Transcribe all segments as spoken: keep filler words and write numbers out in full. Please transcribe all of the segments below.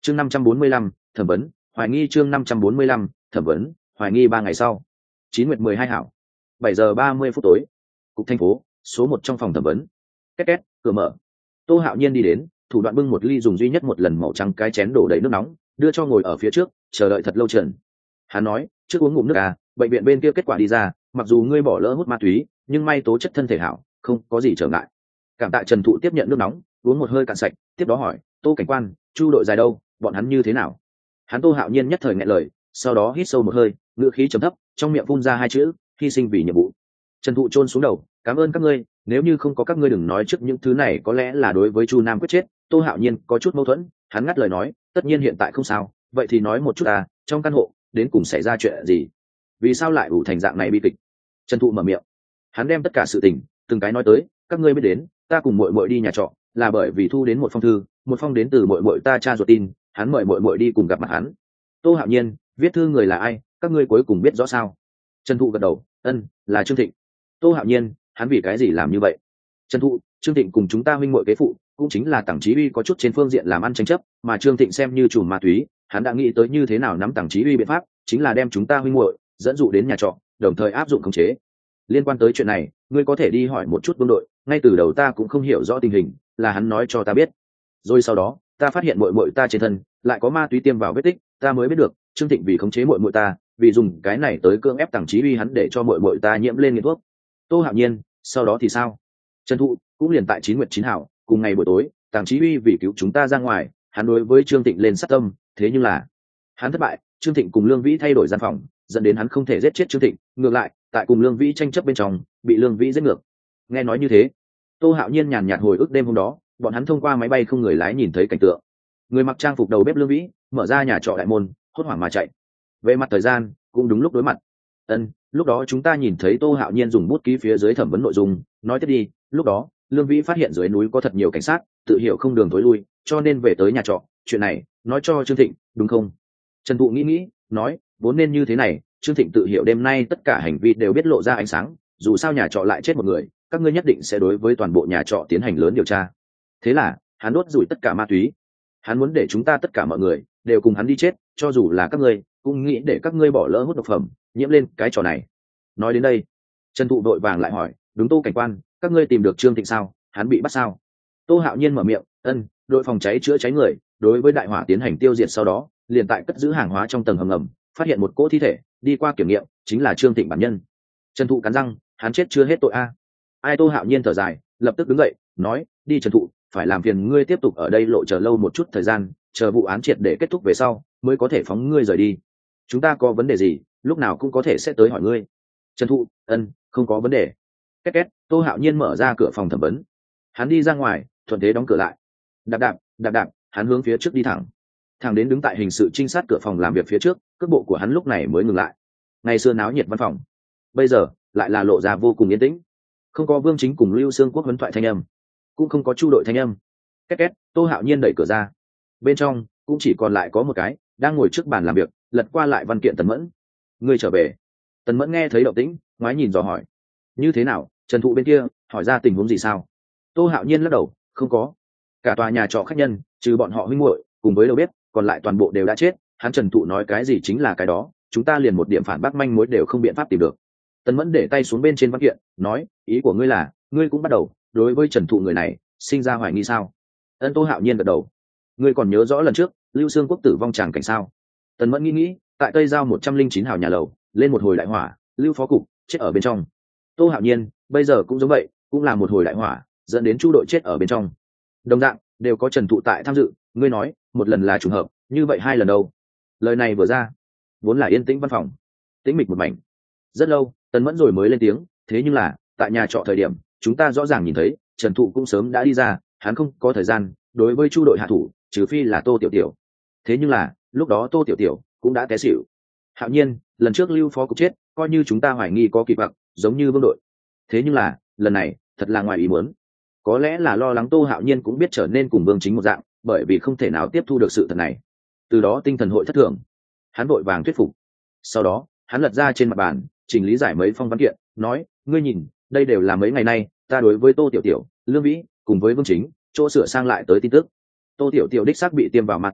chương năm trăm bốn mươi lăm thẩm vấn hoài nghi chương năm trăm bốn mươi lăm thẩm vấn hoài nghi ba ngày sau chín nguyệt mười hai hảo bảy giờ ba mươi phút tối cục thành phố số một trong phòng thẩm vấn. Két két, cửa mở. Tô Hạo Nhiên đi đến, thủ đoạn bưng một ly dùng duy nhất một lần màu trắng cái chén đổ đầy nước nóng, đưa cho ngồi ở phía trước, chờ đợi thật lâu trần. Hắn nói, trước uống ngụm nước à, bệnh viện bên kia kết quả đi ra, mặc dù ngươi bỏ lỡ hút ma túy, nhưng may tố chất thân thể hảo, không có gì trở ngại. Cảm tạ Trần Thụ tiếp nhận nước nóng, uống một hơi cạn sạch, tiếp đó hỏi, Tô cảnh quan, Chu đội dài đâu, bọn hắn như thế nào? Hắn Tô Hạo Nhiên nhất thời nghẹn lời, sau đó hít sâu một hơi, ngữ khí trầm thấp, trong miệng phun ra hai chữ, hy sinh vì nhiệm vụ. Trần Thụ chôn xuống đầu, cảm ơn các ngươi, nếu như không có các ngươi đừng nói trước những thứ này có lẽ là đối với Chu Nam quyết chết. Tô Hạo Nhiên có chút mâu thuẫn, hắn ngắt lời nói, tất nhiên hiện tại không sao, vậy thì nói một chút à, trong căn hộ đến cùng xảy ra chuyện gì? Vì sao lại ủ thành dạng này bi kịch? Trần Thụ mở miệng, hắn đem tất cả sự tình từng cái nói tới, các ngươi biết đến, ta cùng muội muội đi nhà trọ, là bởi vì thu đến một phong thư, một phong đến từ muội muội ta cha ruột tin, hắn mời muội muội đi cùng gặp mặt hắn. Tô Hạo Nhiên, viết thư người là ai, các ngươi cuối cùng biết rõ sao? Trần Thụ gật đầu, ân, là Trương Thịnh. Tô Hạo Nhiên, hắn vì cái gì làm như vậy? Trần Thụ, Trương Thịnh cùng chúng ta huynh muội kế phụ, cũng chính là Tằng Chí Uy có chút trên phương diện làm ăn tranh chấp, mà Trương Thịnh xem như chủ ma túy, hắn đã nghĩ tới như thế nào nắm Tằng Chí Uy biện pháp, chính là đem chúng ta huynh muội dẫn dụ đến nhà trọ, đồng thời áp dụng khống chế. Liên quan tới chuyện này, ngươi có thể đi hỏi một chút Vương đội, ngay từ đầu ta cũng không hiểu rõ tình hình, là hắn nói cho ta biết. Rồi sau đó, ta phát hiện muội muội ta trên thân lại có ma túy tiêm vào vết tích, ta mới biết được, Trương Thịnh vì khống chế muội muội ta, vì dùng cái này tới cưỡng ép Tằng Chí Uy hắn để cho muội muội ta nhiễm lên nghiện thuốc. Tô Hạo Nhiên, sau đó thì sao? Trần Thụ cũng liền tại chín nguyệt chín hảo, cùng ngày buổi tối, Tằng Chí Uy vì cứu chúng ta ra ngoài, hắn đối với Trương Thịnh lên sát tâm, thế nhưng là hắn thất bại, Trương Thịnh cùng Lương Vĩ thay đổi gian phòng, dẫn đến hắn không thể giết chết Trương Thịnh, ngược lại, tại cùng Lương Vĩ tranh chấp bên trong, bị Lương Vĩ giết ngược. Nghe nói như thế, Tô Hạo Nhiên nhàn nhạt hồi ức đêm hôm đó, bọn hắn thông qua máy bay không người lái nhìn thấy cảnh tượng. Người mặc trang phục đầu bếp Lương Vĩ, mở ra nhà trọ đại môn, hốt hoảng mà chạy. Về mặt thời gian, cũng đúng lúc đối mặt. Ân, lúc đó chúng ta nhìn thấy Tô Hạo Nhiên dùng bút ký phía dưới thẩm vấn nội dung, nói tiếp đi, lúc đó, Lương Vĩ phát hiện dưới núi có thật nhiều cảnh sát, tự hiểu không đường tối lui, cho nên về tới nhà trọ, chuyện này, nói cho Trương Thịnh, đúng không? Trần Thụ nghĩ nghĩ, nói, vốn nên như thế này, Trương Thịnh tự hiểu đêm nay tất cả hành vi đều biết lộ ra ánh sáng, dù sao nhà trọ lại chết một người, các ngươi nhất định sẽ đối với toàn bộ nhà trọ tiến hành lớn điều tra. Thế là, hắn đốt rủi tất cả ma túy. Hắn muốn để chúng ta tất cả mọi người đều cùng hắn đi chết, cho dù là các ngươi, cũng nghĩ để các ngươi bỏ lỡ hút độc phẩm, nhiễm lên cái trò này. Nói đến đây, Trần Thụ đội vàng lại hỏi, đúng Tô cảnh quan, các ngươi tìm được Trương Thịnh sao? Hắn bị bắt sao? Tô Hạo Nhiên mở miệng, ân, đội phòng cháy chữa cháy người đối với đại hỏa tiến hành tiêu diệt, sau đó liền tại cất giữ hàng hóa trong tầng hầm ngầm phát hiện một cỗ thi thể, đi qua kiểm nghiệm chính là Trương Thịnh bản nhân. Trần Thụ cắn răng, hắn chết chưa hết tội a. Ai? Tô Hạo Nhiên thở dài, lập tức đứng dậy, nói, đi Trần Thụ, phải làm phiền ngươi tiếp tục ở đây lộ chờ lâu một chút thời gian, chờ vụ án triệt để kết thúc về sau mới có thể phóng ngươi rời đi. Chúng ta có vấn đề gì, lúc nào cũng có thể sẽ tới hỏi ngươi. Trần Thụ, ân, không có vấn đề. Két két, Tô Hạo Nhiên mở ra cửa phòng thẩm vấn. Hắn đi ra ngoài, thuận thế đóng cửa lại. Đạp đạp, đạp đạp, hắn hướng phía trước đi thẳng. Thẳng đến đứng tại hình sự trinh sát cửa phòng làm việc phía trước, cước bộ của hắn lúc này mới ngừng lại. Ngày xưa náo nhiệt văn phòng, bây giờ lại là lộ ra vô cùng yên tĩnh. Không có Vương Chính cùng Lưu Xương Quốc huấn thoại thanh âm, cũng không có Chu đội thanh âm. Két két, Tô Hạo Nhiên đẩy cửa ra. Bên trong cũng chỉ còn lại có một cái đang ngồi trước bàn làm việc, lật qua lại văn kiện Tần Mẫn. Ngươi trở về? Tần Mẫn nghe thấy động tĩnh, ngoái nhìn dò hỏi, như thế nào? Trần Thụ bên kia hỏi ra tình huống gì sao? Tô Hạo Nhiên lắc đầu, không có. Cả tòa nhà trọ khách nhân, trừ bọn họ huynh muội cùng với đầu bếp, còn lại toàn bộ đều đã chết. Hắn Trần Thụ nói cái gì chính là cái đó, chúng ta liền một điểm phản bác manh mối đều không biện pháp tìm được. Tần Mẫn để tay xuống bên trên văn kiện, nói, ý của ngươi là, ngươi cũng bắt đầu đối với Trần Thụ người này sinh ra hoài nghi sao? Ân. Tô Hạo Nhiên gật đầu. Ngươi còn nhớ rõ lần trước Lưu Xương Quốc tử vong tràng cảnh sao? Tần Mẫn nghĩ nghĩ, tại Tây Giao một trăm linh chín hào nhà lầu lên một hồi đại hỏa, Lưu phó cục chết ở bên trong. Tô Hạo Nhiên, bây giờ cũng giống vậy, cũng là một hồi đại hỏa, dẫn đến Chu đội chết ở bên trong. Đồng dạng đều có Trần Thụ tại tham dự, ngươi nói một lần là trùng hợp, như vậy hai lần đâu? Lời này vừa ra, vốn là yên tĩnh văn phòng, tĩnh mịch một mảnh. Rất lâu, Tần Mẫn rồi mới lên tiếng, thế nhưng là tại nhà trọ thời điểm chúng ta rõ ràng nhìn thấy Trần Thụ cũng sớm đã đi ra, hắn không có thời gian đối với Chu đội hạ thủ, trừ phi là Tô Tiểu Tiểu. Thế nhưng là lúc đó Tô Tiểu Tiểu cũng đã té xỉu. Hạo Nhiên, lần trước Lưu phó cục chết, coi như chúng ta hoài nghi có kịp vặc, giống như Vương đội. Thế nhưng là lần này thật là ngoài ý muốn. Có lẽ là lo lắng Tô Hạo Nhiên cũng biết trở nên cùng Vương Chính một dạng, bởi vì không thể nào tiếp thu được sự thật này, từ đó tinh thần hội thất thường. Hắn vội vàng thuyết phục. Sau đó hắn lật ra trên mặt bàn, chỉnh lý giải mấy phong văn kiện, nói, ngươi nhìn, đây đều là mấy ngày nay ta đối với Tô Tiểu Tiểu, Lương Vĩ cùng với Vương Chính chỗ sửa sang lại tới tin tức. Tô Tiểu Tiểu đích xác bị tiêm vào ma túy,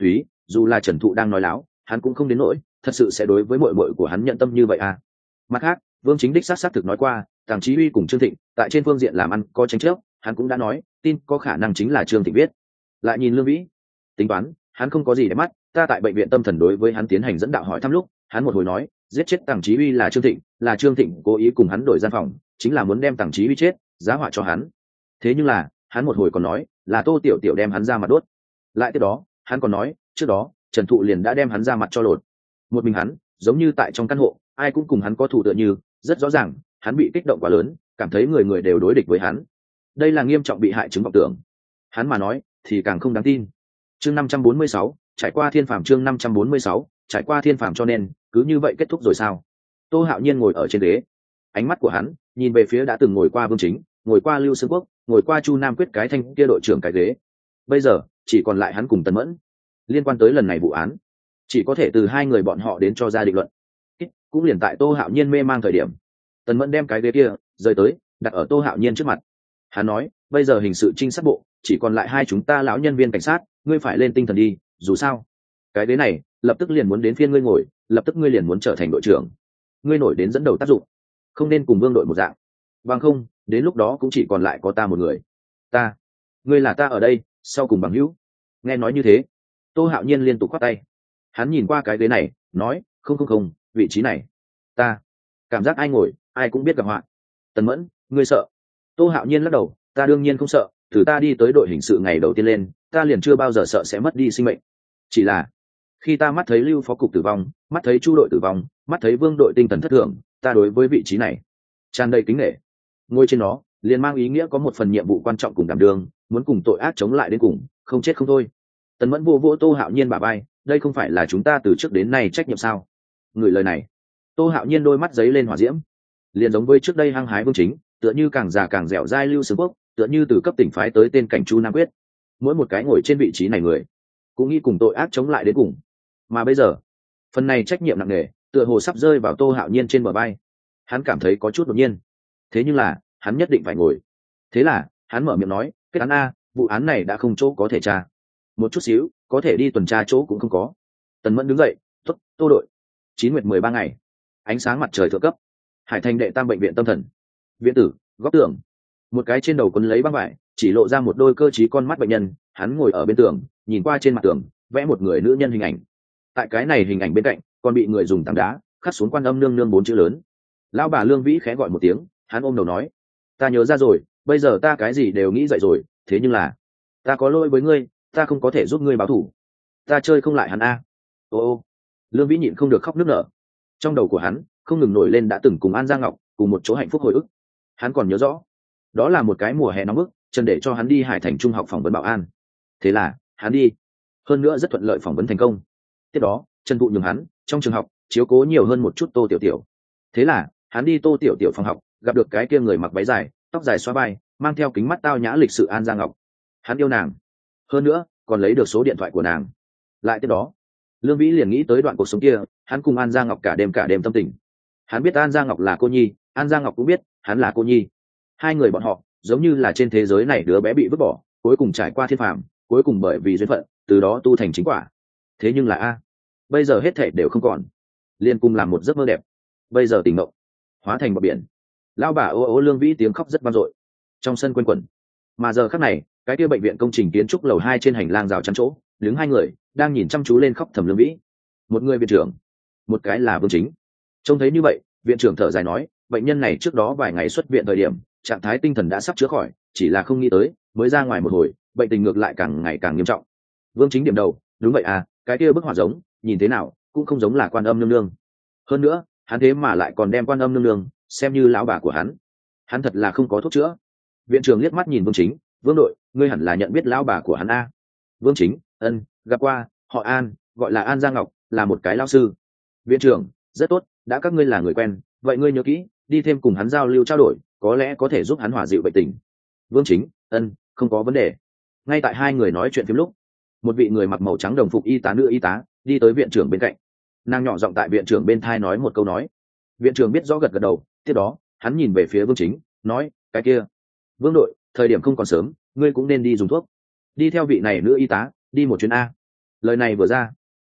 dù là Trần Thụ đang nói láo, hắn cũng không đến nỗi thật sự sẽ đối với muội muội của hắn nhận tâm như vậy à. Mặt khác, Vương Chính đích xác xác thực nói qua, Tàng Chí Uy cùng Trương Thịnh tại trên phương diện làm ăn có tranh chấp, hắn cũng đã nói, tin có khả năng chính là Trương Thịnh viết. Lại nhìn Lương Vĩ, tính toán, hắn không có gì để mắt, ta tại bệnh viện tâm thần đối với hắn tiến hành dẫn đạo hỏi thăm lúc, hắn một hồi nói, giết chết Tàng Chí Uy là Trương Thịnh, là Trương Thịnh cố ý cùng hắn đổi gian phòng, chính là muốn đem Tàng Chí Uy chết, giá họa cho hắn. Thế nhưng là, hắn một hồi còn nói, là Tô Tiểu Tiểu đem hắn ra mặt đốt. Lại tiếp đó, hắn còn nói, trước đó, Trần Thụ liền đã đem hắn ra mặt cho lột. Một mình hắn, giống như tại trong căn hộ, ai cũng cùng hắn có thủ tựa như, rất rõ ràng, hắn bị kích động quá lớn, cảm thấy người người đều đối địch với hắn. Đây là nghiêm trọng bị hại chứng vọng tưởng. Hắn mà nói, thì càng không đáng tin. Chương năm trăm bốn mươi sáu, trải qua thiên phàm chương năm trăm bốn mươi sáu, trải qua thiên phàm cho nên, cứ như vậy kết thúc rồi sao? Tô Hạo Nhiên ngồi ở trên ghế, ánh mắt của hắn nhìn về phía đã từng ngồi qua Vương Chính, ngồi qua Lưu Sương Quốc, ngồi qua Chu Nam Quyết cái thanh kia đội trưởng cái ghế. Bây giờ, chỉ còn lại hắn cùng Tần Mẫn. Liên quan tới lần này vụ án, chỉ có thể từ hai người bọn họ đến cho ra định luận. Cũng liền tại Tô Hạo Nhiên mê mang thời điểm, Tần Mẫn đem cái ghế kia rời tới, đặt ở Tô Hạo Nhiên trước mặt. Hắn nói, bây giờ hình sự trinh sát bộ chỉ còn lại hai chúng ta lão nhân viên cảnh sát, ngươi phải lên tinh thần đi, dù sao cái ghế này lập tức liền muốn đến phiên ngươi ngồi, lập tức ngươi liền muốn trở thành đội trưởng, ngươi nổi đến dẫn đầu tác dụng, không nên cùng Vương đội một dạng, bằng không đến lúc đó cũng chỉ còn lại có ta một người. Ta, ngươi là ta ở đây sau cùng bằng hữu. Nghe nói như thế, Tô Hạo Nhiên liên tục khoát tay. Hắn nhìn qua cái ghế này, nói, không không không, vị trí này ta cảm giác ai ngồi ai cũng biết gặp họa. Tần Mẫn, ngươi sợ? Tô Hạo Nhiên lắc đầu, ta đương nhiên không sợ, từ ta đi tới đội hình sự ngày đầu tiên lên, ta liền chưa bao giờ sợ sẽ mất đi sinh mệnh. Chỉ là khi ta mắt thấy Lưu phó cục tử vong, mắt thấy Chu đội tử vong, mắt thấy Vương đội tinh thần thất thường, ta đối với vị trí này tràn đầy kính nể. Ngồi trên nó liền mang ý nghĩa có một phần nhiệm vụ quan trọng cùng đảm đương, muốn cùng tội ác chống lại đến cùng, không chết không thôi. Tần Mẫn vô vỗ Tô Hạo Nhiên bả vai, đây không phải là chúng ta từ trước đến nay trách nhiệm sao? Người lời này, Tô Hạo Nhiên đôi mắt giấy lên hỏa diễm, liền giống với trước đây hăng hái Vương Chính, tựa như càng già càng dẻo dai Lưu Sướng Quốc, tựa như từ cấp tỉnh phái tới tên cảnh Chu Nam Quyết, mỗi một cái ngồi trên vị trí này người cũng nghĩ cùng tội ác chống lại đến cùng. Mà bây giờ, phần này trách nhiệm nặng nề tựa hồ sắp rơi vào Tô Hạo Nhiên trên bờ vai. Hắn cảm thấy có chút đột nhiên, thế nhưng là hắn nhất định phải ngồi. Thế là hắn mở miệng nói, kết án a, vụ án này đã không chỗ có thể tra, một chút xíu có thể đi tuần tra chỗ cũng không có. Tần Mẫn đứng dậy, tốt, Tô đội. Chín nguyệt mười ba ngày, ánh sáng mặt trời thượng cấp, Hải Thành đệ tam bệnh viện tâm thần, viện tử góc tường, một cái trên đầu quấn lấy băng vải, chỉ lộ ra một đôi cơ trí con mắt bệnh nhân. Hắn ngồi ở bên tường, nhìn qua trên mặt tường vẽ một người nữ nhân hình ảnh. Tại cái này hình ảnh bên cạnh còn bị người dùng tảng đá khắc xuống Quan Âm nương nương bốn chữ lớn. Lão bà Lương Vĩ khẽ gọi một tiếng, hắn ôm đầu nói, ta nhớ ra rồi, bây giờ ta cái gì đều nghĩ dậy rồi, thế nhưng là ta có lỗi với ngươi, ta không có thể giúp ngươi báo thù, ta chơi không lại hắn a. Ô ô. Lương Vĩ nhịn không được khóc nức nở. Trong đầu của hắn không ngừng nổi lên đã từng cùng An Gia Ngọc cùng một chỗ hạnh phúc hồi ức. Hắn còn nhớ rõ, đó là một cái mùa hè nóng bức, Trần để cho hắn đi Hải Thành trung học phỏng vấn bảo an. Thế là hắn đi, hơn nữa rất thuận lợi phỏng vấn thành công. Tiếp đó Trần Thụ nhường hắn trong trường học chiếu cố nhiều hơn một chút Tô Tiểu Tiểu. Thế là hắn đi Tô Tiểu Tiểu phòng học, gặp được cái kia người mặc váy dài, tóc dài xóa vai, mang theo kính mắt tao nhã lịch sự An Gia Ngọc. Hắn yêu nàng, hơn nữa còn lấy được số điện thoại của nàng. Lại tiếp đó Lương Vĩ liền nghĩ tới đoạn cuộc sống kia, hắn cùng An Gia Ngọc cả đêm cả đêm tâm tình. Hắn biết An Gia Ngọc là cô nhi, An Gia Ngọc cũng biết hắn là cô nhi. Hai người bọn họ giống như là trên thế giới này đứa bé bị vứt bỏ, cuối cùng trải qua thiên phàm, cuối cùng bởi vì duyên phận từ đó tu thành chính quả. Thế nhưng là a, bây giờ hết thảy đều không còn, liền cùng làm một giấc mơ đẹp, bây giờ tỉnh mộng hóa thành bọt biển. Lão bà ô ô Lương Vĩ tiếng khóc rất vang dội trong sân quanh quẩn. Mà giờ khắc này, cái kia bệnh viện công trình kiến trúc lầu hai trên hành lang rào chắn chỗ đứng hai người đang nhìn chăm chú lên khóc thầm Lương Vĩ. Một người viện trưởng, một cái là Vương Chính. Trông thấy như vậy, viện trưởng thở dài nói, bệnh nhân này trước đó vài ngày xuất viện thời điểm trạng thái tinh thần đã sắp chữa khỏi, chỉ là không nghĩ tới mới ra ngoài một hồi bệnh tình ngược lại càng ngày càng nghiêm trọng. Vương Chính điểm đầu, đúng vậy à, cái kia bức họa giống, nhìn thế nào cũng không giống là Quan Âm nương nương. Hơn nữa hắn thế mà lại còn đem Quan Âm nương nương xem như lão bà của hắn, hắn thật là không có thuốc chữa. Viện trưởng liếc mắt nhìn Vương Chính, Vương đội, ngươi hẳn là nhận biết lão bà của hắn a. Vương Chính, ân, gặp qua, họ An, gọi là An Gia Ngọc, là một cái lão sư. Viện trưởng, rất tốt, đã các ngươi là người quen, vậy ngươi nhớ kỹ, đi thêm cùng hắn giao lưu trao đổi, có lẽ có thể giúp hắn hòa dịu bệnh tình. Vương Chính, ân, không có vấn đề. Ngay tại hai người nói chuyện phím lúc, một vị người mặc màu trắng đồng phục y tá nữ y tá đi tới viện trưởng bên cạnh. Nàng nhỏ giọng tại viện trưởng bên thai nói một câu nói. Viện trưởng biết rõ gật gật đầu, tiếp đó hắn nhìn về phía Vương Chính, nói, cái kia Vương đội, thời điểm không còn sớm, ngươi cũng nên đi dùng thuốc, đi theo vị này nữ y tá đi một chuyến a. Lời này vừa ra,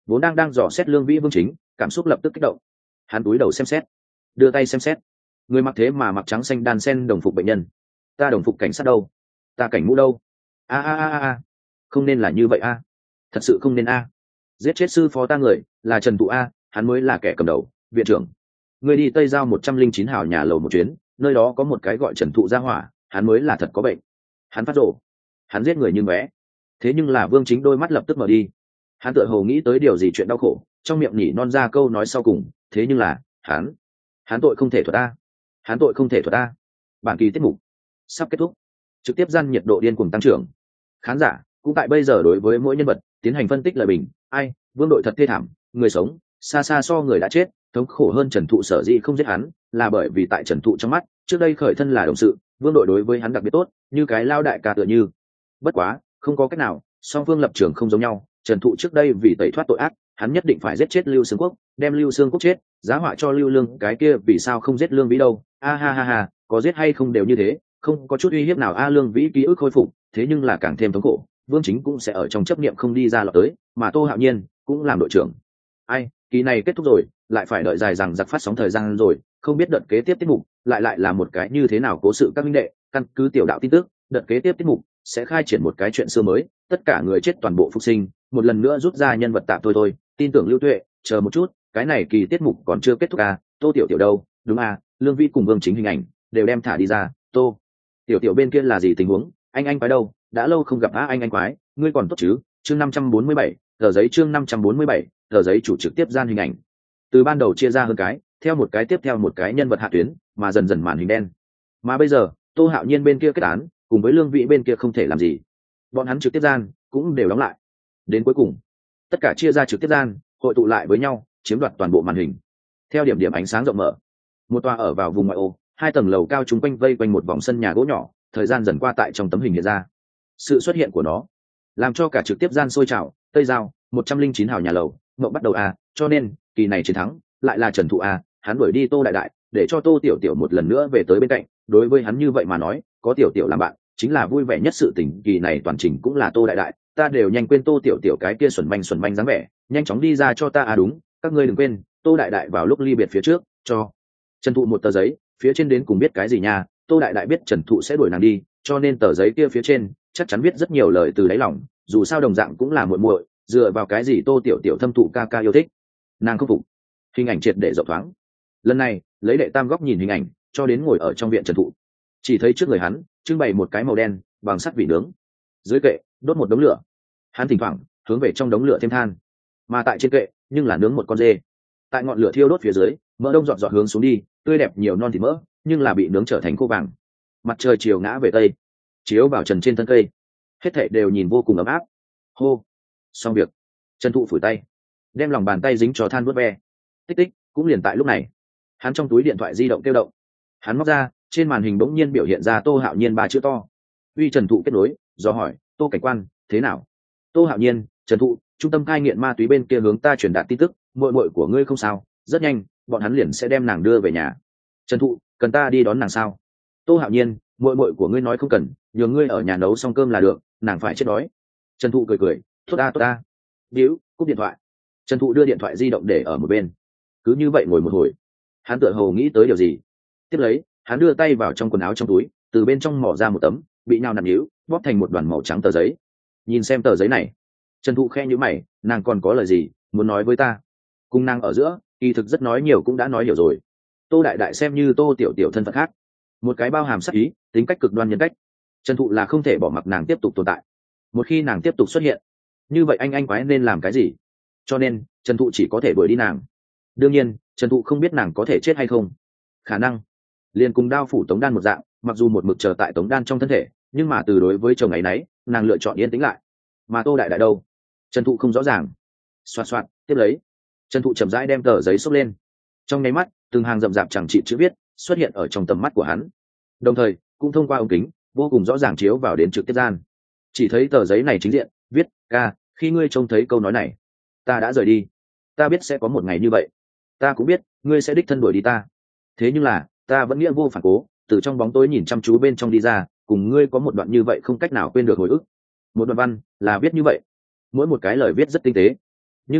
vốn đang đang dò xét Lương Vĩ Vương Chính, cảm xúc lập tức kích động. Hắn cúi đầu xem xét, đưa tay xem xét, người mặc thế mà mặc trắng xanh đan sen đồng phục bệnh nhân. Ta đồng phục cảnh sát đâu? Ta cảnh mũ đâu? A a a a, không nên là như vậy a, thật sự không nên a. Giết chết sư phó ta người là Trần Thụ a, hắn mới là kẻ cầm đầu. Viện trưởng, người đi Tây Giao một trăm linh chín hào nhà lầu một chuyến, nơi đó có một cái gọi Trần Thụ ra hỏa, hắn mới là thật có bệnh. Hắn phát rồ, hắn giết người như bé. Thế nhưng là Vương Chính đôi mắt lập tức mở đi. Hắn tựa hồ nghĩ tới điều gì chuyện đau khổ, trong miệng nhỉ non ra câu nói sau cùng, thế nhưng là hắn hắn tội không thể thuật ta, hắn tội không thể thuật ta. Bản kỳ tiết mục sắp kết thúc, trực tiếp gian nhiệt độ điên cuồng tăng trưởng. Khán giả cũng tại bây giờ đối với mỗi nhân vật tiến hành phân tích lời bình. Ai, Vương đội thật thê thảm, người sống xa xa so người đã chết thống khổ hơn. Trần Thụ sở dĩ không giết hắn là bởi vì tại Trần Thụ trong mắt trước đây khởi thân là đồng sự, Vương đội đối với hắn đặc biệt tốt, như cái lao đại ca tựa như. Bất quá không có cách nào, song phương lập trường không giống nhau. Trần Thụ trước đây vì tẩy thoát tội ác, hắn nhất định phải giết chết Lưu Xương Quốc, đem Lưu Xương Quốc chết, giá họa cho Lưu Lương cái kia vì sao không giết Lương Vĩ đâu. A ha ha ha, có giết hay không đều như thế, không có chút uy hiếp nào. A Lương Vĩ ký ức khôi phục, thế nhưng là càng thêm thống khổ. Vương Chính cũng sẽ ở trong chấp niệm không đi ra lọt tới, mà Tô Hạo Nhiên cũng làm đội trưởng. Ai, kỳ này kết thúc rồi, lại phải đợi dài rằng giặc phát sóng thời gian rồi, không biết đợt kế tiếp tiết mục lại lại là một cái như thế nào. Cố sự các minh đệ, căn cứ tiểu đạo tin tức, đợt kế tiếp tiết mục sẽ khai triển một cái chuyện xưa mới, tất cả người chết toàn bộ phục sinh, một lần nữa rút ra nhân vật tạm thôi thôi. Tin tưởng Lưu Tuệ, chờ một chút, cái này kỳ tiết mục còn chưa kết thúc à? Tô Tiểu Tiểu đâu? Đúng à, Lương Vĩ cùng Vương Chính hình ảnh đều đem thả đi ra. Tô Tiểu Tiểu bên kia là gì tình huống? Anh anh quái đâu? Đã lâu không gặp á. Anh anh quái, ngươi còn tốt chứ? Chương năm trăm bốn mươi bảy, tờ giấy. Chương năm trăm bốn mươi bảy, tờ giấy. Chủ trực tiếp gian hình ảnh từ ban đầu chia ra hơn cái, theo một cái tiếp theo một cái nhân vật hạ tuyến, mà dần dần màn hình đen. Mà bây giờ Tô Hạo Nhiên bên kia kết án, cùng với Lương Vĩ bên kia không thể làm gì, bọn hắn trực tiếp gian cũng đều đóng lại. Đến cuối cùng tất cả chia ra trực tiếp gian, hội tụ lại với nhau, chiếm đoạt toàn bộ màn hình. Theo điểm điểm ánh sáng rộng mở, một tòa ở vào vùng ngoại ô, hai tầng lầu cao chung quanh vây quanh một vòng sân nhà gỗ nhỏ, thời gian dần qua tại trong tấm hình hiện ra. Sự xuất hiện của nó làm cho cả trực tiếp gian sôi trào. Tây Giao một trăm linh chín hào nhà lầu, mộng bắt đầu a, cho nên kỳ này chiến thắng lại là Trần Thụ a. Hắn đuổi đi Tô đại đại, để cho Tô Tiểu Tiểu một lần nữa về tới bên cạnh. Đối với hắn như vậy mà nói, có Tiểu Tiểu làm bạn chính là vui vẻ nhất sự tình. Kỳ này toàn trình cũng là Tô đại đại, ta đều nhanh quên Tô Tiểu Tiểu cái kia xuẩn manh xuẩn manh dáng vẻ, nhanh chóng đi ra cho ta. À đúng, các ngươi đừng quên, Tô đại đại vào lúc ly biệt phía trước cho Trần Thụ một tờ giấy, phía trên đến cùng biết cái gì nha. Tô đại đại biết Trần Thụ sẽ đuổi nàng đi, cho nên tờ giấy kia phía trên chắc chắn viết rất nhiều lời từ đáy lòng. Dù sao đồng dạng cũng là muội muội, dựa vào cái gì Tô Tiểu Tiểu thâm thụ ca ca yêu thích, nàng không phục. Hình ảnh triệt để rộng thoáng. Lần này lấy đệ tam góc nhìn hình ảnh, cho đến ngồi ở trong viện Trần Thụ, chỉ thấy trước người hắn trưng bày một cái màu đen bằng sắt vỉ nướng, dưới kệ đốt một đống lửa. Hắn thỉnh thoảng hướng về trong đống lửa thêm than, mà tại trên kệ nhưng là nướng một con dê. Tại ngọn lửa thiêu đốt phía dưới, mỡ đông dọn dọn hướng xuống đi, tươi đẹp nhiều non thịt mỡ, nhưng là bị nướng trở thành khô vàng. Mặt trời chiều ngã về tây, chiếu vào trần trên thân cây, hết thảy đều nhìn vô cùng ấm áp. Hô, xong việc. Trần Thụ phủi tay, đem lòng bàn tay dính cho than vớt ve. Tích tích. Cũng liền tại lúc này, hắn trong túi điện thoại di động kêu động. Hắn móc ra, trên màn hình bỗng nhiên biểu hiện ra Tô Hạo Nhiên ba chữ to. Uy. Trần Thụ kết nối, do hỏi, Tô cảnh quan, thế nào? Tô Hạo Nhiên, Trần Thụ, trung tâm cai nghiện ma túy bên kia hướng ta truyền đạt tin tức, muội muội của ngươi không sao, rất nhanh bọn hắn liền sẽ đem nàng đưa về nhà. Trần Thụ, cần ta đi đón nàng sao? Tô Hạo Nhiên, muội muội của ngươi nói không cần, nhường ngươi ở nhà nấu xong cơm là được, nàng phải chết đói. Trần Thụ cười cười, tốt ta tốt ta. Điếu, cúp điện thoại. Trần Thụ đưa điện thoại di động để ở một bên, cứ như vậy ngồi một hồi. Hắn tựa hồ nghĩ tới điều gì, tiếp lấy hắn đưa tay vào trong quần áo trong túi, từ bên trong mỏ ra một tấm bị nhào nặn nhíu bóp thành một đoàn màu trắng tờ giấy. Nhìn xem tờ giấy này, Trần Thụ khe nhíu mày, nàng còn có lời gì muốn nói với ta? Cùng nàng ở giữa kỳ thực rất nói nhiều cũng đã nói hiểu rồi. Tô đại đại xem như Tô Tiểu Tiểu thân phận khác, một cái bao hàm sắc ý, tính cách cực đoan nhân cách. Trần Thụ là không thể bỏ mặc nàng tiếp tục tồn tại. Một khi nàng tiếp tục xuất hiện, như vậy anh anh quái nên làm cái gì? Cho nên Trần Thụ chỉ có thể đuổi đi nàng. Đương nhiên Trần Thụ không biết nàng có thể chết hay không, khả năng liền cùng đao phủ Tống Đan một dạng, mặc dù một mực chờ tại Tống Đan trong thân thể, nhưng mà từ đối với chồng ấy nấy, nàng lựa chọn yên tĩnh lại. Mà Tô đại đại đâu, Trần Thụ không rõ ràng. Xoạt xoạt, tiếp lấy Trần Thụ chậm rãi đem tờ giấy xốc lên, trong nháy mắt từng hàng rậm rạp chẳng trị chữ viết xuất hiện ở trong tầm mắt của hắn, đồng thời cũng thông qua ống kính vô cùng rõ ràng chiếu vào đến trực tiếp gian. Chỉ thấy tờ giấy này chính diện viết: ca, khi ngươi trông thấy câu nói này, ta đã rời đi. Ta biết sẽ có một ngày như vậy, ta cũng biết ngươi sẽ đích thân đuổi đi ta, thế nhưng là ta vẫn nghĩa vô phản cố, từ trong bóng tối nhìn chăm chú bên trong đi ra, cùng ngươi có một đoạn như vậy không cách nào quên được hồi ức. Một đoạn văn là viết như vậy, mỗi một cái lời viết rất tinh tế, nhưng mà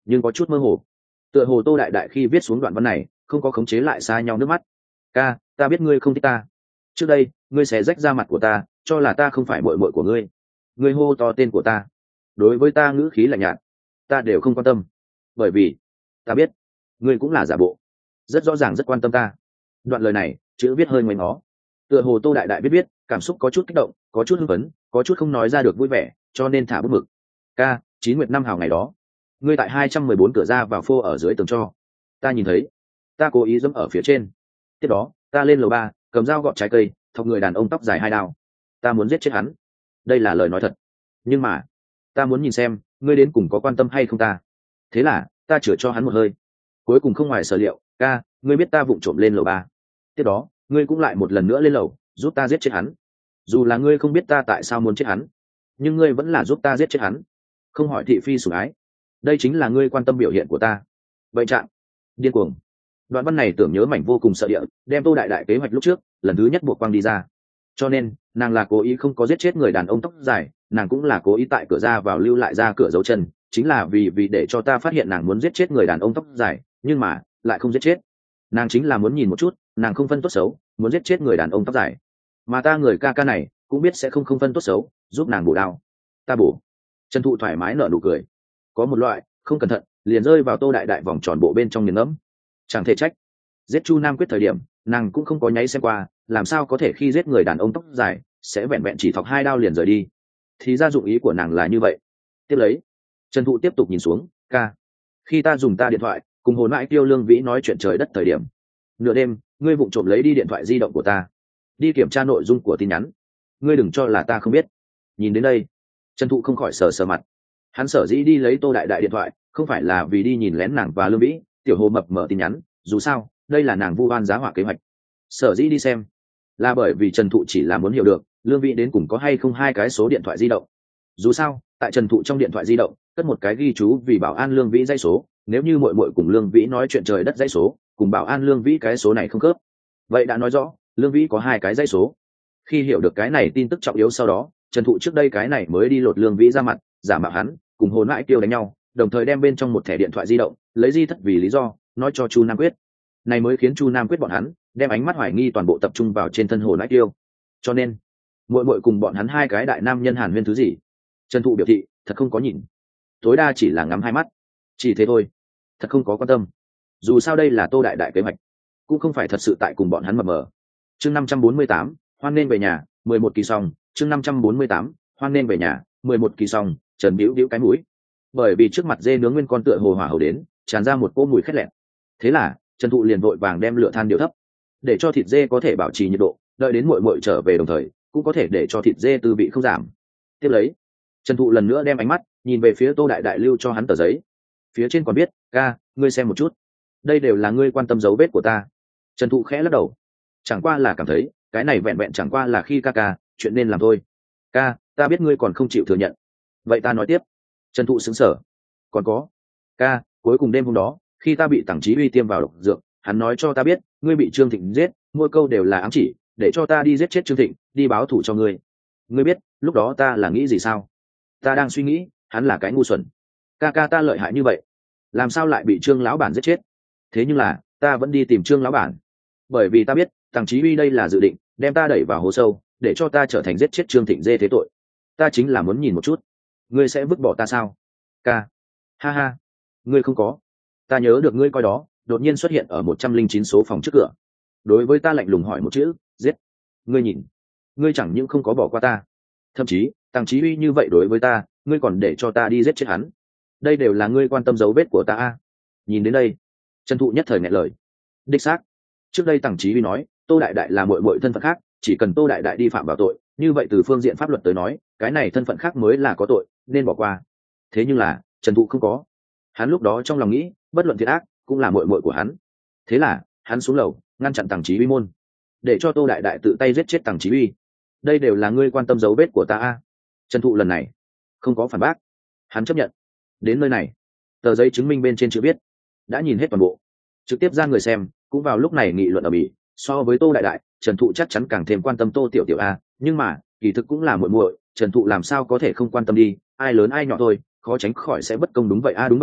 nhưng có chút mơ hồ. Tựa hồ Tô Đại Đại khi viết xuống đoạn văn này không có khống chế lại xa nhau nước mắt. Ca, ta biết ngươi không thích ta. Trước đây ngươi sẽ rách ra mặt của ta, cho là ta không phải muội muội của ngươi. Ngươi hô to tên của ta, đối với ta ngữ khí lạnh nhạt, ta đều không quan tâm, bởi vì ta biết ngươi cũng là giả bộ, rất rõ ràng rất quan tâm ta. Đoạn lời này chữ viết hơi ngoảnh ngó, tựa hồ Tô Đại Đại biết biết cảm xúc có chút kích động, có chút hưng phấn, có chút không nói ra được vui vẻ, cho nên thả bút mực. Ca, chín nguyệt năm hào ngày đó, ngươi tại hai trăm mười bốn cửa ra vào phô ở dưới tường cho ta nhìn thấy, ta cố ý dẫm ở phía trên. Tiếp đó ta lên lầu ba, cầm dao gọt trái cây, thọc người đàn ông tóc dài hai đao, ta muốn giết chết hắn. Đây là lời nói thật, nhưng mà ta muốn nhìn xem ngươi đến cùng có quan tâm hay không ta. Thế là ta chữa cho hắn một hơi. Cuối cùng không ngoài sở liệu, ca, ngươi biết ta vụng trộm lên lầu ba. Tiếp đó ngươi cũng lại một lần nữa lên lầu giúp ta giết chết hắn. Dù là ngươi không biết ta tại sao muốn chết hắn, nhưng ngươi vẫn là giúp ta giết chết hắn, không hỏi thị phi sủng ái. Đây chính là ngươi quan tâm biểu hiện của ta. Vậy trạng điên cuồng. Đoạn văn này tưởng nhớ mảnh vô cùng sợ địa, đem Tô Đại Đại kế hoạch lúc trước lần thứ nhất buộc quang đi ra. Cho nên nàng là cố ý không có giết chết người đàn ông tóc dài, nàng cũng là cố ý tại cửa ra vào lưu lại ra cửa dấu chân, chính là vì vì để cho ta phát hiện nàng muốn giết chết người đàn ông tóc dài, nhưng mà lại không giết chết. Nàng chính là muốn nhìn một chút, nàng không phân tốt xấu, muốn giết chết người đàn ông tóc dài. Mà ta người ca ca này cũng biết sẽ không không phân tốt xấu, giúp nàng bổ đao. Ta bổ. Trần Thụ thoải mái nở nụ cười. Có một loại không cẩn thận liền rơi vào Tô Đại Đại vòng tròn bộ bên trong nghiền ngẫm. Chẳng thể trách giết Chu Nam Quyết thời điểm nàng cũng không có nháy xem qua, làm sao có thể khi giết người đàn ông tóc dài sẽ vẹn vẹn chỉ thọc hai đao liền rời đi. Thì ra dụng ý của nàng là như vậy. Tiếp lấy Trần Thụ tiếp tục nhìn xuống. Ca, khi ta dùng ta điện thoại cùng hồn mãi Tiêu Lương Vĩ nói chuyện trời đất thời điểm, nửa đêm ngươi vụng trộm lấy đi điện thoại di động của ta, đi kiểm tra nội dung của tin nhắn. Ngươi đừng cho là ta không biết. Nhìn đến đây Trần Thụ không khỏi sờ sờ mặt. Hắn sở dĩ đi lấy Tô Đại Đại điện thoại không phải là vì đi nhìn lén nàng và Lương Vĩ, Tiểu Hồ mập mở tin nhắn, dù sao đây là nàng vu oan giá họa kế hoạch. Sở dĩ đi xem là bởi vì Trần Thụ chỉ là muốn hiểu được Lương Vĩ đến cùng có hay không hai cái số điện thoại di động. Dù sao tại Trần Thụ trong điện thoại di động cất một cái ghi chú vì bảo an Lương Vĩ dãy số, nếu như muội muội cùng Lương Vĩ nói chuyện trời đất dãy số, cùng bảo an Lương Vĩ cái số này không khớp, vậy đã nói rõ Lương Vĩ có hai cái dãy số. Khi hiểu được cái này tin tức trọng yếu sau đó, Trần Thụ trước đây cái này mới đi lột Lương Vĩ ra mặt, giả mạo hắn cùng hồn mãi Tiêu đánh nhau, đồng thời đem bên trong một thẻ điện thoại di động lấy di thất vì lý do nói cho Chu Nam Quyết. Này mới khiến Chu Nam Quyết bọn hắn đem ánh mắt hoài nghi toàn bộ tập trung vào trên thân hồn mãi Tiêu. Cho nên muội muội cùng bọn hắn hai cái đại nam nhân hàn huyên thứ gì, Trần Thụ biểu thị thật không có nhìn, tối đa chỉ là ngắm hai mắt, chỉ thế thôi, thật không có quan tâm. Dù sao đây là Tô Đại Đại kế hoạch, cũng không phải thật sự tại cùng bọn hắn mập mờ. Chương năm trăm bốn mươi tám, hoan nên về nhà, mười một kỳ xong. Chương năm trăm bốn mươi tám, hoan nên về nhà, mười một kỳ xong. Trần bĩu bĩu cái mũi, bởi vì trước mặt dê nướng nguyên con tựa hồ hỏa hầu đến, tràn ra một cỗ mùi khét lẹt. Thế là Trần Thụ liền vội vàng đem lửa than điều thấp, để cho thịt dê có thể bảo trì nhiệt độ, đợi đến muội muội trở về đồng thời cũng có thể để cho thịt dê tư vị không giảm. Tiếp lấy Trần Thụ lần nữa đem ánh mắt nhìn về phía Tô Đại Đại lưu cho hắn tờ giấy, phía trên còn biết, ca, ngươi xem một chút, đây đều là ngươi quan tâm dấu vết của ta. Trần Thụ khẽ lắc đầu, chẳng qua là cảm thấy cái này vẹn vẹn chẳng qua là khi ca ca chuyện nên làm thôi. Ca, ta biết ngươi còn không chịu thừa nhận, vậy ta nói tiếp. Trần Thụ sững sờ, còn có, ca, cuối cùng đêm hôm đó khi ta bị Tằng Chí Uy tiêm vào độc dược, hắn nói cho ta biết ngươi bị Trương Thịnh giết, mỗi câu đều là ám chỉ để cho ta đi giết chết Trương Thịnh, đi báo thù cho ngươi. Ngươi biết lúc đó ta là nghĩ gì sao? Ta đang suy nghĩ hắn là cái ngu xuẩn, ca ca ta lợi hại như vậy làm sao lại bị Trương lão bản giết chết. Thế nhưng là ta vẫn đi tìm Trương lão bản, bởi vì ta biết Tằng Chí Uy đây là dự định đem ta đẩy vào hố sâu để cho ta trở thành giết chết Trương Thịnh dê thế tội. Ta chính là muốn nhìn một chút ngươi sẽ vứt bỏ ta sao? Ca, ha ha, ngươi không có. Ta nhớ được ngươi coi đó đột nhiên xuất hiện ở một trăm linh chín số phòng trước cửa, đối với ta lạnh lùng hỏi một chữ, giết. Ngươi nhìn, ngươi chẳng những không có bỏ qua ta, thậm chí Tằng Chí Uy như vậy đối với ta, ngươi còn để cho ta đi giết chết hắn. Đây đều là ngươi quan tâm dấu vết của ta a. Nhìn đến đây Trần Thụ nhất thời nghẹn lời. Đích xác, trước đây Tằng Chí Uy nói Tô Đại Đại là muội muội thân phận khác, chỉ cần Tô Đại Đại đi phạm vào tội, như vậy từ phương diện pháp luật tới nói cái này thân phận khác mới là có tội, nên bỏ qua. Thế nhưng là Trần Thụ không có, hắn lúc đó trong lòng nghĩ bất luận thiệt ác cũng là muội muội của hắn. Thế là hắn xuống lầu ngăn chặn Tằng Chí Uy môn, để cho Tô Đại Đại tự tay giết chết Tằng Chí Uy. Đây đều là ngươi quan tâm dấu vết của ta a. Trần Thụ lần này không có phản bác, hắn chấp nhận. Đến nơi này tờ giấy chứng minh bên trên chữ viết đã nhìn hết toàn bộ, trực tiếp ra người xem cũng vào lúc này nghị luận ở bỉ. So với Tô Đại Đại, Trần Thụ chắc chắn càng thêm quan tâm Tô Tiểu Tiểu a, nhưng mà kỳ thực cũng là muội muội, Trần Thụ làm sao có thể không quan tâm đi, ai lớn ai nhỏ thôi, khó tránh khỏi sẽ bất công. Đúng vậy a, đúng vậy a,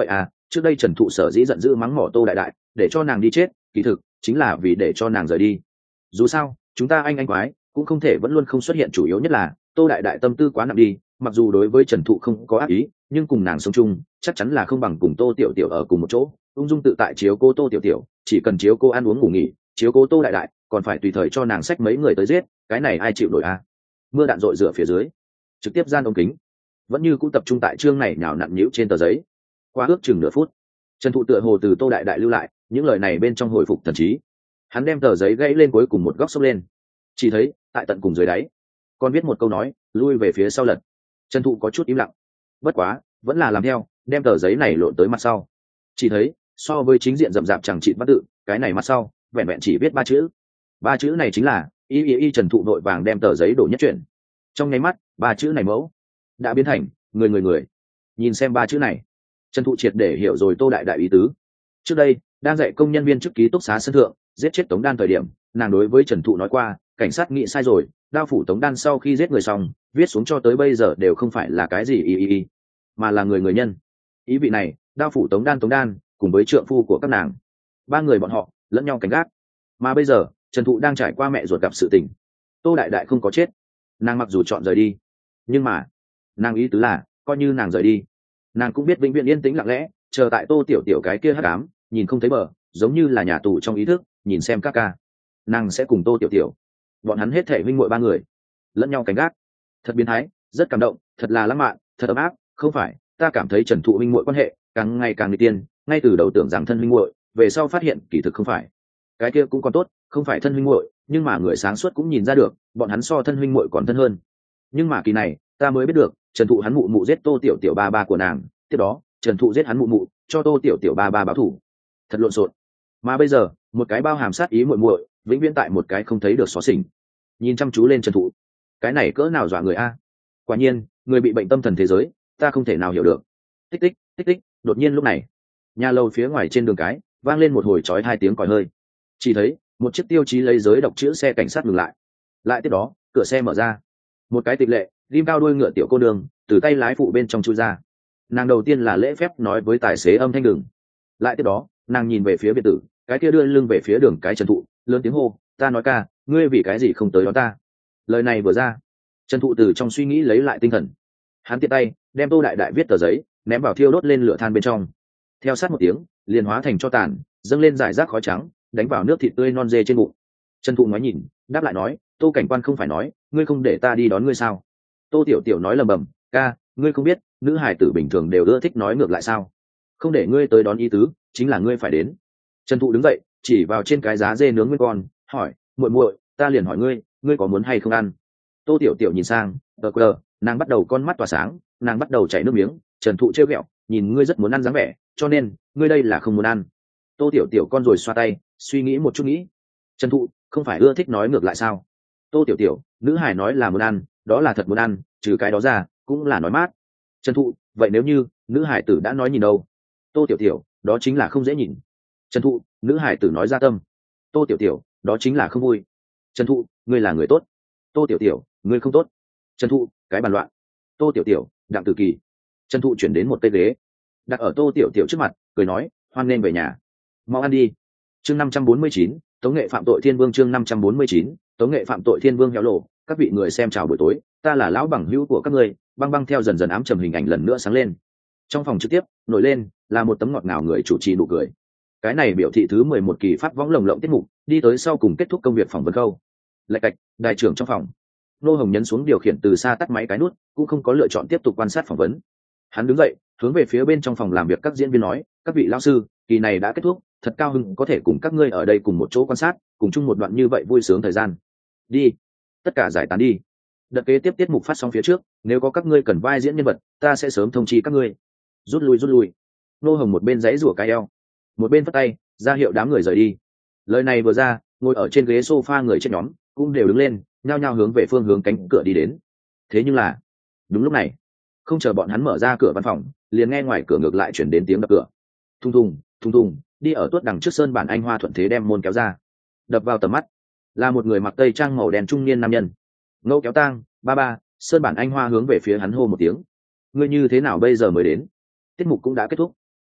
trước đây Trần Thụ sở dĩ giận dữ mắng mỏ Tô Đại Đại để cho nàng đi chết, kỳ thực chính là vì để cho nàng rời đi. Dù sao chúng ta anh anh quái cũng không thể vẫn luôn không xuất hiện, chủ yếu nhất là Tô Đại Đại tâm tư quá nặng đi, mặc dù đối với Trần Thụ không có ác ý, nhưng cùng nàng sống chung chắc chắn là không bằng cùng Tô Tiểu Tiểu ở cùng một chỗ ung dung tự tại chiếu cô Tô Tiểu Tiểu, chỉ cần chiếu cô ăn uống ngủ nghỉ, chiếu cố Tô Đại Đại còn phải tùy thời cho nàng xách mấy người tới giết, cái này ai chịu nổi a? Mưa đạn rội rửa phía dưới, trực tiếp gian ống kính vẫn như cũng tập trung tại chương này nhào nặn nhíu trên tờ giấy. Qua ước chừng nửa phút, Trần Thụ tựa hồ từ Tô Đại Đại lưu lại những lời này bên trong hồi phục thần trí, hắn đem tờ giấy gãy lên cuối cùng một góc xốc lên, chỉ thấy tại tận cùng dưới đáy còn viết một câu nói: lui về phía sau lật. Trần Thụ có chút im lặng, bất quá vẫn là làm theo, đem tờ giấy này lộn tới mặt sau, chỉ thấy so với chính diện rậm rạp chẳng chịt văn tự, cái này mặt sau vẹn vẹn chỉ viết ba chữ. Ba chữ này chính là y y y. Trần Thụ nội vàng đem tờ giấy đổ nhất chuyển, trong nháy mắt ba chữ này mẫu đã biến thành người người người. Nhìn xem ba chữ này, Trần Thụ triệt để hiểu rồi Tô Đại Đại ý tứ. Trước đây đang dạy công nhân viên chức ký túc xá sân thượng giết chết Tống Đan thời điểm, nàng đối với Trần Thụ nói qua, cảnh sát nghĩ sai rồi, đao phủ Tống Đan sau khi giết người xong viết xuống cho tới bây giờ đều không phải là cái gì y y y, mà là người người nhân. Ý vị này đao phủ Tống Đan Tống Đan cùng với trượng phu của các nàng, ba người bọn họ lẫn nhau cảnh gác. Mà bây giờ Trần Thụ đang trải qua mẹ ruột gặp sự tình, Tô Đại Đại không có chết, nàng mặc dù chọn rời đi, nhưng mà nàng ý tứ là coi như nàng rời đi, nàng cũng biết vĩnh viễn yên tĩnh lặng lẽ chờ tại Tô Tiểu Tiểu cái kia hắc ám nhìn không thấy bờ, giống như là nhà tù trong ý thức nhìn xem các ca, nàng sẽ cùng Tô Tiểu Tiểu bọn hắn hết thể huynh muội ba người lẫn nhau cảnh gác. Thật biến thái, rất cảm động, thật là lãng mạn, thật ấm áp. Không phải, ta cảm thấy Trần Thụ huynh muội quan hệ càng ngày càng nguy tiên, ngay từ đầu tưởng rằng thân huynh muội, về sau phát hiện kỳ thực không phải. Cái kia cũng còn tốt, không phải thân huynh muội, nhưng mà người sáng suốt cũng nhìn ra được bọn hắn so thân huynh muội còn thân hơn. Nhưng mà kỳ này ta mới biết được, Trần Thụ hắn mụ mụ giết Tô Tiểu Tiểu ba ba của nàng, tiếp đó Trần Thụ giết hắn mụ mụ cho Tô Tiểu Tiểu ba ba báo thù. Thật lộn xộn. Mà bây giờ một cái bao hàm sát ý muội muội vĩnh viễn tại một cái không thấy được xóa xỉnh. Nhìn chăm chú lên Trần Thụ, cái này cỡ nào dọa người a. Quả nhiên người bị bệnh tâm thần thế giới ta không thể nào hiểu được. Tích tích tích tích. Đột nhiên lúc này, nhà lầu phía ngoài trên đường cái vang lên một hồi chói hai tiếng còi hơi, chỉ thấy một chiếc tiêu chí lấy giới đọc chữ xe cảnh sát ngừng lại. Lại tiếp đó cửa xe mở ra, một cái tịch lệ ghim cao đuôi ngựa tiểu cô đường từ tay lái phụ bên trong chui ra. Nàng đầu tiên là lễ phép nói với tài xế âm thanh đừng. Lại tiếp đó nàng nhìn về phía biệt tử, cái kia đưa lưng về phía đường cái Trần Thụ, lớn tiếng hô: ta nói ca, ngươi vì cái gì không tới đón ta? Lời này vừa ra, Trần Thụ từ trong suy nghĩ lấy lại tinh thần, hắn tiện tay đem Tô Đại Đại viết tờ giấy ném vào thiêu đốt lên lửa than bên trong, theo sát một tiếng liền hóa thành tro tàn, dâng lên rải rác khói trắng đánh vào nước thịt tươi non dê trên bụng. Trần Thụ ngoái nhìn đáp lại nói: Tô cảnh quan không phải nói ngươi không để ta đi đón ngươi sao? Tô Tiểu Tiểu nói lầm bầm: ca, ngươi không biết nữ hải tử bình thường đều ưa thích nói ngược lại sao? Không để ngươi tới đón ý tứ chính là ngươi phải đến. Trần Thụ đứng dậy chỉ vào trên cái giá dê nướng nguyên con hỏi: muội muội, ta liền hỏi ngươi, ngươi có muốn hay không ăn? Tô Tiểu Tiểu nhìn sang, đờ quờ, nàng bắt đầu con mắt tỏa sáng, nàng bắt đầu chảy nước miếng. Trần Thụ trêu ghẹo: nhìn ngươi rất muốn ăn dáng vẻ, cho nên ngươi đây là không muốn ăn. Tô Tiểu Tiểu con rồi xoa tay suy nghĩ một chút nghĩ: Trần Thụ không phải ưa thích nói ngược lại sao? Tô Tiểu Tiểu, nữ hải nói là muốn ăn, đó là thật muốn ăn, trừ cái đó ra cũng là nói mát. Trần Thụ, vậy nếu như nữ hải tử đã nói nhìn đâu? Tô Tiểu Tiểu, đó chính là không dễ nhìn. Trần Thụ, nữ hải tử nói ra tâm. Tô Tiểu Tiểu, đó chính là không vui. Trần Thụ, ngươi là người tốt. Tô Tiểu Tiểu, ngươi không tốt. Trần Thụ, cái bàn loạn. Tô Tiểu Tiểu, Đặng Tử Kỳ. Trần Thụ chuyển đến một cây ghế đặt ở Tô Tiểu Tiểu trước mặt, cười nói: hoan nên về nhà, mau ăn đi. Chương năm trăm bốn mươi chín, tống nghệ phạm tội thiên vương. Chương năm trăm bốn mươi chín, tống nghệ phạm tội thiên vương. Héo lộ, các vị người xem chào buổi tối, ta là lão bằng hữu của các ngươi. Băng băng theo dần dần ám trầm hình ảnh lần nữa sáng lên. Trong phòng trực tiếp nổi lên là một tấm ngọt ngào người chủ trì nụ cười. Cái này biểu thị thứ mười một kỳ phát võng lồng lộng tiết mục đi tới sau cùng kết thúc công việc phỏng vấn câu. Lạch cạch, đại trưởng trong phòng, Nô Hồng nhấn xuống điều khiển từ xa tắt máy cái nút, cũng không có lựa chọn tiếp tục quan sát phỏng vấn. Hắn đứng dậy hướng về phía bên trong phòng làm việc các diễn viên nói: các vị lão sư, kỳ này đã kết thúc, thật cao hứng có thể cùng các ngươi ở đây cùng một chỗ quan sát, cùng chung một đoạn như vậy vui sướng thời gian. Đi, tất cả giải tán đi. Đợt kế tiếp tiết mục phát sóng phía trước, nếu có các ngươi cần vai diễn nhân vật, ta sẽ sớm thông chi các ngươi. Rút lui rút lui. Nô Hồng một bên giãy rủa cái eo, một bên phất tay ra hiệu đám người rời đi. Lời này vừa ra, ngồi ở trên ghế sofa người trên nhóm cũng đều đứng lên, nhao nhao hướng về phương hướng cánh cửa đi đến. Thế nhưng là đúng lúc này, không chờ bọn hắn mở ra cửa văn phòng, liền nghe ngoài cửa ngược lại chuyển đến tiếng đập cửa. Thùng thùng thùng thùng. Đi ở tuốt đằng trước sơn bản anh Hoa thuận thế đem môn kéo ra. Đập vào tầm mắt là một người mặc tây trang màu đen trung niên nam nhân. Ngô Kéo Tang, ba ba. Sơn bản anh Hoa hướng về phía hắn hô một tiếng: ngươi như thế nào bây giờ mới đến? Tiết mục cũng đã kết thúc.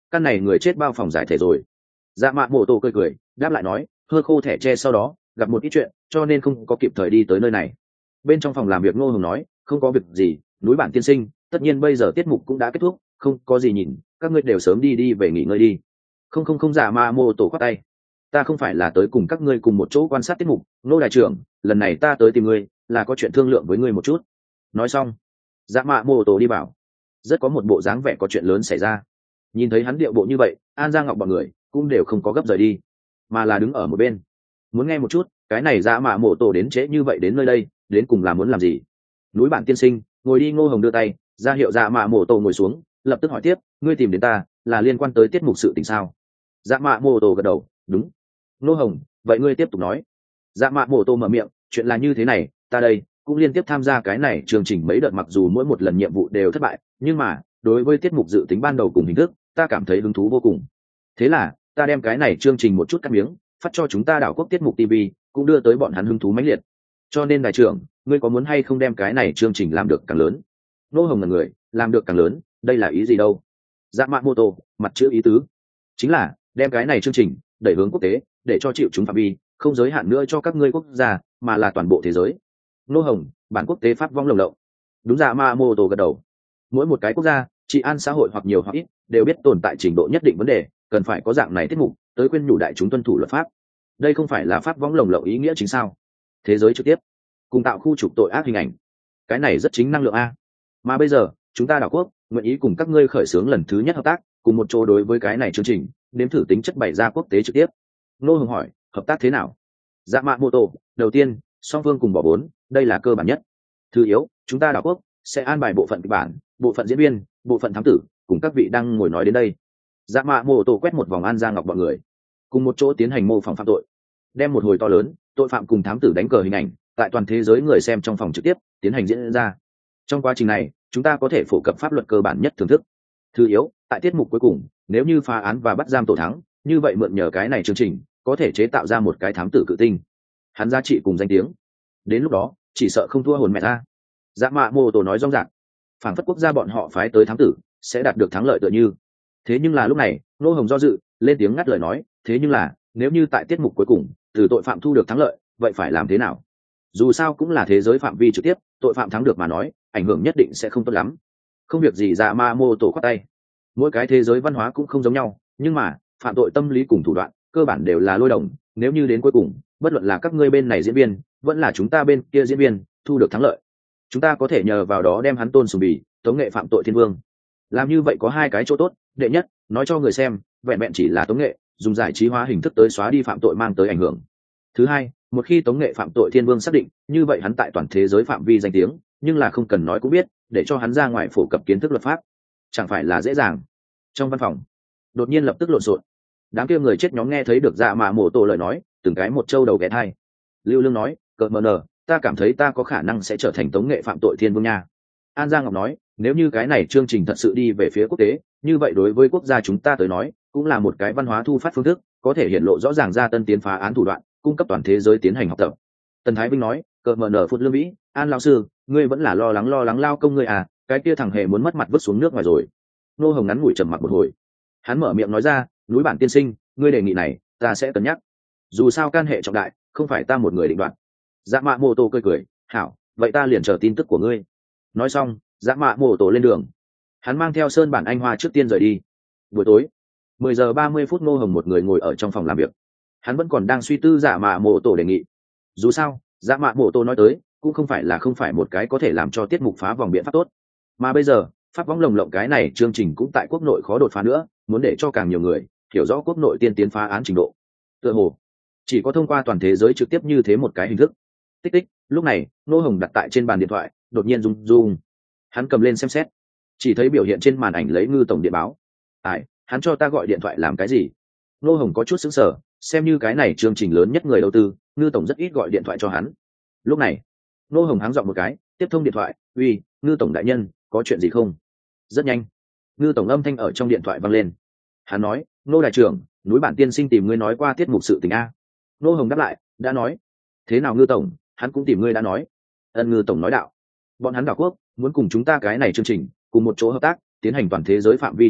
căn này người chết bao phòng giải thể rồi. Dạ mạ mổ tổ cười cười đáp lại nói, hơ khô thẻ tre sau đó gặp một ít chuyện cho nên không có kịp thời đi tới nơi này. Bên trong phòng làm việc Ngô Hồng nói, không có việc gì, núi bản tiên sinh, tất nhiên bây giờ tiết mục cũng đã kết thúc, không có gì nhìn, các ngươi đều sớm đi đi về nghỉ ngơi đi. Không không không, dạ mạ mổ tổ khoát tay, ta không phải là tới cùng các ngươi cùng một chỗ quan sát tiết mục, Ngô đại trưởng, lần này ta tới tìm ngươi là có chuyện thương lượng với ngươi một chút. Nói xong, dạ mạ mổ tổ đi vào, rất có một bộ dáng vẻ có chuyện lớn xảy ra. Nhìn thấy hắn điệu bộ như vậy, An Giang Ngọc bọn người cũng đều không có gấp rời đi, mà là đứng ở một bên muốn nghe một chút cái này dạ mạ mổ tổ đến trễ như vậy đến nơi đây đến cùng là muốn làm gì. Núi bản tiên sinh ngồi đi. Ngô Hồng đưa tay ra hiệu dạ mạ mổ tổ ngồi xuống, lập tức hỏi tiếp, ngươi tìm đến ta là liên quan tới tiết mục sự tình sao? Dạ mạ mổ tổ gật đầu, đúng. Ngô Hồng, vậy ngươi tiếp tục nói. Dạ mạ mổ tổ mở miệng, chuyện là như thế này, ta đây cũng liên tiếp tham gia cái này chương trình mấy đợt, mặc dù mỗi một lần nhiệm vụ đều thất bại, nhưng mà đối với tiết mục dự tính ban đầu cùng hình thức ta cảm thấy hứng thú vô cùng. Thế là ta đem cái này chương trình một chút cắt miếng phát cho chúng ta đảo quốc tiết mục ti vi, cũng đưa tới bọn hắn hứng thú mãnh liệt. Cho nên đại trưởng, ngươi có muốn hay không đem cái này chương trình làm được càng lớn? Nô Hồng là người làm được càng lớn, đây là ý gì đâu? Dạ mạ mô tô mặt chữ ý tứ chính là đem cái này chương trình đẩy hướng quốc tế, để cho chịu chúng phạm vi không giới hạn nữa cho các ngươi quốc gia, mà là toàn bộ thế giới. Nô Hồng, bản quốc tế pháp vong lồng lộng. Đúng. Dạ mạ mô tô gật đầu. Mỗi một cái quốc gia trị an xã hội hoặc nhiều hoặc ít đều biết tồn tại trình độ nhất định vấn đề, cần phải có dạng này tiết mục tới khuyên nhủ đại chúng tuân thủ luật pháp. Đây không phải là pháp võng lồng lộng ý nghĩa chính sao? Thế giới trực tiếp cùng tạo khu trục tội ác hình ảnh, cái này rất chính năng lượng a. Mà bây giờ chúng ta đảo quốc nguyện ý cùng các ngươi khởi xướng lần thứ nhất hợp tác, cùng một chỗ đối với cái này chương trình nếm thử tính chất bày ra quốc tế trực tiếp. Nô Hồng hỏi, hợp tác thế nào? Dạ mạ mô tô, đầu tiên song phương cùng bỏ vốn, đây là cơ bản nhất. Thứ yếu, chúng ta đảo quốc sẽ an bài bộ phận kịch bản, bộ phận diễn viên, bộ phận thám tử, cùng các vị đang ngồi nói đến đây. Dạ mạ mô tô quét một vòng An Giang Ngọc bọn người, cùng một chỗ tiến hành mô phỏng phạm tội, đem một hồi to lớn tội phạm cùng thám tử đánh cờ hình ảnh tại toàn thế giới người xem trong phòng trực tiếp tiến hành diễn ra. Trong quá trình này chúng ta có thể phổ cập pháp luật cơ bản nhất thưởng thức. Thứ yếu, tại tiết mục cuối cùng nếu như phá án và bắt giam tổ thắng, như vậy mượn nhờ cái này chương trình có thể chế tạo ra một cái thám tử cự tinh, hắn giá trị cùng danh tiếng đến lúc đó chỉ sợ không thua hồn mẹ ta. Dạ mạ mô tô nói rong rạc, phản phất quốc gia bọn họ phái tới thám tử sẽ đạt được thắng lợi tựa như. Thế nhưng là lúc này Nô Hồng do dự lên tiếng ngắt lời nói, thế nhưng là nếu như tại tiết mục cuối cùng từ tội phạm thu được thắng lợi, vậy phải làm thế nào? Dù sao cũng là thế giới phạm vi trực tiếp, tội phạm thắng được mà nói ảnh hưởng nhất định sẽ không tốt lắm. Không việc gì. Dạ ma mô tổ khoát tay, mỗi cái thế giới văn hóa cũng không giống nhau, nhưng mà phạm tội tâm lý cùng thủ đoạn cơ bản đều là lôi đồng. Nếu như đến cuối cùng bất luận là các ngươi bên này diễn viên vẫn là chúng ta bên kia diễn viên thu được thắng lợi, chúng ta có thể nhờ vào đó đem hắn tôn sùng bì tống nghệ phạm tội thiên vương. Làm như vậy có hai cái chỗ tốt, đệ nhất, nói cho người xem vẹn vẹn chỉ là tống nghệ, dùng giải trí hóa hình thức tới xóa đi phạm tội mang tới ảnh hưởng. Thứ hai, một khi tống nghệ phạm tội thiên vương xác định, như vậy hắn tại toàn thế giới phạm vi danh tiếng, nhưng là không cần nói cũng biết, để cho hắn ra ngoài phổ cập kiến thức luật pháp chẳng phải là dễ dàng. Trong văn phòng đột nhiên lập tức lộn xộn, đám kia người chết nhóm nghe thấy được Dạ mạ mổ tổ lời nói, từng cái một trâu đầu ghé thai. Lưu Lương nói, cợt mờ nờ, ta cảm thấy ta có khả năng sẽ trở thành tống nghệ phạm tội thiên vương nha. An Giang Ngọc nói, nếu như cái này chương trình thật sự đi về phía quốc tế, như vậy đối với quốc gia chúng ta tới nói cũng là một cái văn hóa thu phát phương thức, có thể hiện lộ rõ ràng ra tân tiến phá án thủ đoạn, cung cấp toàn thế giới tiến hành học tập. Tần Thái Vinh nói, cợt mờ nở Phút Lương Vĩ, An lão sư, ngươi vẫn là lo lắng lo lắng lao công ngươi à, cái kia thằng hề muốn mất mặt vứt xuống nước ngoài rồi. Nô Hồng ngắn ngủi trầm mặc một hồi, hắn mở miệng nói ra, núi bản tiên sinh, ngươi đề nghị này ta sẽ cân nhắc, dù sao can hệ trọng đại, không phải ta một người định đoạt. Dạ mạ mô tô cười cười, hảo, vậy ta liền chờ tin tức của ngươi. Nói xong, Dạ mạ mô tô lên đường, hắn mang theo Sơn Bản Anh Hoa trước tiên rời đi. Buổi tối mười giờ ba mươi phút, Ngô Hồng một người ngồi ở trong phòng làm việc, hắn vẫn còn đang suy tư Dạ mạ mô tô đề nghị. Dù sao Dạ mạ mô tô nói tới cũng không phải là không phải một cái có thể làm cho tiết mục phá vòng biện pháp tốt, mà bây giờ pháp võng lồng lộng cái này chương trình cũng tại quốc nội khó đột phá nữa, muốn để cho càng nhiều người hiểu rõ quốc nội tiên tiến phá án trình độ, tựa hồ chỉ có thông qua toàn thế giới trực tiếp như thế một cái hình thức. Tích tích, lúc này Ngô Hồng đặt tại trên bàn điện thoại đột nhiên rung rung, hắn cầm lên xem xét, chỉ thấy biểu hiện trên màn ảnh lấy Ngư tổng điện báo. Ai, hắn cho ta gọi điện thoại làm cái gì? Ngô Hồng có chút sững sờ, xem như cái này chương trình lớn nhất người đầu tư, Ngư tổng rất ít gọi điện thoại cho hắn. Lúc này Ngô Hồng háng giọng một cái, tiếp thông điện thoại, uy, Ngư tổng đại nhân, có chuyện gì không? Rất nhanh Ngư tổng âm thanh ở trong điện thoại vang lên, hắn nói, Ngô đại trưởng, núi bản tiên sinh tìm ngươi nói qua tiết mục sự tình a. Ngô Hồng đáp lại, đã nói. Thế nào Ngư tổng, hắn cũng tìm ngươi đã nói. Ân. Ngư tổng nói đạo, bọn hắn đảo quốc muốn cùng chúng ta cái này chương trình cùng một chỗ hợp tác, tiến hành toàn thế giới phạm vi trực tiếp,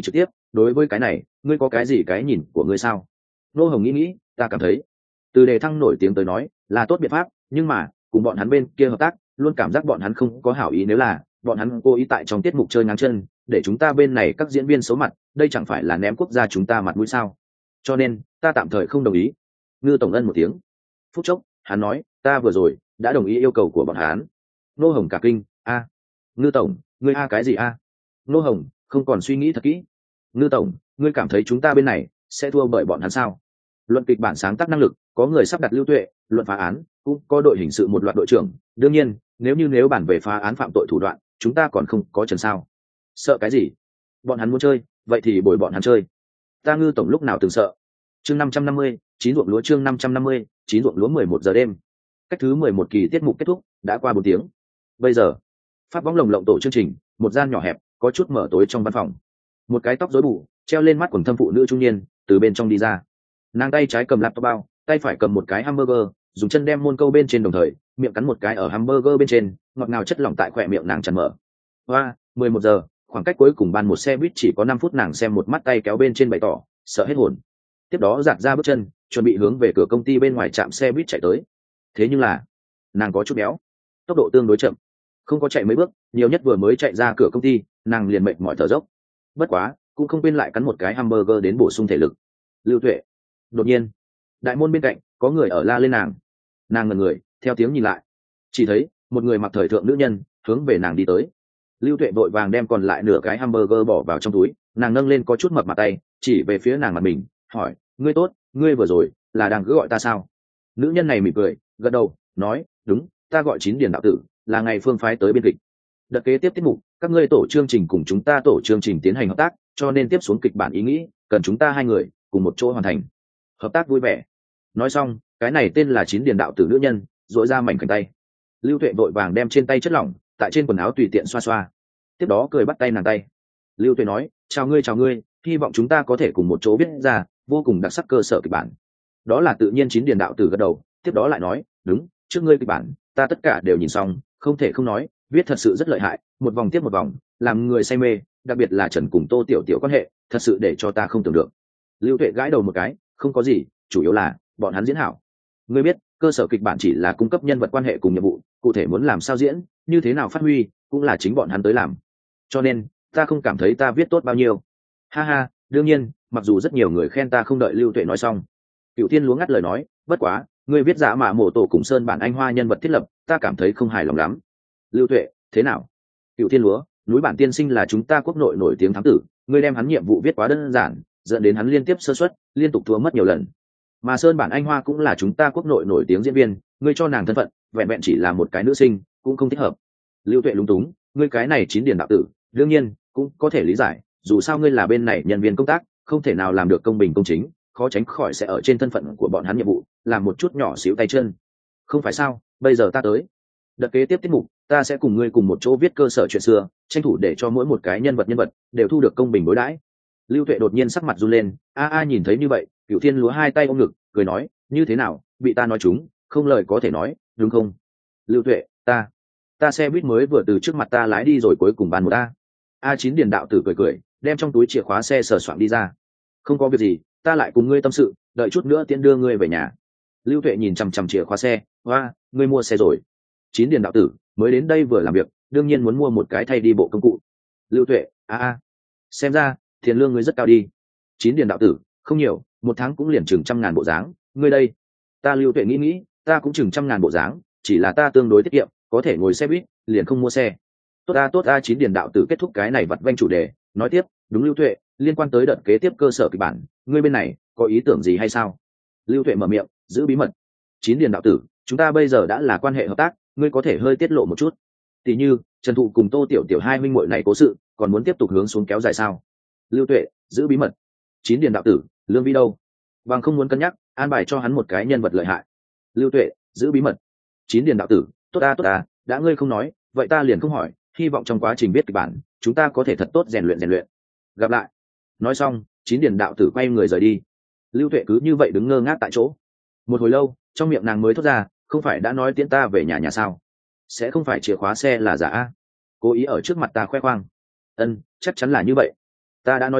đối với cái này ngươi có cái gì cái nhìn của ngươi sao? Nô Hồng nghĩ nghĩ, ta cảm thấy từ đề thăng nổi tiếng tới nói là tốt biện pháp, nhưng mà cùng bọn hắn bên kia hợp tác luôn cảm giác bọn hắn không có hảo ý, nếu là bọn hắn cố ý tại trong tiết mục chơi ngang chân để chúng ta bên này các diễn viên xấu mặt, đây chẳng phải là ném quốc gia chúng ta mặt mũi sao? Cho nên ta tạm thời không đồng ý. Ngư tổng ân một tiếng. Phút chốc hắn nói, ta vừa rồi đã đồng ý yêu cầu của bọn hắn. Nô Hồng cả kinh, a Ngư tổng, ngươi a cái gì a? Nô Hồng không còn suy nghĩ thật kỹ. Ngư tổng, ngươi cảm thấy chúng ta bên này sẽ thua bởi bọn hắn sao? Luận kịch bản sáng tác năng lực, có người sắp đặt Lưu Tuệ, luận phá án cũng có đội hình sự một loạt đội trưởng, đương nhiên nếu như nếu bản về phá án phạm tội thủ đoạn chúng ta còn không có trần sao. Sợ cái gì? Bọn hắn muốn chơi vậy thì bồi bọn hắn chơi, ta Ngư tổng lúc nào từng sợ. Chương năm trăm năm mươi, chín ruộng lúa. Chương năm trăm năm mươi, chín ruộng lúa. Mười một giờ đêm, cách thứ mười một kỳ tiết mục kết thúc đã qua bốn tiếng. Bây giờ pháp võng lồng lộng tổ chương trình, một gian nhỏ hẹp có chút mở tối trong văn phòng. Một cái tóc rối bù treo lên mắt quần thâm phụ nữ trung niên từ bên trong đi ra. Nàng tay trái cầm laptop bao, tay phải cầm một cái hamburger, dùng chân đem môn câu bên trên, đồng thời miệng cắn một cái ở hamburger bên trên, ngọt ngào chất lỏng tại khỏe miệng nàng tràn mở. Hoa, mười một giờ, khoảng cách cuối cùng ban một xe buýt chỉ có năm phút, nàng xem một mắt tay kéo bên trên bày tỏ sợ hết hồn. Tiếp đó giạt ra bước chân, chuẩn bị hướng về cửa công ty bên ngoài trạm xe buýt chạy tới. Thế nhưng là nàng có chút béo, tốc độ tương đối chậm, không có chạy mấy bước, nhiều nhất vừa mới chạy ra cửa công ty nàng liền mệt mỏi thở dốc. Bất quá cũng không quên lại cắn một cái hamburger đến bổ sung thể lực. Lưu Tuệ. Đột nhiên đại môn bên cạnh có người ở la lên nàng. Nàng ngẩn người theo tiếng nhìn lại, chỉ thấy một người mặc thời thượng nữ nhân hướng về nàng đi tới. Lưu Tuệ vội vàng đem còn lại nửa cái hamburger bỏ vào trong túi, nàng nâng lên có chút mập mặt tay chỉ về phía nàng mặt mình, hỏi, ngươi tốt, ngươi vừa rồi là đang cứ gọi ta sao? Nữ nhân này mỉm cười gật đầu nói, đúng, ta gọi Chín Điền đạo tử, là ngày phương phái tới biên kịch. Đợt kế tiếp tiết mục các ngươi tổ chương trình cùng chúng ta tổ chương trình tiến hành hợp tác, cho nên tiếp xuống kịch bản ý nghĩ cần chúng ta hai người cùng một chỗ hoàn thành. Hợp tác vui vẻ. Nói xong cái này tên là Chín Điền đạo tử nữ nhân dội ra mảnh khảnh tay. Lưu Tuệ vội vàng đem trên tay chất lỏng tại trên quần áo tùy tiện xoa xoa, tiếp đó cười bắt tay nàng tay. Lưu Tuệ nói, chào ngươi chào ngươi, hy vọng chúng ta có thể cùng một chỗ viết ra vô cùng đặc sắc cơ sở kịch bản. Đó là tự nhiên. Chín Điền đạo tử gật đầu, tiếp đó lại nói, đúng, trước ngươi kịch bản ta tất cả đều nhìn xong, không thể không nói viết thật sự rất lợi hại, một vòng tiếp một vòng làm người say mê, đặc biệt là Trần cùng Tô Tiểu Tiểu quan hệ thật sự để cho ta không tưởng được. Lưu Tuệ gãi đầu một cái, không có gì, chủ yếu là bọn hắn diễn hảo. Ngươi biết cơ sở kịch bản chỉ là cung cấp nhân vật quan hệ cùng nhiệm vụ, cụ thể muốn làm sao diễn, như thế nào phát huy cũng là chính bọn hắn tới làm, cho nên ta không cảm thấy ta viết tốt bao nhiêu. Ha ha, đương nhiên, mặc dù rất nhiều người khen ta. Không đợi Lưu Tuệ nói xong, Cựu Thiên Lúa ngắt lời nói, bất quá ngươi viết giả mạ mổ tổ cùng Sơn Bản Anh Hoa nhân vật thiết lập ta cảm thấy không hài lòng lắm. Lưu Tuệ, thế nào? Cựu Thiên Lúa, núi bản tiên sinh là chúng ta quốc nội nổi tiếng thám tử, ngươi đem hắn nhiệm vụ viết quá đơn giản, dẫn đến hắn liên tiếp sơ suất, liên tục thua mất nhiều lần. Mà Sơn Bản Anh Hoa cũng là chúng ta quốc nội nổi tiếng diễn viên, ngươi cho nàng thân phận vẹn vẹn chỉ là một cái nữ sinh cũng không thích hợp. Lưu Tuệ lúng túng, ngươi cái này Chín Điền đạo tử đương nhiên cũng có thể lý giải, dù sao ngươi là bên này nhân viên công tác, không thể nào làm được công bình công chính, khó tránh khỏi sẽ ở trên thân phận của bọn hắn nhiệm vụ làm một chút nhỏ xíu tay chân. Không phải sao? Bây giờ ta tới đợt kế tiếp tiết mục, ta sẽ cùng ngươi cùng một chỗ viết cơ sở chuyện xưa, tranh thủ để cho mỗi một cái nhân vật nhân vật đều thu được công bình đối đãi. Lưu Tuệ đột nhiên sắc mặt run lên, a a nhìn thấy như vậy, Cựu Thiên Lúa hai tay ôm ngực cười nói, như thế nào, bị ta nói chúng, không lời có thể nói, đúng không? Lưu Tuệ, ta ta xe buýt mới vừa từ trước mặt ta lái đi rồi, cuối cùng bàn một a. A Chín Điền đạo tử cười cười, đem trong túi chìa khóa xe sờ soạng đi ra. Không có việc gì, ta lại cùng ngươi tâm sự, đợi chút nữa tiễn đưa ngươi về nhà. Lưu Tuệ nhìn chằm chằm chìa khóa xe, hoa, ngươi mua xe rồi? Chín Điền đạo tử mới đến đây vừa làm việc, đương nhiên muốn mua một cái thay đi bộ công cụ. Lưu Tuệ, a a, xem ra tiền lương ngươi rất cao đi. Chín Điền đạo tử, không nhiều, một tháng cũng liền chừng trăm ngàn bộ dáng. Ngươi đây? Ta Lưu Tuệ nghĩ nghĩ, ta cũng chừng trăm ngàn bộ dáng, chỉ là ta tương đối tiết kiệm, có thể ngồi xe buýt, liền không mua xe. Tốt a tốt a. Chín Điền đạo tử kết thúc cái này vặt vanh chủ đề, nói tiếp, đúng Lưu Tuệ, liên quan tới đợt kế tiếp cơ sở kịch bản, ngươi bên này có ý tưởng gì hay sao? Lưu Tuệ mở miệng, giữ bí mật. Chín Điền đạo tử, chúng ta bây giờ đã là quan hệ hợp tác, ngươi có thể hơi tiết lộ một chút, tỷ như Trần Thụ cùng Tô Tiểu Tiểu hai minh muội này cố sự còn muốn tiếp tục hướng xuống kéo dài sao? Lưu Tuệ, giữ bí mật. Chín Điền đạo tử, lương vi đâu? Bằng không muốn cân nhắc an bài cho hắn một cái nhân vật lợi hại. Lưu Tuệ, giữ bí mật. Chín Điền đạo tử, tốt ta tốt ta, đã ngươi không nói vậy ta liền không hỏi, hy vọng trong quá trình viết kịch bản chúng ta có thể thật tốt rèn luyện rèn luyện. Gặp lại. Nói xong Chín Điền đạo tử quay người rời đi. Lưu Tuệ cứ như vậy đứng ngơ ngác tại chỗ. Một hồi lâu trong miệng nàng mới thốt ra, không phải đã nói tiễn ta về nhà nhà sao? Sẽ không phải chìa khóa xe là giả a? Cố ý ở trước mặt ta khoe khoang. Ân, chắc chắn là như vậy. Ta đã nói rồi,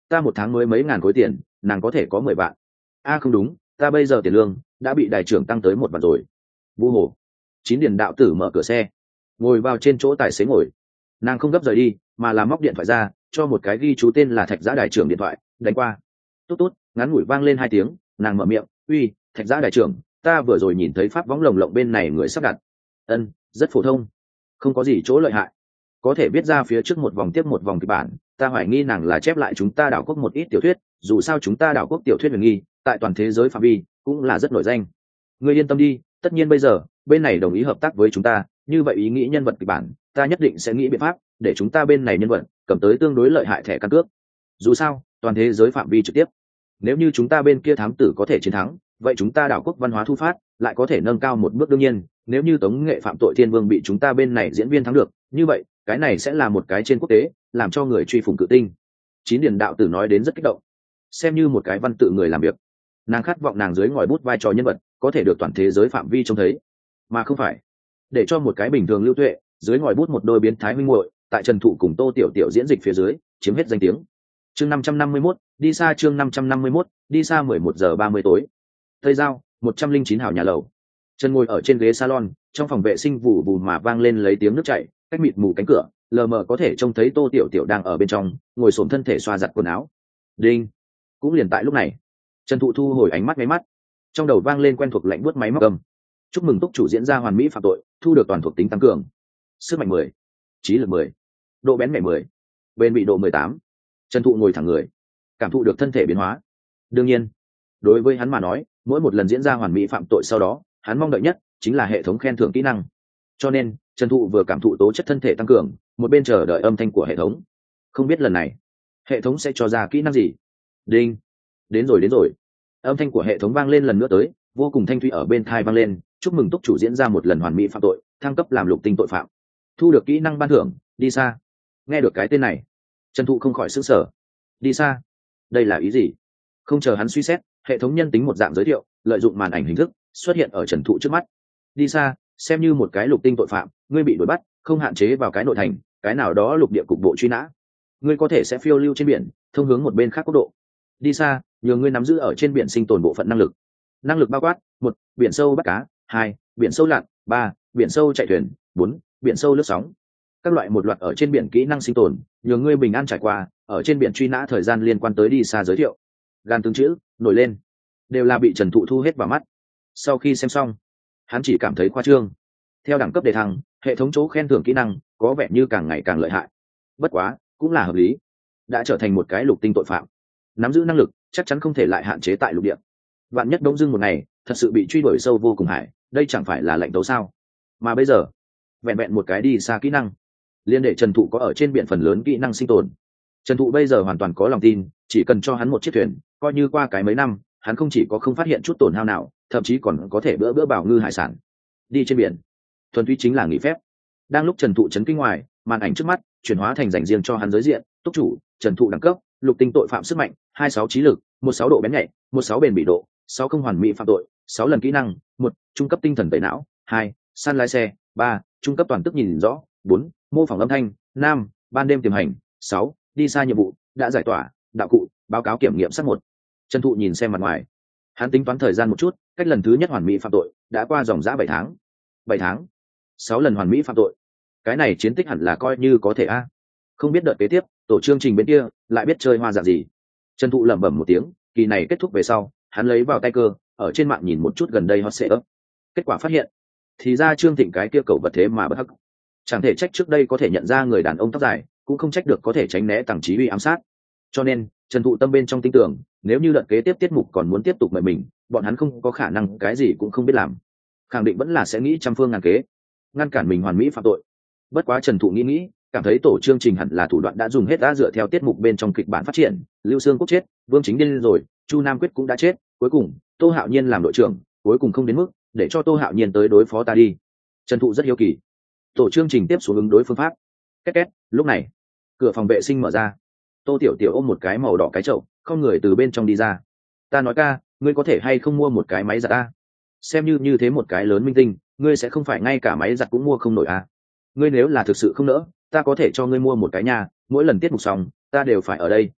ta một tháng mới mấy ngàn khối tiền, nàng có thể có mười vạn. A không đúng, ta bây giờ tiền lương đã bị đại trưởng tăng tới một vạn rồi. Vu hồ. Chín điền đạo tử mở cửa xe, ngồi vào trên chỗ tài xế ngồi. Nàng không gấp rời đi, mà là móc điện thoại ra, cho một cái ghi chú tên là Thạch Giã đại trưởng điện thoại, đánh qua. Tốt tốt, ngắn ngủi vang lên hai tiếng, nàng mở miệng, uy, Thạch Giã đại trưởng, ta vừa rồi nhìn thấy pháp võng lồng lộng bên này người sắp đặt. Ân, rất phổ thông, không có gì chỗ lợi hại, có thể viết ra phía trước một vòng tiếp một vòng kịch bản. Ta hoài nghi nàng là chép lại chúng ta đảo quốc một ít tiểu thuyết, dù sao chúng ta đảo quốc tiểu thuyết huyền nghi tại toàn thế giới phạm vi cũng là rất nổi danh. Ngươi yên tâm đi, tất nhiên bây giờ bên này đồng ý hợp tác với chúng ta, như vậy ý nghĩ nhân vật kịch bản ta nhất định sẽ nghĩ biện pháp để chúng ta bên này nhân vật cầm tới tương đối lợi hại thẻ căn cước. Dù sao toàn thế giới phạm vi trực tiếp, nếu như chúng ta bên kia thám tử có thể chiến thắng, vậy chúng ta đảo quốc văn hóa thu phát lại có thể nâng cao một bước. Đương nhiên nếu như tống nghệ phạm tội thiên vương bị chúng ta bên này diễn viên thắng được, như vậy cái này sẽ là một cái trên quốc tế, làm cho người truy phủng cự tinh. Chín điền đạo tử nói đến rất kích động, xem như một cái văn tự người làm việc, nàng khát vọng nàng dưới ngòi bút vai trò nhân vật có thể được toàn thế giới phạm vi trông thấy, mà không phải để cho một cái bình thường lưu tuệ dưới ngòi bút một đôi biến thái huynh muội tại Trần Thụ cùng Tô Tiểu Tiểu diễn dịch phía dưới chiếm hết danh tiếng. Chương năm trăm năm mươi mốt, đi xa. Chương năm trăm năm mươi mốt, đi xa. mười một giờ ba mươi tối. Tây Giao, một trăm linh chín hào nhà lầu. Trần ngồi ở trên ghế salon, trong phòng vệ sinh vụ bù mà vang lên lấy tiếng nước chảy, cách mịt mù cánh cửa, lờ mờ có thể trông thấy Tô Tiểu Tiểu đang ở bên trong, ngồi xổm thân thể xoa giặt quần áo. Đinh. Cũng liền tại lúc này, Trần Thụ thu hồi ánh mắt, máy mắt trong đầu vang lên quen thuộc lạnh buốt máy móc cầm. Chúc mừng túc chủ diễn ra hoàn mỹ phạm tội, thu được toàn thuộc tính tăng cường, sức mạnh mười, trí lực mười, độ bén nhạy mười, bền bị độ mười tám. Trần Thụ ngồi thẳng người, cảm thụ được thân thể biến hóa. Đương nhiên đối với hắn mà nói, mỗi một lần diễn ra hoàn mỹ phạm tội sau đó, hắn mong đợi nhất chính là hệ thống khen thưởng kỹ năng. Cho nên Trần Thụ vừa cảm thụ tố chất thân thể tăng cường, một bên chờ đợi âm thanh của hệ thống. Không biết lần này hệ thống sẽ cho ra kỹ năng gì. Đinh. Đến rồi đến rồi. Âm thanh của hệ thống vang lên lần nữa tới, vô cùng thanh thủy ở bên tai vang lên. Chúc mừng túc chủ diễn ra một lần hoàn mỹ phạm tội, thăng cấp làm lục tinh tội phạm, thu được kỹ năng ban thưởng, đi xa. Nghe được cái tên này, Trần Thụ không khỏi sửng sở. Đi xa, đây là ý gì? Không chờ hắn suy xét, hệ thống nhân tính một dạng giới thiệu, lợi dụng màn ảnh hình thức xuất hiện ở Trần Thụ trước mắt. Đi xa xem như một cái lục tinh tội phạm, ngươi bị đuổi bắt, không hạn chế vào cái nội thành, cái nào đó lục địa cục bộ truy nã, ngươi có thể sẽ phiêu lưu trên biển, thông hướng một bên khác quốc độ. Đi xa nhờ ngươi nắm giữ ở trên biển sinh tồn bộ phận năng lực. Năng lực bao quát: một, biển sâu bắt cá; hai, biển sâu lặn; ba, biển sâu chạy thuyền; bốn, biển sâu lướt sóng. Các loại một loạt ở trên biển kỹ năng sinh tồn, nhờ ngươi bình an trải qua ở trên biển truy nã thời gian liên quan tới đi xa giới thiệu. Gan từng chữ nổi lên, đều là bị Trần Thụ thu hết vào mắt. Sau khi xem xong, hắn chỉ cảm thấy khoa trương. Theo đẳng cấp đề thăng, hệ thống chỗ khen thưởng kỹ năng có vẻ như càng ngày càng lợi hại. Bất quá cũng là hợp lý, đã trở thành một cái lục tinh tội phạm, nắm giữ năng lực chắc chắn không thể lại hạn chế tại lục địa. Vạn nhất đông dưng một ngày thật sự bị truy đuổi sâu vô cùng hải, đây chẳng phải là lệnh tấu sao? Mà bây giờ vẹn vẹn một cái đi xa kỹ năng liên để Trần Thụ có ở trên biển phần lớn kỹ năng sinh tồn. Trần Thụ bây giờ hoàn toàn có lòng tin, chỉ cần cho hắn một chiếc thuyền, coi như qua cái mấy năm hắn không chỉ có không phát hiện chút tổn hao nào, thậm chí còn có thể bữa bữa bảo ngư hải sản. Đi trên biển thuần túy chính là nghỉ phép. Đang lúc Trần Thụ chấn kinh ngoài, màn ảnh trước mắt chuyển hóa thành dành riêng cho hắn giới diện. Túc chủ Trần Thụ đẳng cấp lục tinh tội phạm, sức mạnh hai mươi sáu, trí lực một sáu, độ bén nhạy một sáu, bền bỉ độ sáu, không hoàn mỹ phạm tội sáu lần kỹ năng: một, trung cấp tinh thần tẩy não; hai, săn lái xe; ba, trung cấp toàn tức nhìn rõ; bốn, mô phỏng âm thanh; năm, ban đêm tiềm hành; sáu, đi xa nhiệm vụ đã giải tỏa, đạo cụ báo cáo kiểm nghiệm sắc một. Trần Thụ nhìn xem mặt ngoài, hắn tính toán thời gian một chút, cách lần thứ nhất hoàn mỹ phạm tội đã qua dòng dã bảy tháng. Bảy tháng, sáu lần hoàn mỹ phạm tội, cái này chiến tích hẳn là coi như có thể a. Không biết đợt kế tiếp tổ chương trình bên kia lại biết chơi hoa dạng gì. Trần Thụ lẩm bẩm một tiếng. Kỳ này kết thúc về sau, hắn lấy vào tay cơ, ở trên mạng nhìn một chút gần đây hot search. Kết quả phát hiện, thì ra Trương Thịnh cái kia cầu vật thế mà bất hắc. Chẳng thể trách trước đây có thể nhận ra người đàn ông tóc dài, cũng không trách được có thể tránh né Tằng Chí Uy ám sát. Cho nên Trần Thụ tâm bên trong tin tưởng, nếu như đợt kế tiếp tiết mục còn muốn tiếp tục mời mình, bọn hắn không có khả năng cái gì cũng không biết làm, khẳng định vẫn là sẽ nghĩ trăm phương ngàn kế ngăn cản mình hoàn mỹ phạm tội. Bất quá Trần Thụ nghĩ nghĩ, cảm thấy tổ chương trình hẳn là thủ đoạn đã dùng hết, đã dựa theo tiết mục bên trong kịch bản phát triển. Lưu Xương Quốc chết, Vương Chính điên rồi, Chu Nam Quyết cũng đã chết, cuối cùng Tô Hạo Nhiên làm đội trưởng, cuối cùng không đến mức để cho Tô Hạo Nhiên tới đối phó ta đi. Trần Thụ rất hiếu kỳ tổ chương trình tiếp xuống ứng đối phương pháp. Két két, lúc này cửa phòng vệ sinh mở ra, Tô Tiểu Tiểu ôm một cái màu đỏ cái chậu, không người từ bên trong đi ra. Ta nói ca, ngươi có thể hay không mua một cái máy giặt ta? Xem như như thế một cái lớn minh tinh, ngươi sẽ không phải ngay cả máy giặt cũng mua không nổi à? Ngươi nếu là thực sự không nỡ, ta có thể cho ngươi mua một cái nhà, mỗi lần tiết mục xong ta đều phải ở đây,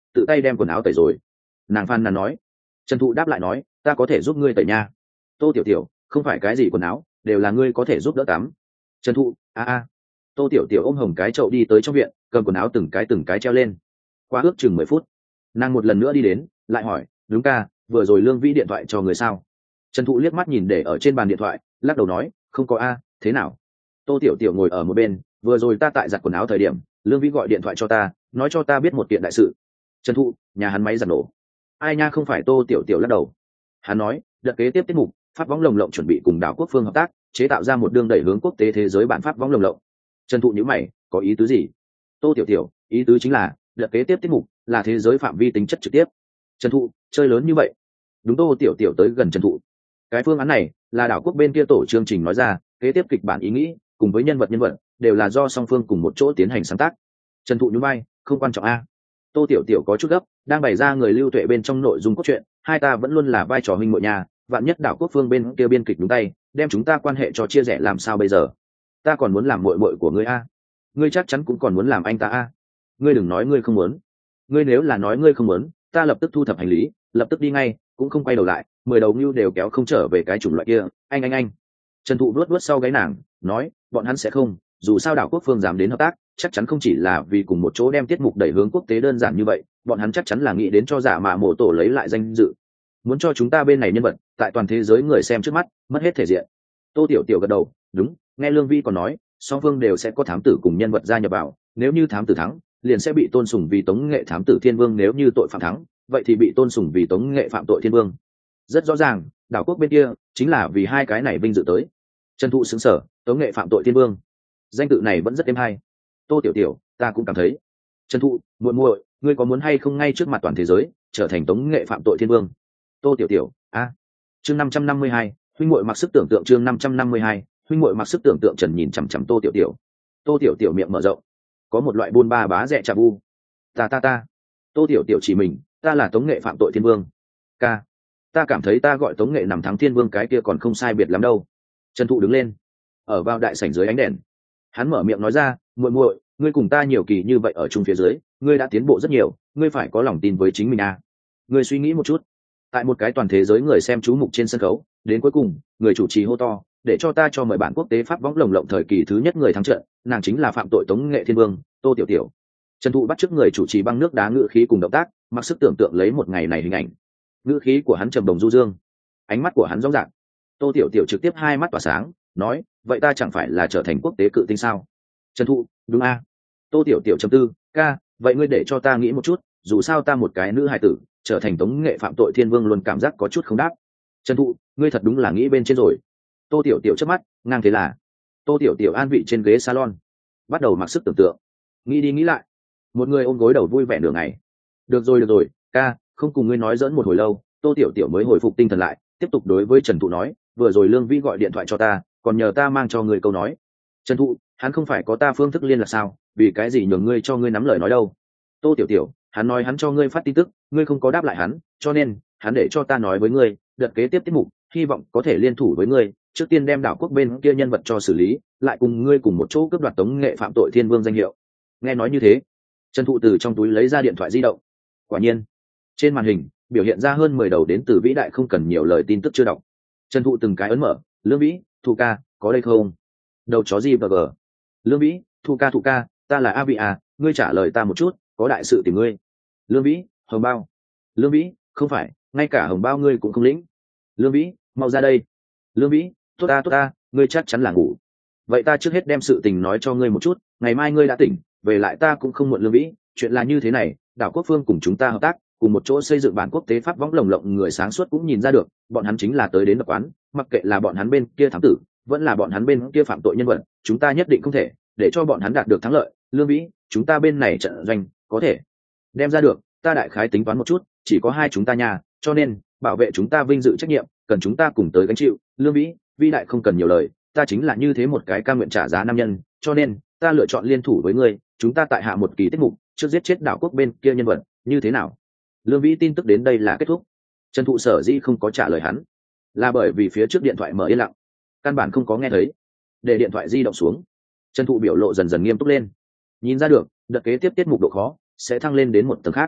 tự tay đem quần áo tẩy rồi. Nàng phàn nàn nói. Trần Thụ đáp lại nói, ta có thể giúp ngươi tẩy nha. Tô Tiểu Tiểu, không phải cái gì quần áo, đều là ngươi có thể giúp đỡ tắm. Trần Thụ, a a. Tô Tiểu Tiểu ôm hồng cái chậu đi tới trong viện, cầm quần áo từng cái từng cái treo lên. Qua ước chừng mười phút, nàng một lần nữa đi đến, lại hỏi, đúng ca, vừa rồi Lương Vĩ điện thoại cho người sao? Trần Thụ liếc mắt nhìn để ở trên bàn điện thoại, lắc đầu nói, không có a. Thế nào? Tô Tiểu Tiểu ngồi ở một bên, vừa rồi ta tại giặt quần áo thời điểm, Lương Vĩ gọi điện thoại cho ta, nói cho ta biết một kiện đại sự. Trần Thụ, nhà hắn máy giặt nổ. Ai nha, không phải. Tô Tiểu Tiểu lắc đầu. Hắn nói, đợt kế tiếp tiết mục, pháp võng lồng lộng chuẩn bị cùng đảo quốc phương hợp tác, chế tạo ra một đương đẩy hướng quốc tế thế giới bản pháp võng lồng lộng. Trần Thụ nhíu mày, có ý tứ gì? Tô Tiểu Tiểu, ý tứ chính là, đợt kế tiếp tiết mục là thế giới phạm vi tính chất trực tiếp. Trần Thụ, chơi lớn như vậy? Đúng. Tô Tiểu Tiểu tới gần Trần Thụ. Cái phương án này là đảo quốc bên kia tổ chương trình nói ra, kế tiếp kịch bản ý nghĩ cùng với nhân vật nhân vật đều là do song phương cùng một chỗ tiến hành sáng tác. Trần Thụ nhún vai, không quan trọng a. Tô Tiểu Tiểu có chút gấp, đang bày ra người lưu tuệ bên trong nội dung cốt truyện, hai ta vẫn luôn là vai trò huynh muội nhà, vạn nhất đảo quốc phương bên kia biên kịch đúng tay, đem chúng ta quan hệ cho chia rẽ làm sao bây giờ? Ta còn muốn làm muội muội của ngươi a. Ngươi chắc chắn cũng còn muốn làm anh ta a. Ngươi đừng nói ngươi không muốn. Ngươi nếu là nói ngươi không muốn, ta lập tức thu thập hành lý, lập tức đi ngay, cũng không quay đầu lại, mười đầu nưu đều kéo không trở về cái chủng loại kia. Anh anh anh. Trần Thụ vuốt vuốt sau gáy nàng, nói, bọn hắn sẽ không, dù sao đảo quốc phương dám đến hợp tác, chắc chắn không chỉ là vì cùng một chỗ đem tiết mục đẩy hướng quốc tế đơn giản như vậy, bọn hắn chắc chắn là nghĩ đến cho giả mạ mổ tổ lấy lại danh dự, muốn cho chúng ta bên này nhân vật tại toàn thế giới người xem trước mắt mất hết thể diện. Tô Tiểu Tiểu gật đầu, đúng, nghe Lương Vi còn nói, song phương đều sẽ có thám tử cùng nhân vật gia nhập vào, nếu như thám tử thắng, liền sẽ bị tôn sùng vì tống nghệ thám tử thiên vương, nếu như tội phạm thắng, vậy thì bị tôn sùng vì tống nghệ phạm tội thiên vương. Rất rõ ràng, đảo quốc bên kia chính là vì hai cái này vinh dự tới. Trần Thụ xứng sở, tống nghệ phạm tội thiên vương, danh tự này vẫn rất êm hay. Tô Tiểu Tiểu, ta cũng cảm thấy. Trần Thụ, muội muội, ngươi có muốn hay không ngay trước mặt toàn thế giới trở thành tống nghệ phạm tội thiên vương? Tô Tiểu Tiểu, a. À. Chương năm trăm năm mươi hai, huynh muội mặc sức tưởng tượng. Chương năm trăm năm mươi hai, huynh muội mặc sức tưởng tượng. Trần nhìn chằm chằm Tô Tiểu Tiểu. Tô Tiểu Tiểu miệng mở rộng, có một loại buôn ba bá rẻ chà bu. Ta ta ta. Tô Tiểu Tiểu chỉ mình, ta là tống nghệ phạm tội thiên vương. Ca, ta cảm thấy ta gọi tống nghệ nằm thắng thiên vương cái kia còn không sai biệt lắm đâu. Trần Thụ đứng lên, ở vào đại sảnh dưới ánh đèn, hắn mở miệng nói ra, muội muội, ngươi cùng ta nhiều kỳ như vậy ở chung phía dưới, ngươi đã tiến bộ rất nhiều, ngươi phải có lòng tin với chính mình à. Ngươi suy nghĩ một chút, tại một cái toàn thế giới người xem chú mục trên sân khấu, đến cuối cùng người chủ trì hô to, để cho ta cho mời bản quốc tế pháp võng lồng lộng thời kỳ thứ nhất người thắng trận, nàng chính là phạm tội tống nghệ thiên vương, Tô Tiểu Tiểu. Trần Thụ bắt chước người chủ trì băng nước đá ngữ khí cùng động tác, mặc sức tưởng tượng lấy một ngày này hình ảnh. Ngữ khí của hắn trầm đồng du dương, ánh mắt của hắn rõ ràng. Tô Tiểu Tiểu trực tiếp hai mắt tỏa sáng, nói, vậy ta chẳng phải là trở thành quốc tế cự tinh sao? Trần Thụ, đúng a. Tô Tiểu Tiểu trầm tư, ca, vậy ngươi để cho ta nghĩ một chút, dù sao ta một cái nữ hài tử trở thành tống nghệ phạm tội thiên vương luôn cảm giác có chút không đáp. Trần Thụ, ngươi thật đúng là nghĩ bên trên rồi. Tô Tiểu Tiểu chớp mắt, ngang thế là. Tô Tiểu Tiểu an vị trên ghế salon, bắt đầu mặc sức tưởng tượng, nghĩ đi nghĩ lại, một người ôm gối đầu vui vẻ nửa ngày. Được rồi được rồi, ca, không cùng ngươi nói giỡn một hồi lâu. Tô Tiểu Tiểu mới hồi phục tinh thần lại, tiếp tục đối với Trần Thụ nói, vừa rồi Lương Vĩ gọi điện thoại cho ta, còn nhờ ta mang cho ngươi câu nói. Trần Thụ, hắn không phải có ta phương thức liên lạc sao, vì cái gì nhường ngươi cho ngươi nắm lời nói đâu? Tô Tiểu Tiểu, hắn nói hắn cho ngươi phát tin tức, ngươi không có đáp lại hắn, cho nên hắn để cho ta nói với ngươi, đợt kế tiếp tiết mục hy vọng có thể liên thủ với ngươi, trước tiên đem đảo quốc bên kia nhân vật cho xử lý, lại cùng ngươi cùng một chỗ cướp đoạt tống nghệ phạm tội thiên vương danh hiệu. Nghe nói như thế, Trần Thụ từ trong túi lấy ra điện thoại di động. Quả nhiên, trên màn hình biểu hiện ra hơn mười đầu đến từ vĩ đại không cần nhiều lời tin tức chưa đọc. Trần Thụ từng cái ấn mở, Lương Vĩ, Thu ca, có đây không? Đầu chó gì và gờ. Lương Vĩ, Thu ca Thu ca, ta là A Vị à, ngươi trả lời ta một chút, có đại sự tìm ngươi. Lương Vĩ, hồng bao. Lương Vĩ, không phải, ngay cả hồng bao ngươi cũng không lĩnh. Lương Vĩ, mau ra đây. Lương Vĩ, tốt ta tốt ta, ngươi chắc chắn là ngủ. Vậy ta trước hết đem sự tình nói cho ngươi một chút, ngày mai ngươi đã tỉnh, về lại ta cũng không muộn. Lương Vĩ, chuyện là như thế này, đảo quốc phương cùng chúng ta hợp tác, cùng một chỗ xây dựng bản quốc tế pháp võng lồng lộng, người sáng suốt cũng nhìn ra được, bọn hắn chính là tới đến đập quán, mặc kệ là bọn hắn bên kia thám tử, vẫn là bọn hắn bên kia phạm tội nhân vật, chúng ta nhất định không thể để cho bọn hắn đạt được thắng lợi. Lương Vĩ, chúng ta bên này trận doanh có thể đem ra được, ta đại khái tính toán một chút, chỉ có hai chúng ta nhà, cho nên bảo vệ chúng ta vinh dự trách nhiệm, cần chúng ta cùng tới gánh chịu. Lương Vĩ, vĩ đại không cần nhiều lời, ta chính là như thế một cái ca nguyện trả giá nam nhân, cho nên ta lựa chọn liên thủ với ngươi, chúng ta tại hạ một kỳ tiết mục, trước giết chết đảo quốc bên kia nhân vật, như thế nào? Lương Vĩ tin tức đến đây là kết thúc. Trần Thụ sở dĩ không có trả lời hắn, là bởi vì phía trước điện thoại mở yên lặng, căn bản không có nghe thấy. Để điện thoại di động xuống, Trần Thụ biểu lộ dần dần nghiêm túc lên. Nhìn ra được, đợt kế tiếp tiết mục độ khó sẽ thăng lên đến một tầng khác.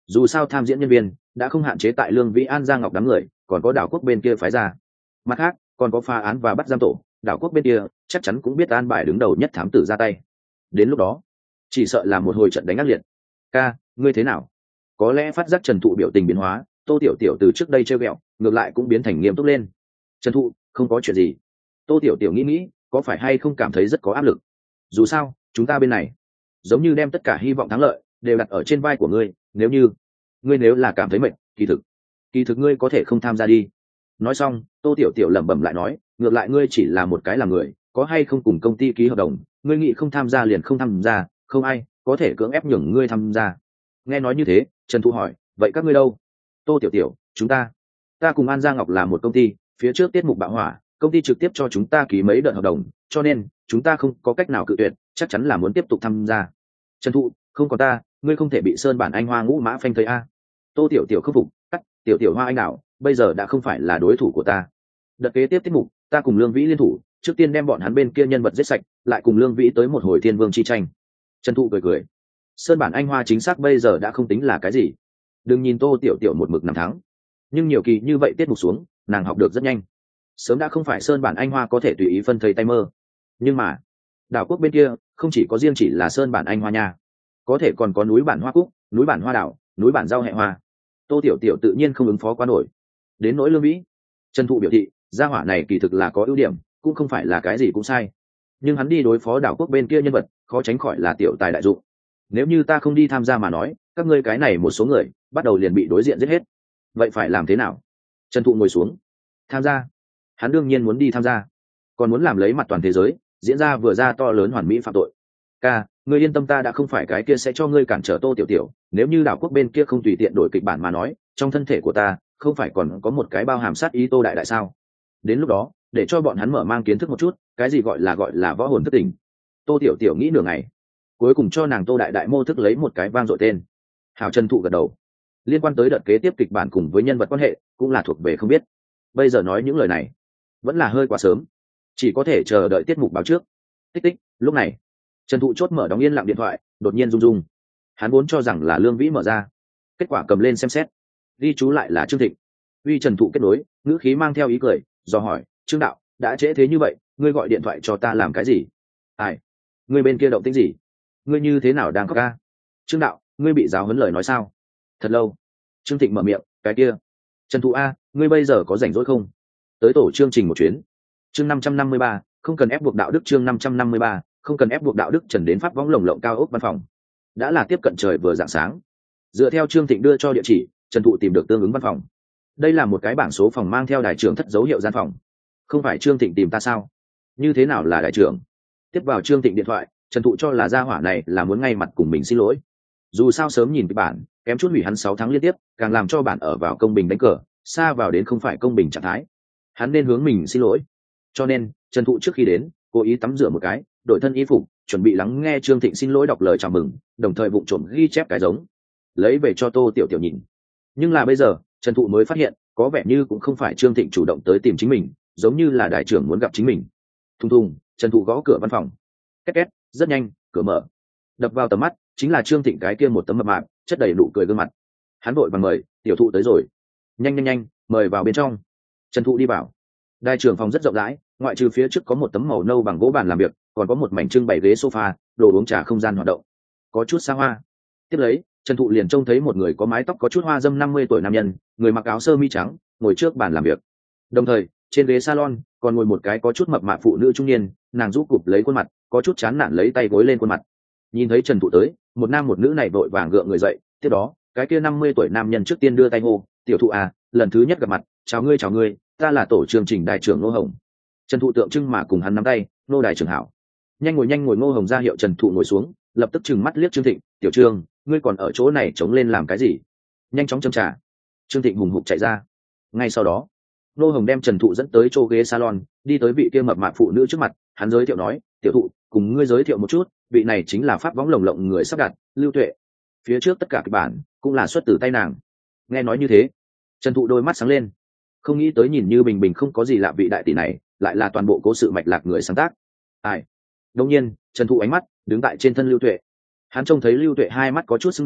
dù sao tham diễn nhân viên đã không hạn chế tại Lương Vĩ An Giang Ngọc đám người, còn có đảo quốc bên kia phái ra. Mặt khác còn có phá án và bắt giam tổ, đảo quốc bên kia chắc chắn cũng biết an bài đứng đầu nhất thám tử ra tay. Đến lúc đó chỉ sợ là một hồi trận đánh ác liệt. Ca, ngươi thế nào? Có lẽ phát giác Trần Thụ biểu tình biến hóa, Tô Tiểu Tiểu từ trước đây trêu ghẹo ngược lại cũng biến thành nghiêm túc lên. Trần Thụ, không có chuyện gì. Tô Tiểu Tiểu nghĩ nghĩ, có phải hay không cảm thấy rất có áp lực? Dù sao chúng ta bên này giống như đem tất cả hy vọng thắng lợi đều đặt ở trên vai của ngươi, nếu như ngươi nếu là cảm thấy mệt, kỳ thực kỳ thực ngươi có thể không tham gia đi. Nói xong, Tô Tiểu Tiểu lẩm bẩm lại nói, ngược lại ngươi chỉ là một cái làm người, có hay không cùng công ty ký hợp đồng, ngươi nghĩ không tham gia liền không tham gia, không ai có thể cưỡng ép nhường ngươi tham gia. Nghe nói như thế, Trần Thụ hỏi, vậy các ngươi đâu? Tô Tiểu Tiểu, chúng ta ta cùng An Gia Ngọc là một công ty, phía trước tiết mục bạo hỏa, công ty trực tiếp cho chúng ta ký mấy đợt hợp đồng, cho nên chúng ta không có cách nào cự tuyệt, chắc chắn là muốn tiếp tục tham gia. Trần Thụ, không có ta ngươi không thể bị Sơn Bản Anh Hoa ngũ mã phanh thây a. Tô Tiểu Tiểu khắc phục, cắt, Tiểu Tiểu Hoa anh nào bây giờ đã không phải là đối thủ của ta. Đợt kế tiếp tiết mục ta cùng Lương Vĩ liên thủ, trước tiên đem bọn hắn bên kia nhân vật giết sạch, lại cùng Lương Vĩ tới một hồi thiên vương chi tranh. Trần Thụ cười cười, Sơn Bản Anh Hoa chính xác bây giờ đã không tính là cái gì. Đừng nhìn Tô Tiểu Tiểu một mực năm tháng, nhưng nhiều kỳ như vậy tiết mục xuống, nàng học được rất nhanh, sớm đã không phải Sơn Bản Anh Hoa có thể tùy ý phân thây tay mơ. Nhưng mà đảo quốc bên kia không chỉ có riêng chỉ là Sơn Bản Anh Hoa nha, có thể còn có núi bản hoa cúc, núi bản hoa đảo, núi bản rau hẹ hoa. Tô Tiểu Tiểu tự nhiên không ứng phó quá nổi. Đến nỗi Lương Vĩ, Trần Thụ biểu thị gia hỏa này kỳ thực là có ưu điểm, cũng không phải là cái gì cũng sai, nhưng hắn đi đối phó đảo quốc bên kia nhân vật khó tránh khỏi là tiểu tài đại dụng. Nếu như ta không đi tham gia mà nói, các ngươi cái này một số người bắt đầu liền bị đối diện giết hết, vậy phải làm thế nào? Trần Thụ ngồi xuống, tham gia. Hắn đương nhiên muốn đi tham gia, còn muốn làm lấy mặt toàn thế giới diễn ra vừa ra to lớn hoàn mỹ phạm tội. Ca, ngươi yên tâm, ta đã không phải cái kia sẽ cho ngươi cản trở Tô Tiểu Tiểu, nếu như đảo quốc bên kia không tùy tiện đổi kịch bản mà nói, trong thân thể của ta không phải còn có một cái bao hàm sát ý Tô đại đại sao? Đến lúc đó để cho bọn hắn mở mang kiến thức một chút cái gì gọi là gọi là võ hồn thất tình. Tô Tiểu Tiểu nghĩ nửa ngày, cuối cùng cho nàng Tô đại đại mô thức lấy một cái vang dội tên. Hào. Trần Thụ gật đầu. Liên quan tới đợt kế tiếp kịch bản cùng với nhân vật quan hệ cũng là thuộc về không biết, bây giờ nói những lời này vẫn là hơi quá sớm, chỉ có thể chờ đợi tiết mục báo trước. Tích tích. Lúc này Trần Thụ chốt mở đóng yên lặng điện thoại, đột nhiên rung rung. Hắn vốn cho rằng là Lương Vĩ mở ra, kết quả cầm lên xem xét, ghi chú lại là Trương Thịnh. Uy. Trần Thụ kết nối, ngữ khí mang theo ý cười, do hỏi, Trương đạo, đã trễ thế như vậy, ngươi gọi điện thoại cho ta làm cái gì? Ai? Ngươi bên kia động tĩnh gì? Ngươi như thế nào đang khóc ca? Trương đạo, ngươi bị giáo huấn lời nói sao? Thật lâu. Trương Thịnh mở miệng, cái kia. Trần Thụ a, ngươi bây giờ có rảnh rỗi không? Tới tổ chương trình một chuyến. Chương năm trăm năm mươi ba, không cần ép buộc đạo đức. Chương năm trăm năm mươi ba, không cần ép buộc đạo đức. Trần đến Pháp võng lồng lộng cao ốc văn phòng. Đã là tiếp cận trời vừa rạng sáng. Dựa theo Trương Thịnh đưa cho địa chỉ, Trần Thụ tìm được tương ứng văn phòng. Đây là một cái bảng số phòng mang theo đài trưởng thất dấu hiệu gian phòng. Không phải Trương Thịnh tìm ta sao? Như thế nào là đại trưởng? Tiếp vào Trương Thịnh điện thoại, Trần Thụ cho là gia hỏa này là muốn ngay mặt cùng mình xin lỗi. Dù sao sớm nhìn cái bản, kém chút hủy hắn sáu tháng liên tiếp, càng làm cho bản ở vào công bình đánh cờ, xa vào đến không phải công bình trạng thái. Hắn nên hướng mình xin lỗi. Cho nên, Trần Thụ trước khi đến, cố ý tắm rửa một cái, đổi thân y phục, chuẩn bị lắng nghe Trương Thịnh xin lỗi đọc lời chào mừng, đồng thời vụng trộm ghi chép cái giống, lấy về cho Tô Tiểu Tiểu nhìn. Nhưng là bây giờ, Trần Thụ mới phát hiện, có vẻ như cũng không phải Trương Thịnh chủ động tới tìm chính mình, giống như là đại trưởng muốn gặp chính mình. Thùng thùng, Trần Thụ gõ cửa văn phòng. Két két, rất nhanh, cửa mở. Đập vào tầm mắt chính là Trương Thịnh cái kia một tấm mập mạp, chất đầy nụ cười gương mặt. Hắn vội vàng mời, Tiểu Thụ tới rồi. Nhanh nhanh nhanh, mời vào bên trong. Trần Thụ đi vào. Đại trưởng phòng rất rộng rãi, ngoại trừ phía trước có một tấm màu nâu bằng gỗ bàn làm việc, còn có một mảnh trưng bày ghế sofa, đồ uống trà không gian hoạt động. Có chút xa hoa. Tiếp lấy, Trần Thụ liền trông thấy một người có mái tóc có chút hoa dâm năm mươi tuổi nam nhân, người mặc áo sơ mi trắng, ngồi trước bàn làm việc. Đồng thời, trên ghế salon còn ngồi một cái có chút mập mạp phụ nữ trung niên, nàng rũ cụp lấy khuôn mặt, có chút chán nản lấy tay gối lên khuôn mặt. Nhìn thấy Trần Thụ tới, một nam một nữ này vội vàng gượng người dậy, tiếp đó, cái kia năm mươi tuổi nam nhân trước tiên đưa tay hô, "Tiểu Thụ à, lần thứ nhất gặp mặt, chào ngươi chào ngươi, ta là tổ chương trình đại trưởng Ngô Hồng." Trần Thụ tượng trưng mà cùng hắn nắm tay, "Nô đại trưởng hảo." Nhanh ngồi nhanh ngồi. Ngô Hồng ra hiệu Trần Thụ ngồi xuống, lập tức trừng mắt liếc Trương Thịnh, "Tiểu Trương, ngươi còn ở chỗ này chống lên làm cái gì? Nhanh chóng châm trà." Trương Thịnh hùng hục chạy ra. Ngay sau đó, Ngô Hồng đem Trần Thụ dẫn tới chỗ ghế salon, đi tới vị kia mập mạp phụ nữ trước mặt, hắn giới thiệu nói, "Tiểu Thụ, cùng ngươi giới thiệu một chút, vị này chính là Pháp võng lồng lộng người sắp đặt, Lưu Tuệ. Phía trước tất cả kịch bản cũng là xuất từ tay nàng." Nghe nói như thế, Trần Thụ đôi mắt sáng lên, không nghĩ tới nhìn như bình bình không có gì lạ vị đại tỷ này, lại là toàn bộ cố sự mạch lạc người sáng tác. Ai? Đương nhiên, Trần Thụ ánh mắt đứng tại trên thân Lưu Tuệ. Hắn trông thấy Lưu Tuệ hai mắt có chút sưng đỏ,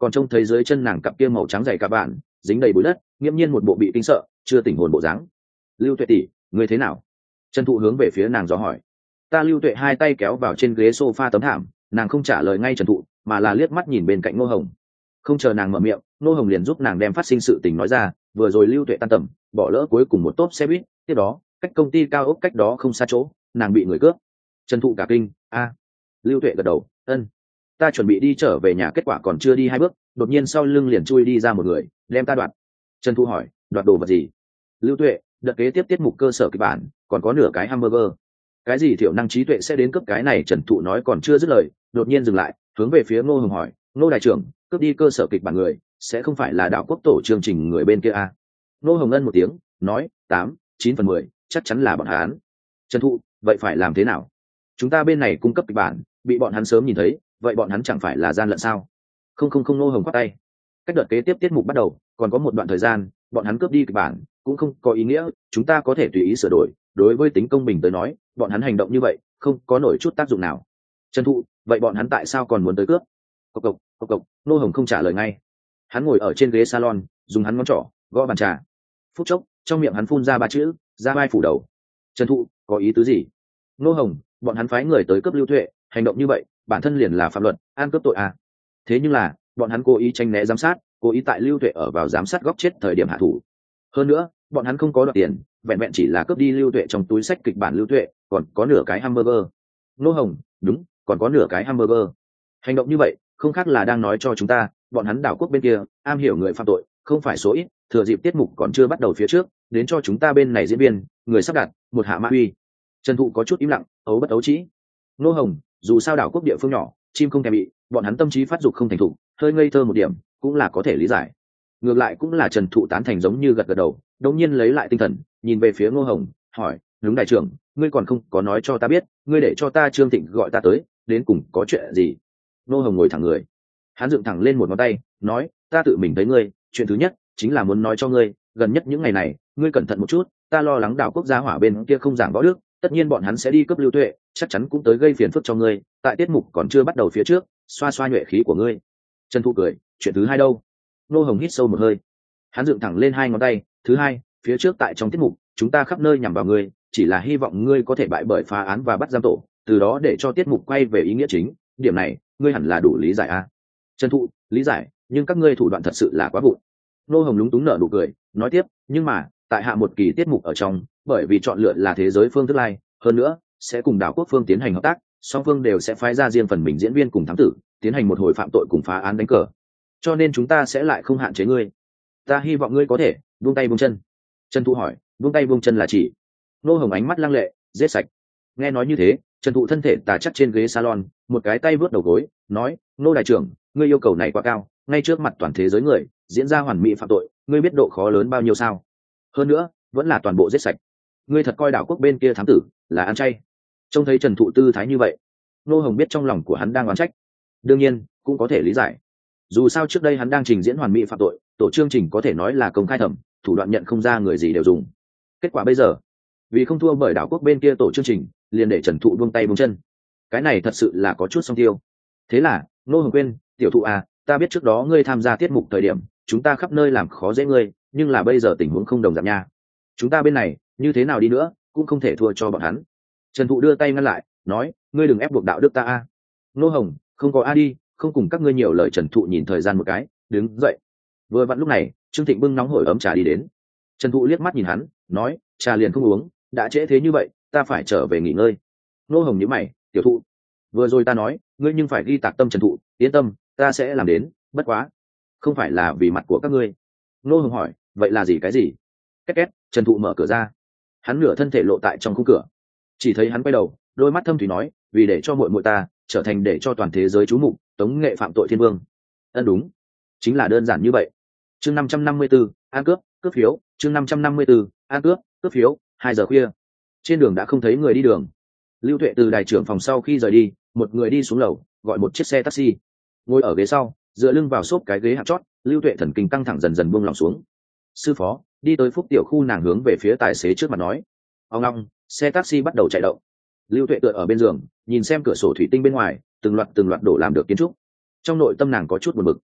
còn trông thấy dưới chân nàng cặp kia màu trắng dày cả bạn dính đầy bụi đất, nghiễm nhiên một bộ bị kinh sợ chưa tỉnh hồn bộ dáng. Lưu Tuệ tỷ, ngươi thế nào? Trần Thụ hướng về phía nàng dò hỏi. Ta Lưu Tuệ hai tay kéo vào trên ghế sofa tấm thảm, nàng không trả lời ngay Trần Thụ, mà là liếc mắt nhìn bên cạnh Ngô Hồng. Không chờ nàng mở miệng, Ngô Hồng liền giúp nàng đem phát sinh sự tình nói ra. Vừa rồi Lưu Tuệ tan tầm, bỏ lỡ cuối cùng một tốp xe buýt, tiếp đó cách công ty cao ốc cách đó không xa chỗ, nàng bị người cướp. Trần Thụ cả kinh. A. Lưu Tuệ gật đầu. Ân. Ta chuẩn bị đi trở về nhà, kết quả còn chưa đi hai bước, đột nhiên sau lưng liền chui đi ra một người, đem ta đoạt. Trần Thụ hỏi, đoạt đồ vật gì? Lưu Tuệ, đợt kế tiếp tiết mục cơ sở kịch bản, còn có nửa cái hamburger. Cái gì thiểu năng trí tuệ sẽ đến cướp cái này? Trần Thụ nói còn chưa dứt lời, đột nhiên dừng lại, hướng về phía Ngô Hồng hỏi, Ngô đại trưởng, cướp đi cơ sở kịch bản người, sẽ không phải là đạo quốc tổ chương trình người bên kia à? Ngô Hồng ân một tiếng, nói, tám, chín phần mười, chắc chắn là bọn hắn. Trần Thụ, vậy phải làm thế nào? Chúng ta bên này cung cấp kịch bản, bị bọn hắn sớm nhìn thấy, vậy bọn hắn chẳng phải là gian lận sao? Không không không. Ngô Hồng khoát tay. Cách đợt kế tiếp tiết mục bắt đầu, còn có một đoạn thời gian, bọn hắn cướp đi kịch bản cũng không có ý nghĩa, chúng ta có thể tùy ý sửa đổi. Đối với tính công bình tới nói, bọn hắn hành động như vậy không có nổi chút tác dụng nào. Trần Thụ, vậy bọn hắn tại sao còn muốn tới cướp? Cộc cộc cộc cộc. Ngô Hồng không trả lời ngay. Hắn ngồi ở trên ghế salon, dùng hắn ngón trỏ gõ bàn trà. Phút chốc, trong miệng hắn phun ra ba chữ, ra vai phủ đầu. Trần Thụ, có ý tứ gì? Ngô Hồng, bọn hắn phái người tới cướp Lưu Tuệ, hành động như vậy bản thân liền là phạm luật, an cướp tội à? Thế nhưng là bọn hắn cố ý tranh né giám sát, cố ý tại Lưu Tuệ ở vào giám sát góc chết thời điểm hạ thủ. Hơn nữa bọn hắn không có đoạt tiền, vẹn vẹn chỉ là cướp đi Lưu Tuệ trong túi sách kịch bản Lưu Tuệ, còn có nửa cái hamburger. Ngô Hồng, đúng, còn có nửa cái hamburger. Hành động như vậy không khác là đang nói cho chúng ta, bọn hắn đảo quốc bên kia am hiểu người phạm tội không phải số ít, thừa dịp tiết mục còn chưa bắt đầu phía trước, đến cho chúng ta bên này diễn viên người sắp đặt một hạ mã uy. Trần Thụ có chút im lặng, ấu bất ấu trĩ. Ngô Hồng, dù sao đảo quốc địa phương nhỏ, chim không thèm bị, bọn hắn tâm trí phát dục không thành thục, hơi ngây thơ một điểm cũng là có thể lý giải. Ngược lại cũng là Trần Thụ tán thành, giống như gật gật đầu, đột nhiên lấy lại tinh thần, nhìn về phía Ngô Hồng, hỏi, "Đúng đại trưởng, ngươi còn không có nói cho ta biết, ngươi để cho ta Trương Thịnh gọi ta tới, đến cùng có chuyện gì?" Ngô Hồng ngồi thẳng người, hắn dựng thẳng lên một ngón tay, nói, "Ta tự mình thấy ngươi, chuyện thứ nhất chính là muốn nói cho ngươi, gần nhất những ngày này, ngươi cẩn thận một chút, ta lo lắng đảo quốc gia hỏa bên kia không giảng võ đức, tất nhiên bọn hắn sẽ đi cướp Lưu Tuệ, chắc chắn cũng tới gây phiền phức cho ngươi, tại tiết mục còn chưa bắt đầu phía trước, xoa xoa nhuệ khí của ngươi." Trần Thụ cười, "Chuyện thứ hai đâu?" Ngô Hồng hít sâu một hơi, hắn dựng thẳng lên hai ngón tay, "Thứ hai, phía trước tại trong tiết mục, chúng ta khắp nơi nhằm vào ngươi, chỉ là hy vọng ngươi có thể bại bởi phá án và bắt giam tổ, từ đó để cho tiết mục quay về ý nghĩa chính, điểm này, ngươi hẳn là đủ lý giải à?" Trần Thụ, "Lý giải, nhưng các ngươi thủ đoạn thật sự là quá vụng." Ngô Hồng lúng túng nở nụ cười, nói tiếp, "Nhưng mà, tại hạ một kỳ tiết mục ở trong, bởi vì chọn lựa là thế giới phương thức lai, hơn nữa sẽ cùng đảo quốc phương tiến hành hợp tác, song phương đều sẽ phái ra riêng phần mình diễn viên cùng thám tử, tiến hành một hồi phạm tội cùng phá án đánh cờ, cho nên chúng ta sẽ lại không hạn chế ngươi. Ta hy vọng ngươi có thể buông tay buông chân." Trần Thụ hỏi, "Buông tay buông chân là chỉ?" Ngô Hồng ánh mắt lăng lệ, "Giết sạch." Nghe nói như thế, Trần Thụ thân thể tà chắc trên ghế salon, một cái tay vớt đầu gối, nói, "Ngô đại trưởng, ngươi yêu cầu này quá cao, ngay trước mặt toàn thế giới người diễn ra hoàn mỹ phạm tội, ngươi biết độ khó lớn bao nhiêu sao? Hơn nữa vẫn là toàn bộ giết sạch. Ngươi thật coi đảo quốc bên kia thám tử là ăn chay?" Trông thấy Trần Thụ tư thái như vậy, Ngô Hồng biết trong lòng của hắn đang oán trách. Đương nhiên cũng có thể lý giải, dù sao trước đây hắn đang trình diễn hoàn mỹ phạm tội, tổ chương trình có thể nói là công khai thẩm, thủ đoạn nhận không ra người gì đều dùng. Kết quả bây giờ, vì không thua bởi đảo quốc bên kia tổ chương trình, liền để Trần Thụ buông tay buông chân, cái này thật sự là có chút song tiêu. Thế là Ngô Hồng quên, "Tiểu Thụ à, ta biết trước đó ngươi tham gia tiết mục thời điểm, chúng ta khắp nơi làm khó dễ ngươi, nhưng là bây giờ tình huống không đồng dạng nha. Chúng ta bên này như thế nào đi nữa cũng không thể thua cho bọn hắn." Trần Thụ đưa tay ngăn lại, nói, "Ngươi đừng ép buộc đạo đức ta a." Ngô Hồng, "Không có a đi, không cùng các ngươi nhiều lời." Trần Thụ nhìn thời gian một cái, đứng dậy. Vừa vặn lúc này, Trương Thịnh bưng nóng hổi ấm trà đi đến. Trần Thụ liếc mắt nhìn hắn, nói, "Trà liền không uống, đã trễ thế như vậy, ta phải trở về nghỉ ngơi." Ngô Hồng nhíu mày, "Tiểu Thụ, vừa rồi ta nói, ngươi nhưng phải ghi tạc tâm." Trần Thụ, "Yên tâm, ta sẽ làm đến, bất quá không phải là vì mặt của các ngươi." Ngô Hồng hỏi, "Vậy là gì cái gì?" Két két, Trần Thụ mở cửa ra. Hắn nửa thân thể lộ tại trong khung cửa, chỉ thấy hắn quay đầu, đôi mắt thâm thúy nói, "Vì để cho muội muội ta trở thành để cho toàn thế giới chú mục tống nghệ phạm tội thiên vương." Ân đúng, chính là đơn giản như vậy. Chương năm trăm năm mươi 554, an cướp, cướp phiếu. Chương năm trăm năm mươi 554, an cướp, cướp phiếu. Hai giờ khuya, trên đường đã không thấy người đi đường. Lưu Tuệ từ đài trưởng phòng sau khi rời đi, một người đi xuống lầu, gọi một chiếc xe taxi. Ngồi ở ghế sau, dựa lưng vào xốp cái ghế hạng chót, Lưu Tuệ thần kinh căng thẳng dần dần buông lòng xuống. "Sư phó." Đi tới Phúc tiểu khu, nàng hướng về phía tài xế trước mặt nói. Ông long, xe taxi bắt đầu chạy động. Lưu Tuệ tựa ở bên giường, nhìn xem cửa sổ thủy tinh bên ngoài, từng loạt từng loạt đổ làm được kiến trúc. Trong nội tâm nàng có chút buồn bực.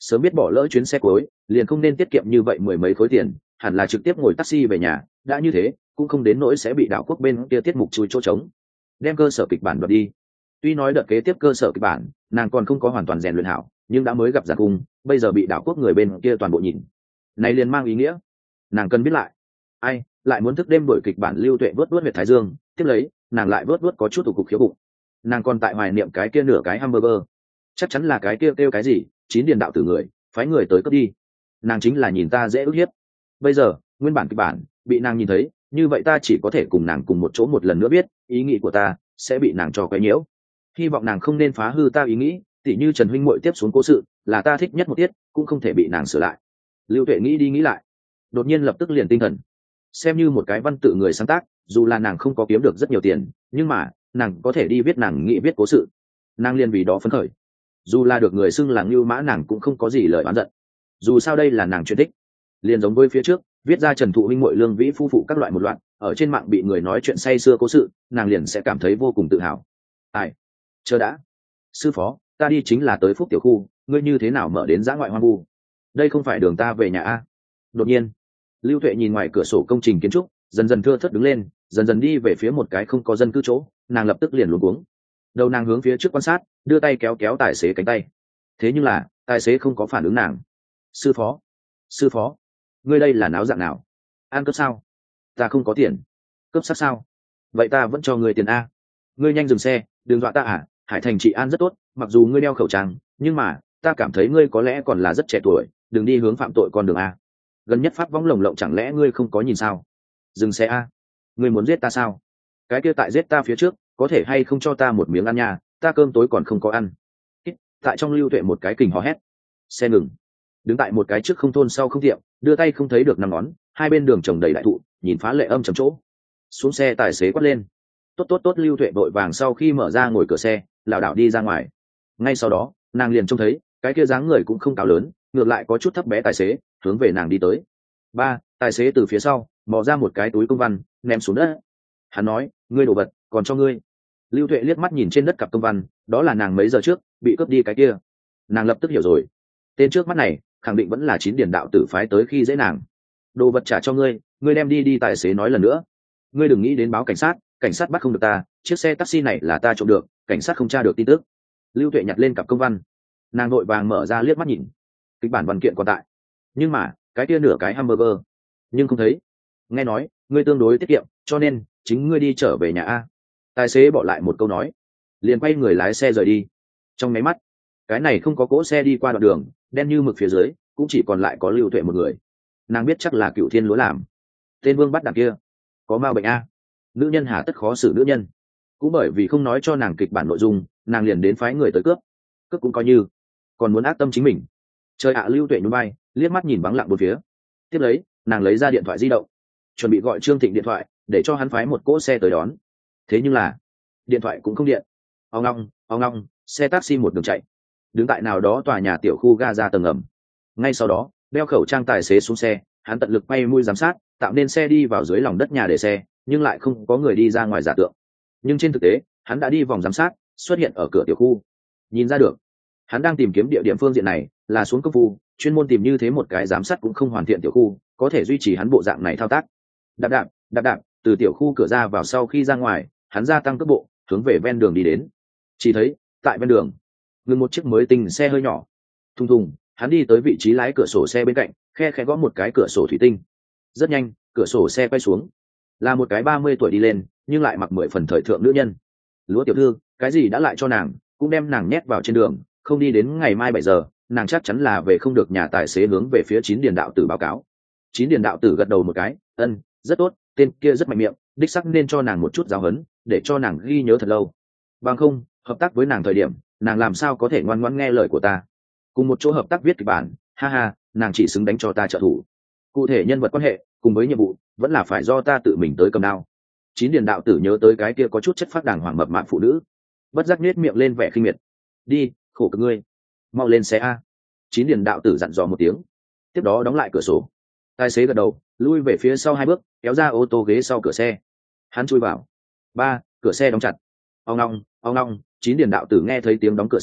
sớm biết bỏ lỡ chuyến xe cuối liền không nên tiết kiệm như vậy mười mấy khối tiền, hẳn là trực tiếp ngồi taxi về nhà, đã như thế cũng không đến nỗi sẽ bị đảo quốc bên kia tiết mục chui chỗ trống đem cơ sở kịch bản đoạt đi. Tuy nói đợt kế tiếp cơ sở kịch bản nàng còn không có hoàn toàn rèn luyện hảo, nhưng đã mới gặp giặc cung, bây giờ bị đảo quốc người bên kia toàn bộ nhìn, này liền mang ý nghĩa nàng cần biết lại. Ai lại muốn thức đêm đổi kịch bản? Lưu Tuệ vớt vớt huyệt thái dương, tiếp lấy nàng lại vớt vớt có chút thủ cục khiếu bụng. Nàng còn tại hoài niệm cái kia nửa cái hamburger, chắc chắn là cái kia kêu, kêu cái gì chín điền đạo tử người phái người tới cướp đi. Nàng chính là nhìn ta dễ ức hiếp, bây giờ nguyên bản kịch bản bị nàng nhìn thấy, như vậy ta chỉ có thể cùng nàng cùng một chỗ một lần nữa biết ý nghĩ của ta sẽ bị nàng cho quấy nhiễu. Hy vọng nàng không nên phá hư ta ý nghĩ, tỉ như Trần huynh muội tiếp xuống cố sự là ta thích nhất một tiết, cũng không thể bị nàng sửa lại. Lưu Tuệ nghĩ đi nghĩ lại, đột nhiên lập tức liền tinh thần, xem như một cái văn tự người sáng tác, dù là nàng không có kiếm được rất nhiều tiền, nhưng mà nàng có thể đi viết nàng nghĩ viết cố sự, nàng liền vì đó phấn khởi. Dù là được người xưng là Ngưu Mã, nàng cũng không có gì lời oán giận, dù sao đây là nàng chuyện thích. Liền giống với phía trước viết ra Trần Thụ huynh muội Lương Vĩ phu phụ các loại một loạt ở trên mạng bị người nói chuyện say sưa cố sự, nàng liền sẽ cảm thấy vô cùng tự hào. Ai, chờ đã, sư phó, ta đi chính là tới Phúc tiểu khu, ngươi như thế nào mở đến dã ngoại hoang vu? Đây không phải đường ta về nhà a? Đột nhiên Lưu Tuệ nhìn ngoài cửa sổ công trình kiến trúc dần dần thưa thớt đứng lên, dần dần đi về phía một cái không có dân cư chỗ, nàng lập tức liền luống cuống. Đầu nàng hướng phía trước quan sát, đưa tay kéo kéo tài xế cánh tay, thế nhưng là tài xế không có phản ứng nàng. Sư phó, sư phó, ngươi đây là náo dạng nào? Ăn cướp sao? Ta không có tiền. Cướp sát sao? Vậy ta vẫn cho ngươi tiền a. Ngươi nhanh dừng xe, đừng dọa ta à? Hải Thành trị an rất tốt, mặc dù ngươi đeo khẩu trang, nhưng mà ta cảm thấy ngươi có lẽ còn là rất trẻ tuổi, đừng đi hướng phạm tội con đường a. Gần nhất pháp võng lồng lộng, chẳng lẽ ngươi không có nhìn sao? Dừng xe a. Ngươi muốn giết ta sao? Cái kia tại giết ta phía trước có thể hay không cho ta một miếng ăn nha, ta cơm tối còn không có ăn. Tại trong Lưu Tuệ một cái kình hò hét. Xe ngừng, đứng tại một cái trước không thôn sau không tiệm, đưa tay không thấy được năm ngón, hai bên đường trồng đầy đại thụ, nhìn phá lệ âm trầm chỗ. Xuống xe tài xế quát lên. Tốt tốt tốt. Lưu Tuệ vội vàng sau khi mở ra ngồi cửa xe, lảo đảo đi ra ngoài. Ngay sau đó nàng liền trông thấy cái kia dáng người cũng không cao lớn, ngược lại có chút thấp bé tài xế hướng về nàng đi tới. Ba tài xế từ phía sau mò ra một cái túi công văn ném xuống đất. Hắn nói, ngươi đồ vật còn cho ngươi. Lưu Tuệ liếc mắt nhìn trên đất cặp công văn, đó là nàng mấy giờ trước bị cướp đi cái kia. Nàng lập tức hiểu rồi, tên trước mắt này khẳng định vẫn là chín điển đạo tử phái tới khi dễ nàng. Đồ vật trả cho ngươi, ngươi đem đi đi. Tài xế nói lần nữa, ngươi đừng nghĩ đến báo cảnh sát, cảnh sát bắt không được ta, chiếc xe taxi này là ta trộm được, cảnh sát không tra được tin tức. Lưu Tuệ nhặt lên cặp công văn, nàng vội vàng mở ra liếc mắt nhìn, kịch bản văn kiện còn tại, nhưng mà cái kia nửa cái hamburger nhưng không thấy. Nghe nói ngươi tương đối tiết kiệm, cho nên chính ngươi đi trở về nhà a. Tài xế bỏ lại một câu nói, liền quay người lái xe rời đi. Trong máy mắt, cái này không có cỗ xe đi qua đoạn đường đen như mực, phía dưới cũng chỉ còn lại có Lưu Tuệ một người. Nàng biết chắc là Cựu Thiên Lúa làm, tên vương bắt đằng kia có ma bệnh a. Nữ nhân hà tất khó xử nữ nhân, cũng bởi vì không nói cho nàng kịch bản nội dung, nàng liền đến phái người tới cướp. Cướp cũng coi như, còn muốn ác tâm chính mình. Trời ạ. Lưu Tuệ nhún vai, liếc mắt nhìn vắng lặng một phía. Tiếp lấy nàng lấy ra điện thoại di động, chuẩn bị gọi Trương Thịnh điện thoại để cho hắn phái một cỗ xe tới đón. Thế nhưng là điện thoại cũng không điện. Ông long ông long, xe taxi một đường chạy, đứng tại nào đó tòa nhà tiểu khu ga ra tầng ngầm. Ngay sau đó đeo khẩu trang tài xế xuống xe, hắn tận lực quay mũi giám sát, tạo nên xe đi vào dưới lòng đất nhà để xe, nhưng lại không có người đi ra ngoài giả tượng. Nhưng trên thực tế hắn đã đi vòng giám sát, xuất hiện ở cửa tiểu khu. Nhìn ra được hắn đang tìm kiếm địa điểm phương diện này là xuống công phu, chuyên môn tìm như thế một cái giám sát cũng không hoàn thiện tiểu khu có thể duy trì hắn bộ dạng này thao tác. Đạp đạp đạp đạp, từ tiểu khu cửa ra vào. Sau khi ra ngoài hắn gia tăng cước bộ, hướng về ven đường đi đến. Chỉ thấy tại ven đường ngừng một chiếc mới tinh xe hơi nhỏ. Thùng thùng, hắn đi tới vị trí lái cửa sổ xe bên cạnh, khe khẽ gõ một cái cửa sổ thủy tinh. Rất nhanh cửa sổ xe quay xuống, là một cái ba mươi tuổi đi lên nhưng lại mặc mười phần thời thượng nữ nhân. Lúa tiểu thư, cái gì đã lại cho nàng, cũng đem nàng nhét vào trên đường, không đi đến ngày mai bảy giờ nàng chắc chắn là về không được nhà. Tài xế hướng về phía chín điền đạo tử báo cáo. Chín điền đạo tử gật đầu một cái, ân, rất tốt, tên kia rất mạnh miệng, đích sắc nên cho nàng một chút giáo huấn, để cho nàng ghi nhớ thật lâu. Bằng không hợp tác với nàng thời điểm nàng làm sao có thể ngoan ngoãn nghe lời của ta. Cùng một chỗ hợp tác viết kịch bản, ha ha, nàng chỉ xứng đánh cho ta trợ thủ. Cụ thể nhân vật quan hệ cùng với nhiệm vụ vẫn là phải do ta tự mình tới cầm đao. Chín điền đạo tử nhớ tới cái kia có chút chất phác đàng hoàng mập mạp phụ nữ, bất giác nết miệng lên vẻ khinh miệt. Đi, khổ cực ngươi, mau lên xe a. Chín điền đạo tử dặn dò một tiếng, tiếp đó đóng lại cửa sổ. Tài xế gật đầu, lui về phía sau hai bước, kéo ra ô tô ghế sau cửa xe. Hắn chui vào. Ba cửa xe đóng chặt. Ông long ông long. Chín điền đạo tử nghe thấy tiếng đóng cửa sau,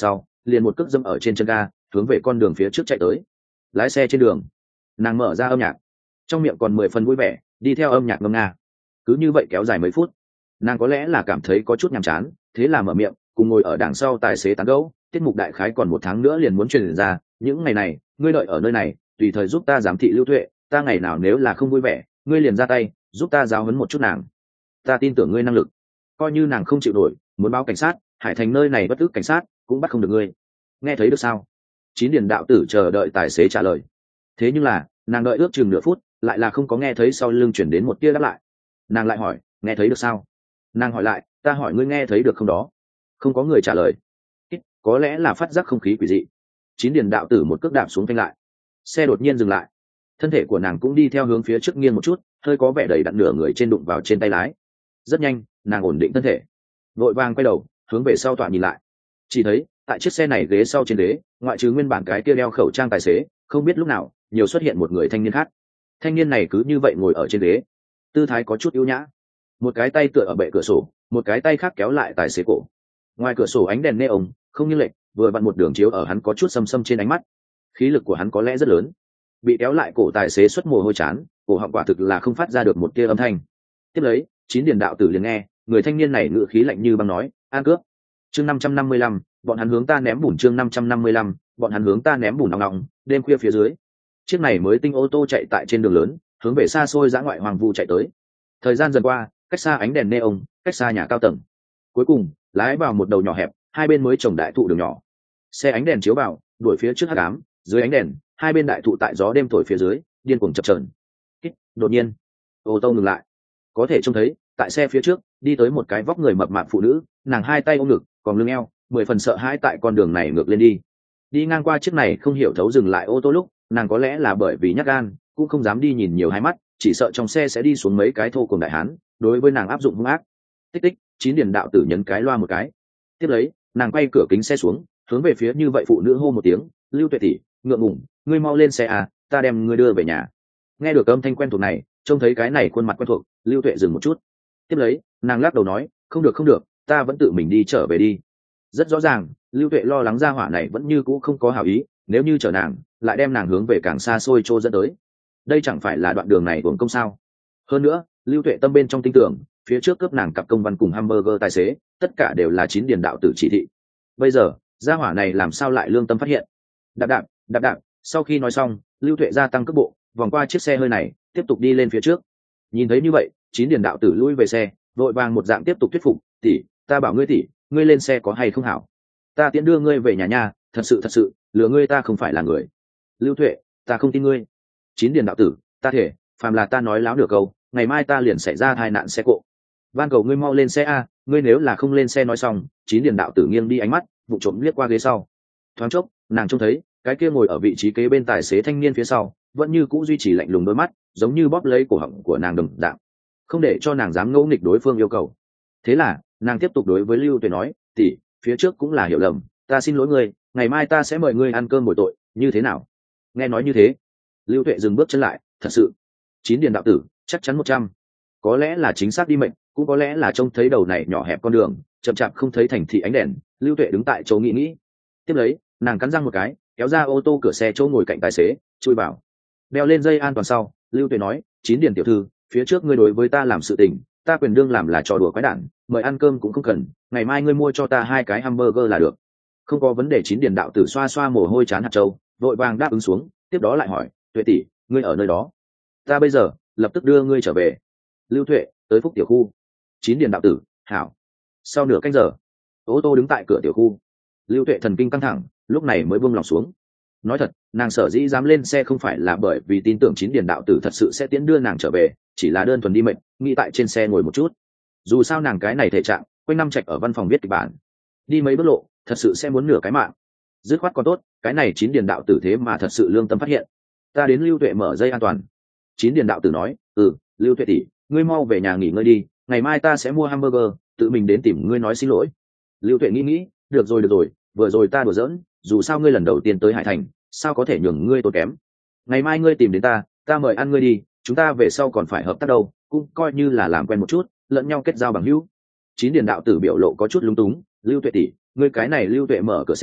liền một cước dâm ở trên chân ga hướng về con đường phía trước chạy tới. Lái xe trên đường, nàng mở ra âm nhạc, trong miệng còn mười phần vui vẻ đi theo âm nhạc ngâm nga. Cứ như vậy kéo dài mấy phút, nàng có lẽ là cảm thấy có chút nhàm chán, thế là mở miệng cùng ngồi ở đằng sau tài xế tán gẫu. Tiết mục đại khái còn một tháng nữa liền muốn truyền ra, những ngày này ngươi đợi ở nơi này tùy thời giúp ta giám thị Lưu Tuệ, ta ngày nào nếu là không vui vẻ ngươi liền ra tay giúp ta giáo huấn một chút nàng, ta tin tưởng ngươi năng lực. Coi như nàng không chịu nổi muốn báo cảnh sát, Hải Thành nơi này bất ức cảnh sát cũng bắt không được ngươi. Nghe thấy được sao? Chín Điền đạo tử chờ đợi tài xế trả lời. Thế nhưng là nàng đợi ước chừng nửa phút lại là không có nghe thấy sau lưng chuyển đến một tia đáp lại. Nàng lại hỏi, nghe thấy được sao? Nàng hỏi lại, ta hỏi ngươi nghe thấy được không đó? Không có người trả lời. Có lẽ là phát giác không khí quỷ dị. Chín Điền đạo tử một cước đạp xuống phanh lại, xe đột nhiên dừng lại, thân thể của nàng cũng đi theo hướng phía trước nghiêng một chút, hơi có vẻ đầy đặn nửa người trên đụng vào trên tay lái. Rất nhanh nàng ổn định thân thể, vội vàng quay đầu hướng về sau tọa nhìn lại, chỉ thấy tại chiếc xe này ghế sau trên ghế ngoại trừ nguyên bản cái kia đeo khẩu trang tài xế, không biết lúc nào nhiều xuất hiện một người thanh niên khác. Thanh niên này cứ như vậy ngồi ở trên ghế, tư thái có chút yếu nhã, một cái tay tựa ở bệ cửa sổ, một cái tay khác kéo lại tài xế cổ. Ngoài cửa sổ ánh đèn neon không như lệch, vừa vặn một đường chiếu ở hắn có chút xâm xâm trên ánh mắt. Khí lực của hắn có lẽ rất lớn, bị kéo lại cổ tài xế xuất mồ hôi chán, cổ họng quả thực là không phát ra được một tia âm thanh. Tiếp lấy Chín Điền đạo tử liền nghe người thanh niên này ngữ khí lạnh như băng nói, an cướp. Chương năm trăm năm mươi lăm, bọn hắn hướng ta ném bùn. Chương năm trăm năm mươi lăm, bọn hắn hướng ta ném bùn. Nòng nòng đêm khuya phía dưới, chiếc này mới tinh ô tô chạy tại trên đường lớn, hướng về xa xôi dã ngoại hoàng vu chạy tới. Thời gian dần qua, cách xa ánh đèn neon, cách xa nhà cao tầng, cuối cùng lái vào một đầu nhỏ hẹp, hai bên mới trồng đại thụ đường nhỏ. Xe ánh đèn chiếu vào, đuổi phía trước hắc ám, dưới ánh đèn hai bên đại thụ tại gió đêm thổi phía dưới điên cuồng chập chờn. Đột nhiên ô tô ngừng lại, có thể trông thấy tại xe phía trước đi tới một cái vóc người mập mạp phụ nữ, nàng hai tay ôm ngực còn lưng eo, mười phần sợ hãi tại con đường này ngược lên đi đi ngang qua chiếc này không hiểu thấu dừng lại ô tô lúc, nàng có lẽ là bởi vì nhát gan cũng không dám đi nhìn nhiều hai mắt, chỉ sợ trong xe sẽ đi xuống mấy cái thô cùng đại hán đối với nàng áp dụng hung ác. Tích tích. Chín Điền đạo tử nhấn cái loa một cái, tiếp lấy nàng quay cửa kính xe xuống, hướng về phía như vậy phụ nữ hô một tiếng, Lưu Tuệ tỷ, ngượng ngùng, ngươi mau lên xe à, ta đem ngươi đưa về nhà. Nghe được âm thanh quen thuộc này, trông thấy cái này khuôn mặt quen thuộc, Lưu Tuệ dừng một chút, tiếp lấy nàng lắc đầu nói, không được không được, ta vẫn tự mình đi trở về đi. Rất rõ ràng Lưu Tuệ lo lắng ra hỏa này vẫn như cũ không có hảo ý, nếu như chở nàng lại đem nàng hướng về càng xa xôi chỗ dẫn tới, đây chẳng phải là đoạn đường này uổng công sao. Hơn nữa Lưu Tuệ tâm bên trong tin tưởng phía trước cướp nàng cặp công văn cùng hamburger tài xế tất cả đều là Chín Điền đạo tử chỉ thị. Bây giờ gia hỏa này làm sao lại lương tâm phát hiện. Đạp đạp đạp đạp. Sau khi nói xong, Lưu Tuệ gia tăng cước bộ, vòng qua chiếc xe hơi này tiếp tục đi lên phía trước. Nhìn thấy như vậy, Chín Điền đạo tử lui về xe, vội vàng một dạng tiếp tục thuyết phục, tỷ, ta bảo ngươi tỷ, ngươi lên xe có hay không hảo, ta tiễn đưa ngươi về nhà nha, thật sự thật sự lừa ngươi ta không phải là người. Lưu Tuệ, ta không tin ngươi. Chín Điền đạo tử, ta thể phàm là ta nói láo nửa câu, ngày mai ta liền xảy ra tai nạn xe cộ. Van cầu ngươi mau lên xe a, ngươi nếu là không lên xe. Nói xong, Chín Điền đạo tử nghiêng đi ánh mắt, vụ trộm liếc qua ghế sau. Thoáng chốc nàng trông thấy cái kia ngồi ở vị trí kế bên tài xế thanh niên phía sau vẫn như cũ duy trì lạnh lùng đôi mắt, giống như bóp lấy cổ họng của nàng đồng dạng, không để cho nàng dám ngẫu nghịch đối phương yêu cầu. Thế là nàng tiếp tục đối với Lưu Tuệ nói, tỷ, phía trước cũng là hiểu lầm, ta xin lỗi ngươi, ngày mai ta sẽ mời ngươi ăn cơm bồi tội, như thế nào? Nghe nói như thế, Lưu Tuệ dừng bước chân lại, thật sự. Chín Điền đạo tử chắc chắn một trăm, có lẽ là chính xác đi mệnh, cũng có lẽ là trông thấy đầu này nhỏ hẹp con đường chậm chạp không thấy thành thị ánh đèn. Lưu Tuệ đứng tại chỗ nghĩ nghĩ, tiếp lấy nàng cắn răng một cái, kéo ra ô tô cửa xe chỗ ngồi cạnh tài xế, chui vào, đeo lên dây an toàn sau. Lưu Tuệ nói, Chín Điền tiểu thư, phía trước ngươi đối với ta làm sự tình, ta quyền đương làm là trò đùa quái đản, mời ăn cơm cũng không cần, ngày mai ngươi mua cho ta hai cái hamburger là được. Không có vấn đề. Chín Điền đạo tử xoa xoa mồ hôi chán hạt châu, vội vàng đáp ứng xuống, tiếp đó lại hỏi, Tuệ tỷ, ngươi ở nơi đó, ta bây giờ lập tức đưa ngươi trở về. Lưu Tuệ, tới Phúc tiểu khu. Chín Điền đạo tử, hảo. Sau nửa canh giờ, ô tô đứng tại cửa tiểu khu. Lưu Tuệ thần kinh căng thẳng, lúc này mới buông lòng xuống. Nói thật, nàng sở dĩ dám lên xe không phải là bởi vì tin tưởng Chín Điền đạo tử thật sự sẽ tiễn đưa nàng trở về, chỉ là đơn thuần đi mệnh, nghĩ tại trên xe ngồi một chút. Dù sao nàng cái này thể trạng, quanh năm trạch ở văn phòng viết kịch bản, đi mấy bước lộ thật sự sẽ muốn nửa cái mạng. Dứt khoát còn tốt, cái này Chín Điền đạo tử thế mà thật sự lương tâm phát hiện. Ta đến. Lưu Tuệ mở dây an toàn. Chín Điền đạo tử nói, ừ, Lưu Tuệ tỷ, ngươi mau về nhà nghỉ ngơi đi, ngày mai ta sẽ mua hamburger, tự mình đến tìm ngươi nói xin lỗi. Lưu Tuệ nghĩ nghĩ, được rồi được rồi, vừa rồi ta đùa giỡn, dù sao ngươi lần đầu tiên tới Hải Thành, sao có thể nhường ngươi tốn kém. Ngày mai ngươi tìm đến ta, ta mời ăn ngươi đi, chúng ta về sau còn phải hợp tác đâu, cũng coi như là làm quen một chút, lẫn nhau kết giao bằng hữu. Chín Điền đạo tử biểu lộ có chút lúng túng, Lưu Tuệ tỷ, ngươi cái này. Lưu Tuệ mở cửa xe,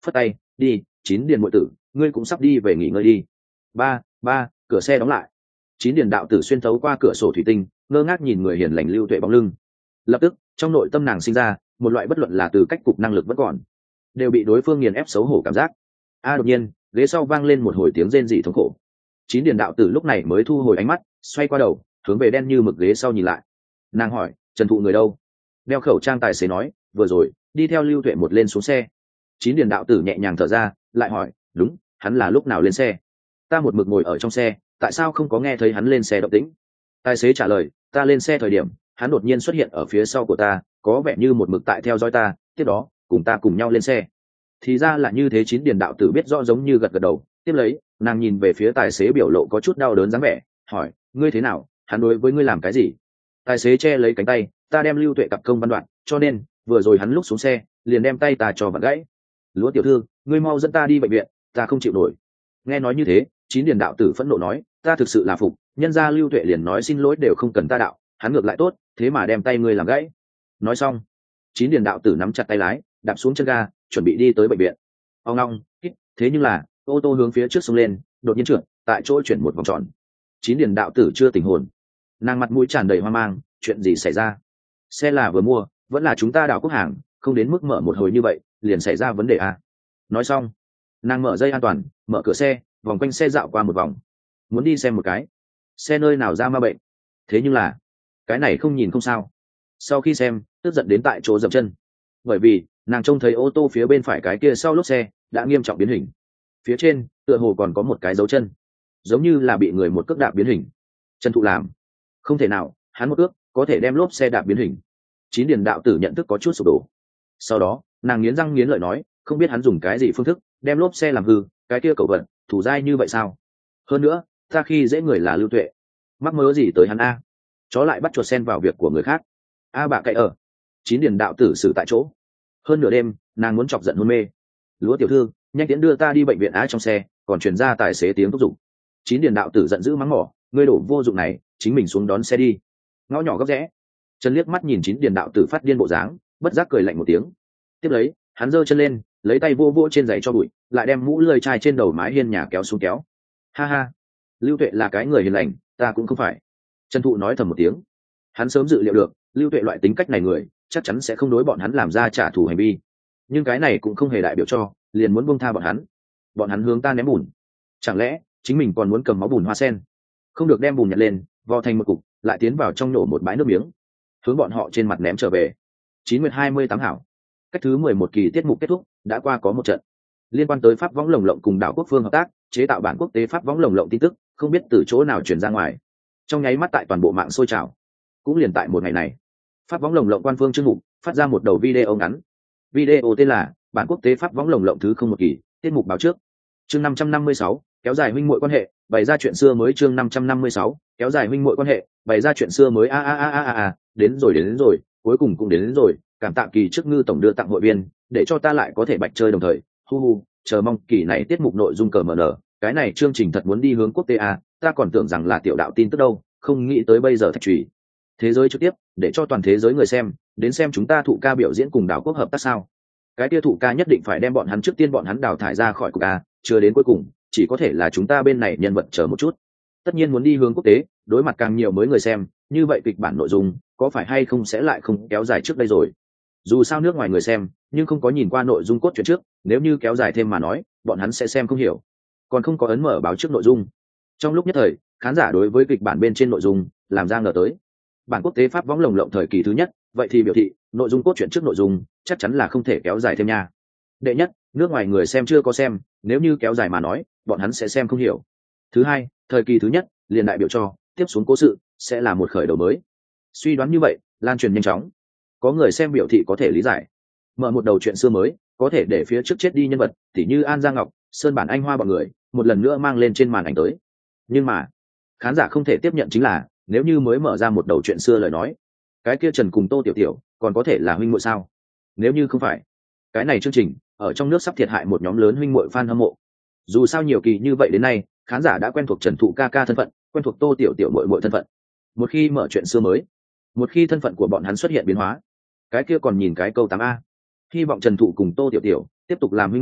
phất tay đi. Chín điền muội tử, ngươi cũng sắp đi về nghỉ ngơi đi. Ba ba, cửa xe đóng lại. Chín điền đạo tử xuyên thấu qua cửa sổ thủy tinh, ngơ ngác nhìn người hiền lành Lưu Tuệ bóng lưng. Lập tức trong nội tâm nàng sinh ra một loại bất luận là từ cách cục năng lực vẫn còn, đều bị đối phương nghiền ép xấu hổ cảm giác. A đột nhiên ghế sau vang lên một hồi tiếng rên rỉ thống khổ. Chín điền đạo tử lúc này mới thu hồi ánh mắt, xoay qua đầu hướng về đen như mực ghế sau nhìn lại. Nàng hỏi, Trần Thụ người đâu? Đeo khẩu trang tài xế nói, vừa rồi đi theo Lưu Tuệ một lên xuống xe. Chín điền đạo tử nhẹ nhàng thở ra, lại hỏi, đúng, hắn là lúc nào lên xe? Ta một mực ngồi ở trong xe, tại sao không có nghe thấy hắn lên xe động tĩnh? Tài xế trả lời, ta lên xe thời điểm hắn đột nhiên xuất hiện ở phía sau của ta, có vẻ như một mực tại theo dõi ta, tiếp đó cùng ta cùng nhau lên xe. Thì ra là như thế. Chín điền đạo tử biết rõ, giống như gật gật đầu. Tiếp lấy nàng nhìn về phía tài xế, biểu lộ có chút đau đớn dáng vẻ, hỏi, ngươi thế nào, hắn đối với ngươi làm cái gì? Tài xế che lấy cánh tay, ta đem Lưu Tuệ cặp công văn đoạn, cho nên vừa rồi hắn lúc xuống xe liền đem tay ta cho vặn gãy. Lúa tiểu thư, ngươi mau dẫn ta đi bệnh viện, ta không chịu nổi. Nghe nói như thế, Chín điền đạo tử phẫn nộ nói, ta thực sự là phục, nhân gia Lưu Tuệ liền nói xin lỗi đều không cần ta đạo, hắn ngược lại tốt, thế mà đem tay ngươi làm gãy. Nói xong, Chín điền đạo tử nắm chặt tay lái, đạp xuống chân ga, chuẩn bị đi tới bệnh viện. Ông long, thế nhưng là ô tô hướng phía trước xông lên, đột nhiên trượt, tại chỗ chuyển một vòng tròn. Chín điền đạo tử chưa tỉnh hồn, nàng mặt mũi tràn đầy hoang mang, chuyện gì xảy ra? Xe là vừa mua, vẫn là chúng ta đảo quốc hàng, không đến mức mở một hồi như vậy liền xảy ra vấn đề à? Nói xong, nàng mở dây an toàn, mở cửa xe, vòng quanh xe dạo qua một vòng, muốn đi xem một cái xe nơi nào ra ma bệnh. Thế nhưng là cái này không nhìn không sao. Sau khi xem, tức giận đến tại chỗ dậm chân, bởi vì nàng trông thấy ô tô phía bên phải cái kia sau lốp xe đã nghiêm trọng biến hình, phía trên tựa hồ còn có một cái dấu chân, giống như là bị người một cước đạp biến hình. Trần Thụ làm? Không thể nào, hắn một ước có thể đem lốp xe đạp biến hình. Chín điền đạo tử nhận thức có chút sụp đổ. Sau đó nàng nghiến răng nghiến lợi nói, không biết hắn dùng cái gì phương thức đem lốp xe làm hư, cái kia cẩu vận thủ dai như vậy sao? Hơn nữa ta khi dễ người là Lưu Tuệ, mắc mớ gì tới hắn a? Chó lại bắt chuột sen vào việc của người khác. A bà cậy ở. Chín điền đạo tử xử tại chỗ. Hơn nửa đêm nàng muốn chọc giận hôn mê. Lúa tiểu thư, nhanh tiến đưa ta đi bệnh viện á. Trong xe còn truyền ra tài xế tiếng thúc giục. Chín điền đạo tử giận dữ mắng mỏ, ngươi đổ vô dụng này, chính mình xuống đón xe đi. Ngõ nhỏ góc rẽ, Trần liếc mắt nhìn Chín điền đạo tử phát điên bộ dáng, bất giác cười lạnh một tiếng. Tiếp lấy hắn giơ chân lên, lấy tay vô vô trên giày cho bụi, lại đem mũ lười chai trên đầu mái hiên nhà kéo xuống kéo. Ha ha, Lưu Tuệ là cái người hiền lành, ta cũng không phải. Trần Thụ nói thầm một tiếng. Hắn sớm dự liệu được Lưu Tuệ loại tính cách này người chắc chắn sẽ không đối bọn hắn làm ra trả thù hành vi, nhưng cái này cũng không hề đại biểu cho liền muốn buông tha bọn hắn. Bọn hắn hướng ta ném bùn, chẳng lẽ chính mình còn muốn cầm máu bùn hoa sen? Không được, đem bùn nhặt lên, vò thành một cục, lại tiến vào trong nổ một bãi nước miếng, hướng bọn họ trên mặt ném trở về. Chín nguyệt hai mươi tám hảo. Cách thứ mười một kỳ tiết mục kết thúc, đã qua có một trận liên quan tới pháp võng lồng lộng cùng đảo quốc phương hợp tác chế tạo bản quốc tế pháp võng lồng lộng tin tức, không biết từ chỗ nào truyền ra ngoài, trong nháy mắt tại toàn bộ mạng sôi trào. Cũng liền tại một ngày này, pháp võng lồng lộng quan phương chương mục phát ra một đầu video ngắn. Video tên là bản quốc tế pháp võng lồng lộng thứ không một kỳ, tiết mục báo trước. Chương năm trăm năm mươi sáu, kéo dài huynh muội quan hệ, bày ra chuyện xưa mới. Chương năm trăm năm mươi sáu, kéo dài huynh muội quan hệ, bày ra chuyện xưa mới. A a a a a, đến rồi đến, đến rồi, cuối cùng cũng đến, đến rồi. Cảm tạ kỳ trước ngư tổng đưa tặng hội viên, để cho ta lại có thể bạch chơi đồng thời. Hu hu, chờ mong kỳ này tiết mục nội dung cờ mờ nở, cái này chương trình thật muốn đi hướng quốc tế a, ta còn tưởng rằng là tiểu đạo tin tức đâu, không nghĩ tới bây giờ thạch trùy thế giới trực tiếp, để cho toàn thế giới người xem đến xem chúng ta thụ ca biểu diễn cùng đảo quốc hợp tác sao? Cái kia thụ ca nhất định phải đem bọn hắn trước tiên bọn hắn đào thải ra khỏi cục a, chưa đến cuối cùng chỉ có thể là chúng ta bên này nhân vật chờ một chút. Tất nhiên muốn đi hướng quốc tế, đối mặt càng nhiều mới người xem, như vậy kịch bản nội dung có phải hay không sẽ lại không kéo dài trước đây rồi? Dù sao nước ngoài người xem nhưng không có nhìn qua nội dung cốt truyện trước, nếu như kéo dài thêm mà nói, bọn hắn sẽ xem không hiểu, còn không có ấn mở báo trước nội dung. Trong lúc nhất thời, khán giả đối với kịch bản bên trên nội dung làm ra ngờ tới. Bản quốc tế pháp võng lồng lộng thời kỳ thứ nhất, vậy thì biểu thị nội dung cốt truyện trước nội dung chắc chắn là không thể kéo dài thêm nha. Đệ nhất, nước ngoài người xem chưa có xem, nếu như kéo dài mà nói, bọn hắn sẽ xem không hiểu. Thứ hai, thời kỳ thứ nhất liền đại biểu cho tiếp xuống cố sự sẽ là một khởi đầu mới. Suy đoán như vậy lan truyền nhanh chóng, có người xem biểu thị có thể lý giải. Mở một đầu chuyện xưa mới, có thể để phía trước chết đi nhân vật tỉ như An Giang Ngọc, Sơn Bản Anh Hoa bọn người một lần nữa mang lên trên màn ảnh tới. Nhưng mà khán giả không thể tiếp nhận chính là, nếu như mới mở ra một đầu chuyện xưa lời nói, cái kia Trần cùng Tô Tiểu Tiểu còn có thể là huynh muội sao? Nếu như không phải, cái này chương trình ở trong nước sắp thiệt hại một nhóm lớn huynh muội fan hâm mộ. Dù sao nhiều kỳ như vậy đến nay, khán giả đã quen thuộc Trần Thụ ca ca thân phận, quen thuộc Tô Tiểu Tiểu muội muội thân phận. Một khi mở chuyện xưa mới, một khi thân phận của bọn hắn xuất hiện biến hóa, cái kia còn nhìn cái câu tám a. Hy vọng Trần Thụ cùng Tô Tiểu Tiểu tiếp tục làm huynh muội,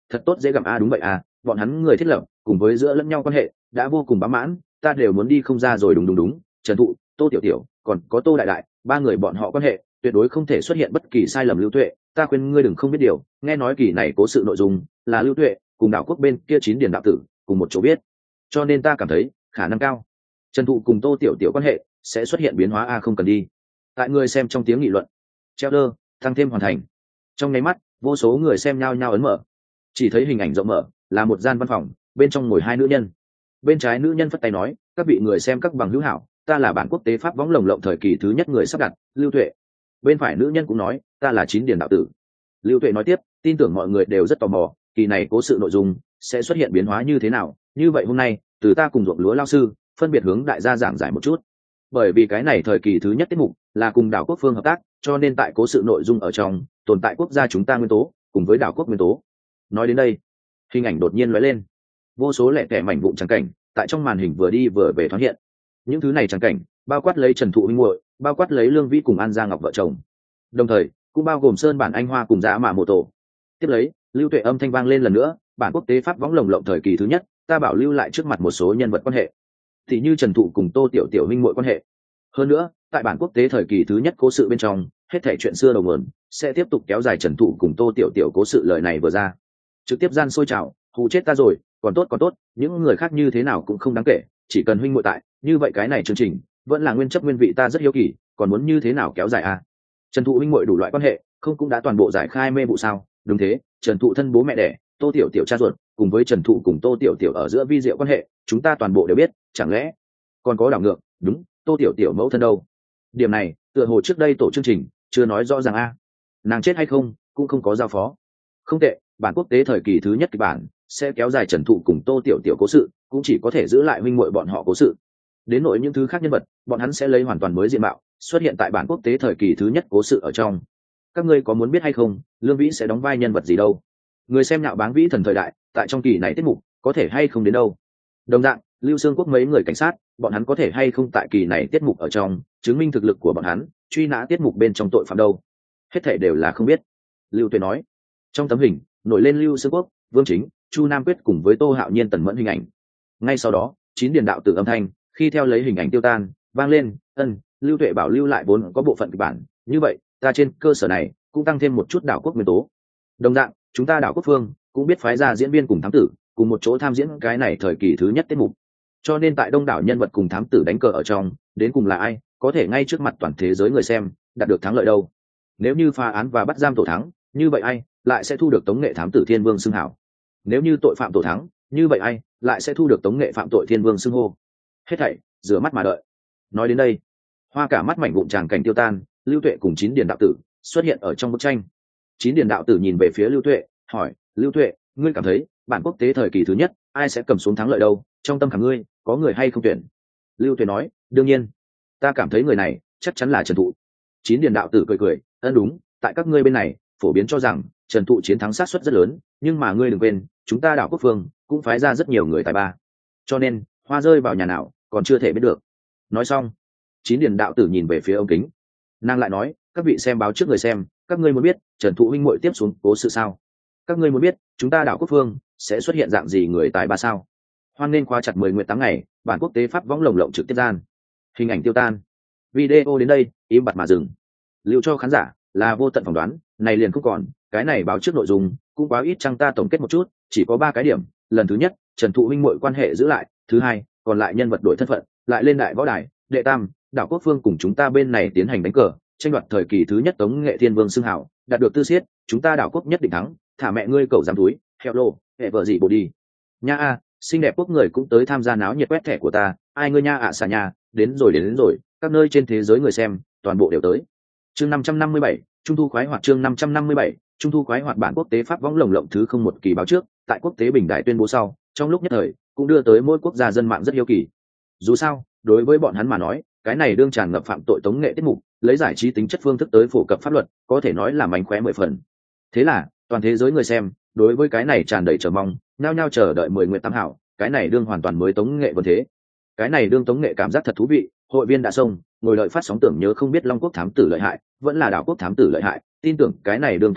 thật tốt dễ gặm a. Đúng vậy à, bọn hắn người thiết lập cùng với giữa lẫn nhau quan hệ đã vô cùng bá mãn, ta đều muốn đi không ra rồi. Đúng đúng đúng, Trần Thụ, Tô Tiểu Tiểu còn có Tô Đại Đại, ba người bọn họ quan hệ tuyệt đối không thể xuất hiện bất kỳ sai lầm. Lưu Tuệ, ta khuyên ngươi đừng không biết điều, nghe nói kỳ này cố sự nội dung là Lưu Tuệ cùng đảo quốc bên kia chín điển đạo tử cùng một chỗ biết, cho nên ta cảm thấy khả năng cao Trần Thụ cùng Tô Tiểu Tiểu quan hệ sẽ xuất hiện biến hóa a. Không cần đi. Tại người xem trong tiếng nghị luận, treo đơ tăng thêm hoàn thành. Trong nháy mắt vô số người xem nhao nhao ấn mở, chỉ thấy hình ảnh rộng mở là một gian văn phòng, bên trong ngồi hai nữ nhân. Bên trái nữ nhân phất tay nói, các vị người xem các bằng hữu hảo, ta là bản quốc tế pháp võng lồng lộng thời kỳ thứ nhất người sắp đặt Lưu Tuệ. Bên phải nữ nhân cũng nói, ta là chín điển đạo tử. Lưu Tuệ nói tiếp, tin tưởng mọi người đều rất tò mò kỳ này cố sự nội dung sẽ xuất hiện biến hóa như thế nào, như vậy hôm nay từ ta cùng ruộng lúa lao sư phân biệt hướng đại gia giảng giải một chút. Bởi vì cái này thời kỳ thứ nhất tiết mục là cùng đảo quốc phương hợp tác, cho nên tại cố sự nội dung ở trong tồn tại quốc gia chúng ta nguyên tố cùng với đảo quốc nguyên tố. Nói đến đây, hình ảnh đột nhiên lóe lên, vô số lẻ tẻ mảnh vụn trắng cảnh tại trong màn hình vừa đi vừa về thoáng hiện. Những thứ này trắng cảnh bao quát lấy Trần Thụ huynh muội, bao quát lấy Lương Vĩ cùng An Gia Ngọc vợ chồng, đồng thời cũng bao gồm Sơn Bản Anh Hoa cùng Dã Mạ Mộ Tổ. Tiếp lấy, Lưu Tuệ âm thanh vang lên lần nữa, bản quốc tế pháp võng lồng lộng thời kỳ thứ nhất, ta bảo lưu lại trước mặt một số nhân vật quan hệ, thì như Trần Thụ cùng Tô Tiểu Tiểu huynh muội quan hệ. Hơn nữa, tại bản quốc tế thời kỳ thứ nhất cố sự bên trong, hết thảy chuyện xưa đầu nguồn sẽ tiếp tục kéo dài Trần Thụ cùng Tô Tiểu Tiểu cố sự. Lời này vừa ra, trực tiếp gian sôi trào, hù chết ta rồi, còn tốt còn tốt, những người khác như thế nào cũng không đáng kể, chỉ cần huynh muội tại, như vậy cái này chương trình vẫn là nguyên chấp nguyên vị. Ta rất hiếu kỳ, còn muốn như thế nào kéo dài à? Trần Thụ huynh muội đủ loại quan hệ, không cũng đã toàn bộ giải khai mê vụ sao? Đúng thế, Trần Thụ thân bố mẹ đẻ, Tô Tiểu Tiểu cha ruột, cùng với Trần Thụ cùng Tô Tiểu Tiểu ở giữa vi diệu quan hệ, chúng ta toàn bộ đều biết, chẳng lẽ còn có đảo ngược? Đúng, Tô Tiểu Tiểu mẫu thân đâu? Điểm này tựa hồ trước đây tổ chương trình chưa nói rõ ràng a. Nàng chết hay không cũng không có giao phó. Không tệ, bản quốc tế thời kỳ thứ nhất kịch bản sẽ kéo dài Trần Thụ cùng Tô Tiểu Tiểu cố sự, cũng chỉ có thể giữ lại huynh muội bọn họ cố sự. Đến nỗi những thứ khác nhân vật, bọn hắn sẽ lấy hoàn toàn mới diện mạo xuất hiện tại bản quốc tế thời kỳ thứ nhất cố sự ở trong. Các ngươi có muốn biết hay không, Lương Vĩ sẽ đóng vai nhân vật gì đâu? Người xem nhạo báng Vĩ thần thời đại, tại trong kỳ này tiết mục có thể hay không đến đâu? Đồng dạng, Lưu Xương Quốc mấy người cảnh sát, bọn hắn có thể hay không tại kỳ này tiết mục ở trong chứng minh thực lực của bọn hắn, truy nã tiết mục bên trong tội phạm đâu? Hết thảy đều là không biết. Lưu Tuệ nói. Trong tấm hình nổi lên Lưu Xương Quốc, Vương Chính, Chu Nam Quyết cùng với Tô Hạo Nhiên, Tần Mẫn hình ảnh. Ngay sau đó, chín điển đạo tử âm thanh khi theo lấy hình ảnh tiêu tan vang lên. Ân, Lưu Tuệ bảo lưu lại vốn có bộ phận kịch bản, như vậy ta trên cơ sở này cũng tăng thêm một chút đảo quốc nguyên tố. Đồng dạng, chúng ta đảo quốc phương cũng biết phái ra diễn viên cùng thám tử cùng một chỗ tham diễn cái này thời kỳ thứ nhất tiết mục. Cho nên tại đông đảo nhân vật cùng thám tử đánh cờ ở trong, đến cùng là ai có thể ngay trước mặt toàn thế giới người xem đạt được thắng lợi đâu? Nếu như phá án và bắt giam tổ thắng, như vậy ai lại sẽ thu được tống nghệ thám tử thiên vương xưng hảo? Nếu như tội phạm tổ thắng, như vậy ai lại sẽ thu được tống nghệ phạm tội thiên vương xưng hô? Hết thảy rửa mắt mà đợi. Nói đến đây, hoa cả mắt mảnh vụn tràng cảnh tiêu tan, Lưu Tuệ cùng chín điển đạo tử xuất hiện ở trong bức tranh. Chín điển đạo tử nhìn về phía Lưu Tuệ, hỏi: Lưu Tuệ, ngươi cảm thấy bản quốc tế thời kỳ thứ nhất ai sẽ cầm xuống thắng lợi đâu? Trong tâm khảm ngươi có người hay không tuyển? Lưu Tuệ nói: đương nhiên, ta cảm thấy người này chắc chắn là Trần Thụ. Chín điển đạo tử cười cười: ân đúng, tại các ngươi bên này phổ biến cho rằng Trần Thụ chiến thắng sát suất rất lớn, nhưng mà ngươi đừng quên, chúng ta đảo quốc phương cũng phái ra rất nhiều người tài ba, cho nên hoa rơi vào nhà nào còn chưa thể biết được. Nói xong, chín điển đạo tử nhìn về phía ống kính, nàng lại nói: các vị xem báo trước người xem, các ngươi muốn biết Trần Thụ huynh muội tiếp xuống cố sự sao? Các ngươi muốn biết chúng ta đảo quốc phương sẽ xuất hiện dạng gì người tài ba sao? Hoan nên khóa chặt mười nguyện tám ngày, bản quốc tế pháp võng lồng lộng trực tiếp gian. Hình ảnh tiêu tan, video đến đây im bặt mà dừng. Lưu cho khán giả là vô tận phỏng đoán, này liền không còn, cái này báo trước nội dung cũng quá ít chăng? Ta tổng kết một chút, chỉ có ba cái điểm. Lần thứ nhất, Trần Thụ huynh muội quan hệ giữ lại. Thứ hai, còn lại nhân vật đổi thân phận, lại lên đại võ đài. Đệ tam, đảo quốc phương cùng chúng ta bên này tiến hành đánh cờ, tranh đoạt thời kỳ thứ nhất tống nghệ thiên vương xưng hảo, đạt được tư siết, chúng ta đảo quốc nhất định thắng. Thả mẹ ngươi cẩu dám túi, heo lô, hệ vợ gì bồ đi. Nha a, xinh đẹp quốc người cũng tới tham gia náo nhiệt quét thẻ của ta. Ai ngươi nha ạ à, xà nhà, đến rồi đến, đến rồi, các nơi trên thế giới người xem toàn bộ đều tới. Chương năm trăm năm mươi bảy, trung thu khoái hoạt. Chương năm trăm năm mươi bảy, trung thu khoái hoạt. Bản quốc tế pháp võng lồng lộng thứ không một kỳ báo trước, tại quốc tế bình đại tuyên bố sau, trong lúc nhất thời cũng đưa tới mỗi quốc gia dân mạng rất hiếu kỳ. Dù sao, đối với bọn hắn mà nói, cái này đương tràn ngập phạm tội tống nghệ tiết mục, lấy giải trí tính chất phương thức tới phổ cập pháp luật, có thể nói là mánh khóe mười phần. Thế là toàn thế giới người xem đối với cái này tràn đầy chờ mong, nhao nhao chờ đợi mười nguyện tam hảo. Cái này đương hoàn toàn mới tống nghệ vần thế, cái này đương tống nghệ cảm giác thật thú vị. Hội viên đã xông ngồi đợi phát sóng, tưởng nhớ không biết Long Quốc thám tử lợi hại vẫn là đảo quốc thám tử lợi hại, tin tưởng cái này đương tống nghệ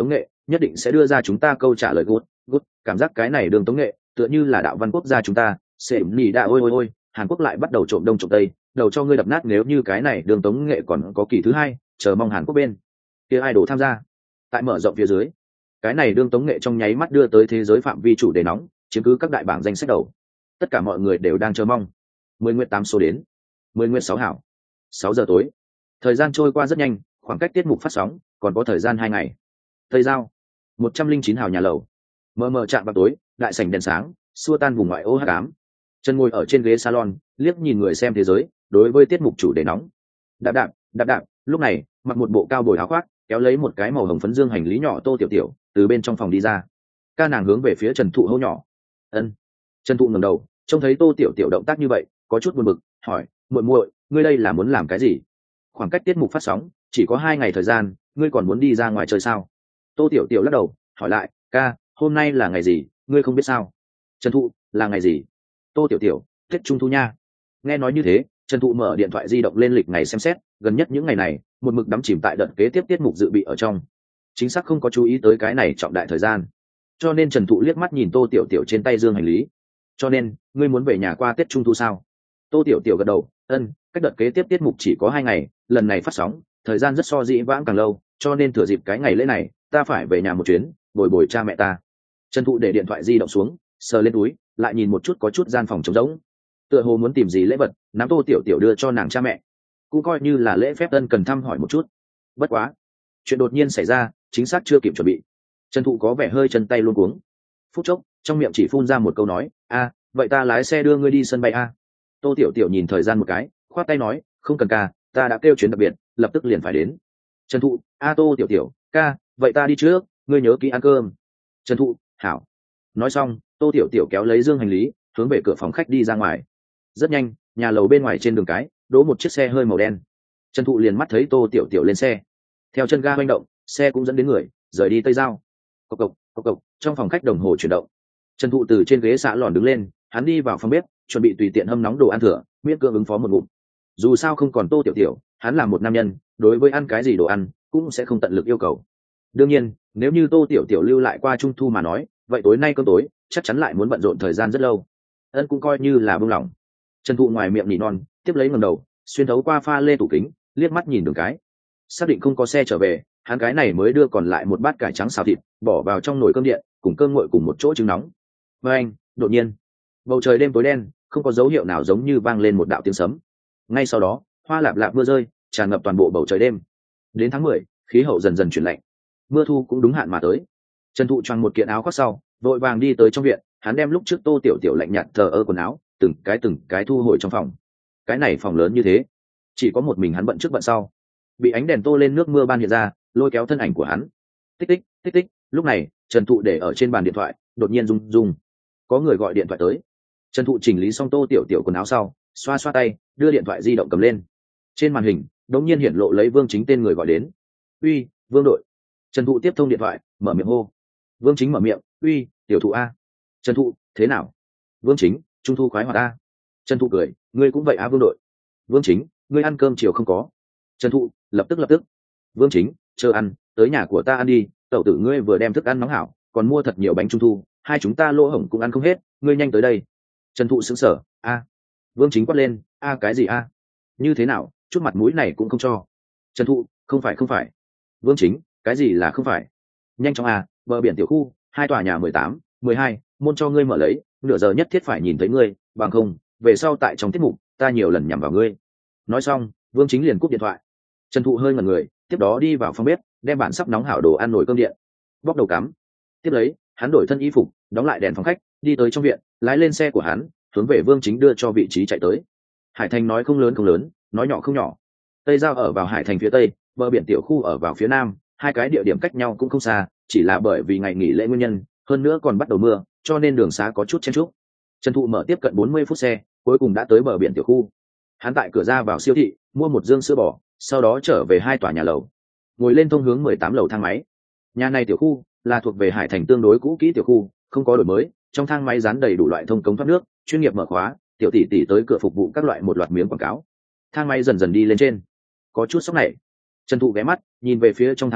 nhất định sẽ đưa ra chúng ta câu trả lời good good. Cảm giác cái này đường tống nghệ tựa như là đạo văn quốc gia chúng ta sẽ nỉ đã ôi ôi ôi. Hàn Quốc lại bắt đầu trộm đông trộm tây, đầu cho ngươi đập nát. Nếu như cái này đường tống nghệ còn có kỳ thứ hai, chờ mong Hàn Quốc bên kia idol tham gia. Tại mở rộng phía dưới, cái này đường tống nghệ trong nháy mắt đưa tới thế giới phạm vi chủ đề nóng, chiếm cứ các đại bảng danh sách đầu. Tất cả mọi người đều đang chờ mong. Mười nguyện tám số đến, mười nguyện sáu hảo. Sáu giờ tối, thời gian trôi qua rất nhanh, khoảng cách tiết mục phát sóng còn có thời gian hai ngày. Tây Giao, một trăm linh chín hào nhà lầu, mờ mờ chạm vào tối, đại sảnh đèn sáng, xua tan vùng ngoại ô hắc ám. Chân ngồi ở trên ghế salon, liếc nhìn người xem thế giới. Đối với tiết mục chủ đề nóng, đạp đạp đạp đạp. Lúc này, mặc một bộ cao bồi áo khoác, kéo lấy một cái màu hồng phấn dương hành lý nhỏ Tô Tiểu Tiểu từ bên trong phòng đi ra. Ca nàng hướng về phía Trần Thụ hô nhỏ. Ân. Trần Thụ ngẩng đầu, trông thấy Tô Tiểu Tiểu động tác như vậy, có chút buồn bực, hỏi: muội muội, ngươi đây là muốn làm cái gì? Khoảng cách tiết mục phát sóng chỉ có hai ngày thời gian, ngươi còn muốn đi ra ngoài chơi sao? Tô Tiểu Tiểu lắc đầu, hỏi lại: ca, hôm nay là ngày gì, ngươi không biết sao? Trần Thụ: là ngày gì? Tô Tiểu Tiểu: Tết Trung thu nha. Nghe nói như thế, Trần Thụ mở điện thoại di động lên lịch ngày xem xét, gần nhất những ngày này một mực đắm chìm tại đợt kế tiếp tiết mục dự bị ở trong, chính xác không có chú ý tới cái này trọng đại thời gian. Cho nên Trần Thụ liếc mắt nhìn Tô Tiểu Tiểu trên tay dương hành lý. Cho nên ngươi muốn về nhà qua Tết Trung thu sao? Tô Tiểu Tiểu gật đầu, ân, cách đợt kế tiếp tiết mục chỉ có hai ngày, lần này phát sóng thời gian rất so dĩ vãng càng lâu, cho nên thừa dịp cái ngày lễ này ta phải về nhà một chuyến, bồi bồi cha mẹ ta. Trần Thụ để điện thoại di động xuống, sờ lên túi, lại nhìn một chút có chút gian phòng trống rỗng, tựa hồ muốn tìm gì lễ vật, nắm Tô Tiểu Tiểu đưa cho nàng cha mẹ, cũng coi như là lễ phép ân cần thăm hỏi một chút. Bất quá, chuyện đột nhiên xảy ra, chính xác chưa kịp chuẩn bị. Trần Thụ có vẻ hơi chân tay luống cuống, phút chốc trong miệng chỉ phun ra một câu nói: a, vậy ta lái xe đưa ngươi đi sân bay a. Tô Tiểu Tiểu nhìn thời gian một cái, khoát tay nói: không cần ca, ta đã kêu chuyến đặc biệt, lập tức liền phải đến. Trần Thụ: a Tô Tiểu Tiểu, ca, vậy ta đi trước, ngươi nhớ kỹ ăn cơm. Trần Thụ: hảo. Nói xong, Tô Tiểu Tiểu kéo lấy dương hành lý, hướng về cửa phòng khách đi ra ngoài. Rất nhanh, nhà lầu bên ngoài trên đường cái đỗ một chiếc xe hơi màu đen. Trần Thụ liền mắt thấy Tô Tiểu Tiểu lên xe, theo chân ga hoành động, xe cũng dẫn đến người rời đi Tây Giao. Cộc cộc cộc cộc, trong phòng khách đồng hồ chuyển động. Trần Thụ từ trên ghế xạ lòn đứng lên, hắn đi vào phòng bếp, chuẩn bị tùy tiện hâm nóng đồ ăn thừa, miễn cưỡng ứng phó một ngụm. Dù sao không còn Tô Tiểu Tiểu, hắn là một nam nhân, đối với ăn cái gì đồ ăn cũng sẽ không tận lực yêu cầu. Đương nhiên, nếu như Tô Tiểu Tiểu lưu lại qua Trung thu mà nói, vậy tối nay cơm tối chắc chắn lại muốn bận rộn thời gian rất lâu. Ân cũng coi như là buông lỏng. Trần Thụ ngoài miệng nỉ non, tiếp lấy ngẩng đầu, xuyên thấu qua pha lê tủ kính, liếc mắt nhìn đường cái, xác định không có xe trở về, hắn cái này mới đưa còn lại một bát cải trắng xào thịt bỏ vào trong nồi cơm điện, cùng cơm nguội cùng một chỗ trứng nóng. Và anh, đột nhiên, bầu trời đêm tối đen, không có dấu hiệu nào giống như vang lên một đạo tiếng sấm. Ngay sau đó, hoa lạp lạp mưa rơi, tràn ngập toàn bộ bầu trời đêm. Đến tháng mười, khí hậu dần dần chuyển lạnh, mưa thu cũng đúng hạn mà tới. Trần Thụ choàng một kiện áo khoác sau, vội vàng đi tới trong viện, hắn đem lúc trước Tô Tiểu Tiểu lạnh nhạt thờ ơ quần áo, từng cái từng cái thu hồi trong phòng. Cái này phòng lớn như thế, chỉ có một mình hắn bận trước bận sau, bị ánh đèn tô lên nước mưa ban hiện ra, lôi kéo thân ảnh của hắn. Tích tích tích tích. Lúc này, Trần Thụ để ở trên bàn điện thoại, đột nhiên rung rung, có người gọi điện thoại tới. Trần Thụ chỉnh lý xong Tô Tiểu Tiểu quần áo sau, xoa xoa tay, đưa điện thoại di động cầm lên. Trên màn hình đột nhiên hiển lộ lấy Vương Chính tên người gọi đến. Uy, Vương đội. Trần Thụ tiếp thông điện thoại, mở miệng hô. Vương Chính mở miệng. Uy, Tiểu Thụ a. Trần Thụ: thế nào? Vương Chính: Trung thu khoái hoạt a. Trần Thụ cười: ngươi cũng vậy á Vương đội. Vương Chính: ngươi ăn cơm chiều không có? Trần Thụ: lập tức lập tức. Vương Chính: chờ ăn, tới nhà của ta ăn đi, tẩu tử ngươi vừa đem thức ăn nóng hảo, còn mua thật nhiều bánh trung thu, hai chúng ta lỗ hổng cũng ăn không hết, ngươi nhanh tới đây. Trần Thụ sững sờ: a. Vương Chính quát lên: a cái gì a? Như thế nào, chút mặt mũi này cũng không cho? Trần Thụ: không phải không phải. Vương Chính: cái gì là không phải? Nhanh chóng a, bờ biển tiểu khu, hai tòa nhà mười tám, mười hai, môn cho ngươi mở lấy, nửa giờ nhất thiết phải nhìn thấy ngươi, bằng không, về sau tại trong tiết mục, ta nhiều lần nhằm vào ngươi. Nói xong, Vương Chính liền cúp điện thoại. Trần Thụ hơi ngẩn người, tiếp đó đi vào phòng bếp, đem bản sắp nóng hảo đồ ăn nồi cơm điện, bóc đầu cắm. Tiếp lấy, hắn đổi thân y phục, đóng lại đèn phòng khách, đi tới trong viện, lái lên xe của hắn, hướng về Vương Chính đưa cho vị trí chạy tới. Hải Thành nói không lớn không lớn, nói nhỏ không nhỏ. Tây Giao ở vào Hải Thành phía tây, bờ biển tiểu khu ở vào phía nam, hai cái địa điểm cách nhau cũng không xa, chỉ là bởi vì ngày nghỉ lễ nguyên nhân, hơn nữa còn bắt đầu mưa, cho nên đường xá có chút chen chúc. Trần Thụ mở tiếp cận bốn mươi phút xe, cuối cùng đã tới bờ biển tiểu khu. Hắn tại cửa ra vào siêu thị mua một dương sữa bò, sau đó trở về hai tòa nhà lầu, ngồi lên thông hướng mười tám lầu thang máy. Nhà này tiểu khu là thuộc về Hải Thành tương đối cũ kỹ tiểu khu, không có đổi mới, trong thang máy dán đầy đủ loại thông cống thoát nước, chuyên nghiệp mở khóa, tiểu tỷ tỷ tới cửa phục vụ các loại một loạt miếng quảng cáo. Thang máy dần dần đi lên trên, có chút sốc này. Trần Thụ ghé mắt nhìn về phía trong thang máy,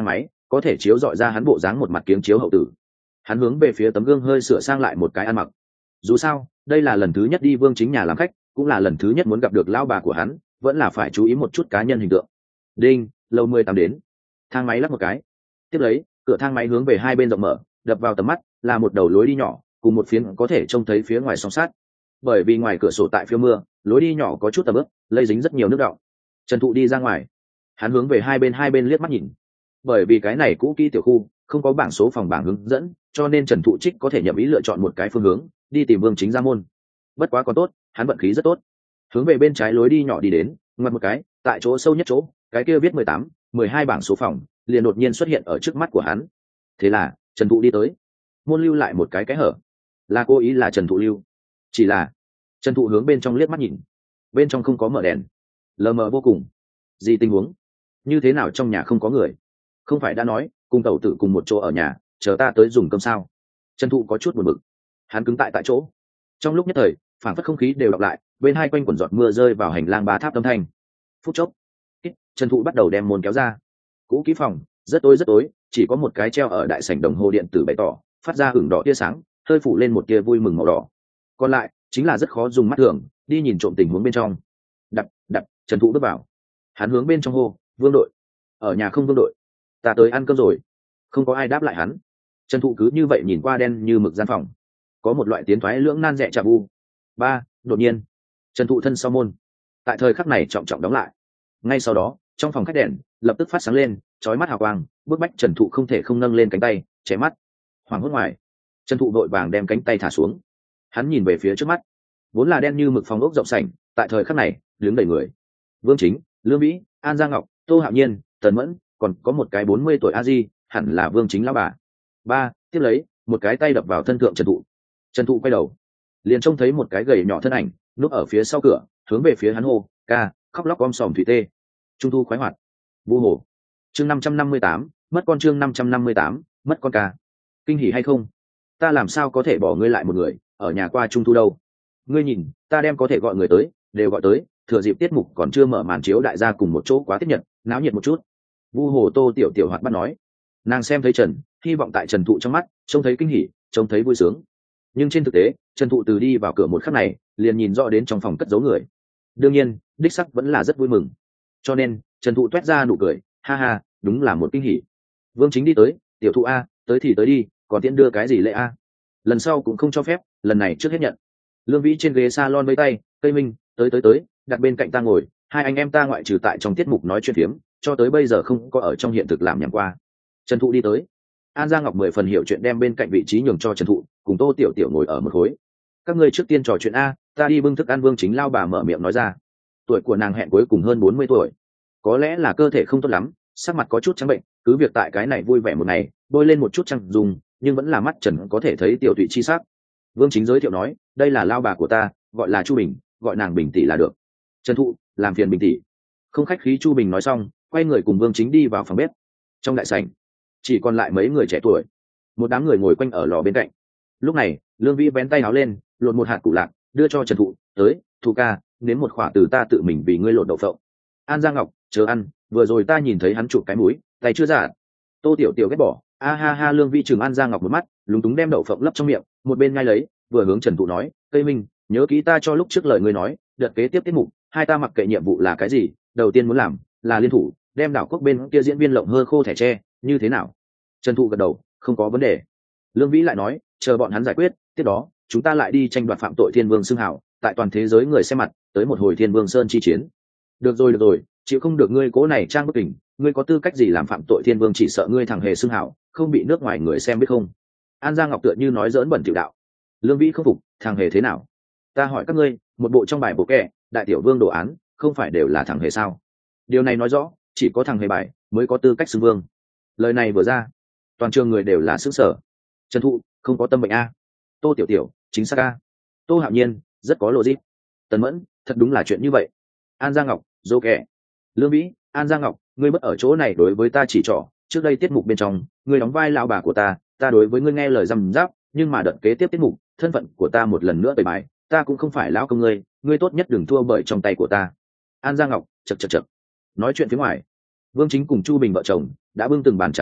có thể chiếu dọi ra hắn bộ dáng một mặt kiếng chiếu hậu tử. Hắn hướng về phía tấm gương hơi sửa sang lại một cái ăn mặc. Dù sao đây là lần thứ nhất đi Vương Chính nhà làm khách, cũng là lần thứ nhất muốn gặp được lão bà của hắn, vẫn là phải chú ý một chút cá nhân hình tượng. Đinh, lầu mười tám đến. Thang máy lắc một cái, tiếp lấy cửa thang máy hướng về hai bên rộng mở, đập vào tầm mắt là một đầu lối đi nhỏ cùng một phiến có thể trông thấy phía ngoài song sát. Bởi vì ngoài cửa sổ tại phía mưa, lối đi nhỏ có chút tầm ướp, lây dính rất nhiều nước đọng. Trần Thụ đi ra ngoài, hắn hướng về hai bên hai bên liếc mắt nhìn. Bởi vì cái này cũ kỹ tiểu khu không có bảng số phòng bảng hướng dẫn, cho nên Trần Thụ Trích có thể nhậm ý lựa chọn một cái phương hướng đi tìm Vương Chính ra môn. Bất quá còn tốt, hắn vận khí rất tốt. Hướng về bên trái lối đi nhỏ đi đến, ngoặt một cái, tại chỗ sâu nhất chỗ, cái kia viết mười tám, mười hai bảng số phòng liền đột nhiên xuất hiện ở trước mắt của hắn. Thế là Trần Thụ đi tới, môn lưu lại một cái cái hở, là cố ý là Trần Thụ lưu. Chỉ là Trần Thụ hướng bên trong liếc mắt nhìn, bên trong không có mở đèn, lờ mờ vô cùng. Gì tình huống? Như thế nào trong nhà không có người? Không phải đã nói cùng tẩu tử cùng một chỗ ở nhà, chờ ta tới dùng cơm sao? Trần Thụ có chút buồn bực, hắn cứng tại tại chỗ. Trong lúc nhất thời phản phất không khí đều đọc lại, bên hai quanh quần giọt mưa rơi vào hành lang ba tháp âm thanh. Phút chốc Trần Thụ bắt đầu đem môn kéo ra. Cũ kỹ phòng rất tối rất tối, chỉ có một cái treo ở đại sảnh đồng hồ điện tử bày tỏ, phát ra hửng đỏ tia sáng, hơi phủ lên một tia vui mừng màu đỏ. Còn lại chính là rất khó dùng mắt thường đi nhìn trộm tình huống bên trong. Đập đập Trần Thụ bước vào, hắn hướng bên trong hô, Vương đội ở nhà không? Vương đội, ta tới ăn cơm rồi. Không có ai đáp lại hắn. Trần Thụ cứ như vậy nhìn qua đen như mực gian phòng, có một loại tiến thoái lưỡng nan rẻ chà bu. Ba, đột nhiên Trần Thụ thân sau môn tại thời khắc này trọng trọng đóng lại. Ngay sau đó trong phòng khách đèn lập tức phát sáng lên, chói mắt hào quang, bức bách Trần Thụ không thể không nâng lên cánh tay che mắt. Hoàng hốt ngoài, Trần Thụ vội vàng đem cánh tay thả xuống, hắn nhìn về phía trước mắt, vốn là đen như mực phòng ốc rộng sảnh, tại thời khắc này đứng đầy người. Vương Chính, Lương Vĩ, An Giang Ngọc, Tô Hạo Nhiên, Tần Mẫn, còn có một cái bốn mươi tuổi a di, hẳn là Vương Chính lão bà. Ba, tiếp lấy một cái tay đập vào thân thượng Trần Thụ. Trần Thụ quay đầu, liền trông thấy một cái gầy nhỏ thân ảnh núp ở phía sau cửa, hướng về phía hắn hô, ca, khóc lóc om sòm thủy tê. Trung thu khoái hoạt. Vu hồ. Chương năm trăm năm mươi tám, mất con. Chương năm trăm năm mươi tám, mất con ca. Kinh hỉ hay không? Ta làm sao có thể bỏ ngươi lại một người ở nhà qua trung thu đâu? Ngươi nhìn, ta đem có thể gọi người tới đều gọi tới, thừa dịp tiết mục còn chưa mở màn chiếu, đại gia cùng một chỗ quá tiếp nhận, náo nhiệt một chút. Vu hồ Tô tiểu tiểu hoạt bắt nói. Nàng xem thấy Trần, hy vọng tại Trần Thụ trong mắt trông thấy kinh hỉ, trông thấy vui sướng. Nhưng trên thực tế Trần Thụ từ đi vào cửa một khắc này liền nhìn rõ đến trong phòng cất giấu người. Đương nhiên đích sắc vẫn là rất vui mừng, cho nên Trần Thụ toét ra nụ cười, ha ha, đúng là một kinh hỉ. Vương Chính đi tới, tiểu Thụ a, tới thì tới đi, còn tiễn đưa cái gì lễ a? Lần sau cũng không cho phép, lần này trước hết nhận. Lương Vĩ trên ghế salon với tay, Tây Minh, tới tới tới, đặt bên cạnh ta ngồi, hai anh em ta ngoại trừ tại trong tiết mục nói chuyện phiếm, cho tới bây giờ không có ở trong hiện thực làm nhảm qua. Trần Thụ đi tới, An Giang Ngọc mười phần hiểu chuyện đem bên cạnh vị trí nhường cho Trần Thụ, cùng Tô tiểu tiểu ngồi ở một khối. Các ngươi trước tiên trò chuyện a, ta đi bưng thức ăn. Vương Chính lao bà mở miệng nói ra. Tuổi của nàng hẹn cuối cùng hơn bốn mươi tuổi, có lẽ là cơ thể không tốt lắm, sắc mặt có chút trắng bệnh, cứ việc tại cái này vui vẻ một ngày bôi lên một chút trăng dùng, nhưng vẫn là mắt Trần có thể thấy tiểu tụy chi sắc. Vương Chính giới thiệu nói, đây là lao bà của ta, gọi là Chu Bình, gọi nàng Bình tỷ là được. Trần Thụ, làm phiền Bình tỷ. Không khách khí. Chu Bình nói xong quay người cùng Vương Chính đi vào phòng bếp. Trong đại sảnh chỉ còn lại mấy người trẻ tuổi, một đám người ngồi quanh ở lò bên cạnh. Lúc này Lương Vĩ vén tay áo lên, lột một hạt củ lạc đưa cho Trần Thụ, tới, Thụ ca, nếm một khỏa từ ta tự mình vì ngươi lột đậu phộng. An Giang Ngọc, chờ ăn, vừa rồi ta nhìn thấy hắn chụp cái mũi, tay chưa giả. Tô tiểu tiểu ghét bỏ, a ha ha. Lương Vĩ chừng An Giang Ngọc một mắt, lúng túng đem đậu phộng lấp trong miệng, một bên ngay lấy vừa hướng Trần Thụ nói, Tây Minh, nhớ kỹ ta cho lúc trước lời ngươi nói, đợt kế tiếp tiết mục hai ta mặc kệ nhiệm vụ là cái gì, đầu tiên muốn làm là liên thủ đem đảo quốc bên kia diễn viên lộng hơ khô thẻ tre, như thế nào? Trần Thụ gật đầu, không có vấn đề. Lương Vĩ lại nói, chờ bọn hắn giải quyết, tiếp đó chúng ta lại đi tranh đoạt phạm tội thiên vương xưng hào, tại toàn thế giới người xem mặt tới một hồi thiên vương sơn chi chiến. Được rồi được rồi, chịu không được ngươi cố này trang bức kình, ngươi có tư cách gì làm phạm tội thiên vương? Chỉ sợ ngươi thằng hề xưng hào không bị nước ngoài người xem biết không? An Giang Ngọc tựa như nói dỡn bẩn tiểu đạo. Lương Vĩ không phục, thằng hề thế nào? Ta hỏi các ngươi, một bộ trong bài bộ kệ đại tiểu vương đồ án không phải đều là thằng hề sao? Điều này nói rõ chỉ có thằng hề bài mới có tư cách xưng vương. Lời này vừa ra, toàn trường người đều là sức sở. Trần Thụ không có tâm bệnh a. Tô tiểu tiểu, chính xác a. Tô Hạo Nhiên, rất có logic. Tần Mẫn, thật đúng là chuyện như vậy. An Giang Ngọc, dô kệ. Lương Vĩ, An Giang Ngọc, ngươi mất ở chỗ này đối với ta chỉ trỏ, trước đây tiết mục bên trong ngươi đóng vai lão bà của ta, ta đối với ngươi nghe lời răm giáp, nhưng mà đợt kế tiếp tiết mục thân phận của ta một lần nữa bày bài, ta cũng không phải lão công ngươi, ngươi tốt nhất đừng thua bởi trong tay của ta. An Giang Ngọc, chật chật chật. Nói chuyện phía ngoài, Vương Chính cùng Chu Bình vợ chồng đã bưng từng bàn trà nóng,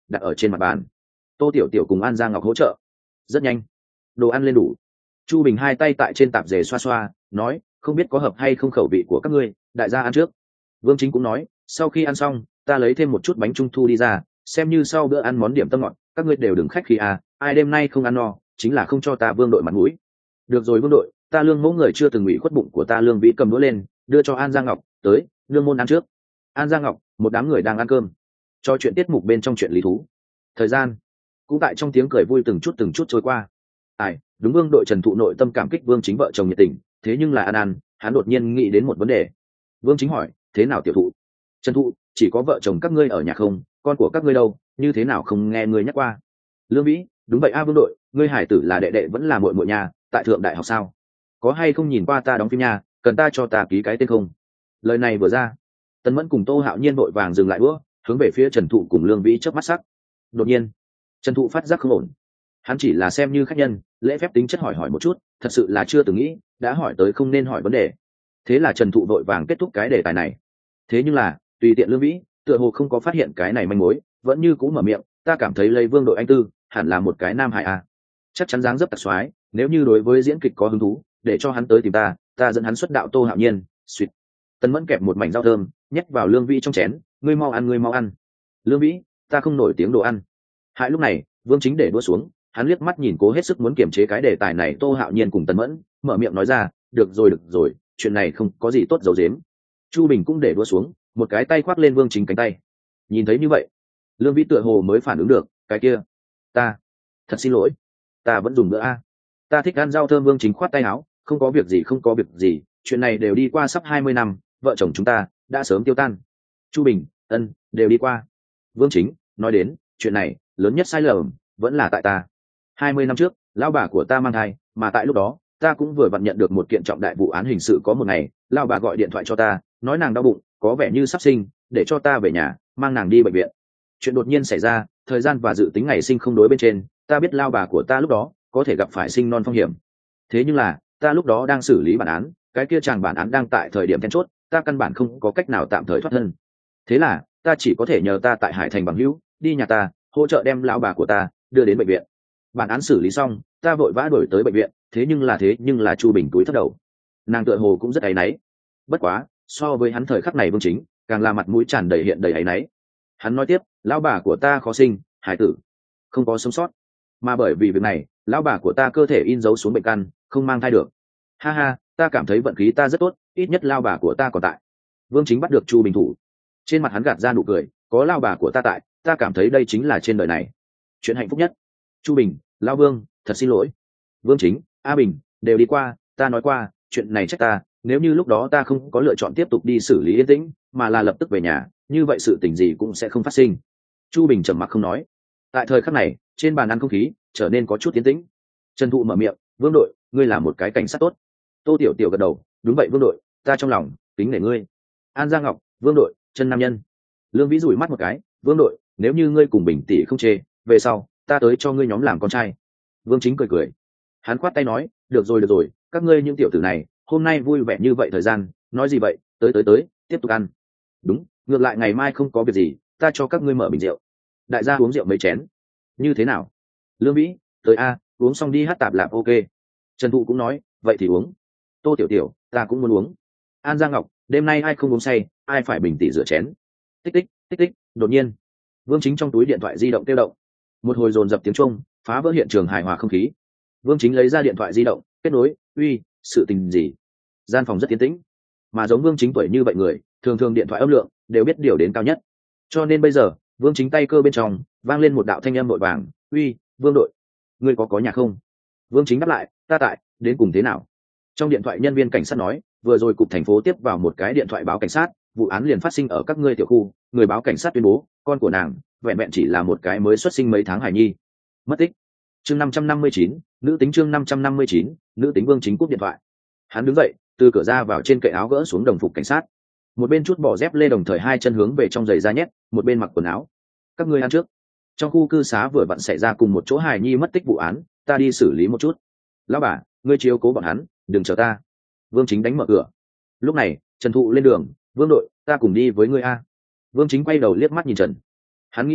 đặt ở trên mặt bàn. Tô Tiểu Tiểu cùng An Giang Ngọc hỗ trợ. Rất nhanh, đồ ăn lên đủ. Chu Bình hai tay tại trên tạp dề xoa xoa, nói, không biết có hợp hay không khẩu vị của các ngươi, đại gia ăn trước. Vương Chính cũng nói, sau khi ăn xong, ta lấy thêm một chút bánh trung thu đi ra, xem như sau bữa ăn món điểm tâm ngọt, các ngươi đều đừng khách khí à, ai đêm nay không ăn no, chính là không cho ta Vương đội mặt mũi. Được rồi Vương đội, ta Lương mẫu người chưa từng ủy khuất bụng của ta Lương Vĩ cầm đũa lên, đưa cho An Giang Ngọc, tới, nương môn ăn trước. An Giang Ngọc, một đám người đang ăn cơm, cho chuyện tiết mục bên trong chuyện lý thú. Thời gian cũng tại trong tiếng cười vui từng chút từng chút trôi qua. Ai, đúng Vương đội Trần Thụ nội tâm cảm kích Vương Chính vợ chồng nhiệt tình, thế nhưng là ăn ăn, hắn đột nhiên nghĩ đến một vấn đề. Vương Chính hỏi, thế nào tiểu thụ? Trần Thụ, chỉ có vợ chồng các ngươi ở nhà không, con của các ngươi đâu, như thế nào không nghe ngươi nhắc qua? Lương Vĩ, đúng vậy a Vương đội, ngươi hải tử là đệ đệ vẫn là muội muội nhà, tại thượng đại học sao? Có hay không nhìn qua ta đóng phim nhà, cần ta cho ta ký cái tên không? Lời này vừa ra, Tần Mẫn cùng Tô Hạo Nhiên vội vàng dừng lại đũa, hướng về phía Trần Thụ cùng Lương Vĩ chớp mắt sắc. Đột nhiên, Trần Thụ phát giác không ổn. Hắn chỉ là xem như khách nhân, lễ phép tính chất hỏi hỏi một chút, thật sự là chưa từng nghĩ, đã hỏi tới không nên hỏi vấn đề. Thế là Trần Thụ vội vàng kết thúc cái đề tài này. Thế nhưng là, tùy tiện Lương Vĩ, tựa hồ không có phát hiện cái này manh mối, vẫn như cũ mở miệng, ta cảm thấy lấy Vương đội anh tư, hẳn là một cái nam hài a. Chắc chắn dáng dấp tặc xoái, nếu như đối với diễn kịch có hứng thú, để cho hắn tới tìm ta, ta dẫn hắn xuất đạo Tô Hạo Nhiên, suýt. Tần Mẫn kẹp một mảnh rau thơm, nhét vào Lương Vĩ trong chén, ngươi mau ăn ngươi mau ăn. Lương Vĩ, ta không nổi tiếng đồ ăn. Hại lúc này, Vương Chính để đũa xuống, hắn liếc mắt nhìn cố hết sức muốn kiềm chế cái đề tài này Tô Hạo Nhiên cùng Tần Mẫn, mở miệng nói ra, được rồi được rồi, chuyện này không có gì tốt giấu giếm. Chu Bình cũng để đũa xuống, một cái tay khoác lên Vương Chính cánh tay. Nhìn thấy như vậy, Lương Vĩ tựa hồ mới phản ứng được, cái kia, ta, thật xin lỗi, ta vẫn dùng bữa a. Ta thích ăn rau thơm. Vương Chính khoát tay áo, không có việc gì không có việc gì, chuyện này đều đi qua sắp hai mươi năm, vợ chồng chúng ta đã sớm tiêu tan. Chu Bình, ân, đều đi qua. Vương Chính nói đến, chuyện này lớn nhất sai lầm vẫn là tại ta. hai mươi năm trước, lão bà của ta mang thai, mà tại lúc đó, ta cũng vừa vặn nhận được một kiện trọng đại vụ án hình sự. Có một ngày, lão bà gọi điện thoại cho ta, nói nàng đau bụng, có vẻ như sắp sinh, để cho ta về nhà, mang nàng đi bệnh viện. Chuyện đột nhiên xảy ra, thời gian và dự tính ngày sinh không đối bên trên, ta biết lão bà của ta lúc đó có thể gặp phải sinh non phong hiểm. Thế nhưng là, ta lúc đó đang xử lý bản án, cái kia chàng bản án đang tại thời điểm then chốt, ta căn bản không có cách nào tạm thời thoát thân. Thế là, ta chỉ có thể nhờ ta tại Hải Thành bằng hữu, đi nhà ta, hỗ trợ đem lão bà của ta đưa đến bệnh viện. Bản án xử lý xong, ta vội vã đuổi tới bệnh viện, thế nhưng là thế nhưng là Chu Bình túi thấp đầu. Nàng tựa hồ cũng rất áy náy. Bất quá, so với hắn thời khắc này Vương Chính, càng là mặt mũi tràn đầy hiện đầy áy náy. Hắn nói tiếp, lão bà của ta khó sinh, hải tử không có sống sót, mà bởi vì việc này, lão bà của ta cơ thể in dấu xuống bệnh căn, không mang thai được. Ha ha, ta cảm thấy vận khí ta rất tốt, ít nhất lão bà của ta còn tại. Vương Chính bắt được Chu Bình thủ, trên mặt hắn gạt ra nụ cười, có lão bà của ta tại, ta cảm thấy đây chính là trên đời này chuyện hạnh phúc nhất. Chu Bình, lão Vương, thật xin lỗi. Vương Chính, A Bình, đều đi qua, ta nói qua, chuyện này trách ta, nếu như lúc đó ta không có lựa chọn tiếp tục đi xử lý yên tĩnh, mà là lập tức về nhà, như vậy sự tình gì cũng sẽ không phát sinh. Chu Bình trầm mặc không nói. Tại thời khắc này, trên bàn ăn không khí trở nên có chút tiến tĩnh. Trần Thụ mở miệng, Vương đội, ngươi là một cái cảnh sát tốt. Tô Tiểu Tiểu gật đầu, đúng vậy Vương đội, ta trong lòng kính nể ngươi. An Giang Ngọc, Vương đội, chân nam nhân. Lương Vĩ rủi mắt một cái, Vương đội, nếu như ngươi cùng Bình tỷ không chê, về sau ta tới cho ngươi nhóm làm con trai. Vương Chính cười cười, hắn khoát tay nói, được rồi được rồi, các ngươi những tiểu tử này hôm nay vui vẻ như vậy thời gian, nói gì vậy, tới tới tới, tiếp tục ăn. Đúng, ngược lại ngày mai không có việc gì, ta cho các ngươi mở bình rượu. Đại gia uống rượu mấy chén, như thế nào? Lương Vĩ, tới a, uống xong đi hát tạp lạp ok. Trần Thụ cũng nói, vậy thì uống. Tô Tiểu Tiểu, ta cũng muốn uống. An Giang Ngọc, đêm nay ai không uống say, ai phải bình tỉ rửa chén. Tích tích tích tích. Đột nhiên, Vương Chính trong túi điện thoại di động kêu động, một hồi dồn dập tiếng chuông phá vỡ hiện trường hài hòa không khí. Vương Chính lấy ra điện thoại di động, kết nối, uy, sự tình gì? Gian phòng rất yên tĩnh, mà giống Vương Chính tuổi như vậy người, thường thường điện thoại âm lượng đều biết điều đến cao nhất, cho nên bây giờ Vương Chính tay cơ bên trong vang lên một đạo thanh âm vội vàng, uy, Vương đội, ngươi có có nhà không? Vương Chính đáp lại, ta tại, đến cùng thế nào? Trong điện thoại nhân viên cảnh sát nói, vừa rồi cục thành phố tiếp vào một cái điện thoại báo cảnh sát, vụ án liền phát sinh ở các ngươi tiểu khu, người báo cảnh sát tuyên bố con của nàng vẹn vẹn chỉ là một cái mới xuất sinh mấy tháng hài nhi, mất tích. Chương năm trăm năm mươi chín, nữ tính. Chương năm trăm năm mươi chín, nữ tính. Vương Chính cúp điện thoại, hắn đứng dậy, từ cửa ra vào trên cậy áo gỡ xuống đồng phục cảnh sát, một bên chút bỏ dép lê, đồng thời hai chân hướng về trong giày da nhét, một bên mặc quần áo. Các ngươi ăn trước, trong khu cư xá vừa vặn xảy ra cùng một chỗ hài nhi mất tích vụ án, ta đi xử lý một chút. Lão bà, ngươi chiếu cố bọn hắn, đừng chờ ta. Vương Chính đánh mở cửa. Lúc này Trần Thụ lên đường, Vương đội, ta cùng đi với ngươi a. Vương Chính quay đầu liếc mắt nhìn Trần, hắn nghĩ nghĩ,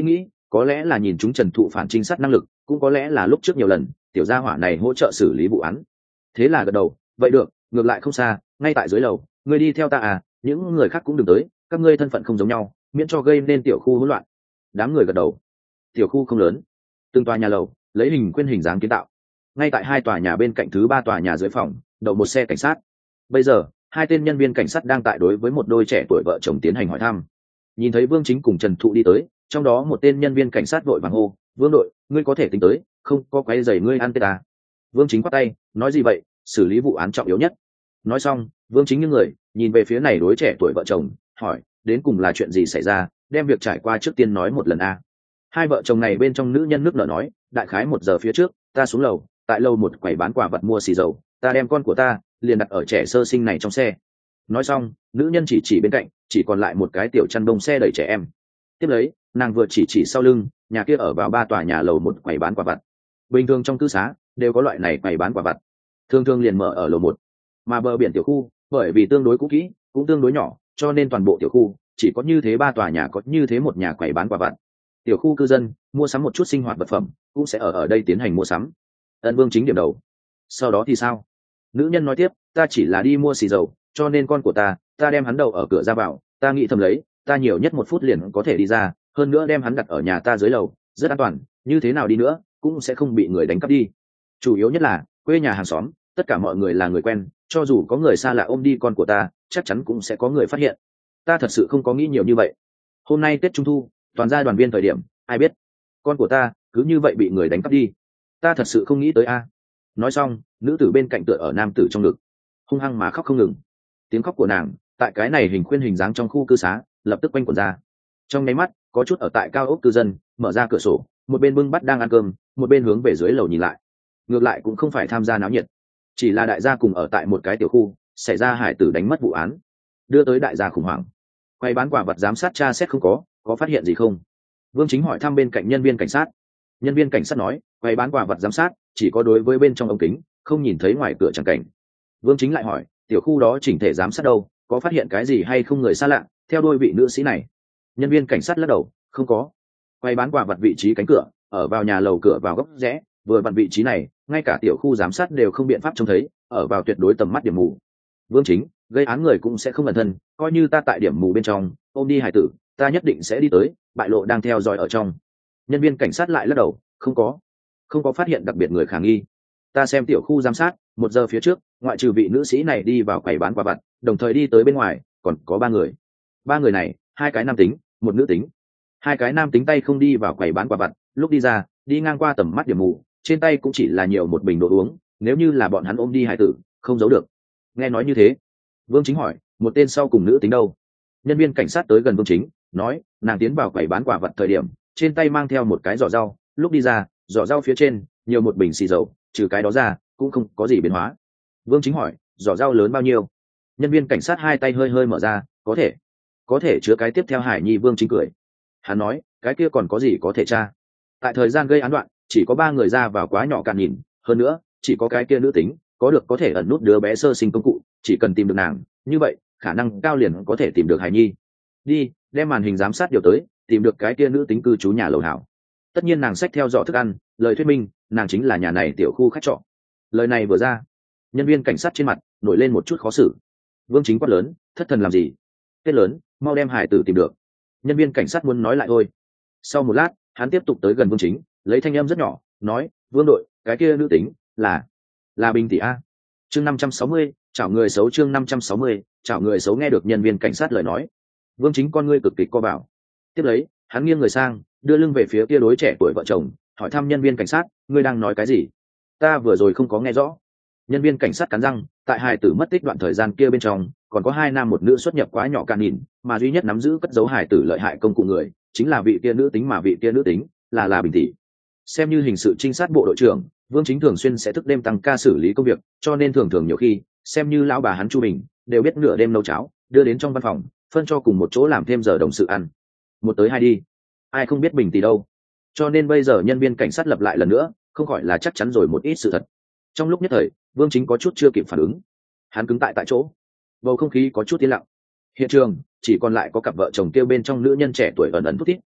có lẽ là nhìn chúng Trần Thụ phản trinh sát năng lực, cũng có lẽ là lúc trước nhiều lần tiểu gia hỏa này hỗ trợ xử lý vụ án. Thế là gật đầu, vậy được, ngược lại không xa, ngay tại dưới lầu, ngươi đi theo ta à, những người khác cũng đừng tới, các ngươi thân phận không giống nhau, miễn cho gây nên tiểu khu hỗn loạn. Đám người gật đầu. Tiểu khu không lớn, từng tòa nhà lầu lấy hình khuyên hình dáng kiến tạo, ngay tại hai tòa nhà bên cạnh thứ ba tòa nhà dưới phòng đậu một xe cảnh sát. Bây giờ hai tên nhân viên cảnh sát đang tại đối với một đôi trẻ tuổi vợ chồng tiến hành hỏi thăm. Nhìn thấy Vương Chính cùng Trần Thụ đi tới, trong đó một tên nhân viên cảnh sát vội vàng hô, Vương đội, ngươi có thể tính tới, không có quấy rầy ngươi ăn tết à. Vương Chính quát tay, nói gì vậy, xử lý vụ án trọng yếu nhất. Nói xong, Vương Chính những người nhìn về phía này đối trẻ tuổi vợ chồng, hỏi, đến cùng là chuyện gì xảy ra, đem việc trải qua trước tiên nói một lần a. À. Hai vợ chồng này bên trong nữ nhân nước nở nói, đại khái một giờ phía trước, ta xuống lầu, tại lầu một quầy bán quả vật mua xì dầu, ta đem con của ta liền đặt ở trẻ sơ sinh này trong xe. Nói xong, nữ nhân chỉ chỉ bên cạnh, chỉ còn lại một cái tiểu chăn đông xe đẩy trẻ em. Tiếp lấy, nàng vừa chỉ chỉ sau lưng, nhà kia ở vào ba tòa nhà lầu một quầy bán quả vật. Bình thường trong cư xá đều có loại này quầy bán quả vật, thường thường liền mở ở lầu một. Mà bờ biển tiểu khu, bởi vì tương đối cũ kỹ, cũng tương đối nhỏ, cho nên toàn bộ tiểu khu chỉ có như thế ba tòa nhà có như thế một nhà quầy bán quả vật. Tiểu khu cư dân mua sắm một chút sinh hoạt vật phẩm cũng sẽ ở ở đây tiến hành mua sắm. Ân Vương Chính điểm đầu. Sau đó thì sao? Nữ nhân nói tiếp, ta chỉ là đi mua xì dầu, cho nên con của ta, ta đem hắn đầu ở cửa ra vào, ta nghĩ thầm lấy, ta nhiều nhất một phút liền có thể đi ra, hơn nữa đem hắn đặt ở nhà ta dưới lầu, rất an toàn, như thế nào đi nữa cũng sẽ không bị người đánh cắp đi. Chủ yếu nhất là quê nhà hàng xóm, tất cả mọi người là người quen, cho dù có người xa lạ ôm đi con của ta, chắc chắn cũng sẽ có người phát hiện. Ta thật sự không có nghĩ nhiều như vậy. Hôm nay Tết Trung thu, toàn gia đoàn viên thời điểm, ai biết con của ta cứ như vậy bị người đánh cắp đi, ta thật sự không nghĩ tới a. Nói xong, nữ tử bên cạnh tựa ở nam tử trong ngực, hung hăng mà khóc không ngừng. Tiếng khóc của nàng tại cái này hình khuyên hình dáng trong khu cư xá lập tức quanh quẩn ra. Trong nháy mắt, có chút ở tại cao ốc cư dân mở ra cửa sổ, một bên bưng bắt đang ăn cơm, một bên hướng về dưới lầu nhìn lại. Ngược lại cũng không phải tham gia náo nhiệt, chỉ là đại gia cùng ở tại một cái tiểu khu xảy ra hải tử đánh mất vụ án, đưa tới đại gia khủng hoảng. Quay bán quả vật giám sát tra xét không có có phát hiện gì không? Vương Chính hỏi thăm bên cạnh nhân viên cảnh sát. Nhân viên cảnh sát nói, quay bán quả vật giám sát chỉ có đối với bên trong ống kính, không nhìn thấy ngoài cửa chẳng cảnh. Vương Chính lại hỏi, tiểu khu đó chỉnh thể giám sát đâu, có phát hiện cái gì hay không người xa lạ theo đôi vị nữ sĩ này? Nhân viên cảnh sát lắc đầu, không có. Quay bán quả vật vị trí cánh cửa ở vào nhà lầu cửa vào góc rẽ, vừa vặn vị trí này ngay cả tiểu khu giám sát đều không biện pháp trông thấy, ở vào tuyệt đối tầm mắt điểm mù. Vương Chính, gây án người cũng sẽ không ẩn thân, coi như ta tại điểm mù bên trong ôm đi hải tử, ta nhất định sẽ đi tới, bại lộ đang theo dõi ở trong. Nhân viên cảnh sát lại lắc đầu, không có không có phát hiện đặc biệt người khả nghi. Ta xem tiểu khu giám sát, một giờ phía trước, ngoại trừ vị nữ sĩ này đi vào quầy bán quả vặt, đồng thời đi tới bên ngoài còn có ba người. Ba người này, hai cái nam tính, một nữ tính. Hai cái nam tính tay không đi vào quầy bán quả vặt, lúc đi ra, đi ngang qua tầm mắt điểm mù, trên tay cũng chỉ là nhiều một bình đồ uống, nếu như là bọn hắn ôm đi hải tử, không giấu được. Nghe nói như thế, Vương Chính hỏi, một tên sau cùng nữ tính đâu? Nhân viên cảnh sát tới gần Vương Chính, nói, nàng tiến vào quầy bán quả vật thời điểm, trên tay mang theo một cái giỏ rau, lúc đi ra, giỏ rau phía trên nhiều một bình xì dầu, trừ cái đó ra cũng không có gì biến hóa. Vương Chính hỏi, giỏ rau lớn bao nhiêu? Nhân viên cảnh sát hai tay hơi hơi mở ra, có thể có thể chứa cái tiếp theo Hải Nhi. Vương Chính cười, hắn nói, cái kia còn có gì có thể tra? Tại thời gian gây án đoạn, chỉ có ba người ra vào quá nhỏ cạn nhìn, hơn nữa chỉ có cái kia nữ tính có được có thể ẩn nút đứa bé sơ sinh công cụ, chỉ cần tìm được nàng, như vậy khả năng cao liền có thể tìm được Hải Nhi. Đi, đem màn hình giám sát điều tới, tìm được cái kia nữ tính cư trú nhà lầu hảo. Tất nhiên nàng xách theo giỏ thức ăn, lời thuyết minh nàng chính là nhà này tiểu khu khách trọ. Lời này vừa ra, nhân viên cảnh sát trên mặt nổi lên một chút khó xử. Vương Chính quát lớn, thất thần làm gì? Tết lớn, mau đem hải tử tìm được. Nhân viên cảnh sát muốn nói lại thôi. Sau một lát, hắn tiếp tục tới gần Vương Chính, lấy thanh âm rất nhỏ, nói, Vương đội, cái kia nữ tính là là Bình tỷ a. Chương năm trăm sáu mươi, chảo người xấu. Chương năm trăm sáu mươi, chảo người xấu. Nghe được nhân viên cảnh sát lời nói, Vương Chính con ngươi cực kịch co vào. Tiếp lấy, hắn nghiêng người sang, đưa lưng về phía kia đối trẻ tuổi vợ chồng, hỏi thăm nhân viên cảnh sát, ngươi đang nói cái gì? Ta vừa rồi không có nghe rõ. Nhân viên cảnh sát cắn răng, tại hài tử mất tích đoạn thời gian kia bên trong, còn có hai nam một nữ xuất nhập quá nhỏ can nhìn, mà duy nhất nắm giữ cất giấu hài tử lợi hại công cụ người, chính là vị kia nữ tính, mà vị kia nữ tính là là Bình tỷ. Xem như hình sự trinh sát bộ đội trưởng, Vương Chính thường xuyên sẽ thức đêm tăng ca xử lý công việc, cho nên thường thường nhiều khi, xem như lão bà hắn Chu Bình, đều biết nửa đêm nấu cháo, đưa đến trong văn phòng, phân cho cùng một chỗ làm thêm giờ đồng sự ăn. Một tới hai đi, ai không biết Bình tỷ đâu. Cho nên bây giờ nhân viên cảnh sát lập lại lần nữa, không gọi là chắc chắn rồi một ít sự thật. Trong lúc nhất thời, Vương Chính có chút chưa kịp phản ứng, hắn cứng tại tại chỗ, bầu không khí có chút yên lặng. Hiện trường chỉ còn lại có cặp vợ chồng kêu bên trong nữ nhân trẻ tuổi ẩn ẩn thút thít,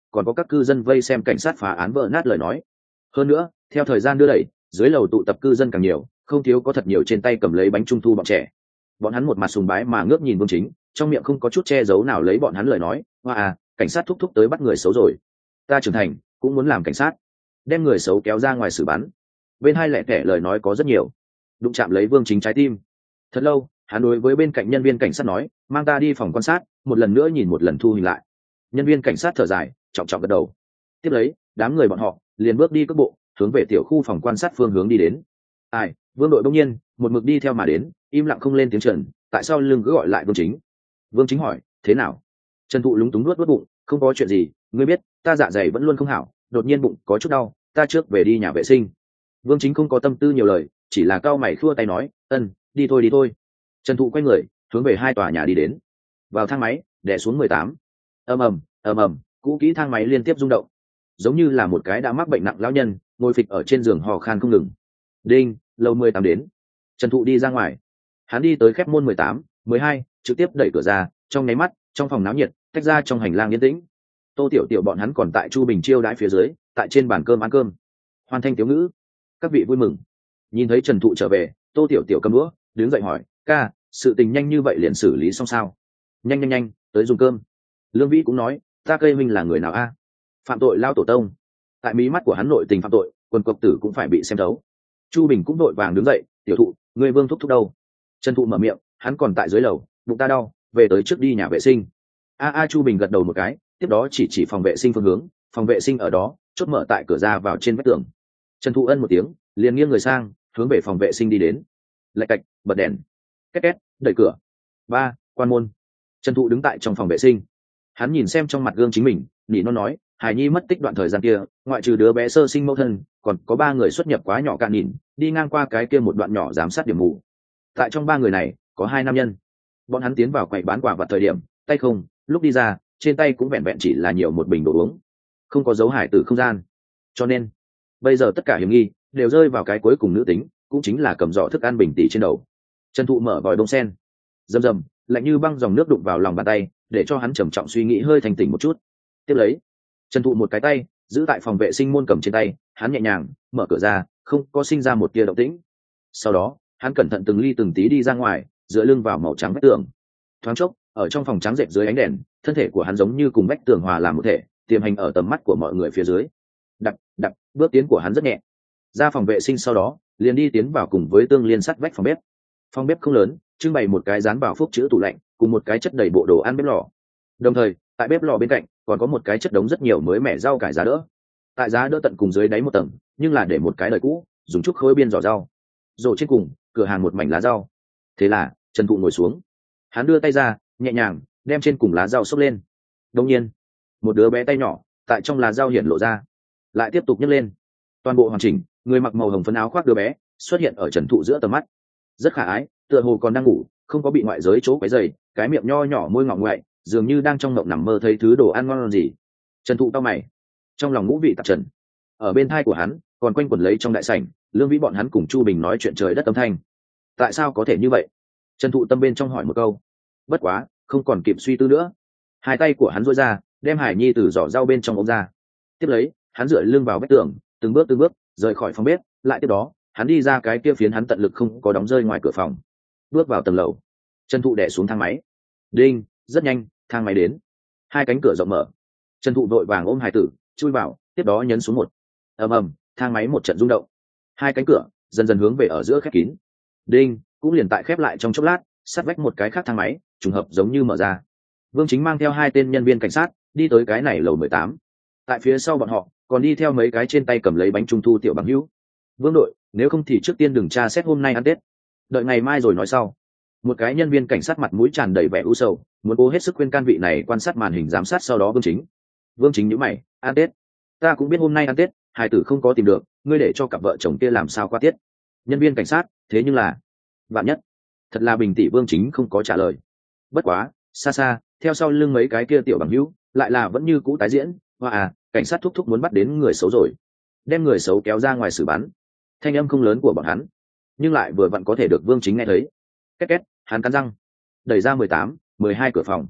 còn có các cư dân vây xem cảnh sát phá án vỡ nát lời nói. Hơn nữa theo thời gian đưa đẩy, dưới lầu tụ tập cư dân càng nhiều, không thiếu có thật nhiều trên tay cầm lấy bánh trung thu bọn trẻ. Bọn hắn một mặt sùng bái mà ngước nhìn Vương Chính, trong miệng không có chút che giấu nào lấy bọn hắn lời nói. Hoa à, cảnh sát thúc thúc tới bắt người xấu rồi, ta trưởng thành cũng muốn làm cảnh sát, đem người xấu kéo ra ngoài xử bắn. Bên hai lẻ tẻ lời nói có rất nhiều, đụng chạm lấy Vương Chính trái tim. Thật lâu hắn đối với bên cạnh nhân viên cảnh sát nói, mang ta đi phòng quan sát một lần nữa nhìn một lần thu hình lại. Nhân viên cảnh sát thở dài trọng trọng gật đầu. Tiếp lấy đám người bọn họ liền bước đi cước bộ hướng về tiểu khu phòng quan sát phương hướng đi đến. Ai, Vương đội bỗng nhiên một mực đi theo mà đến, im lặng không lên tiếng trần, tại sao lưng cứ gọi lại Vương Chính. Vương Chính hỏi, thế nào? Trần Thụ lúng túng nuốt nuốt bụng, không có chuyện gì, ngươi biết ta dạ dày vẫn luôn không hảo, đột nhiên bụng có chút đau, ta trước về đi nhà vệ sinh. Vương Chính không có tâm tư nhiều lời, chỉ là cau mày khua tay nói, ân, đi thôi đi thôi. Trần Thụ quay người hướng về hai tòa nhà đi đến. Vào thang máy đè xuống mười tám. ầm ầm ầm ầm, cũ kỹ thang máy liên tiếp rung động, giống như là một cái đã mắc bệnh nặng lão nhân ngồi phịch ở trên giường hò khan không ngừng. Đinh, lầu mười tám đến. Trần Thụ đi ra ngoài, hắn đi tới khép môn mười tám, mười hai, trực tiếp đẩy cửa ra. Trong nháy mắt trong phòng náo nhiệt, tách ra trong hành lang yên tĩnh. Tô Tiểu Tiểu bọn hắn còn tại Chu Bình chiêu đãi phía dưới, tại trên bàn cơm ăn cơm, hoàn thanh tiểu ngữ, các vị vui mừng. Nhìn thấy Trần Thụ trở về, Tô Tiểu Tiểu cầm đũa đứng dậy hỏi, ca, sự tình nhanh như vậy liền xử lý xong sao? Nhanh nhanh nhanh, tới dùng cơm. Lương Vĩ cũng nói, ta cây minh là người nào a? Phạm tội lao tổ tông. Tại mí mắt của hắn nội tình phạm tội, quần cộc tử cũng phải bị xem thấu. Chu Bình cũng đội vàng đứng dậy, tiểu Thụ, người Vương thúc thúc đâu? Trần Thụ mở miệng, hắn còn tại dưới lầu, bụng ta đau, về tới trước đi nhà vệ sinh. A a Chu Bình gật đầu một cái, tiếp đó chỉ chỉ phòng vệ sinh phương hướng, phòng vệ sinh ở đó, chốt mở tại cửa ra vào trên vách tường. Trần Thụ ân một tiếng, liền nghiêng người sang, hướng về phòng vệ sinh đi đến. Lạch cạch, bật đèn, két két, đẩy cửa. Ba, quan môn. Trần Thụ đứng tại trong phòng vệ sinh, hắn nhìn xem trong mặt gương chính mình, nỉ non nói, Hải Nhi mất tích đoạn thời gian kia, ngoại trừ đứa bé sơ sinh mẫu thân, còn có ba người xuất nhập quá nhỏ cạn nhìn, đi ngang qua cái kia một đoạn nhỏ giám sát điểm mù. Tại trong ba người này, có hai nam nhân. Bọn hắn tiến vào quầy bán quả vật thời điểm, tay không, lúc đi ra, trên tay cũng vẹn vẹn chỉ là nhiều một bình đồ uống, không có dấu hải tử không gian. Cho nên, bây giờ tất cả hiểm nghi đều rơi vào cái cuối cùng nữ tính, cũng chính là cầm giỏ thức ăn bình tỷ trên đầu. Trần Thụ mở vòi bông sen, rầm rầm, lạnh như băng dòng nước đụng vào lòng bàn tay, để cho hắn trầm trọng suy nghĩ hơi thành tỉnh một chút. Tiếp lấy, Trần Thụ một cái tay giữ tại phòng vệ sinh môn cầm trên tay, hắn nhẹ nhàng mở cửa ra, không có sinh ra một tia động tĩnh. Sau đó hắn cẩn thận từng ly từng tí đi ra ngoài, dựa lưng vào màu trắng vách tường. Thoáng chốc, ở trong phòng trắng dệt dưới ánh đèn, thân thể của hắn giống như cùng vách tường hòa làm một thể, tiềm hành ở tầm mắt của mọi người phía dưới. Đập đập, bước tiến của hắn rất nhẹ. Ra phòng vệ sinh sau đó, liền đi tiến vào cùng với tương liên sắt vách phòng bếp. Phòng bếp không lớn, trưng bày một cái dán vào phúc chữ tủ lạnh, cùng một cái chất đầy bộ đồ ăn bếp lò. Đồng thời, tại bếp lò bên cạnh còn có một cái chất đống rất nhiều mới mẻ rau cải giá đỡ. Tại giá đỡ tận cùng dưới đáy một tầng, nhưng là để một cái đời cũ, dùng chút khối biên giỏ rau. Rồi trên cùng, cửa hàng một mảnh lá rau. Thế là, Trần Thụ ngồi xuống, hắn đưa tay ra, nhẹ nhàng đem trên cùng lá rau xốc lên. Đột nhiên, một đứa bé tay nhỏ tại trong lá rau hiển lộ ra, lại tiếp tục nhấc lên. Toàn bộ hoàn chỉnh, người mặc màu hồng phấn áo khoác đứa bé xuất hiện ở Trần Thụ giữa tầm mắt, rất khả ái, tựa hồ còn đang ngủ, không có bị ngoại giới chỗ quấy rầy, cái miệng nho nhỏ môi ngọng ngoại, dường như đang trong mộng nằm mơ thấy thứ đồ ăn ngon gì. Trần Thụ cau mày, trong lòng ngũ vị tạp trần. Ở bên thai của hắn còn quanh quẩn lấy trong đại sảnh, Lương Vĩ bọn hắn cùng Chu Bình nói chuyện trời đất âm thanh. Tại sao có thể như vậy? Trần Thụ tâm bên trong hỏi một câu. Bất quá, không còn kịp suy tư nữa. Hai tay của hắn duỗi ra, đem Hải Nhi từ giỏ rau bên trong ôm ra. Tiếp lấy, hắn dựa lưng vào vách tường, từng bước từng bước rời khỏi phòng bếp, lại tiếp đó, hắn đi ra cái kia phiến hắn tận lực không có đóng rơi ngoài cửa phòng, bước vào tầng lầu. Trần Thụ đè xuống thang máy. Đinh, rất nhanh, thang máy đến. Hai cánh cửa rộng mở. Trần Thụ vội vàng ôm Hải tử, chui vào, tiếp đó nhấn xuống một. Ầm ầm, thang máy một trận rung động. Hai cánh cửa dần dần hướng về ở giữa khép kín. Đinh, cũng liền tại khép lại trong chốc lát, sát vách một cái khác thang máy, trùng hợp giống như mở ra. Vương Chính mang theo hai tên nhân viên cảnh sát đi tới cái này lầu mười tám. Tại phía sau bọn họ còn đi theo mấy cái trên tay cầm lấy bánh trung thu tiểu bằng hữu. Vương đội, nếu không thì trước tiên đừng tra xét hôm nay ăn Tết, đợi ngày mai rồi nói sau. Một cái nhân viên cảnh sát mặt mũi tràn đầy vẻ u sầu, muốn cố hết sức khuyên can vị này quan sát màn hình giám sát sau đó Vương Chính. Vương Chính nhíu mày, ăn Tết? Ta cũng biết hôm nay ăn Tết, hai tử không có tìm được, ngươi để cho cặp vợ chồng kia làm sao qua Tết? Nhân viên cảnh sát, thế nhưng là, vạn nhất, thật là bình tỷ. Vương Chính không có trả lời. Bất quá, xa xa, theo sau lưng mấy cái kia tiểu bằng hữu, lại là vẫn như cũ tái diễn, hoa à, cảnh sát thúc thúc muốn bắt đến người xấu rồi, đem người xấu kéo ra ngoài xử bắn. Thanh âm không lớn của bọn hắn, nhưng lại vừa vặn có thể được Vương Chính nghe thấy. Két két, hắn cắn răng, đẩy ra mười tám, mười hai cửa phòng.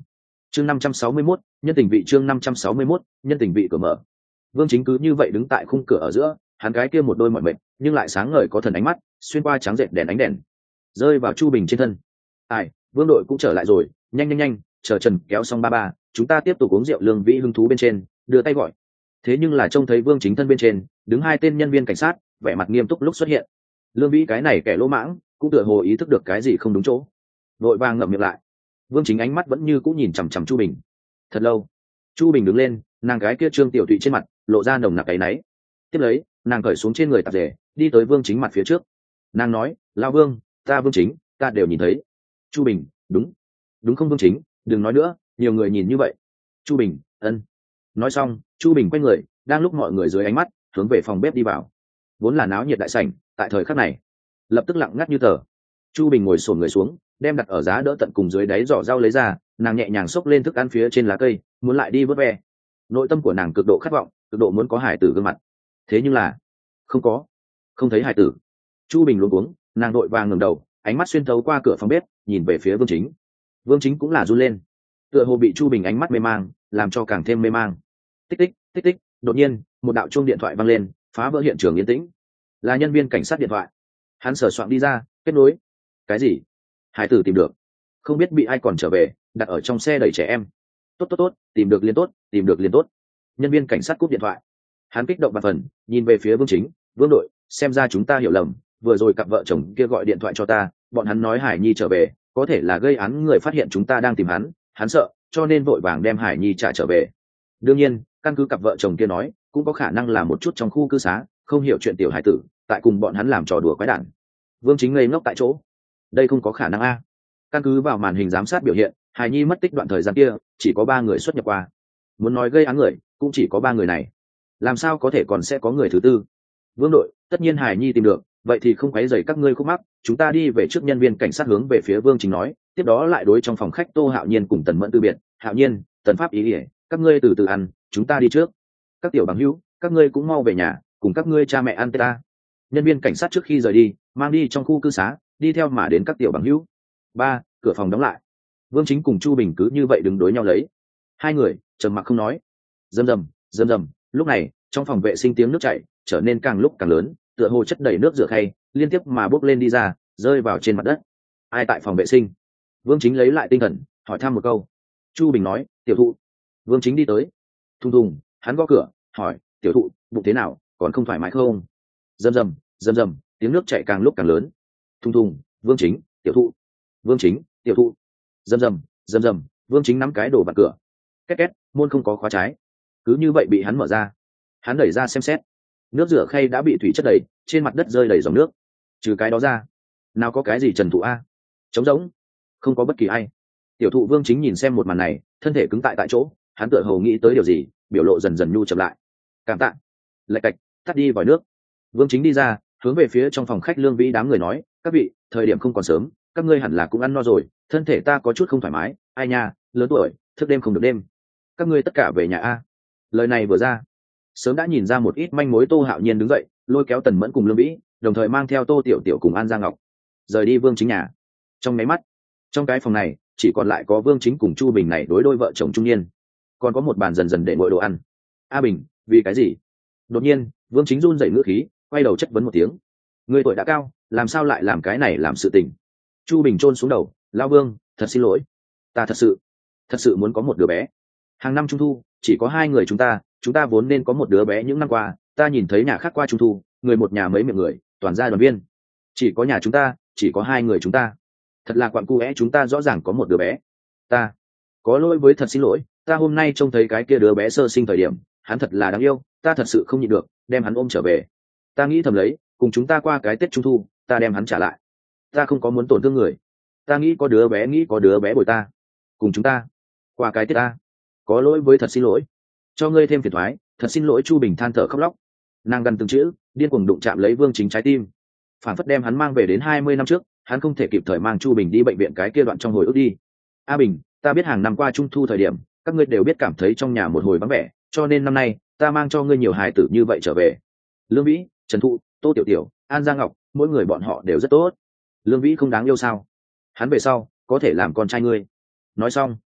chương năm trăm sáu mươi mốt, nhân tình vị. Chương năm trăm sáu mươi mốt, nhân tình vị. Cửa mở. Vương Chính cứ như vậy đứng tại khung cửa ở giữa, hắn cái kia một đôi mọi mệt nhưng lại sáng ngời có thần ánh mắt xuyên qua trắng dệt đèn ánh đèn rơi vào Chu Bình trên thân. Ai, Vương đội cũng trở lại rồi, nhanh nhanh nhanh, chờ Trần kéo xong ba ba, chúng ta tiếp tục uống rượu. Lương Vĩ hứng thú bên trên đưa tay gọi, thế nhưng là trông thấy Vương Chính thân bên trên đứng hai tên nhân viên cảnh sát, vẻ mặt nghiêm túc lúc xuất hiện. Lương Vĩ cái này kẻ lỗ mãng cũng tựa hồ ý thức được cái gì không đúng chỗ, vội vàng ngậm miệng lại. Vương Chính ánh mắt vẫn như cũng nhìn chằm chằm Chu Bình thật lâu. Chu Bình đứng lên, nàng gái kia trương tiểu tụy trên mặt lộ ra nồng nặc cái náy. Tiếp lấy nàng cởi xuống trên người tạp dề, đi tới Vương Chính mặt phía trước. Nàng nói, lao Vương, ta Vương Chính, ta đều nhìn thấy. Chu Bình, đúng đúng không Vương Chính, đừng nói nữa, nhiều người nhìn như vậy. Chu Bình, ân. Nói xong, Chu Bình quay người, đang lúc mọi người dưới ánh mắt hướng về phòng bếp đi vào. Vốn là náo nhiệt đại sảnh, tại thời khắc này lập tức lặng ngắt như tờ. Chu Bình ngồi xổm người xuống, đem đặt ở giá đỡ tận cùng dưới đáy giỏ rau lấy ra, nàng nhẹ nhàng xốc lên thức ăn phía trên lá cây, muốn lại đi vớt ve. Nội tâm của nàng cực độ khát vọng, cực độ muốn có hải tử gương mặt. Thế nhưng là không có, không thấy hải tử. Chu Bình luống cuống, nàng đội vàng ngẩng đầu, ánh mắt xuyên thấu qua cửa phòng bếp nhìn về phía Vương Chính. Vương Chính cũng là run lên, tựa hồ bị Chu Bình ánh mắt mê mang làm cho càng thêm mê mang. Tích tích tích tích, đột nhiên một đạo chuông điện thoại vang lên, phá vỡ hiện trường yên tĩnh. Là nhân viên cảnh sát điện thoại. Hắn sờ soạn đi ra, kết nối. Cái gì? Hải tử tìm được, không biết bị ai còn trở về, đặt ở trong xe đẩy trẻ em. Tốt tốt tốt, tìm được liền tốt, tìm được liền tốt. Nhân viên cảnh sát cúp điện thoại. Hắn kích động và phần nhìn về phía Vương Chính. Vương đội, xem ra chúng ta hiểu lầm, vừa rồi cặp vợ chồng kia gọi điện thoại cho ta, bọn hắn nói Hải Nhi trở về, có thể là gây án người phát hiện chúng ta đang tìm hắn, hắn sợ, cho nên vội vàng đem Hải Nhi trả trở về. Đương nhiên, căn cứ cặp vợ chồng kia nói, cũng có khả năng là một chút trong khu cư xá không hiểu chuyện tiểu hải tử, tại cùng bọn hắn làm trò đùa quái đản. Vương Chính ngây ngốc tại chỗ. Đây không có khả năng a. Căn cứ vào màn hình giám sát biểu hiện, Hải Nhi mất tích đoạn thời gian kia chỉ có ba người xuất nhập qua, muốn nói gây án người cũng chỉ có ba người này, làm sao có thể còn sẽ có người thứ tư? Vương đội, tất nhiên Hải Nhi tìm được, vậy thì không quấy rầy các ngươi khúc mắc, chúng ta đi về trước. Nhân viên cảnh sát hướng về phía Vương Chính nói, tiếp đó lại đối trong phòng khách Tô Hạo Nhiên cùng Tần Mẫn từ biệt. Hạo Nhiên, Tần Pháp ý ỉa, các ngươi từ từ ăn, chúng ta đi trước. Các tiểu bằng hữu, các ngươi cũng mau về nhà, cùng các ngươi cha mẹ ăn tết ta. Nhân viên cảnh sát trước khi rời đi, mang đi trong khu cư xá, đi theo mà đến các tiểu bằng hữu. Ba, cửa phòng đóng lại. Vương Chính cùng Chu Bình cứ như vậy đứng đối nhau lấy. Hai người trầm mặc không nói. Rầm rầm, rầm rầm, lúc này, trong phòng vệ sinh tiếng nước chảy trở nên càng lúc càng lớn, tựa hồ chất đầy nước rửa khay, liên tiếp mà bốc lên đi ra, rơi vào trên mặt đất. Ai tại phòng vệ sinh? Vương Chính lấy lại tinh thần, hỏi thăm một câu. Chu Bình nói, tiểu thụ. Vương Chính đi tới. Thùng thùng, hắn gõ cửa, hỏi, tiểu thụ, bụng thế nào, còn không thoải mái không? Rầm rầm, rầm rầm, tiếng nước chảy càng lúc càng lớn. Thùng thùng, Vương Chính, tiểu thụ. Vương Chính, tiểu thụ. Rầm rầm, rầm rầm, Vương Chính nắm cái đồ vặn cửa. Két két, môn không có khóa trái, cứ như vậy bị hắn mở ra. Hắn đẩy ra xem xét, nước rửa khay đã bị thủy chất đầy, trên mặt đất rơi đầy dòng nước. Trừ cái đó ra, nào có cái gì trần thụ a? Trống rỗng, không có bất kỳ ai. Tiểu thụ Vương Chính nhìn xem một màn này, thân thể cứng tại tại chỗ, hắn tựa hồ nghĩ tới điều gì, biểu lộ dần dần nhu chậm lại. Cảm tạ. Lạch cạch, tắt đi vòi nước. Vương Chính đi ra, hướng về phía trong phòng khách Lương Vĩ đám người nói, các vị, thời điểm không còn sớm, các ngươi hẳn là cũng ăn no rồi, thân thể ta có chút không thoải mái, ai nha, lớn tuổi, thức đêm không được đêm. Các ngươi tất cả về nhà a. Lời này vừa ra, sớm đã nhìn ra một ít manh mối. Tô Hạo Nhiên đứng dậy, lôi kéo Tần Mẫn cùng Lương Vĩ, đồng thời mang theo Tô Tiểu Tiểu cùng An Giang Ngọc rời đi Vương Chính nhà. Trong máy mắt, trong cái phòng này chỉ còn lại có Vương Chính cùng Chu Bình này đối đôi vợ chồng trung niên, còn có một bàn dần dần để nguội đồ ăn. A Bình, vì cái gì? Đột nhiên, Vương Chính run rẩy ngữ khí, quay đầu chất vấn một tiếng. Người tuổi đã cao, làm sao lại làm cái này làm sự tình? Chu Bình chôn xuống đầu, lao Vương, thật xin lỗi, ta thật sự, thật sự muốn có một đứa bé. Hàng năm trung thu chỉ có hai người chúng ta, chúng ta vốn nên có một đứa bé. Những năm qua ta nhìn thấy nhà khác qua trung thu, người một nhà mấy miệng người, toàn gia đoàn viên, chỉ có nhà chúng ta chỉ có hai người chúng ta, thật là quặn cu é. Chúng ta rõ ràng có một đứa bé, ta có lỗi với, thật xin lỗi. Ta hôm nay trông thấy cái kia đứa bé sơ sinh thời điểm, hắn thật là đáng yêu, ta thật sự không nhịn được đem hắn ôm trở về. Ta nghĩ thầm lấy, cùng chúng ta qua cái Tết trung thu, ta đem hắn trả lại. Ta không có muốn tổn thương người, ta nghĩ có đứa bé, nghĩ có đứa bé bồi ta, cùng chúng ta qua cái Tết. Ta có lỗi với, thật xin lỗi, cho ngươi thêm phiền thoái, thật xin lỗi. Chu Bình than thở khóc lóc, nàng gần từng chữ, điên cuồng đụng chạm lấy Vương Chính trái tim, phản phất đem hắn mang về đến hai mươi năm trước, hắn không thể kịp thời mang Chu Bình đi bệnh viện cái kia đoạn trong hồi ức đi. A Bình, ta biết hàng năm qua trung thu thời điểm, các ngươi đều biết cảm thấy trong nhà một hồi vắng vẻ, cho nên năm nay ta mang cho ngươi nhiều hài tử như vậy trở về. Lương Vĩ, Trần Thụ, Tô Tiểu Tiểu, An Giang Ngọc, mỗi người bọn họ đều rất tốt. Lương Vĩ không đáng yêu sao? Hắn về sau có thể làm con trai ngươi. Nói xong,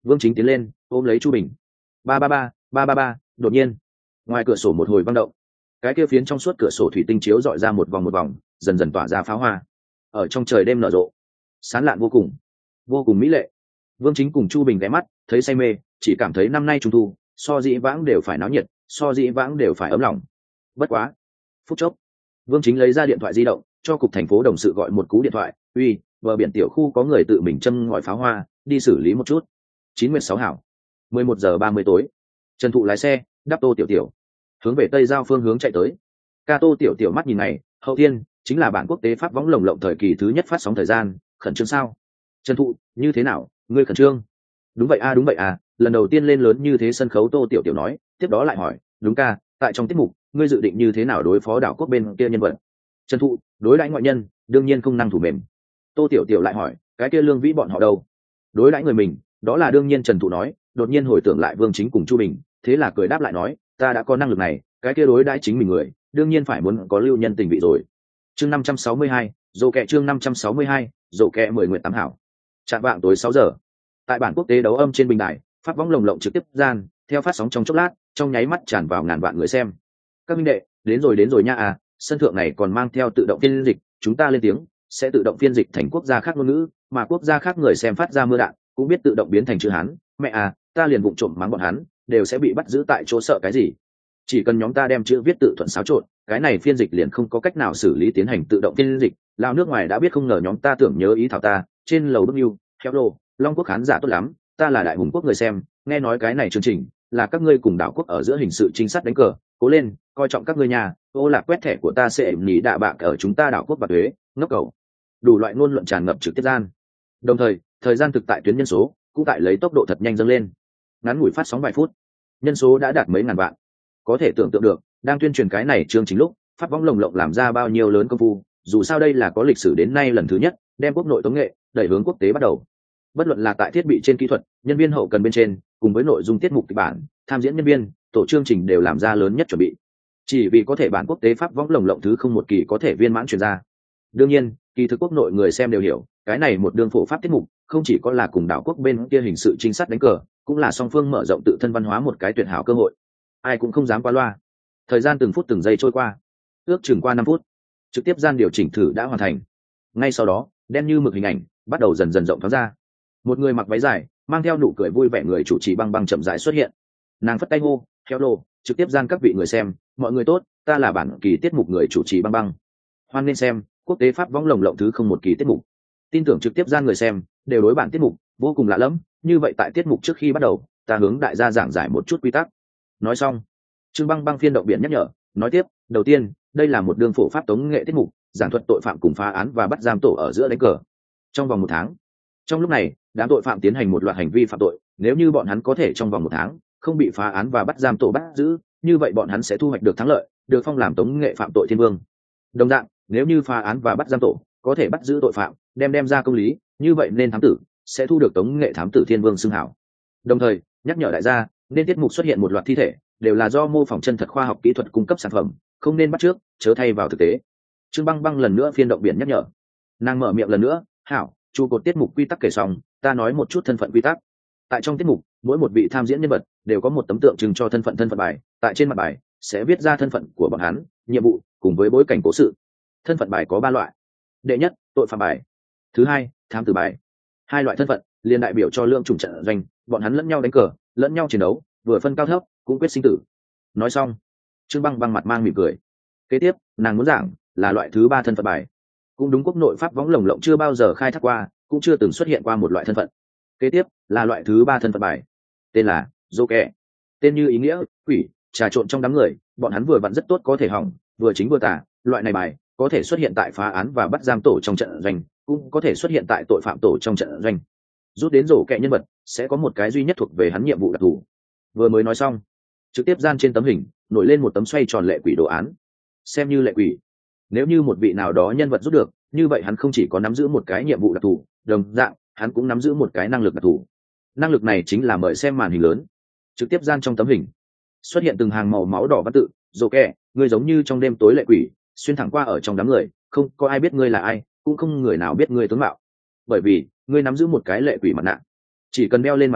Vương Chính tiến lên ôm lấy Chu Bình. Ba ba ba, ba ba ba, đột nhiên, ngoài cửa sổ một hồi vang động, cái kia phiến trong suốt cửa sổ thủy tinh chiếu dọi ra một vòng một vòng, dần dần tỏa ra pháo hoa. Ở trong trời đêm nở rộ, sáng lạn vô cùng, vô cùng mỹ lệ. Vương Chính cùng Chu Bình ghé mắt, thấy say mê, chỉ cảm thấy năm nay trung thu, so dĩ vãng đều phải náo nhiệt, so dĩ vãng đều phải ấm lòng. Bất quá, phút chốc, Vương Chính lấy ra điện thoại di động, cho cục thành phố đồng sự gọi một cú điện thoại, uy, bờ biển tiểu khu có người tự mình châm ngòi pháo hoa, đi xử lý một chút. Chín nguyệt sáu hảo, mười một giờ ba mươi tối, Trần Thụ lái xe đắp Tô Tiểu Tiểu hướng về tây giao phương hướng chạy tới. Ca Tô Tiểu Tiểu mắt nhìn này, hậu thiên chính là bản quốc tế pháp võng lồng lộng thời kỳ thứ nhất phát sóng thời gian, khẩn trương sao? Trần Thụ, như thế nào, ngươi khẩn trương? Đúng vậy a à, đúng vậy à, lần đầu tiên lên lớn như thế sân khấu. Tô Tiểu Tiểu nói, tiếp đó lại hỏi, đúng ca, tại trong tiết mục ngươi dự định như thế nào đối phó đảo quốc bên kia nhân vật? Trần Thụ, đối đãi ngoại nhân đương nhiên không năng thủ mềm. Tô Tiểu Tiểu lại hỏi, cái kia Lương Vĩ bọn họ đâu? Đối đãi người mình đó là đương nhiên. Trần Thụ nói, đột nhiên hồi tưởng lại Vương Chính cùng Chu Bình, thế là cười đáp lại nói, ta đã có năng lực này, cái kia đối đãi chính mình người đương nhiên phải muốn có lưu nhân tình vị rồi. Chương năm trăm sáu mươi hai, dồ kẹ. Chương năm trăm sáu mươi hai, dồ kẹ. Mười nguyện tám hảo. Trạng vạng tối sáu giờ, tại bản quốc tế đấu âm trên bình đài, phát võng lồng lộng trực tiếp gian theo phát sóng trong chốc lát, trong nháy mắt tràn vào ngàn vạn người xem. Các minh đệ, đến rồi đến rồi nha à, sân thượng này còn mang theo tự động phiên dịch, chúng ta lên tiếng sẽ tự động phiên dịch thành quốc gia khác ngôn ngữ, mà quốc gia khác người xem phát ra mưa đạn cũng biết tự động biến thành chữ Hán. Mẹ à, ta liền vụng trộm mắng bọn hắn, đều sẽ bị bắt giữ tại chỗ. Sợ cái gì? Chỉ cần nhóm ta đem chữ viết tự thuận xáo trộn, cái này phiên dịch liền không có cách nào xử lý tiến hành tự động phiên dịch. Lao nước ngoài đã biết, không ngờ nhóm ta tưởng nhớ ý thảo ta. Trên lầu Đức Yêu, Hello, Long Quốc khán giả tốt lắm, ta là đại hùng quốc người xem, nghe nói cái này chương trình là các ngươi cùng đảo quốc ở giữa hình sự trinh sát đánh cờ, cố lên, coi trọng các ngươi nhà. Ô là quét thẻ của ta sẽ nhỉ đạ bạc ở chúng ta đảo quốc bạc thuế, ngốc cầu. Đủ loại ngôn luận tràn ngập trực tiếp gian. Đồng thời, thời gian thực tại tuyến nhân số cũng tại lấy tốc độ thật nhanh dâng lên. Ngắn ngủi phát sóng vài phút, nhân số đã đạt mấy ngàn vạn. Có thể tưởng tượng được, đang tuyên truyền cái này chương trình lúc, phát võng lồng lộng làm ra bao nhiêu lớn công phu. Dù sao đây là có lịch sử đến nay lần thứ nhất đem quốc nội tống nghệ đẩy hướng quốc tế bắt đầu. Bất luận là tại thiết bị trên kỹ thuật, nhân viên hậu cần bên trên, cùng với nội dung tiết mục kịch bản, tham diễn nhân viên, tổ chương trình đều làm ra lớn nhất chuẩn bị, chỉ vì có thể bản quốc tế pháp võng lồng lộng thứ không một kỳ có thể viên mãn truyền ra. Đương nhiên, kỳ thực quốc nội người xem đều hiểu, cái này một đường phổ pháp tiết mục không chỉ có là cùng đảo quốc bên kia hình sự trinh sát đánh cờ, cũng là song phương mở rộng tự thân văn hóa một cái tuyệt hảo cơ hội. Ai cũng không dám qua loa. Thời gian từng phút từng giây trôi qua, ước chừng qua năm phút, trực tiếp gian điều chỉnh thử đã hoàn thành. Ngay sau đó, đen như mực hình ảnh bắt đầu dần dần rộng thoáng ra. Một người mặc váy dài, mang theo nụ cười vui vẻ người chủ trì băng băng chậm rãi xuất hiện. Nàng phất tay hô, hello, trực tiếp gian các vị người xem, mọi người tốt, ta là bản kỳ tiết mục người chủ trì băng băng. Hoan nên xem quốc tế pháp võng lồng lộng thứ không một kỳ tiết mục. Tin tưởng trực tiếp gian người xem đều đối bản tiết mục vô cùng lạ lẫm, như vậy tại tiết mục trước khi bắt đầu, ta hướng đại gia giảng giải một chút quy tắc. Nói xong, Trương Băng Băng phiên động biển nhắc nhở, nói tiếp, đầu tiên, đây là một đường phổ pháp tống nghệ tiết mục, giảng thuật tội phạm cùng phá án và bắt giam tổ ở giữa đánh cờ trong vòng một tháng. Trong lúc này, đám tội phạm tiến hành một loạt hành vi phạm tội, nếu như bọn hắn có thể trong vòng một tháng không bị phá án và bắt giam tổ bắt giữ, như vậy bọn hắn sẽ thu hoạch được thắng lợi, được phong làm tống nghệ phạm tội thiên vương. Đồng dạng, nếu như phá án và bắt giam tổ có thể bắt giữ tội phạm, đem đem ra công lý, như vậy nên thám tử sẽ thu được tống nghệ thám tử thiên vương xưng hảo. Đồng thời, nhắc nhở đại gia, nên tiết mục xuất hiện một loạt thi thể đều là do mô phỏng chân thật khoa học kỹ thuật cung cấp sản phẩm, không nên bắt trước, chớ thay vào thực tế. Trương Băng Băng lần nữa phiên động biển nhắc nhở. Nàng mở miệng lần nữa, hảo, trụ cột tiết mục quy tắc kể xong, ta nói một chút thân phận quy tắc. Tại trong tiết mục, mỗi một vị tham diễn nhân vật đều có một tấm tượng trưng cho thân phận thân phận bài, tại trên mặt bài sẽ viết ra thân phận của bọn hắn, nhiệm vụ cùng với bối cảnh cố sự. Thân phận bài có ba loại. Đệ nhất, tội phạm bài. Thứ hai, thám tử bài. Hai loại thân phận liền đại biểu cho lượng chủng trận doanh, bọn hắn lẫn nhau đánh cờ, lẫn nhau chiến đấu, vừa phân cao thấp, cũng quyết sinh tử. Nói xong, Trương Băng Băng mặt mang mỉm cười. Kế tiếp, nàng muốn giảng là loại thứ ba thân phận bài. Cũng đúng, quốc nội pháp võng lồng lộng chưa bao giờ khai thác qua, cũng chưa từng xuất hiện qua một loại thân phận. Kế tiếp là loại thứ ba thân phận bài, tên là Joker. Tên như ý nghĩa, quỷ, trà trộn trong đám người, bọn hắn vừa vặn rất tốt có thể hỏng, vừa chính vừa tà. Loại này bài có thể xuất hiện tại phá án và bắt giam tổ trong trận doanh, cũng có thể xuất hiện tại tội phạm tổ trong trận doanh. Rút đến rổ kẹ nhân vật sẽ có một cái duy nhất thuộc về hắn nhiệm vụ đặc thù. Vừa mới nói xong, trực tiếp gian trên tấm hình nổi lên một tấm xoay tròn lệ quỷ đồ án. Xem như lệ quỷ, nếu như một vị nào đó nhân vật rút được, như vậy hắn không chỉ có nắm giữ một cái nhiệm vụ đặc thù, đồng dạng hắn cũng nắm giữ một cái năng lực đặc thù. Năng lực này chính là mời xem màn hình lớn. Trực tiếp gian trong tấm hình xuất hiện từng hàng màu máu đỏ văn tự, rổ kẹ, ngươi giống như trong đêm tối lệ quỷ, xuyên thẳng qua ở trong đám người, không có ai biết ngươi là ai, cũng không người nào biết ngươi tướng mạo, bởi vì ngươi nắm giữ một cái lệ quỷ mặt nạ. Chỉ cần đeo lên mặt nạ,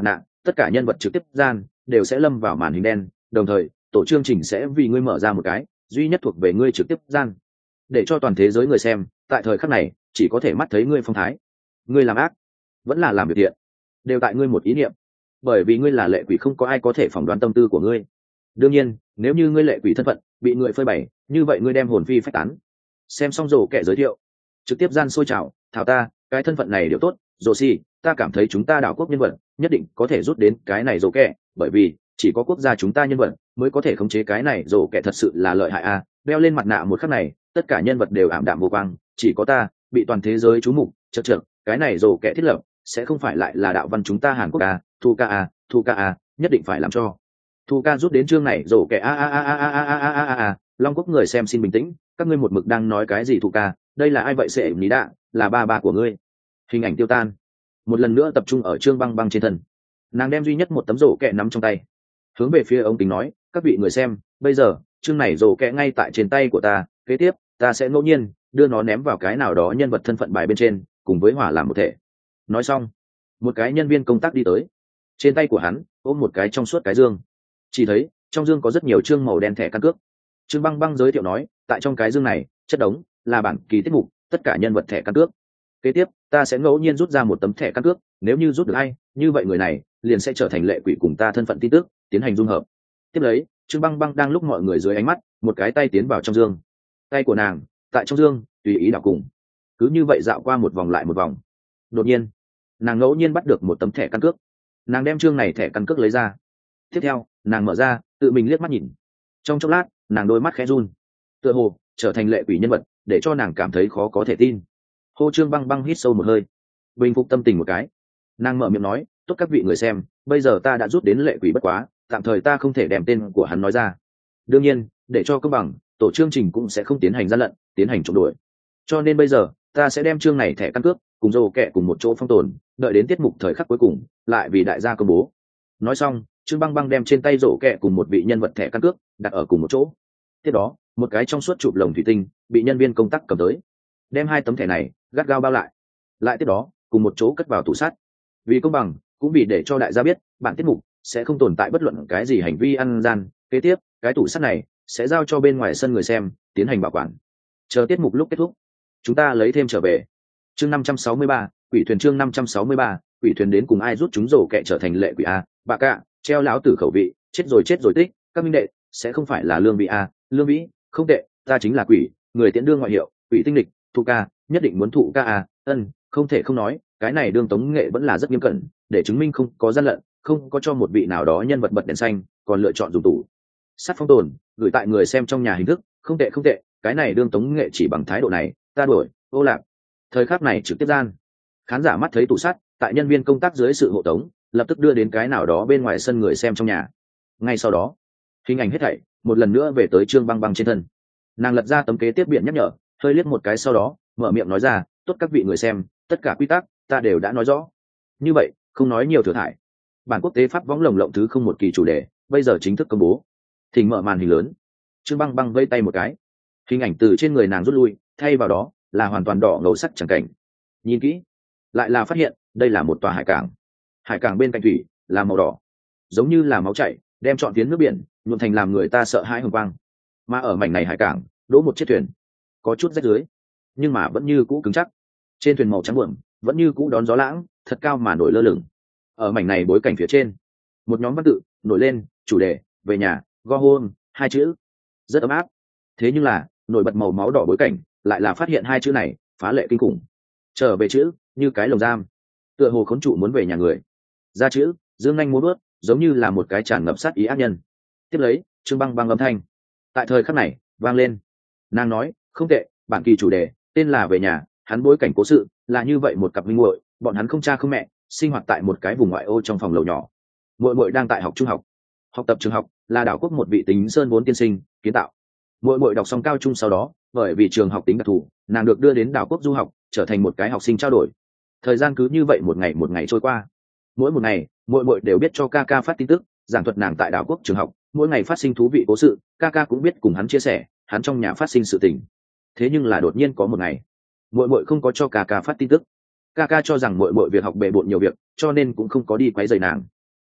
tất cả nhân vật trực tiếp gian đều sẽ lâm vào màn hình đen, đồng thời tổ chương trình sẽ vì ngươi mở ra một cái duy nhất thuộc về ngươi trực tiếp gian, để cho toàn thế giới người xem tại thời khắc này chỉ có thể mắt thấy ngươi phong thái. Ngươi làm ác vẫn là làm việc thiện, đều tại ngươi một ý niệm, bởi vì ngươi là lệ quỷ, không có ai có thể phỏng đoán tâm tư của ngươi. Đương nhiên nếu như ngươi lệ quỷ thân phận bị người phơi bày, như vậy ngươi đem hồn phi phách tán. Xem xong rổ kẻ giới thiệu, trực tiếp gian sôi trào thảo ta cái thân phận này đều tốt, rổ xì ta cảm thấy chúng ta đảo quốc nhân vật nhất định có thể rút đến cái này rổ kẻ, bởi vì chỉ có quốc gia chúng ta nhân vật mới có thể khống chế cái này rổ kẻ, thật sự là lợi hại a. Đeo lên mặt nạ một khắc này, tất cả nhân vật đều ảm đạm vô quang, chỉ có ta bị toàn thế giới chú mục. Chật chật, cái này rổ kẻ thiết lập sẽ không phải lại là đạo văn chúng ta Hàn Quốc a, thu ca a, thu ca a, nhất định phải làm cho thu ca rút đến chương này rổ kẻ a a a a a a a a a a. Long Quốc người xem xin bình tĩnh, các ngươi một mực đang nói cái gì thu ca, đây là ai vậy? Sẽ ní đạ là ba ba của ngươi. Hình ảnh tiêu tan, một lần nữa tập trung ở Trương Băng Băng trên thân. Nàng đem duy nhất một tấm rổ kẹ nắm trong tay, hướng về phía ống kính nói, các vị người xem, bây giờ chương này rổ kẹ ngay tại trên tay của ta, kế tiếp ta sẽ ngẫu nhiên đưa nó ném vào cái nào đó nhân vật thân phận bài bên trên, cùng với hỏa làm một thể. Nói xong, một cái nhân viên công tác đi tới, trên tay của hắn ôm một cái trong suốt cái dương, chỉ thấy trong dương có rất nhiều chương màu đen thẻ căn cước. Trương Băng Băng giới thiệu nói, tại trong cái dương này chất đống là bản kỳ tiết mục tất cả nhân vật thẻ căn cước. Kế tiếp ta sẽ ngẫu nhiên rút ra một tấm thẻ căn cước, nếu như rút được ai, như vậy người này liền sẽ trở thành lệ quỷ cùng ta thân phận tin tức tiến hành dung hợp. Tiếp lấy Trương Băng Băng đang lúc mọi người dưới ánh mắt, một cái tay tiến vào trong dương, tay của nàng tại trong dương tùy ý đảo cùng, cứ như vậy dạo qua một vòng lại một vòng. Đột nhiên nàng ngẫu nhiên bắt được một tấm thẻ căn cước, nàng đem chương này thẻ căn cước lấy ra, tiếp theo nàng mở ra tự mình liếc mắt nhìn, trong chốc lát nàng đôi mắt khẽ run, tựa hồ trở thành lệ quỷ nhân vật, để cho nàng cảm thấy khó có thể tin. Hô Trương Băng Băng hít sâu một hơi, bình phục tâm tình một cái, nàng mở miệng nói, tốt các vị người xem, bây giờ ta đã rút đến lệ quỷ, bất quá tạm thời ta không thể đem tên của hắn nói ra. Đương nhiên để cho công bằng, tổ chương trình cũng sẽ không tiến hành gian lận, tiến hành trộm đổi, cho nên bây giờ ta sẽ đem chương này thẻ căn cước cùng rổ kẹ cùng một chỗ phong tồn, đợi đến tiết mục thời khắc cuối cùng lại vì đại gia công bố. Nói xong Trương Băng Băng đem trên tay rổ kẹ cùng một vị nhân vật thẻ căn cước đặt ở cùng một chỗ. Tiếp đó một cái trong suốt chụp lồng thủy tinh bị nhân viên công tác cầm tới, đem hai tấm thẻ này gắt gao bao lại, lại tiếp đó cùng một chỗ cất vào tủ sắt. Vì công bằng, cũng vì để cho đại gia biết bản tiết mục sẽ không tồn tại bất luận cái gì hành vi ăn gian, kế tiếp cái tủ sắt này sẽ giao cho bên ngoài sân người xem tiến hành bảo quản, chờ tiết mục lúc kết thúc chúng ta lấy thêm trở về. Chương năm trăm sáu mươi ba, quỷ thuyền. Chương năm trăm sáu mươi ba, quỷ thuyền. Đến cùng ai rút chúng rổ kẹ trở thành lệ quỷ a? Bà cạ treo lão tử khẩu vị, chết rồi chết rồi tích, các minh đệ sẽ không phải là Lương Vĩ a? Lương Vĩ không tệ, ta chính là quỷ, người tiễn đương ngoại hiệu quỷ tinh lịch, thụ ca nhất định muốn thụ ca a. Ân, không thể không nói, cái này đương tống nghệ vẫn là rất nghiêm cẩn, để chứng minh không có gian lận, không có cho một vị nào đó nhân vật bật đèn xanh còn lựa chọn dùng tủ sắt phong tồn gửi tại người xem trong nhà hình thức. Không tệ không tệ, cái này đương tống nghệ chỉ bằng thái độ này ta đuổi ô lạc. Thời khắc này trực tiếp gian, khán giả mắt thấy tủ sắt tại nhân viên công tác dưới sự hộ tống lập tức đưa đến cái nào đó bên ngoài sân người xem trong nhà. Ngay sau đó hình ảnh hết thảy một lần nữa về tới Trương Băng Băng trên thân, nàng lật ra tấm kế tiếp biện nhắc nhở, hơi liếc một cái sau đó mở miệng nói ra, tốt các vị người xem, tất cả quy tắc ta đều đã nói rõ, như vậy không nói nhiều thừa thải. Bản quốc tế pháp võng lồng lộng thứ không một kỳ chủ đề bây giờ chính thức công bố, thỉnh mở màn hình lớn. Trương Băng Băng vây tay một cái, hình ảnh từ trên người nàng rút lui, thay vào đó là hoàn toàn đỏ ngầu sắc chẳng cảnh. Nhìn kỹ lại là phát hiện đây là một tòa hải cảng, hải cảng bên cạnh thủy là màu đỏ, giống như là máu chảy đem trọn phiến nước biển nhuộm thành làm người ta sợ hãi hồng quang. Mà ở mảnh này hải cảng đỗ một chiếc thuyền, có chút rách dưới nhưng mà vẫn như cũ cứng chắc, trên thuyền màu trắng buồm vẫn như cũ đón gió lãng, thật cao mà nổi lơ lửng. Ở mảnh này bối cảnh phía trên, một nhóm văn tự nổi lên, chủ đề về nhà, go home, hai chữ rất ấm áp. Thế nhưng là nổi bật màu máu đỏ bối cảnh lại là phát hiện hai chữ này phá lệ kinh khủng. Trở về chữ như cái lồng giam, tựa hồ khốn trụ muốn về nhà người. Ra chữ dương nhanh múa bước, giống như là một cái tràn ngập sát ý ác nhân. Tiếp lấy Trương Băng Băng âm thanh tại thời khắc này vang lên, nàng nói, không tệ, bản kỳ chủ đề tên là về nhà, hắn bối cảnh cố sự là như vậy, một cặp minh muội, bọn hắn không cha không mẹ, sinh hoạt tại một cái vùng ngoại ô trong phòng lầu nhỏ. Muội muội đang tại học trung học, học tập trường học là đảo quốc một vị tính sơn vốn tiên sinh kiến tạo. Muội muội đọc xong cao trung sau đó, bởi vì trường học tính đặc thù, nàng được đưa đến đảo quốc du học, trở thành một cái học sinh trao đổi. Thời gian cứ như vậy một ngày một ngày trôi qua, mỗi một ngày muội muội đều biết cho ca ca phát tin tức, giảng thuật nàng tại đảo quốc trường học mỗi ngày phát sinh thú vị cố sự, ca ca cũng biết cùng hắn chia sẻ hắn trong nhà phát sinh sự tình. Thế nhưng là đột nhiên có một ngày, muội muội không có cho ca ca phát tin tức. Ca ca cho rằng muội muội việc học bề bộn nhiều việc, cho nên cũng không có đi quấy rầy nàng.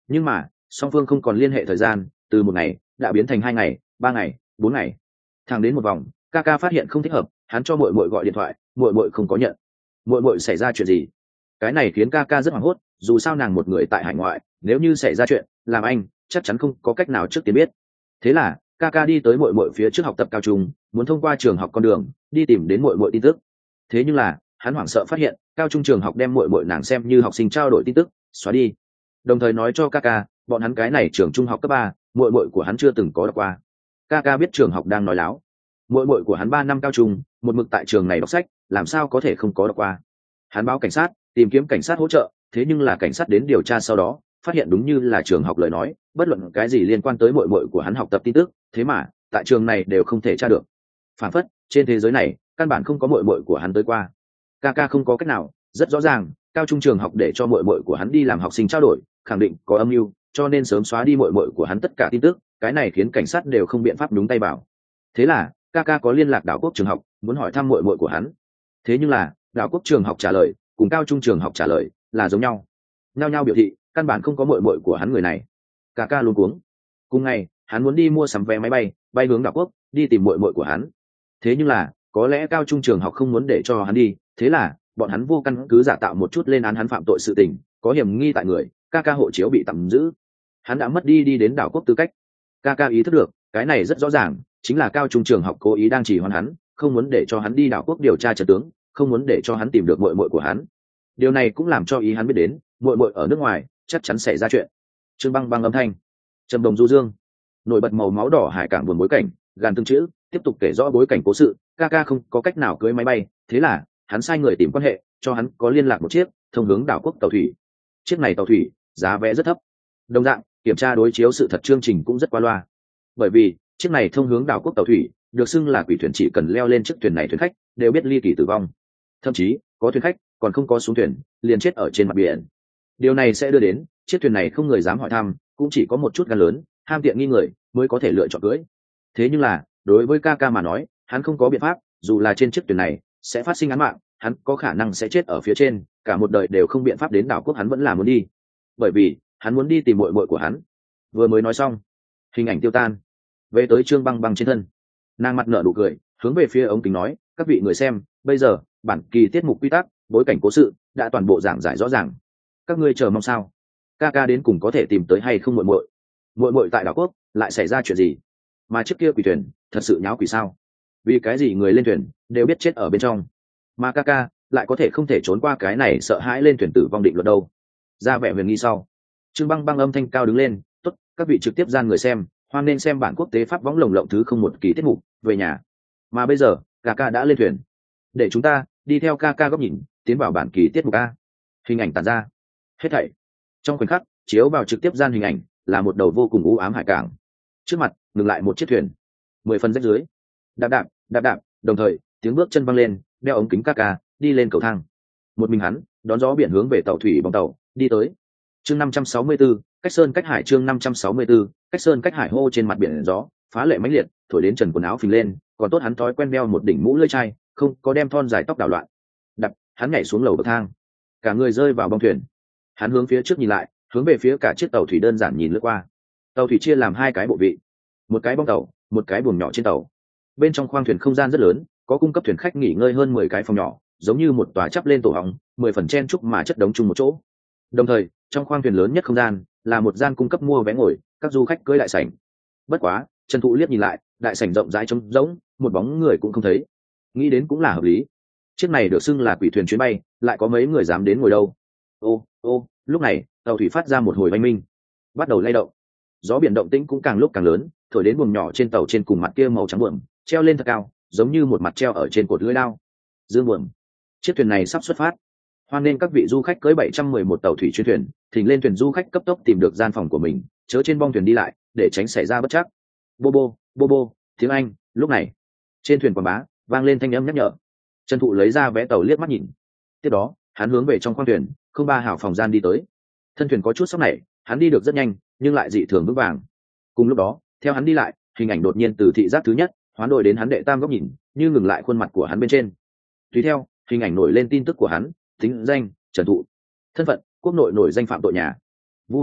Nhưng mà song phương không còn liên hệ thời gian, từ một ngày đã biến thành hai ngày, ba ngày, bốn ngày. Thẳng đến một vòng, Kaka phát hiện không thích hợp, hắn cho muội muội gọi điện thoại, muội muội không có nhận. Muội muội xảy ra chuyện gì? Cái này khiến Kaka rất hoảng hốt, dù sao nàng một người tại hải ngoại, nếu như xảy ra chuyện, làm anh chắc chắn không có cách nào trước tiên biết. Thế là Kaka đi tới muội muội phía trước học tập cao trung, muốn thông qua trường học con đường đi tìm đến muội muội tin tức. Thế nhưng là hắn hoảng sợ phát hiện cao trung trường học đem muội muội nàng xem như học sinh trao đổi tin tức xóa đi, đồng thời nói cho Kaka bọn hắn cái này trường trung học cấp ba, muội muội của hắn chưa từng có đọc qua. Kaka biết trường học đang nói láo, muội muội của hắn ba năm cao trung một mực tại trường này đọc sách, làm sao có thể không có đọc qua. Hắn báo cảnh sát tìm kiếm cảnh sát hỗ trợ, thế nhưng là cảnh sát đến điều tra sau đó phát hiện đúng như là trường học lời nói, bất luận cái gì liên quan tới muội muội của hắn học tập tin tức, thế mà tại trường này đều không thể tra được. Phản phất trên thế giới này căn bản không có muội muội của hắn tới qua. Kaka không có cách nào, rất rõ ràng cao trung trường học để cho muội muội của hắn đi làm học sinh trao đổi, khẳng định có âm mưu, cho nên sớm xóa đi muội muội của hắn tất cả tin tức, cái này khiến cảnh sát đều không biện pháp nhúng tay vào. Thế là Kaka có liên lạc đảo quốc trường học, muốn hỏi thăm muội muội của hắn. Thế nhưng là đảo quốc trường học trả lời cùng cao trung trường học trả lời là giống nhau, nhao nhao biểu thị căn bản không có muội muội của hắn người này. Kaka luống cuống. Cùng ngày hắn muốn đi mua sắm vé máy bay bay hướng đảo quốc đi tìm muội muội của hắn, thế nhưng là có lẽ cao trung trường học không muốn để cho hắn đi, thế là bọn hắn vô căn cứ giả tạo một chút lên án hắn phạm tội sự tình, có hiểm nghi tại người. Kaka hộ chiếu bị tạm giữ, hắn đã mất đi đi đến đảo quốc tư cách. Kaka ý thức được cái này rất rõ ràng chính là cao trung trường học cố ý đang chỉ hoãn hắn, không muốn để cho hắn đi đảo quốc điều tra trận tướng, không muốn để cho hắn tìm được muội muội của hắn. Điều này cũng làm cho ý hắn biết đến muội muội ở nước ngoài chắc chắn xảy ra chuyện. Trương Băng Băng âm thanh trầm đồng du dương, nổi bật màu máu đỏ hải cảng buồn bối cảnh, gàn từng chữ tiếp tục kể rõ bối cảnh cố sự. Kaka không có cách nào cưới máy bay, thế là hắn sai người tìm quan hệ cho hắn có liên lạc một chiếc thông hướng đảo quốc tàu thủy. Chiếc này tàu thủy giá vé rất thấp, đồng dạng kiểm tra đối chiếu sự thật chương trình cũng rất qua loa, bởi vì chiếc này thông hướng đảo quốc tàu thủy được xưng là quỷ thuyền, chỉ cần leo lên chiếc thuyền này thuyền khách đều biết ly kỳ tử vong, thậm chí có thuyền khách còn không có xuống thuyền liền chết ở trên mặt biển. Điều này sẽ đưa đến chiếc thuyền này không người dám hỏi thăm, cũng chỉ có một chút gan lớn ham tiện nghi người mới có thể lựa chọn cưới. Thế nhưng là đối với Kaka mà nói, hắn không có biện pháp, dù là trên chiếc thuyền này sẽ phát sinh án mạng, hắn có khả năng sẽ chết ở phía trên, cả một đời đều không biện pháp đến đảo quốc, hắn vẫn là muốn đi, bởi vì hắn muốn đi tìm muội muội của hắn. Vừa mới nói xong, hình ảnh tiêu tan, về tới Trương Băng Băng trên thân, nàng mặt nở nụ cười, hướng về phía ống kính nói: các vị người xem, bây giờ bản kỳ tiết mục quy tắc, bối cảnh cố sự đã toàn bộ giảng giải rõ ràng, các ngươi chờ mong sao? Kaka đến cùng có thể tìm tới hay không muội muội? Muội muội tại đảo quốc lại xảy ra chuyện gì? Mà chiếc kia quỷ thuyền thật sự nháo quỷ sao? Vì cái gì người lên thuyền đều biết chết ở bên trong, mà Kaka lại có thể không thể trốn qua cái này sợ hãi lên thuyền tử vong định luật đâu? Ra vẻ huyền nghi sau, Trương Băng Băng âm thanh cao đứng lên: tốt, các vị trực tiếp gian người xem, hoan nên xem bản quốc tế pháp võng lồng lộng thứ không một kỳ tiết mục về nhà. Mà bây giờ Kaka đã lên thuyền, để chúng ta đi theo Kaka góc nhìn tiến vào bản kỳ tiết mục a. Hình ảnh tàn ra, hết thảy trong khoảnh khắc chiếu vào trực tiếp gian hình ảnh là một đầu vô cùng u ám hải cảng, trước mặt ngừng lại một chiếc thuyền mười phần rách dưới, đạp đạp đạp đạp, đồng thời tiếng bước chân văng lên, đeo ống kính Kaka đi lên cầu thang, một mình hắn đón gió biển hướng về tàu thủy bong tàu đi tới. Chương năm trăm sáu mươi tư, cách sơn cách hải. Chương năm trăm sáu mươi tư, cách sơn cách hải. Hô, trên mặt biển gió phá lệ mãnh liệt, thổi đến trần quần áo phình lên, còn tốt hắn thói quen đeo một đỉnh mũ lưỡi chai, không có đem thon dài tóc đảo loạn. Đập, hắn nhảy xuống lầu bậc thang, cả người rơi vào bong thuyền. Hắn hướng phía trước nhìn lại, hướng về phía cả chiếc tàu thủy đơn giản nhìn lướt qua. Tàu thủy chia làm hai cái bộ vị, một cái bong tàu, một cái buồng nhỏ trên tàu. Bên trong khoang thuyền không gian rất lớn, có cung cấp thuyền khách nghỉ ngơi hơn mười cái phòng nhỏ, giống như một tòa chắp lên tổ hóng, mười phần chen chúc mà chất đống chung một chỗ. Đồng thời trong khoang thuyền lớn nhất không gian là một gian cung cấp mua vé ngồi các du khách cưỡi đại sảnh. Bất quá Trần Thụ liếc nhìn lại, đại sảnh rộng rãi trống rỗng, một bóng người cũng không thấy. Nghĩ đến cũng là hợp lý, chiếc này được xưng là quỷ thuyền chuyến bay, lại có mấy người dám đến ngồi đâu. Ô ô lúc này tàu thủy phát ra một hồi oanh minh, bắt đầu lay động, gió biển động tĩnh cũng càng lúc càng lớn, thổi đến buồng nhỏ trên tàu trên cùng mặt kia màu trắng buồm treo lên thật cao, giống như một mặt treo ở trên cột lưỡi lao. Dương buồm, chiếc thuyền này sắp xuất phát, hoan nên các vị du khách cưới bảy trăm mười một tàu thủy chuyên thuyền, thỉnh lên thuyền du khách cấp tốc tìm được gian phòng của mình, chớ trên bong thuyền đi lại để tránh xảy ra bất trắc. Bô bô bô bô tiếng Anh. Lúc này trên thuyền quảng bá vang lên thanh âm nhắc nhở. Trần Thụ lấy ra vé tàu liếc mắt nhìn, tiếp đó hắn hướng về trong khoang thuyền không ba hào phòng gian đi tới. Thân thuyền có chút sốc này, hắn đi được rất nhanh nhưng lại dị thường vững vàng. Cùng lúc đó theo hắn đi lại, hình ảnh đột nhiên từ thị giác thứ nhất hoán đổi đến hắn đệ tam góc nhìn, như ngừng lại khuôn mặt của hắn bên trên. Tùy theo hình ảnh nổi lên tin tức của hắn: tính danh Trần Thụ, thân phận quốc nội nổi danh phạm tội nhà, Vu Hồ,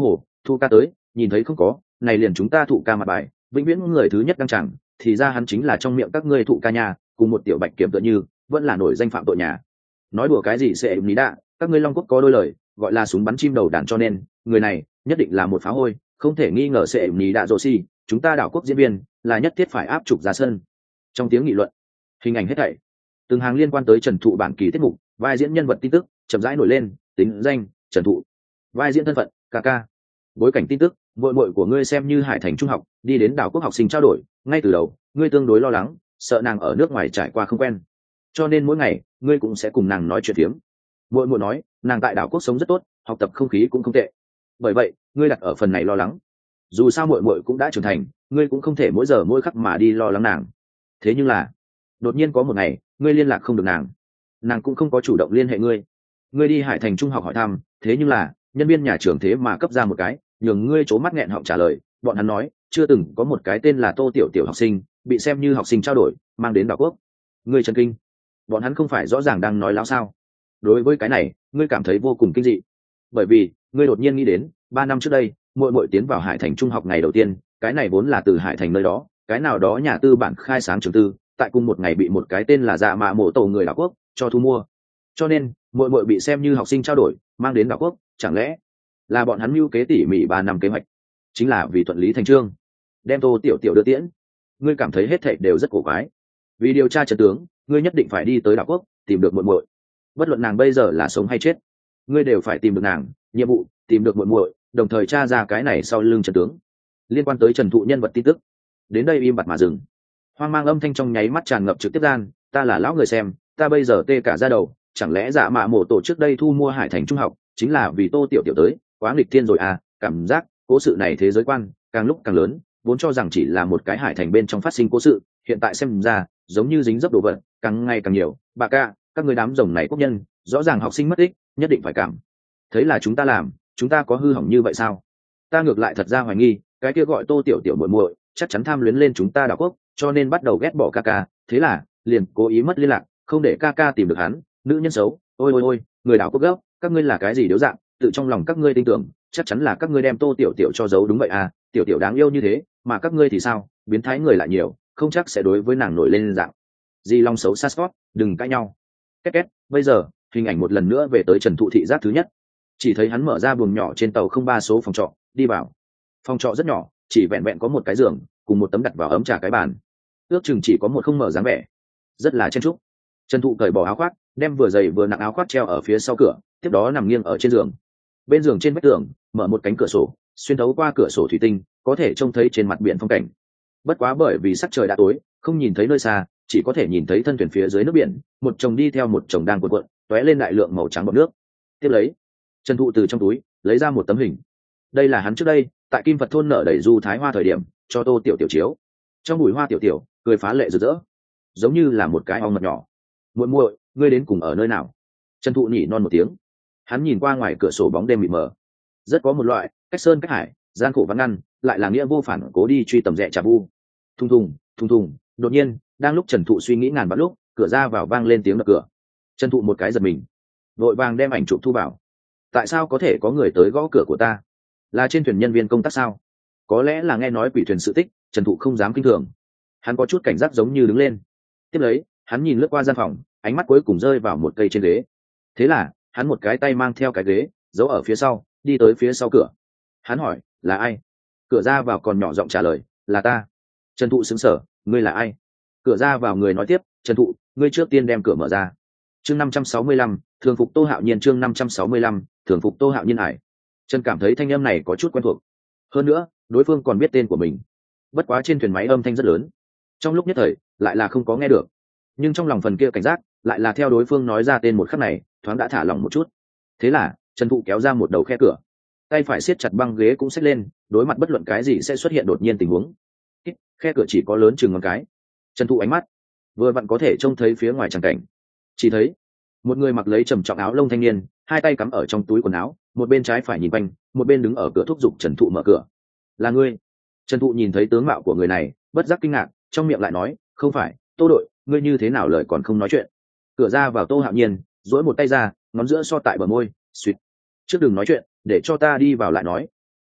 Thụ ca tới, nhìn thấy không có, này liền chúng ta thụ ca mặt bài, vĩnh viễn người thứ nhất đăng chẳng, thì ra hắn chính là trong miệng các ngươi thụ ca nhà, cùng một tiểu bạch kiểm tựa như, vẫn là nổi danh phạm tội nhà. Nói đùa cái gì sẽ lý đạ, các ngươi Long Quốc có đôi lời, gọi là súng bắn chim đầu đàn, cho nên, người này nhất định là một phá hôi, không thể nghi ngờ sẽ lý đạ rồ xi, chúng ta đảo quốc diễn viên là nhất thiết phải áp trục ra sân. Trong tiếng nghị luận, hình ảnh hết thảy, từng hàng liên quan tới Trần Thụ bản kỳ tiết mục, vai diễn nhân vật tin tức chậm rãi nổi lên, tính danh Trần Thụ, vai diễn thân phận ca ca, bối cảnh tin tức, muội muội của ngươi xem như Hải Thành trung học, đi đến đảo quốc học sinh trao đổi, ngay từ đầu ngươi tương đối lo lắng, sợ nàng ở nước ngoài trải qua không quen, cho nên mỗi ngày ngươi cũng sẽ cùng nàng nói chuyện phiếm. Muội muội nói nàng tại đảo quốc sống rất tốt, học tập không khí cũng không tệ, bởi vậy ngươi đặt ở phần này lo lắng. Dù sao muội muội cũng đã trưởng thành, ngươi cũng không thể mỗi giờ mỗi khắc mà đi lo lắng nàng. Thế nhưng là đột nhiên có một ngày ngươi liên lạc không được nàng, nàng cũng không có chủ động liên hệ ngươi. Ngươi đi Hải Thành trung học hỏi thăm, thế nhưng là nhân viên nhà trường thế mà cấp ra một cái nhường ngươi trố mắt nghẹn họng trả lời, bọn hắn nói chưa từng có một cái tên là Tô Tiểu Tiểu học sinh bị xem như học sinh trao đổi mang đến đảo quốc. Ngươi chấn kinh, bọn hắn không phải rõ ràng đang nói láo sao? Đối với cái này ngươi cảm thấy vô cùng kinh dị, bởi vì ngươi đột nhiên nghĩ đến ba năm trước đây muội muội tiến vào Hải Thành trung học ngày đầu tiên, cái này vốn là từ Hải Thành nơi đó cái nào đó nhà tư bản khai sáng trường tư, tại cùng một ngày bị một cái tên là Dạ Mạ Mộ Tổ người đảo quốc cho thu mua, cho nên muội muội bị xem như học sinh trao đổi mang đến đảo quốc. Chẳng lẽ là bọn hắn mưu kế tỉ mỉ ba năm kế hoạch, chính là vì thuận lý thành trương đem Tô Tiểu Tiểu đưa tiễn? Ngươi cảm thấy hết thảy đều rất cổ quái. Vì điều tra trận tướng, ngươi nhất định phải đi tới đảo quốc tìm được muội muội, bất luận nàng bây giờ là sống hay chết, ngươi đều phải tìm được nàng. Nhiệm vụ tìm được muội muội, đồng thời tra ra cái này sau lưng trận tướng liên quan tới Trần Thụ nhân vật tin tức. Đến đây im bặt mà dừng, hoang mang âm thanh trong nháy mắt tràn ngập trực tiếp gian. Ta là lão người xem, ta bây giờ tê cả da đầu, chẳng lẽ Dạ Mạ Mộ Tổ trước đây thu mua Hải Thành trung học chính là vì Tô Tiểu Tiểu tới? Quá nghịch thiên rồi à, cảm giác cố sự này thế giới quan càng lúc càng lớn, vốn cho rằng chỉ là một cái Hải Thành bên trong phát sinh cố sự, hiện tại xem ra giống như dính dấp đồ vật càng ngày càng nhiều. Bà ca, các người đám rồng này quốc nhân, rõ ràng học sinh mất tích, nhất định phải cảm thấy là chúng ta làm, chúng ta có hư hỏng như vậy sao? Ta ngược lại thật ra hoài nghi cái kia gọi Tô Tiểu Tiểu muội muội chắc chắn tham luyến lên chúng ta đảo quốc, cho nên bắt đầu ghét bỏ ca ca, thế là liền cố ý mất liên lạc, không để ca ca tìm được hắn. Nữ nhân xấu, ôi ôi ôi, người đảo quốc gốc, các ngươi là cái gì điếu dạng, tự trong lòng các ngươi tin tưởng chắc chắn là các ngươi đem Tô Tiểu Tiểu cho giấu. Đúng vậy à, Tiểu Tiểu đáng yêu như thế, mà các ngươi thì sao? Biến thái người lại nhiều, không chắc sẽ đối với nàng nổi lên dạng gì long xấu xa Scott, đừng cãi nhau. Két két, bây giờ hình ảnh một lần nữa về tới Trần Thụ thị giác thứ nhất, chỉ thấy hắn mở ra buồng nhỏ trên tàu không ba số phòng trọ, đi vào. Phòng trọ rất nhỏ, chỉ vẹn vẹn có một cái giường cùng một tấm đặt vào ấm trà cái bàn, ước chừng chỉ có một không mở dáng vẻ, rất là chen chúc. Trần Thụ cởi bỏ áo khoác, đem vừa dày vừa nặng áo khoác treo ở phía sau cửa, tiếp đó nằm nghiêng ở trên giường. Bên giường trên vách tường mở một cánh cửa sổ, xuyên thấu qua cửa sổ thủy tinh có thể trông thấy trên mặt biển phong cảnh. Bất quá bởi vì sắc trời đã tối, không nhìn thấy nơi xa, chỉ có thể nhìn thấy thân thuyền phía dưới nước biển, một chồng đi theo một chồng đang cuộn cuộn, tóe lên đại lượng màu trắng bọt nước. Tiếp lấy, Trần Thụ từ trong túi lấy ra một tấm hình. Đây là hắn trước đây tại Kim Phật thôn nở đẩy du thái hoa thời điểm cho Tô Tiểu Tiểu chiếu. Trong bụi hoa Tiểu Tiểu cười phá lệ rực rỡ, giống như là một cái ong mật nhỏ. Muội muội, ngươi đến cùng ở nơi nào? Trần Thụ nhỉ non một tiếng. Hắn nhìn qua ngoài cửa sổ bóng đêm mịt mờ, rất có một loại cách sơn cách hải, gian khổ vắng ngăn, lại là nghĩa vô phản cố đi truy tầm rẽ trà vu. Thùng thùng, thùng thùng. Đột nhiên, đang lúc Trần Thụ suy nghĩ ngàn vạn lúc, cửa ra vào vang lên tiếng đập cửa. Trần Thụ một cái giật mình, vội vàng đem ảnh chụp thu vào. Tại sao có thể có người tới gõ cửa của ta? Là trên thuyền nhân viên công tác sao? Có lẽ là nghe nói quỷ thuyền sự tích, Trần Thụ không dám kinh thường. Hắn có chút cảnh giác giống như đứng lên. Tiếp lấy, hắn nhìn lướt qua gian phòng, ánh mắt cuối cùng rơi vào một cây trên ghế. Thế là, hắn một cái tay mang theo cái ghế, giấu ở phía sau, đi tới phía sau cửa. Hắn hỏi, là ai? Cửa ra vào còn nhỏ giọng trả lời, là ta. Trần Thụ sững sờ, ngươi là ai? Cửa ra vào người nói tiếp, Trần Thụ, ngươi trước tiên đem cửa mở ra. Chương năm trăm sáu mươi lăm, thường phục Tô Hạo Nhiên. Chương năm trăm sáu mươi lăm, thường phục Tô Hạo Nhiên hải. Trần cảm thấy thanh âm này có chút quen thuộc. Hơn nữa, đối phương còn biết tên của mình. Bất quá trên thuyền máy âm thanh rất lớn, trong lúc nhất thời lại là không có nghe được. Nhưng trong lòng phần kia cảnh giác lại là theo đối phương nói ra tên một khắc này, thoáng đã thả lỏng một chút. Thế là, Trần Thụ kéo ra một đầu khe cửa, tay phải siết chặt băng ghế cũng xách lên, đối mặt bất luận cái gì sẽ xuất hiện đột nhiên tình huống. Khe cửa chỉ có lớn chừng ngón cái. Trần Thụ ánh mắt vừa vặn có thể trông thấy phía ngoài tràng cảnh. Chỉ thấy một người mặc lấy trầm trọng áo lông thanh niên, hai tay cắm ở trong túi quần áo, một bên trái phải nhìn quanh, một bên đứng ở cửa thúc giục Trần Thụ mở cửa. Là ngươi? Trần Thụ nhìn thấy tướng mạo của người này, bất giác kinh ngạc, trong miệng lại nói, không phải, Tô đội, ngươi như thế nào lời còn không nói chuyện? Cửa ra vào Tô Hạo Nhiên duỗi một tay ra, ngón giữa so tại bờ môi, suýt, trước đừng nói chuyện, để cho ta đi vào lại nói.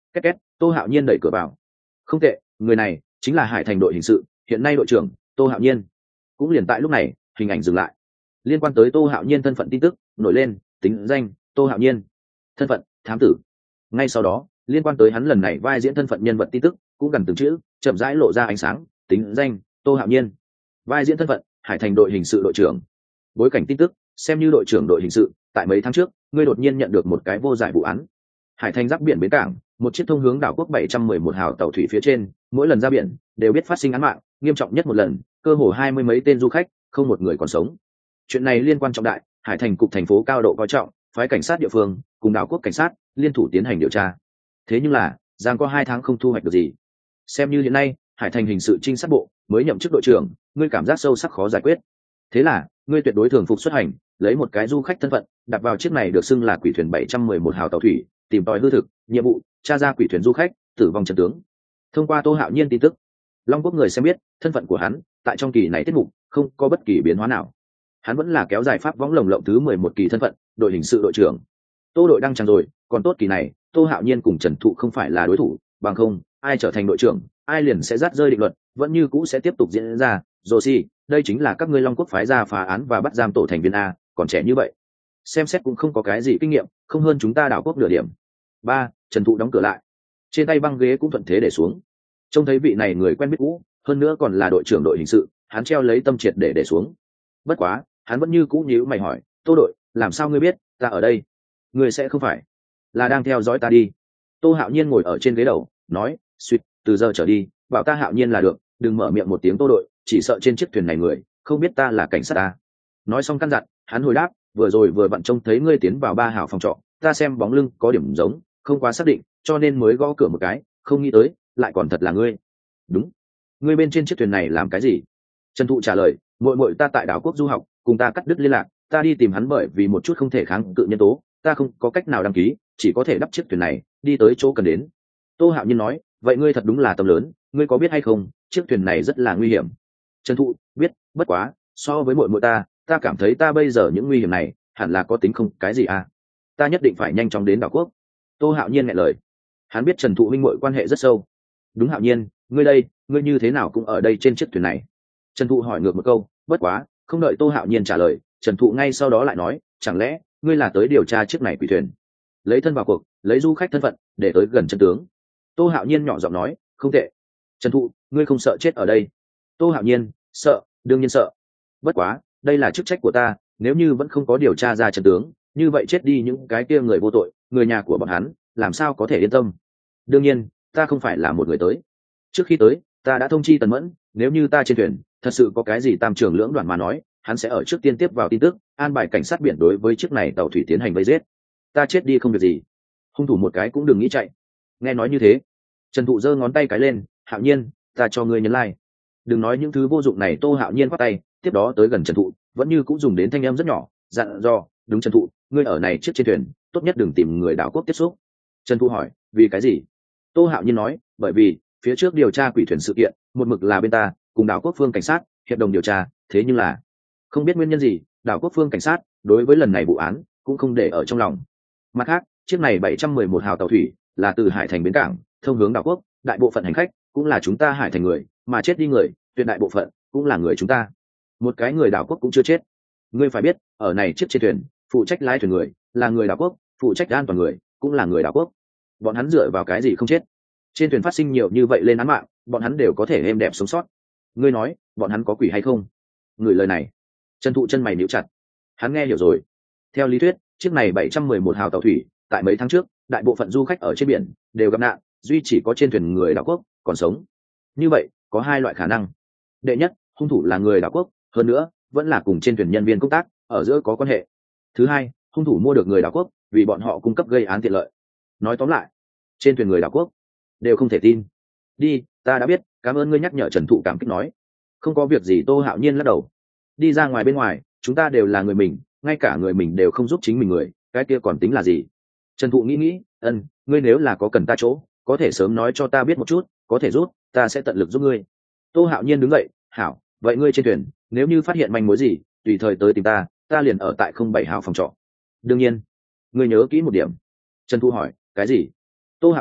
Két két, Tô Hạo Nhiên đẩy cửa vào. Không tệ, người này chính là Hải Thành đội hình sự hiện nay đội trưởng Tô Hạo Nhiên. Cũng liền tại lúc này, hình ảnh dừng lại. Liên quan tới Tô Hạo Nhiên thân phận tin tức nổi lên, tính danh Tô Hạo Nhiên, thân phận thám tử. Ngay sau đó, liên quan tới hắn lần này vai diễn thân phận nhân vật tin tức cũng gần từng chữ chậm rãi lộ ra ánh sáng, tính danh Tô Hạo Nhiên, vai diễn thân phận Hải Thành đội hình sự đội trưởng. Bối cảnh tin tức, xem như đội trưởng đội hình sự, tại mấy tháng trước ngươi đột nhiên nhận được một cái vô giải vụ án. Hải Thành giáp biển bến cảng, một chiếc thông hướng đảo quốc bảy trăm mười một hào tàu thủy phía trên, mỗi lần ra biển đều biết phát sinh án mạng, nghiêm trọng nhất một lần, cơ hồ hai mươi mấy tên du khách, không một người còn sống. Chuyện này liên quan trọng đại, Hải Thành cục thành phố cao độ coi trọng, phái cảnh sát địa phương cùng đảo quốc cảnh sát liên thủ tiến hành điều tra. Thế nhưng là, giang có hai tháng không thu hoạch được gì. Xem như hiện nay, Hải Thành hình sự trinh sát bộ mới nhậm chức đội trưởng, ngươi cảm giác sâu sắc khó giải quyết. Thế là, ngươi tuyệt đối thường phục xuất hành, lấy một cái du khách thân phận, đặt vào chiếc này được xưng là quỷ thuyền bảy trăm mười một hào tàu thủy, tìm tòi hư thực, nhiệm vụ, tra ra quỷ thuyền du khách tử vong trận tướng. Thông qua Tô Hạo Nhiên tin tức, Long Quốc người xem biết, thân phận của hắn tại trong kỳ này tiết mục không có bất kỳ biến hóa nào. Hắn vẫn là kéo dài pháp võng lồng lộng thứ mười một kỳ thân phận, đội hình sự đội trưởng. Tô đội đăng tràng rồi, còn tốt kỳ này, Tô Hạo Nhiên cùng Trần Thụ không phải là đối thủ, bằng không, ai trở thành đội trưởng, ai liền sẽ dắt rơi định luật, vẫn như cũ sẽ tiếp tục diễn ra. Josie, đây chính là các ngươi Long Quốc phái ra phá án và bắt giam tổ thành viên a, còn trẻ như vậy, xem xét cũng không có cái gì kinh nghiệm, không hơn chúng ta đảo quốc nửa điểm. Ba, Trần Thụ đóng cửa lại, trên tay băng ghế cũng thuận thế để xuống. Trông thấy vị này người quen biết cũ, hơn nữa còn là đội trưởng đội hình sự, hắn treo lấy tâm triệt để để xuống. Bất quá, hắn vẫn như cũ nhíu mày hỏi, Tô đội, làm sao ngươi biết ta ở đây? Ngươi sẽ không phải là đang theo dõi ta đi? Tô Hạo Nhiên ngồi ở trên ghế đầu, nói, suýt, từ giờ trở đi, bảo ta Hạo Nhiên là được, đừng mở miệng một tiếng Tô đội, chỉ sợ trên chiếc thuyền này người không biết ta là cảnh sát ta. Nói xong căn dặn, hắn hồi đáp, vừa rồi vừa vặn trông thấy ngươi tiến vào ba hào phòng trọ, ta xem bóng lưng có điểm giống, không quá xác định, cho nên mới gõ cửa một cái, không nghĩ tới lại còn thật là ngươi. Đúng, ngươi bên trên chiếc thuyền này làm cái gì? Trần Thụ trả lời, muội muội ta tại đảo quốc du học, cùng ta cắt đứt liên lạc, ta đi tìm hắn bởi vì một chút không thể kháng cự nhân tố, ta không có cách nào đăng ký, chỉ có thể đắp chiếc thuyền này đi tới chỗ cần đến. Tô Hạo Nhiên nói, vậy ngươi thật đúng là tâm lớn, ngươi có biết hay không, chiếc thuyền này rất là nguy hiểm. Trần Thụ, biết, bất quá, so với muội muội ta, ta cảm thấy ta bây giờ những nguy hiểm này hẳn là có tính không cái gì à. Ta nhất định phải nhanh chóng đến đảo quốc. Tô Hạo Nhiên nghe lời, hắn biết Trần Thụ huynh muội quan hệ rất sâu. Đúng Hạo Nhiên, ngươi đây, ngươi như thế nào cũng ở đây trên chiếc thuyền này? Trần Thụ hỏi ngược một câu, bất quá, không đợi Tô Hạo Nhiên trả lời, Trần Thụ ngay sau đó lại nói, chẳng lẽ ngươi là tới điều tra chiếc này quỷ thuyền, lấy thân vào cuộc, lấy du khách thân phận để tới gần chân tướng? Tô Hạo Nhiên nhỏ giọng nói, không tệ. Trần Thụ, ngươi không sợ chết ở đây? Tô Hạo Nhiên, sợ, đương nhiên sợ. Bất quá, đây là chức trách của ta, nếu như vẫn không có điều tra ra chân tướng, như vậy chết đi những cái kia người vô tội, người nhà của bọn hắn, làm sao có thể yên tâm? Đương nhiên, ta không phải là một người tới. Trước khi tới, ta đã thông chi Tần Mẫn, nếu như ta trên thuyền thật sự có cái gì tam trường lưỡng đoạn mà nói, hắn sẽ ở trước tiên tiếp vào tin tức, an bài cảnh sát biển đối với chiếc này tàu thủy tiến hành vây giết. Ta chết đi không việc gì, hung thủ một cái cũng đừng nghĩ chạy. Nghe nói như thế, Trần Thụ giơ ngón tay cái lên, Hạo Nhiên, ta cho ngươi nhấn like. Đừng nói những thứ vô dụng này. Tô Hạo Nhiên khoát tay, tiếp đó tới gần Trần Thụ, vẫn như cũng dùng đến thanh âm rất nhỏ, dặn dò, đúng Trần Thụ, ngươi ở này chiếc trên thuyền, tốt nhất đừng tìm người đảo quốc tiếp xúc. Trần Thụ hỏi, vì cái gì? Tô Hạo Nhiên nói, bởi vì phía trước điều tra quỷ thuyền sự kiện, một mực là bên ta cùng đảo quốc phương cảnh sát hiệp đồng điều tra, thế nhưng là không biết nguyên nhân gì, đảo quốc phương cảnh sát đối với lần này vụ án cũng không để ở trong lòng. Mặt khác, chiếc này bảy trăm mười một hào tàu thủy là từ Hải Thành bến cảng thông hướng đảo quốc, đại bộ phận hành khách cũng là chúng ta Hải Thành người, mà chết đi người tuyệt đại bộ phận cũng là người chúng ta, một cái người đảo quốc cũng chưa chết. Ngươi phải biết, ở này chiếc trên thuyền, phụ trách lái thuyền người là người đảo quốc, phụ trách an toàn người cũng là người đảo quốc. Bọn hắn dựa vào cái gì không chết? Trên thuyền phát sinh nhiều như vậy lên án mạng, bọn hắn đều có thể êm đẹp sống sót. Ngươi nói, bọn hắn có quỷ hay không? Người lời này, Trần Thụ chân mày níu chặt. Hắn nghe hiểu rồi. Theo lý thuyết, chiếc này bảy trăm mười một hào tàu thủy, tại mấy tháng trước, đại bộ phận du khách ở trên biển đều gặp nạn, duy chỉ có trên thuyền người đảo quốc còn sống. Như vậy, có hai loại khả năng. Đệ nhất, hung thủ là người đảo quốc, hơn nữa, vẫn là cùng trên thuyền nhân viên công tác, ở giữa có quan hệ. Thứ hai, hung thủ mua được người đảo quốc, vì bọn họ cung cấp gây án tiện lợi. Nói tóm lại, trên thuyền người đảo quốc đều không thể tin. Đi, ta đã biết, cảm ơn ngươi nhắc nhở. Trần Thụ cảm kích nói. Không có việc gì. Tô Hạo Nhiên lắc đầu. Đi ra ngoài bên ngoài, chúng ta đều là người mình, ngay cả người mình đều không giúp chính mình người, cái kia còn tính là gì? Trần Thụ nghĩ nghĩ, ân, ngươi nếu là có cần ta chỗ, có thể sớm nói cho ta biết một chút, có thể giúp, ta sẽ tận lực giúp ngươi. Tô Hạo Nhiên đứng dậy, hảo, vậy ngươi trên thuyền, nếu như phát hiện manh mối gì, tùy thời tới tìm ta, ta liền ở tại không bảy hào phòng trọ. Đương nhiên, ngươi nhớ kỹ một điểm. Trần Thụ hỏi, cái gì? Tô Hạo Nhiên,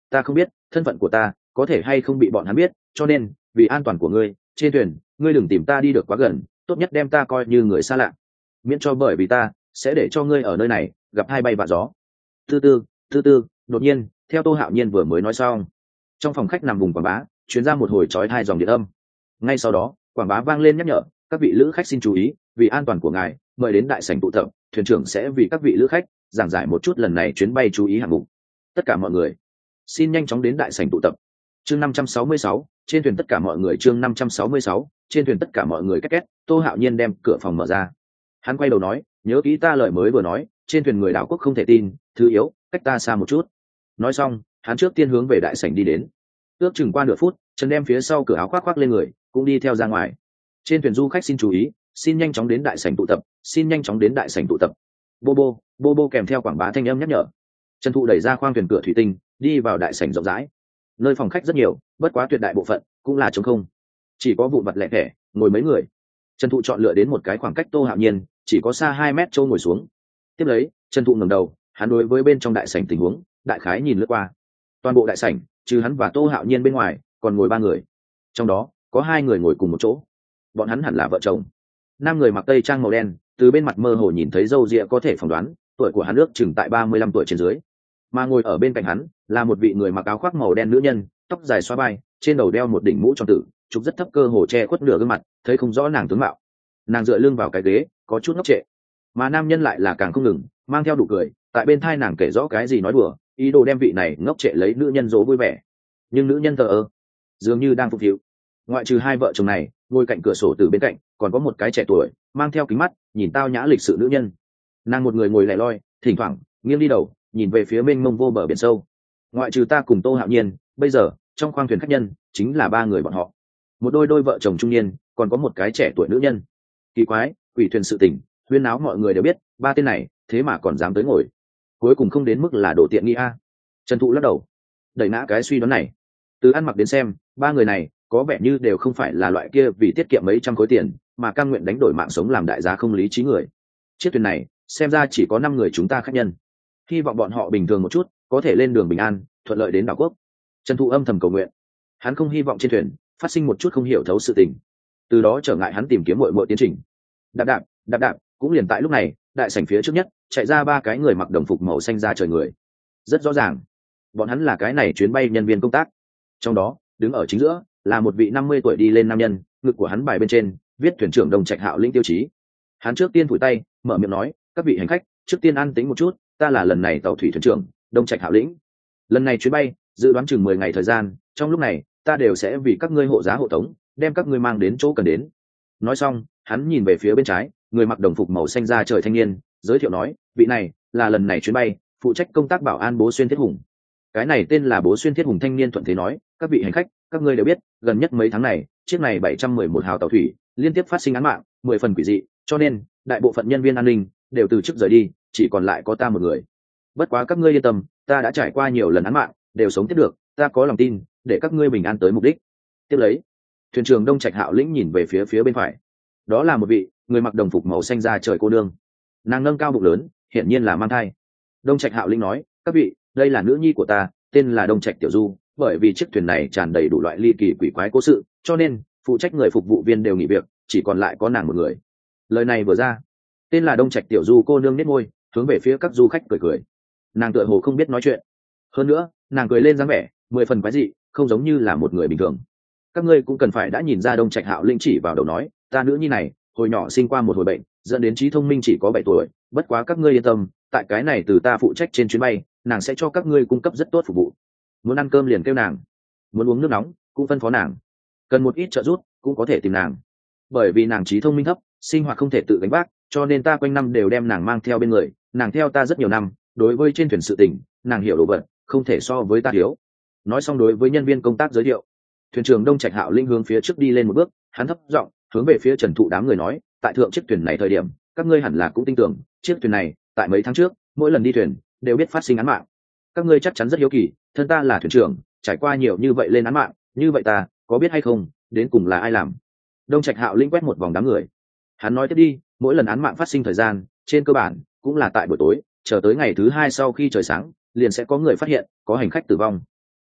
ta không biết thân phận của ta có thể hay không bị bọn hắn biết, cho nên vì an toàn của ngươi trên thuyền ngươi đừng tìm ta đi được quá gần, tốt nhất đem ta coi như người xa lạ, miễn cho bởi vì ta sẽ để cho ngươi ở nơi này gặp hai bay vạ gió. Tư tư tư tư đột nhiên theo Tô Hạo Nhiên vừa mới nói xong, trong phòng khách nằm vùng quảng bá chuyến ra một hồi chói tai dòng điện âm. Ngay sau đó quảng bá vang lên nhắc nhở các vị lữ khách xin chú ý, vì an toàn của ngài mời đến đại sảnh tụ tập, thuyền trưởng sẽ vì các vị lữ khách giảng giải một chút lần này chuyến bay chú ý hạng mục, tất cả mọi người xin nhanh chóng đến đại sảnh tụ tập. Chương năm trăm sáu mươi sáu, trên thuyền tất cả mọi người. Chương năm trăm sáu mươi sáu, trên thuyền tất cả mọi người. Két két, Tô Hạo Nhiên đem cửa phòng mở ra. Hắn quay đầu nói, nhớ kỹ ta lời mới vừa nói, trên thuyền người đảo quốc không thể tin, thứ yếu, cách ta xa một chút. Nói xong, hắn trước tiên hướng về đại sảnh đi đến. Ước chừng qua nửa phút, Trần đem phía sau cửa áo khoác khoác lên người, cũng đi theo ra ngoài. Trên thuyền du khách xin chú ý, xin nhanh chóng đến đại sảnh tụ tập, xin nhanh chóng đến đại sảnh tụ tập. Bô bô, bô bô kèm theo quảng bá thanh âm nhắc nhở. Trần Thụ đẩy ra khoang thuyền cửa thủy tinh, đi vào đại sảnh rộng rãi. Nơi phòng khách rất nhiều, bất quá tuyệt đại bộ phận cũng là trống không, chỉ có vụn vặt lẻ tẻ ngồi mấy người. Trần Thụ chọn lựa đến một cái khoảng cách Tô Hạo Nhiên chỉ có xa hai mét châu ngồi xuống. Tiếp lấy Trần Thụ ngẩng đầu, hắn đối với bên trong đại sảnh tình huống đại khái nhìn lướt qua. Toàn bộ đại sảnh trừ hắn và Tô Hạo Nhiên bên ngoài còn ngồi ba người, trong đó có hai người ngồi cùng một chỗ, bọn hắn hẳn là vợ chồng. Nam người mặc tây trang màu đen, từ bên mặt mơ hồ nhìn thấy râu ria có thể phỏng đoán tuổi của hắn ước chừng tại ba mươi lăm tuổi trên dưới, mà ngồi ở bên cạnh hắn là một vị người mặc áo khoác màu đen nữ nhân, tóc dài xóa vai, trên đầu đeo một đỉnh mũ tròn tử, trục rất thấp, cơ hồ che khuất nửa gương mặt, thấy không rõ nàng tướng mạo. Nàng dựa lưng vào cái ghế, có chút ngốc trệ, mà nam nhân lại là càng không ngừng mang theo đủ cười, tại bên thai nàng kể rõ cái gì nói đùa, ý đồ đem vị này ngốc trệ lấy nữ nhân dỗ vui vẻ. Nhưng nữ nhân thờ ơ, dường như đang phục vụ. Ngoại trừ hai vợ chồng này ngồi cạnh cửa sổ từ bên cạnh, còn có một cái trẻ tuổi mang theo kính mắt nhìn tao nhã lịch sự nữ nhân. Nàng một người ngồi lẻ loi, thỉnh thoảng nghiêng đi đầu nhìn về phía mênh mông vô bờ biển sâu. Ngoại trừ ta cùng Tô Hạo Nhiên, bây giờ trong khoang thuyền khách nhân chính là ba người bọn họ, một đôi đôi vợ chồng trung niên, còn có một cái trẻ tuổi nữ nhân. Kỳ quái, quỷ thuyền sự tình huyên náo mọi người đều biết, ba tên này thế mà còn dám tới ngồi, cuối cùng không đến mức là đổ tiện nghi a. Trần Thụ lắc đầu đẩy nã cái suy đoán này. Từ ăn mặc đến xem, ba người này có vẻ như đều không phải là loại kia vì tiết kiệm mấy trăm khối tiền mà cam nguyện đánh đổi mạng sống làm đại giá không lý trí người. Chiếc thuyền này xem ra chỉ có năm người chúng ta khách nhân, hy vọng bọn họ bình thường một chút, có thể lên đường bình an thuận lợi đến đảo quốc. Trần Thụ âm thầm cầu nguyện, hắn không hy vọng trên thuyền phát sinh một chút không hiểu thấu sự tình, từ đó trở ngại hắn tìm kiếm mọi mọi tiến trình. Đạp đạp đạp đạp, cũng liền tại lúc này, đại sảnh phía trước nhất chạy ra ba cái người mặc đồng phục màu xanh da trời người. Rất rõ ràng bọn hắn là cái này chuyến bay nhân viên công tác. Trong đó đứng ở chính giữa là một vị năm mươi tuổi đi lên nam nhân, ngực của hắn bài bên trên viết thuyền trưởng Đông Trạch Hạo lĩnh tiêu chí. Hắn trước tiên phủi tay mở miệng nói, các vị hành khách trước tiên an tĩnh một chút, ta là lần này tàu thủy thuyền trưởng Đông Trạch Hạo lĩnh. Lần này chuyến bay dự đoán chừng mười ngày thời gian, trong lúc này ta đều sẽ vì các ngươi hộ giá hộ tống, đem các ngươi mang đến chỗ cần đến. Nói xong hắn nhìn về phía bên trái, người mặc đồng phục màu xanh da trời thanh niên, giới thiệu nói, vị này là lần này chuyến bay phụ trách công tác bảo an Bố Xuyên Thiết Hùng. Cái này tên là Bố Xuyên Thiết Hùng thanh niên thuận thế nói, các vị hành khách, các ngươi đều biết, gần nhất mấy tháng này, chiếc này bảy trăm mười một hào tàu thủy liên tiếp phát sinh án mạng, mười phần quỷ dị, cho nên đại bộ phận nhân viên an ninh đều từ chức rời đi, chỉ còn lại có ta một người. Bất quá các ngươi yên tâm, ta đã trải qua nhiều lần án mạng, đều sống tiếp được, ta có lòng tin để các ngươi bình an tới mục đích. Tiếp lấy, thuyền trưởng Đông Trạch Hạo lĩnh nhìn về phía phía bên phải, đó là một vị người mặc đồng phục màu xanh da trời cô nương, nàng nâng cao bụng lớn, hiển nhiên là mang thai. Đông Trạch Hạo lĩnh nói, các vị, đây là nữ nhi của ta, tên là Đông Trạch Tiểu Du, bởi vì chiếc thuyền này tràn đầy đủ loại ly kỳ quỷ quái cố sự, cho nên phụ trách người phục vụ viên đều nghỉ việc, chỉ còn lại có nàng một người. Lời này vừa ra, tên là Đông Trạch Tiểu Du cô nương nhếch môi, hướng về phía các du khách cười cười. Nàng tựa hồ không biết nói chuyện, hơn nữa nàng cười lên dáng vẻ mười phần quái dị, không giống như là một người bình thường. Các ngươi cũng cần phải đã nhìn ra, Đông Trạch Hạo linh chỉ vào đầu nói, ta nữ nhi này hồi nhỏ sinh qua một hồi bệnh, dẫn đến trí thông minh chỉ có bảy tuổi, bất quá các ngươi yên tâm, tại cái này từ ta phụ trách trên chuyến bay, nàng sẽ cho các ngươi cung cấp rất tốt phục vụ. Muốn ăn cơm liền kêu nàng, muốn uống nước nóng cũng phân phó nàng, cần một ít trợ giúp cũng có thể tìm nàng. Bởi vì nàng trí thông minh thấp, sinh hoạt không thể tự gánh vác, cho nên ta quanh năm đều đem nàng mang theo bên người, nàng theo ta rất nhiều năm, đối với trên thuyền sự tình nàng hiểu đồ vật không thể so với ta thiếu. Nói xong đối với nhân viên công tác giới thiệu. Thuyền trưởng Đông Trạch Hạo linh hướng phía trước đi lên một bước, hắn thấp giọng hướng về phía Trần Thụ đám người nói, tại thượng chiếc thuyền này thời điểm, các ngươi hẳn là cũng tin tưởng, chiếc thuyền này tại mấy tháng trước mỗi lần đi thuyền đều biết phát sinh án mạng. Các ngươi chắc chắn rất hiếu kỳ, thân ta là thuyền trưởng, trải qua nhiều như vậy lên án mạng, như vậy ta có biết hay không đến cùng là ai làm? Đông Trạch Hạo linh quét một vòng đám người, hắn nói tiếp đi, mỗi lần án mạng phát sinh thời gian trên cơ bản cũng là tại buổi tối, chờ tới ngày thứ hai sau khi trời sáng liền sẽ có người phát hiện có hành khách tử vong.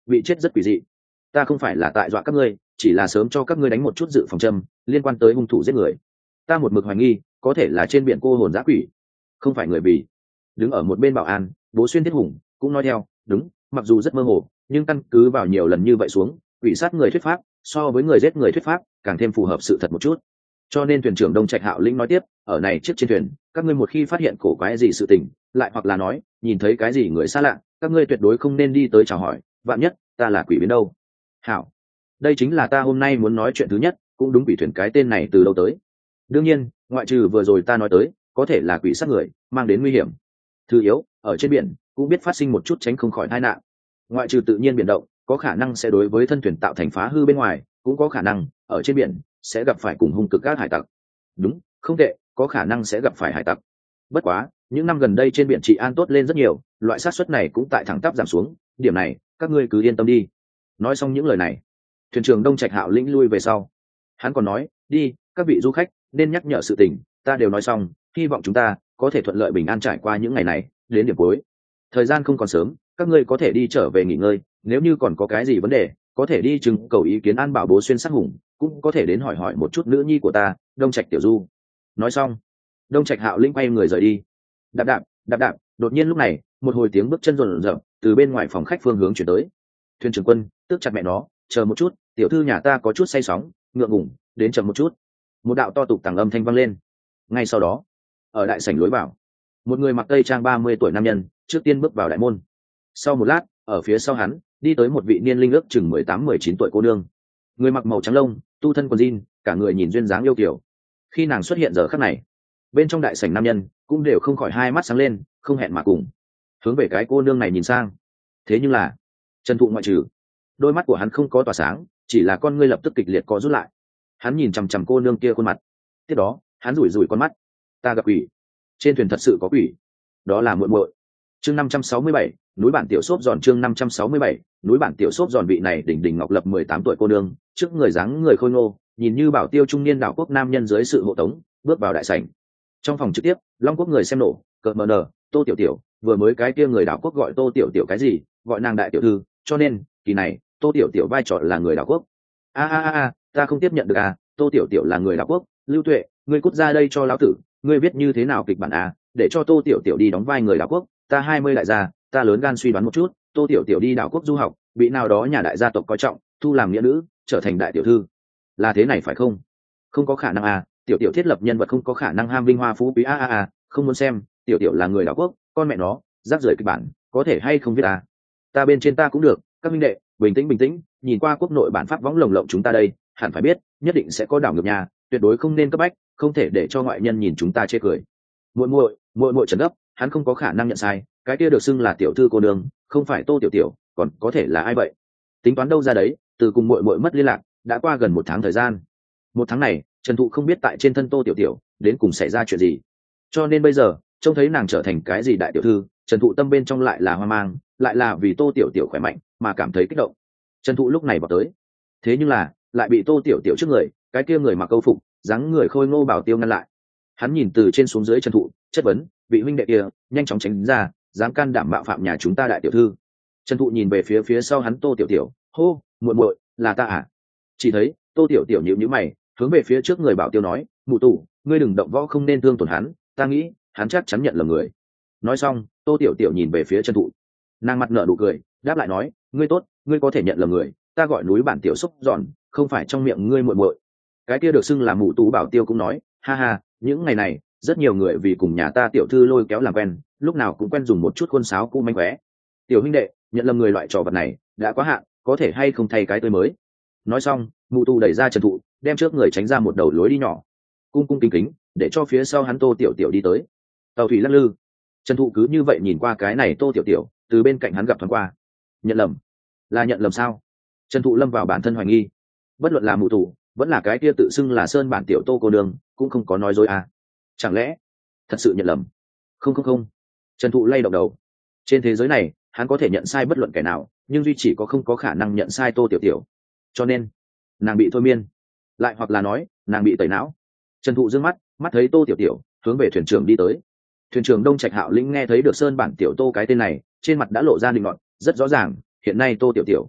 bị chết rất quỷ dị. Ta không phải là tại dọa các ngươi, chỉ là sớm cho các ngươi đánh một chút dự phòng châm liên quan tới hung thủ giết người. Ta một mực hoài nghi có thể là trên biển cô hồn dã quỷ, không phải người. Vì đứng ở một bên bảo an Bố Xuyên Thiết Hùng cũng nói theo, đúng, mặc dù rất mơ hồ, nhưng căn cứ vào nhiều lần như vậy xuống, quỷ sát người thuyết pháp so với người giết người thuyết pháp càng thêm phù hợp sự thật một chút. Cho nên thuyền trưởng Đông Trạch Hạo Lĩnh nói tiếp, ở này chiếc trên thuyền, các ngươi một khi phát hiện cổ quái gì sự tình, lại hoặc là nói nhìn thấy cái gì người xa lạ, các ngươi tuyệt đối không nên đi tới chào hỏi, vạn nhất ta là quỷ biến đâu. Hảo, đây chính là ta hôm nay muốn nói chuyện thứ nhất, cũng đúng, quỷ thuyền cái tên này từ đâu tới? Đương nhiên, ngoại trừ vừa rồi ta nói tới, có thể là quỷ sát người, mang đến nguy hiểm. Thứ yếu, ở trên biển cũng biết phát sinh một chút tránh không khỏi tai nạn. Ngoại trừ tự nhiên biển động, có khả năng sẽ đối với thân thuyền tạo thành phá hư bên ngoài, cũng có khả năng ở trên biển sẽ gặp phải cùng hung cực các hải tặc. Đúng, không tệ, có khả năng sẽ gặp phải hải tặc. Bất quá, những năm gần đây trên biển trị an tốt lên rất nhiều, loại xác suất này cũng tại thẳng tắp giảm xuống, điểm này các ngươi cứ yên tâm đi. Nói xong những lời này, thuyền trưởng Đông Trạch Hạo Lĩnh lui về sau. Hắn còn nói, đi, các vị du khách nên nhắc nhở sự tình, ta đều nói xong, hy vọng chúng ta có thể thuận lợi bình an trải qua những ngày này đến điểm cuối. Thời gian không còn sớm, các ngươi có thể đi trở về nghỉ ngơi, nếu như còn có cái gì vấn đề có thể đi trưng cầu ý kiến An Bảo Bố Xuyên Sát Hùng, cũng có thể đến hỏi hỏi một chút nữ nhi của ta Đông Trạch Tiểu Du. Nói xong, Đông Trạch Hạo Lĩnh quay người rời đi. Đạp đạp đạp đạp, đột nhiên lúc này một hồi tiếng bước chân rộn rợn từ bên ngoài phòng khách phương hướng chuyển tới. Thuyền trưởng Quân tước chặt mẹ nó, chờ một chút, tiểu thư nhà ta có chút say sóng, ngượng ngùng, đến chậm một chút. Một đạo to tục tàng âm thanh vang lên. Ngay sau đó, ở đại sảnh lối vào, một người mặc tây trang ba mươi tuổi nam nhân trước tiên bước vào đại môn. Sau một lát, ở phía sau hắn đi tới một vị niên linh ước chừng mười tám mười chín tuổi cô nương. Người mặc màu trắng lông, tu thân quần jean, cả người nhìn duyên dáng yêu kiều. Khi nàng xuất hiện giờ khắc này, bên trong đại sảnh nam nhân cũng đều không khỏi hai mắt sáng lên, không hẹn mà cùng hướng về cái cô nương này nhìn sang. Thế nhưng là Trần Thụ ngoại trừ, đôi mắt của hắn không có tỏa sáng, chỉ là con ngươi lập tức kịch liệt co rút lại. Hắn nhìn chằm chằm cô nương kia khuôn mặt. Tiếp đó hắn rủi rủi con mắt. Ta gặp quỷ, trên thuyền thật sự có quỷ, đó là muội muội. Chương năm trăm sáu mươi bảy, núi bản tiểu xốp giòn. Chương năm trăm sáu mươi bảy, núi bản tiểu xốp giòn. Vị này đỉnh đỉnh ngọc lập mười tám tuổi cô nương, trước người dáng người khôi ngô, nhìn như bảo tiêu trung niên đạo quốc nam nhân dưới sự hộ tống, bước vào đại sảnh. Trong phòng trực tiếp, Long Quốc người xem nổ, cợt mờ nờ, Tô Tiểu Tiểu, vừa mới cái kia người đạo quốc gọi Tô Tiểu Tiểu cái gì, gọi nàng đại tiểu thư, cho nên kỳ này Tô Tiểu Tiểu vai trò là người đạo quốc. A a a, ta không tiếp nhận được à, Tô Tiểu Tiểu là người đạo quốc, Lưu Tuệ, ngươi cút ra đây cho lão tử, ngươi biết như thế nào kịch bản à, để cho Tô Tiểu Tiểu đi đóng vai người đạo quốc, ta hai mươi đại gia, ta lớn gan suy đoán một chút, Tô Tiểu Tiểu đi đạo quốc du học, bị nào đó nhà đại gia tộc coi trọng, thu làm nghĩa nữ, trở thành đại tiểu thư, là thế này phải không? Không có khả năng à, Tiểu Tiểu thiết lập nhân vật không có khả năng ham vinh hoa phú quý. A a a, không muốn xem, Tiểu Tiểu là người đạo quốc, con mẹ nó, rác rưởi kịch bản, có thể hay không viết à? Ta bên trên ta cũng được, các minh đệ, bình tĩnh bình tĩnh, nhìn qua quốc nội bản pháp võng lồng lộng chúng ta đây, hẳn phải biết, nhất định sẽ có đảo ngược nhà, tuyệt đối không nên cấp bách, không thể để cho ngoại nhân nhìn chúng ta chê cười. Muội muội, muội muội trần gấp, hắn không có khả năng nhận sai, cái kia được xưng là tiểu thư cô nương, không phải Tô Tiểu Tiểu, còn có thể là ai vậy? Tính toán đâu ra đấy, từ cùng muội muội mất liên lạc, đã qua gần một tháng thời gian. Một tháng này, Trần Thụ không biết tại trên thân Tô Tiểu Tiểu đến cùng xảy ra chuyện gì, cho nên bây giờ trông thấy nàng trở thành cái gì đại tiểu thư, Trần Thụ tâm bên trong lại là hoang mang, lại là vì Tô Tiểu Tiểu khỏe mạnh mà cảm thấy kích động. Trần Thụ lúc này vào tới, thế nhưng là lại bị Tô Tiểu Tiểu trước người, cái kia người mặc câu phục, dáng người khôi ngô bảo tiêu ngăn lại. Hắn nhìn từ trên xuống dưới Trần Thụ, chất vấn, vị huynh đệ kia, nhanh chóng tránh ra, dám can đảm mạo phạm nhà chúng ta đại tiểu thư. Trần Thụ nhìn về phía phía sau hắn Tô Tiểu Tiểu, hô, muội muội, là ta à? Chỉ thấy Tô Tiểu Tiểu nhíu nhíu mày, hướng về phía trước người bảo tiêu nói, mụ tù, ngươi đừng động võ, không nên thương tổn hắn, ta nghĩ hắn chắc chắn nhận là người. Nói xong, Tô Tiểu Tiểu nhìn về phía Trần Thụ, nàng mặt nở nụ cười, đáp lại nói, ngươi tốt, ngươi có thể nhận là người, ta gọi núi bản tiểu xúc giòn, không phải trong miệng ngươi muội muội. Cái kia được xưng là mụ tú bảo tiêu cũng nói, ha ha, những ngày này rất nhiều người vì cùng nhà ta tiểu thư lôi kéo làm quen, lúc nào cũng quen dùng một chút khuôn sáo cũ manh khóe. Tiểu huynh đệ, nhận lầm người loại trò vật này đã quá hạn, có thể hay không thay cái tươi mới. Nói xong, mụ tu đẩy ra Trần Thụ, đem trước người tránh ra một đầu lối đi nhỏ, cung cung kính kính để cho phía sau hắn Tô Tiểu Tiểu đi tới. Tàu thủy lắc lư, Trần Thụ cứ như vậy nhìn qua cái này Tô Tiểu Tiểu, từ bên cạnh hắn gặp thoáng qua. Nhận lầm? Là nhận lầm sao? Trần Thụ lâm vào bản thân hoài nghi, bất luận là mụ tù vẫn là cái kia tự xưng là sơn bản tiểu Tô cô đường, cũng không có nói dối à? Chẳng lẽ thật sự nhận lầm? Không không không. Trần Thụ lay động đầu. Trên thế giới này, hắn có thể nhận sai bất luận kẻ nào, nhưng duy chỉ có không có khả năng nhận sai Tô Tiểu Tiểu. Cho nên, nàng bị thôi miên, lại hoặc là nói, nàng bị tẩy não. Trần Thụ dương mắt, mắt thấy Tô Tiểu Tiểu hướng về thuyền trưởng đi tới. Thuyền trưởng Đông Trạch Hạo Lĩnh nghe thấy được sơn bản tiểu Tô cái tên này, trên mặt đã lộ ra định ngọn, rất rõ ràng, hiện nay Tô Tiểu Tiểu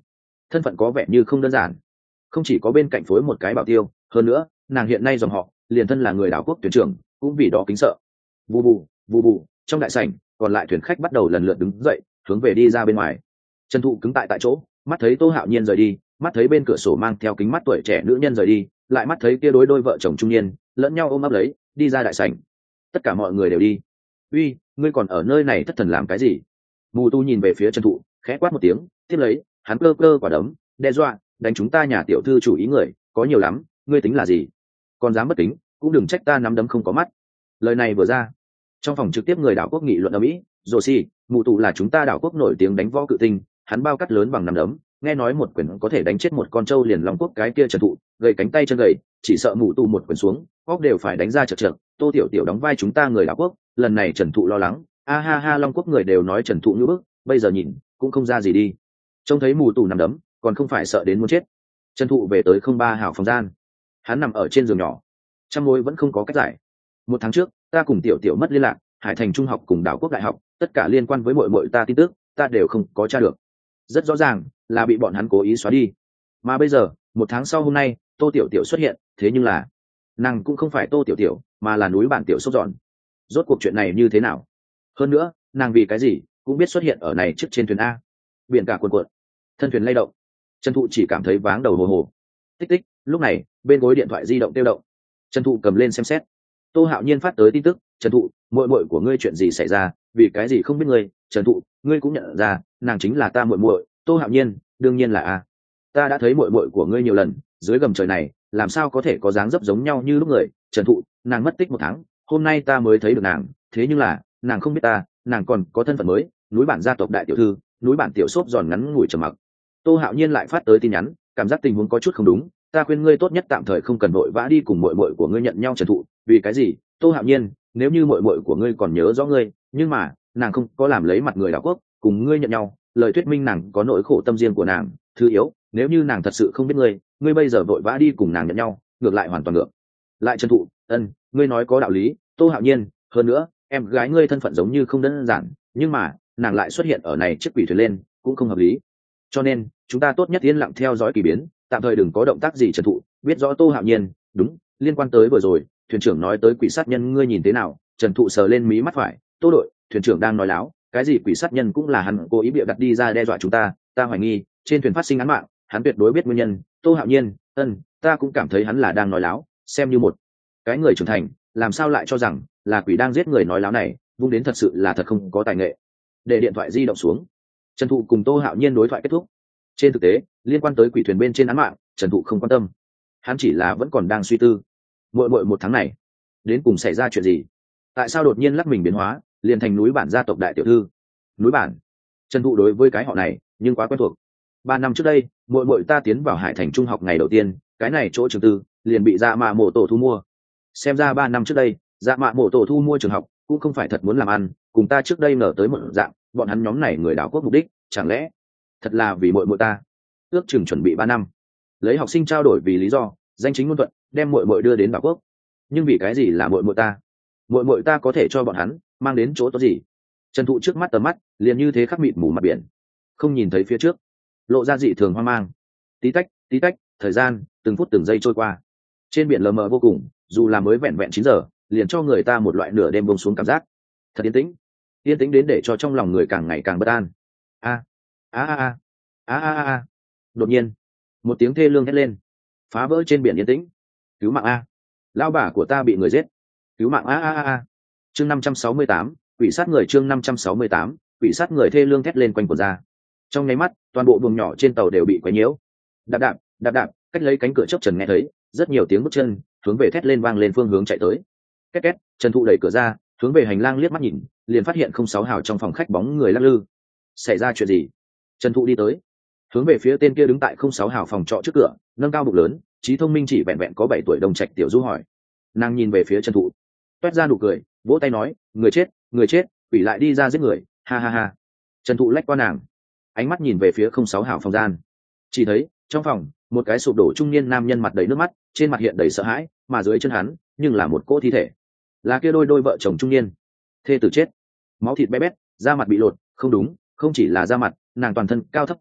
thân phận có vẻ như không đơn giản, không chỉ có bên cạnh phối một cái bảo tiêu, hơn nữa nàng hiện nay dòng họ liền thân là người đảo quốc thuyền trưởng cũng vì đó kính sợ. Vù bù vù bù, trong đại sảnh còn lại thuyền khách bắt đầu lần lượt đứng dậy hướng về đi ra bên ngoài. Trần Thụ cứng tại tại chỗ, mắt thấy Tô Hạo Nhiên rời đi, mắt thấy bên cửa sổ mang theo kính mắt tuổi trẻ nữ nhân rời đi, lại mắt thấy kia đối đôi vợ chồng trung niên lẫn nhau ôm ấp lấy đi ra đại sảnh. Tất cả mọi người đều đi. Uy, ngươi còn ở nơi này thất thần làm cái gì? Mù Tu nhìn về phía Trần Thụ, khẽ quát một tiếng, tiếp lấy hắn cơ cơ quả đấm, đe dọa, đánh chúng ta nhà tiểu thư chủ ý người có nhiều lắm, ngươi tính là gì? Còn dám bất kính, cũng đừng trách ta nắm đấm không có mắt. Lời này vừa ra, trong phòng trực tiếp người đảo quốc nghị luận ở mỹ. Rồ xì, Mù Tu là chúng ta đảo quốc nổi tiếng đánh võ cự tinh, hắn bao cắt lớn bằng nắm đấm, nghe nói một quyền có thể đánh chết một con trâu liền long quốc cái kia Trần Thụ, gầy cánh tay chân gầy, chỉ sợ Mù Tu một quyền xuống, óc đều phải đánh ra chật chật. Tô tiểu tiểu đóng vai chúng ta người đảo quốc, lần này Trần Thụ lo lắng, a ha ha, long quốc người đều nói Trần Thụ như bức, bây giờ nhìn cũng không ra gì đi. Trông thấy Mù Tu nằm đấm, còn không phải sợ đến muốn chết. Trần Thụ về tới không ba hảo phòng gian, hắn nằm ở trên giường nhỏ, trăm mối vẫn không có cách giải. Một tháng trước ta cùng tiểu tiểu mất liên lạc, Hải Thành trung học cùng đảo quốc đại học, tất cả liên quan với muội muội ta tin tức ta đều không có tra được, rất rõ ràng là bị bọn hắn cố ý xóa đi. Mà bây giờ một tháng sau hôm nay Tô tiểu tiểu xuất hiện, thế nhưng là nàng cũng không phải Tô tiểu tiểu mà là núi bản tiểu sốc giòn. Rốt cuộc chuyện này như thế nào? Hơn nữa nàng vì cái gì cũng biết xuất hiện ở này trước trên thuyền a? Biển cả cuồn cuộn, thân thuyền lay động, Trần Thụ chỉ cảm thấy váng đầu hồ hồ. Tích tích, lúc này bên gối điện thoại di động tiêu động. Trần Thụ cầm lên xem xét. Tô Hạo Nhiên phát tới tin tức, Trần Thụ, muội muội của ngươi chuyện gì xảy ra, vì cái gì không biết ngươi? Trần Thụ, ngươi cũng nhận ra nàng chính là ta muội muội. Tô Hạo Nhiên, đương nhiên là a. Ta đã thấy muội muội của ngươi nhiều lần, dưới gầm trời này làm sao có thể có dáng dấp giống nhau như lúc người? Trần Thụ, nàng mất tích một tháng, hôm nay ta mới thấy được nàng, thế nhưng là nàng không biết ta, nàng còn có thân phận mới, núi bản gia tộc đại tiểu thư, núi bản tiểu xốp giòn ngắn ngủi trầm mặc. Tô Hạo Nhiên lại phát tới tin nhắn, cảm giác tình huống có chút không đúng, ta khuyên ngươi tốt nhất tạm thời không cần vội vã đi cùng muội muội của ngươi nhận nhau. Trần Thụ, vì cái gì? Tô Hạo Nhiên, nếu như muội muội của ngươi còn nhớ rõ ngươi, nhưng mà nàng không có làm lấy mặt người đảo quốc cùng ngươi nhận nhau, lời thuyết minh nàng có nỗi khổ tâm riêng của nàng. Thứ yếu, nếu như nàng thật sự không biết ngươi, ngươi bây giờ vội vã đi cùng nàng nhận nhau, ngược lại hoàn toàn ngược lại. Trần Thụ, ân, ngươi nói có đạo lý. Tô Hạo Nhiên, hơn nữa em gái ngươi thân phận giống như không đơn giản, nhưng mà nàng lại xuất hiện ở này chiếc quỷ thuyền lên cũng không hợp lý, cho nên chúng ta tốt nhất yên lặng theo dõi kỳ biến, tạm thời đừng có động tác gì. Trần Thụ biết rõ Tô Hạo Nhiên, đúng, liên quan tới vừa rồi thuyền trưởng nói tới quỷ sát nhân ngươi nhìn thế nào? Trần Thụ sờ lên mí mắt phải, Tô đội, thuyền trưởng đang nói láo, cái gì quỷ sát nhân cũng là hắn cố ý bịa đặt đi ra đe dọa chúng ta, ta hoài nghi trên thuyền phát sinh án mạng, hắn tuyệt đối biết nguyên nhân. Tô Hạo Nhiên, ân, ta cũng cảm thấy hắn là đang nói láo, xem như một cái người trưởng thành làm sao lại cho rằng là quỷ đang giết người, nói láo này vung đến thật sự là thật không có tài nghệ. Để điện thoại di động xuống, Trần Thụ cùng Tô Hạo Nhiên đối thoại kết thúc. Trên thực tế liên quan tới quỷ thuyền bên trên án mạng, Trần Thụ không quan tâm, hắn chỉ là vẫn còn đang suy tư, muội muội một tháng này đến cùng xảy ra chuyện gì, tại sao đột nhiên lắc mình biến hóa liền thành núi bản gia tộc đại tiểu thư? Núi bản, Trần Thụ đối với cái họ này nhưng quá quen thuộc. Ba năm trước đây muội muội ta tiến vào Hải Thành trung học ngày đầu tiên, cái này chỗ trường tư liền bị dạ mạ mổ tổ thu mua. Xem ra ba năm trước đây dạ mạ mổ tổ thu mua trường học cũng không phải thật muốn làm ăn, cùng ta trước đây ngờ tới một dạng. Bọn hắn nhóm này người đảo quốc mục đích chẳng lẽ thật là vì muội muội ta? Ước chừng chuẩn bị ba năm, lấy học sinh trao đổi vì lý do, danh chính ngôn thuận đem muội muội đưa đến đảo quốc. Nhưng vì cái gì là muội muội ta? Muội muội ta có thể cho bọn hắn mang đến chỗ tốt gì? Trần Thụ trước mắt tầm mắt liền như thế khắc mịt mù mặt biển, không nhìn thấy phía trước, lộ ra dị thường hoang mang. Tí tách tí tách, thời gian từng phút từng giây trôi qua, trên biển lờ mờ vô cùng, dù là mới vẹn vẹn chín giờ liền cho người ta một loại nửa đêm buông xuống cảm giác. Thật yên tĩnh, yên tĩnh đến để cho trong lòng người càng ngày càng bất an. A a a a a a a. Đột nhiên một tiếng thê lương hét lên, phá vỡ trên biển yên tĩnh. Cứu mạng a, lao bà của ta bị người giết. Cứu mạng a a a a. Chương năm trăm sáu mươi tám, quỷ sát người. Chương năm trăm sáu mươi tám, quỷ sát người. Thê lương thét lên quanh quần ra. Trong nháy mắt toàn bộ buồng nhỏ trên tàu đều bị quấy nhiễu. Đạp đạp đạp đạp, cách lấy cánh cửa chớp Trần nghe thấy rất nhiều tiếng bước chân hướng về thét lên vang lên phương hướng chạy tới. Két két, Trần Thụ đẩy cửa ra hướng về hành lang liếc mắt nhìn, liền phát hiện không sáu hào trong phòng khách bóng người lắc lư. Xảy ra chuyện gì? Trần Thụ đi tới, hướng về phía tên kia đứng tại không sáu hào phòng trọ trước cửa, nâng cao bụng lớn, trí thông minh chỉ vẹn vẹn có bảy tuổi đồng trạch tiểu Du hỏi. Nàng nhìn về phía Trần Thụ, toét ra nụ cười, vỗ tay nói, người chết, người chết, quỷ lại đi ra giết người, ha ha ha. Trần Thụ lách qua nàng, ánh mắt nhìn về phía không sáu hào phòng gian, chỉ thấy trong phòng một cái sụp đổ trung niên nam nhân mặt đầy nước mắt, trên mặt hiện đầy sợ hãi, mà dưới chân hắn nhưng là một cỗ thi thể, là kia đôi đôi vợ chồng trung niên, thê tử chết, máu thịt bé bét, da mặt bị lột, không đúng, không chỉ là da mặt, nàng toàn thân cao thấp da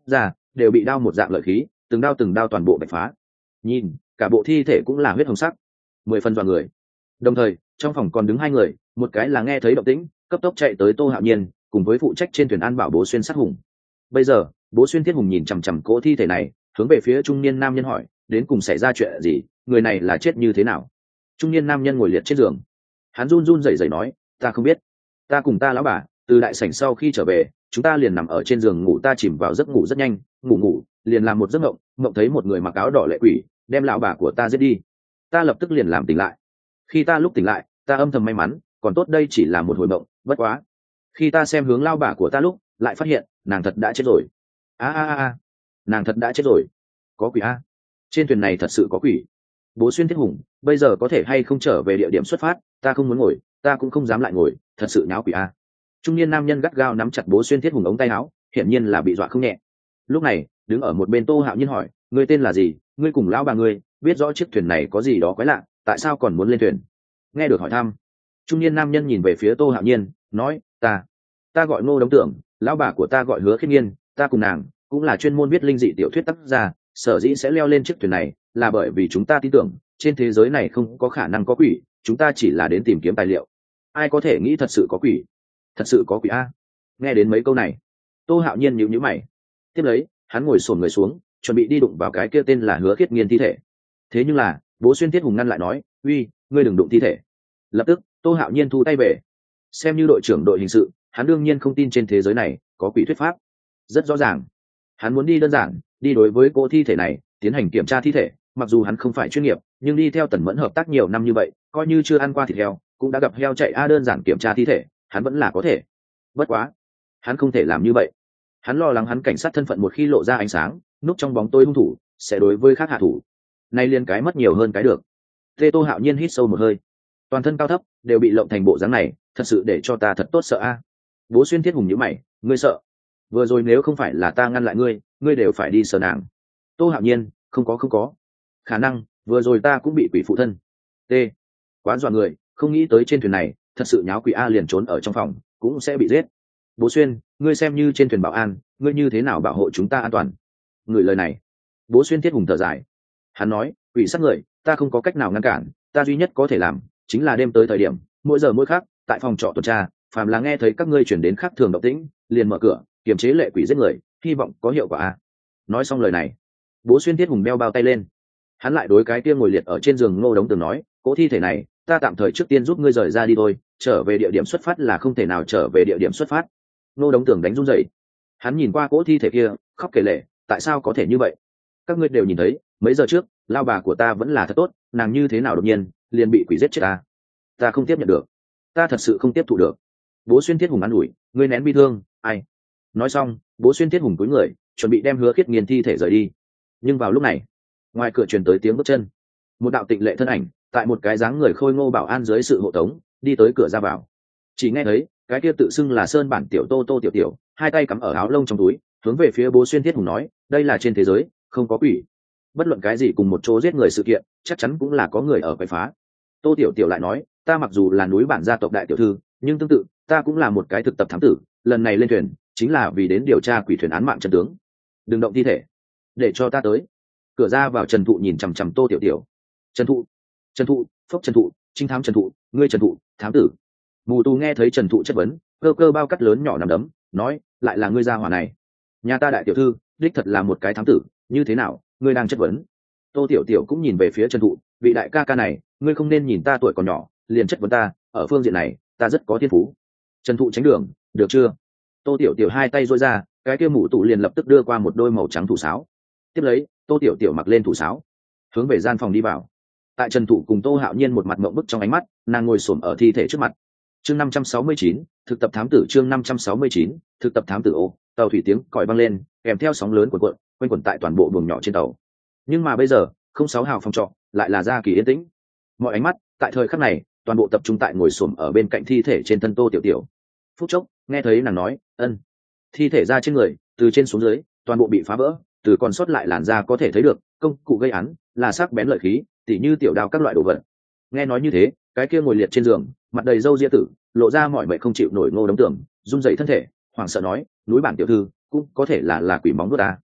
đều bị đao một dạng lợi khí từng đao từng đao toàn bộ bạch phá. Nhìn cả bộ thi thể cũng là huyết hồng sắc, mười phần dọa người. Đồng thời trong phòng còn đứng hai người, một cái là nghe thấy động tĩnh cấp tốc chạy tới Tô Hạo Nhiên cùng với phụ trách trên thuyền an bảo Bố Xuyên Sát Hùng. Bây giờ Bố Xuyên Thiết Hùng nhìn chằm chằm cỗ thi thể này, hướng về phía trung niên nam nhân hỏi, đến cùng xảy ra chuyện gì, người này là chết như thế nào? Trung niên nam nhân ngồi liệt trên giường, hắn run run rẩy rẩy nói, ta không biết, ta cùng ta lão bà từ đại sảnh sau khi trở về, chúng ta liền nằm ở trên giường ngủ, ta chìm vào giấc ngủ rất nhanh, ngủ ngủ liền làm một giấc mộng, mộng thấy một người mặc áo đỏ lệ quỷ đem lão bà của ta giết đi. Ta lập tức liền làm tỉnh lại. Khi ta lúc tỉnh lại, ta âm thầm may mắn, còn tốt đây chỉ là một hồi mộng, bất quá khi ta xem hướng lão bà của ta lúc, lại phát hiện nàng thật đã chết rồi. A a a, nàng thật đã chết rồi. Có quỷ a, trên thuyền này thật sự có quỷ. Bố Xuyên Thiết Hùng, bây giờ có thể hay không trở về địa điểm xuất phát, ta không muốn ngồi, ta cũng không dám lại ngồi, thật sự nháo quỷ a. Trung niên nam nhân gắt gao nắm chặt Bố Xuyên Thiết Hùng ống tay áo, hiển nhiên là bị dọa không nhẹ. Lúc này đứng ở một bên Tô Hạo Nhiên hỏi, ngươi tên là gì, ngươi cùng lão bà ngươi biết rõ chiếc thuyền này có gì đó quái lạ, tại sao còn muốn lên thuyền? Nghe được hỏi thăm, trung niên nam nhân nhìn về phía Tô Hạo Nhiên nói, ta ta gọi Ngô Đống Tưởng, lão bà của ta gọi Hứa Khiết Nghiên, ta cùng nàng cũng là chuyên môn viết linh dị tiểu thuyết tác giả, sở dĩ sẽ leo lên chiếc thuyền này là bởi vì chúng ta tin tưởng trên thế giới này không có khả năng có quỷ, chúng ta chỉ là đến tìm kiếm tài liệu. Ai có thể nghĩ thật sự có quỷ? Thật sự có quỷ a? Nghe đến mấy câu này, Tô Hạo Nhiên nhíu nhíu mày, tiếp lấy hắn ngồi xổm người xuống chuẩn bị đi đụng vào cái kia tên là Hứa Khiết Nghiên thi thể. Thế nhưng là Bố Xuyên Thiết Hùng ngăn lại nói, uy, ngươi đừng đụng thi thể. Lập tức Tô Hạo Nhiên thu tay về. Xem như đội trưởng đội hình sự, hắn đương nhiên không tin trên thế giới này có quỷ thuyết pháp. Rất rõ ràng hắn muốn đi đơn giản đi đối với cô thi thể này tiến hành kiểm tra thi thể. Mặc dù hắn không phải chuyên nghiệp, nhưng đi theo Tần Mẫn hợp tác nhiều năm như vậy, coi như chưa ăn qua thịt heo cũng đã gặp heo chạy a, đơn giản kiểm tra thi thể hắn vẫn là có thể. Bất quá hắn không thể làm như vậy, hắn lo lắng hắn cảnh sát thân phận một khi lộ ra ánh sáng, núp trong bóng tối hung thủ sẽ đối với khác hạ thủ, nay liên cái mất nhiều hơn cái được. Tê Tô Hạo Nhiên hít sâu một hơi, toàn thân cao thấp đều bị lộng thành bộ dáng này, thật sự để cho ta thật tốt sợ a. Bố Xuyên Thiết Hùng nhíu mày, ngươi sợ? Vừa rồi nếu không phải là ta ngăn lại ngươi, ngươi đều phải đi sờ nàng. Tô Hạo Nhiên, không có không có, khả năng vừa rồi ta cũng bị quỷ phụ thân. T, quá dọa người, không nghĩ tới trên thuyền này thật sự nháo quỷ a, liền trốn ở trong phòng cũng sẽ bị giết. Bố Xuyên, ngươi xem như trên thuyền bảo an, ngươi như thế nào bảo hộ chúng ta an toàn? Người lời này, Bố Xuyên Thiết Hùng thở dài, hắn nói, quỷ sát người ta không có cách nào ngăn cản, ta duy nhất có thể làm chính là đêm tới thời điểm mỗi giờ mỗi khác tại phòng trọ tuần tra, phàm là nghe thấy các ngươi chuyển đến khác thường động tĩnh liền mở cửa kiềm chế lệ quỷ giết người, hy vọng có hiệu quả a. Nói xong lời này, Bố Xuyên Thiết Hùng đeo bao tay lên, hắn lại đối cái kia ngồi liệt ở trên giường Ngô Đống Tưởng nói, cỗ thi thể này ta tạm thời trước tiên giúp ngươi rời ra đi thôi, trở về địa điểm xuất phát là không thể nào trở về địa điểm xuất phát. Ngô Đống Tưởng đánh run rẩy, hắn nhìn qua cỗ thi thể kia khóc kể lể, tại sao có thể như vậy? Các ngươi đều nhìn thấy mấy giờ trước lao bà của ta vẫn là thật tốt, nàng như thế nào đột nhiên liền bị quỷ giết chết ta? Ta không tiếp nhận được, ta thật sự không tiếp thụ được. Bố Xuyên Thiết Hùng an ủi, ngươi nén bi thương, ai? Nói xong Bố Xuyên Thiết Hùng cúi người chuẩn bị đem Hứa Khiết Nghiên thi thể rời đi, nhưng vào lúc này ngoài cửa truyền tới tiếng bước chân, một đạo tịnh lệ thân ảnh tại một cái dáng người khôi ngô bảo an dưới sự hộ tống đi tới cửa ra vào. Chỉ nghe thấy cái kia tự xưng là Sơn Bản Tiểu Tô Tô Tiểu Tiểu hai tay cắm ở áo lông trong túi, hướng về phía Bố Xuyên Thiết Hùng nói, đây là trên thế giới không có quỷ, bất luận cái gì cùng một chỗ giết người sự kiện chắc chắn cũng là có người ở quậy phá. Tô Tiểu Tiểu lại nói, ta mặc dù là núi bản gia tộc đại tiểu thư, nhưng tương tự ta cũng là một cái thực tập thám tử, lần này lên thuyền chính là vì đến điều tra quỷ thuyền án mạng chân tướng. Đừng động thi thể, để cho ta tới. Cửa ra vào Trần Thụ nhìn chằm chằm Tô Tiểu Tiểu. Trần Thụ, Trần Thụ, phốc Trần Thụ, trinh thám Trần Thụ, ngươi Trần Thụ, thám tử. Mù Tù nghe thấy Trần Thụ chất vấn, cơ cơ bao cắt lớn nhỏ nằm đấm, nói, lại là ngươi gia hỏa này. Nhà ta đại tiểu thư đích thật là một cái thám tử, như thế nào ngươi đang chất vấn? Tô Tiểu Tiểu cũng nhìn về phía Trần Thụ, vị đại ca ca này, ngươi không nên nhìn ta tuổi còn nhỏ liền chất vấn ta, ở phương diện này ta rất có thiên phú. Trần Thụ tránh đường, được chưa? Tô Tiểu Tiểu hai tay duỗi ra, cái kia Mù Tù liền lập tức đưa qua một đôi màu trắng thủ sáo. Tiếp lấy Tô Tiểu Tiểu mặc lên thủ sáo, hướng về gian phòng đi vào. Tại Trần Thụ cùng Tô Hạo Nhiên một mặt ngậm bức trong ánh mắt, nàng ngồi xổm ở thi thể trước mặt. Chương năm trăm sáu mươi chín, thực tập thám tử. Chương năm trăm sáu mươi chín, thực tập thám tử. Ô, tàu thủy tiếng còi vang lên, kèm theo sóng lớn cuộn cuộn, quanh quẩn tại toàn bộ buồng nhỏ trên tàu. Nhưng mà bây giờ, không sáu hào phòng trọ lại là ra kỳ yên tĩnh. Mọi ánh mắt tại thời khắc này toàn bộ tập trung tại ngồi xổm ở bên cạnh thi thể trên thân Tô Tiểu Tiểu. Phút chốc, nghe thấy nàng nói, "Ân." Thi thể ra trên người, từ trên xuống dưới, toàn bộ bị phá vỡ, từ còn sót lại làn da có thể thấy được, công cụ gây án là sắc bén lợi khí, tỉ như tiểu đao các loại đồ vật. Nghe nói như thế, cái kia ngồi liệt trên giường, mặt đầy râu ria tử, lộ ra mọi mệnh không chịu nổi Ngô Đống Tưởng, run rẩy thân thể, hoảng sợ nói, núi bản tiểu thư cũng có thể là là quỷ móng vuốt ta.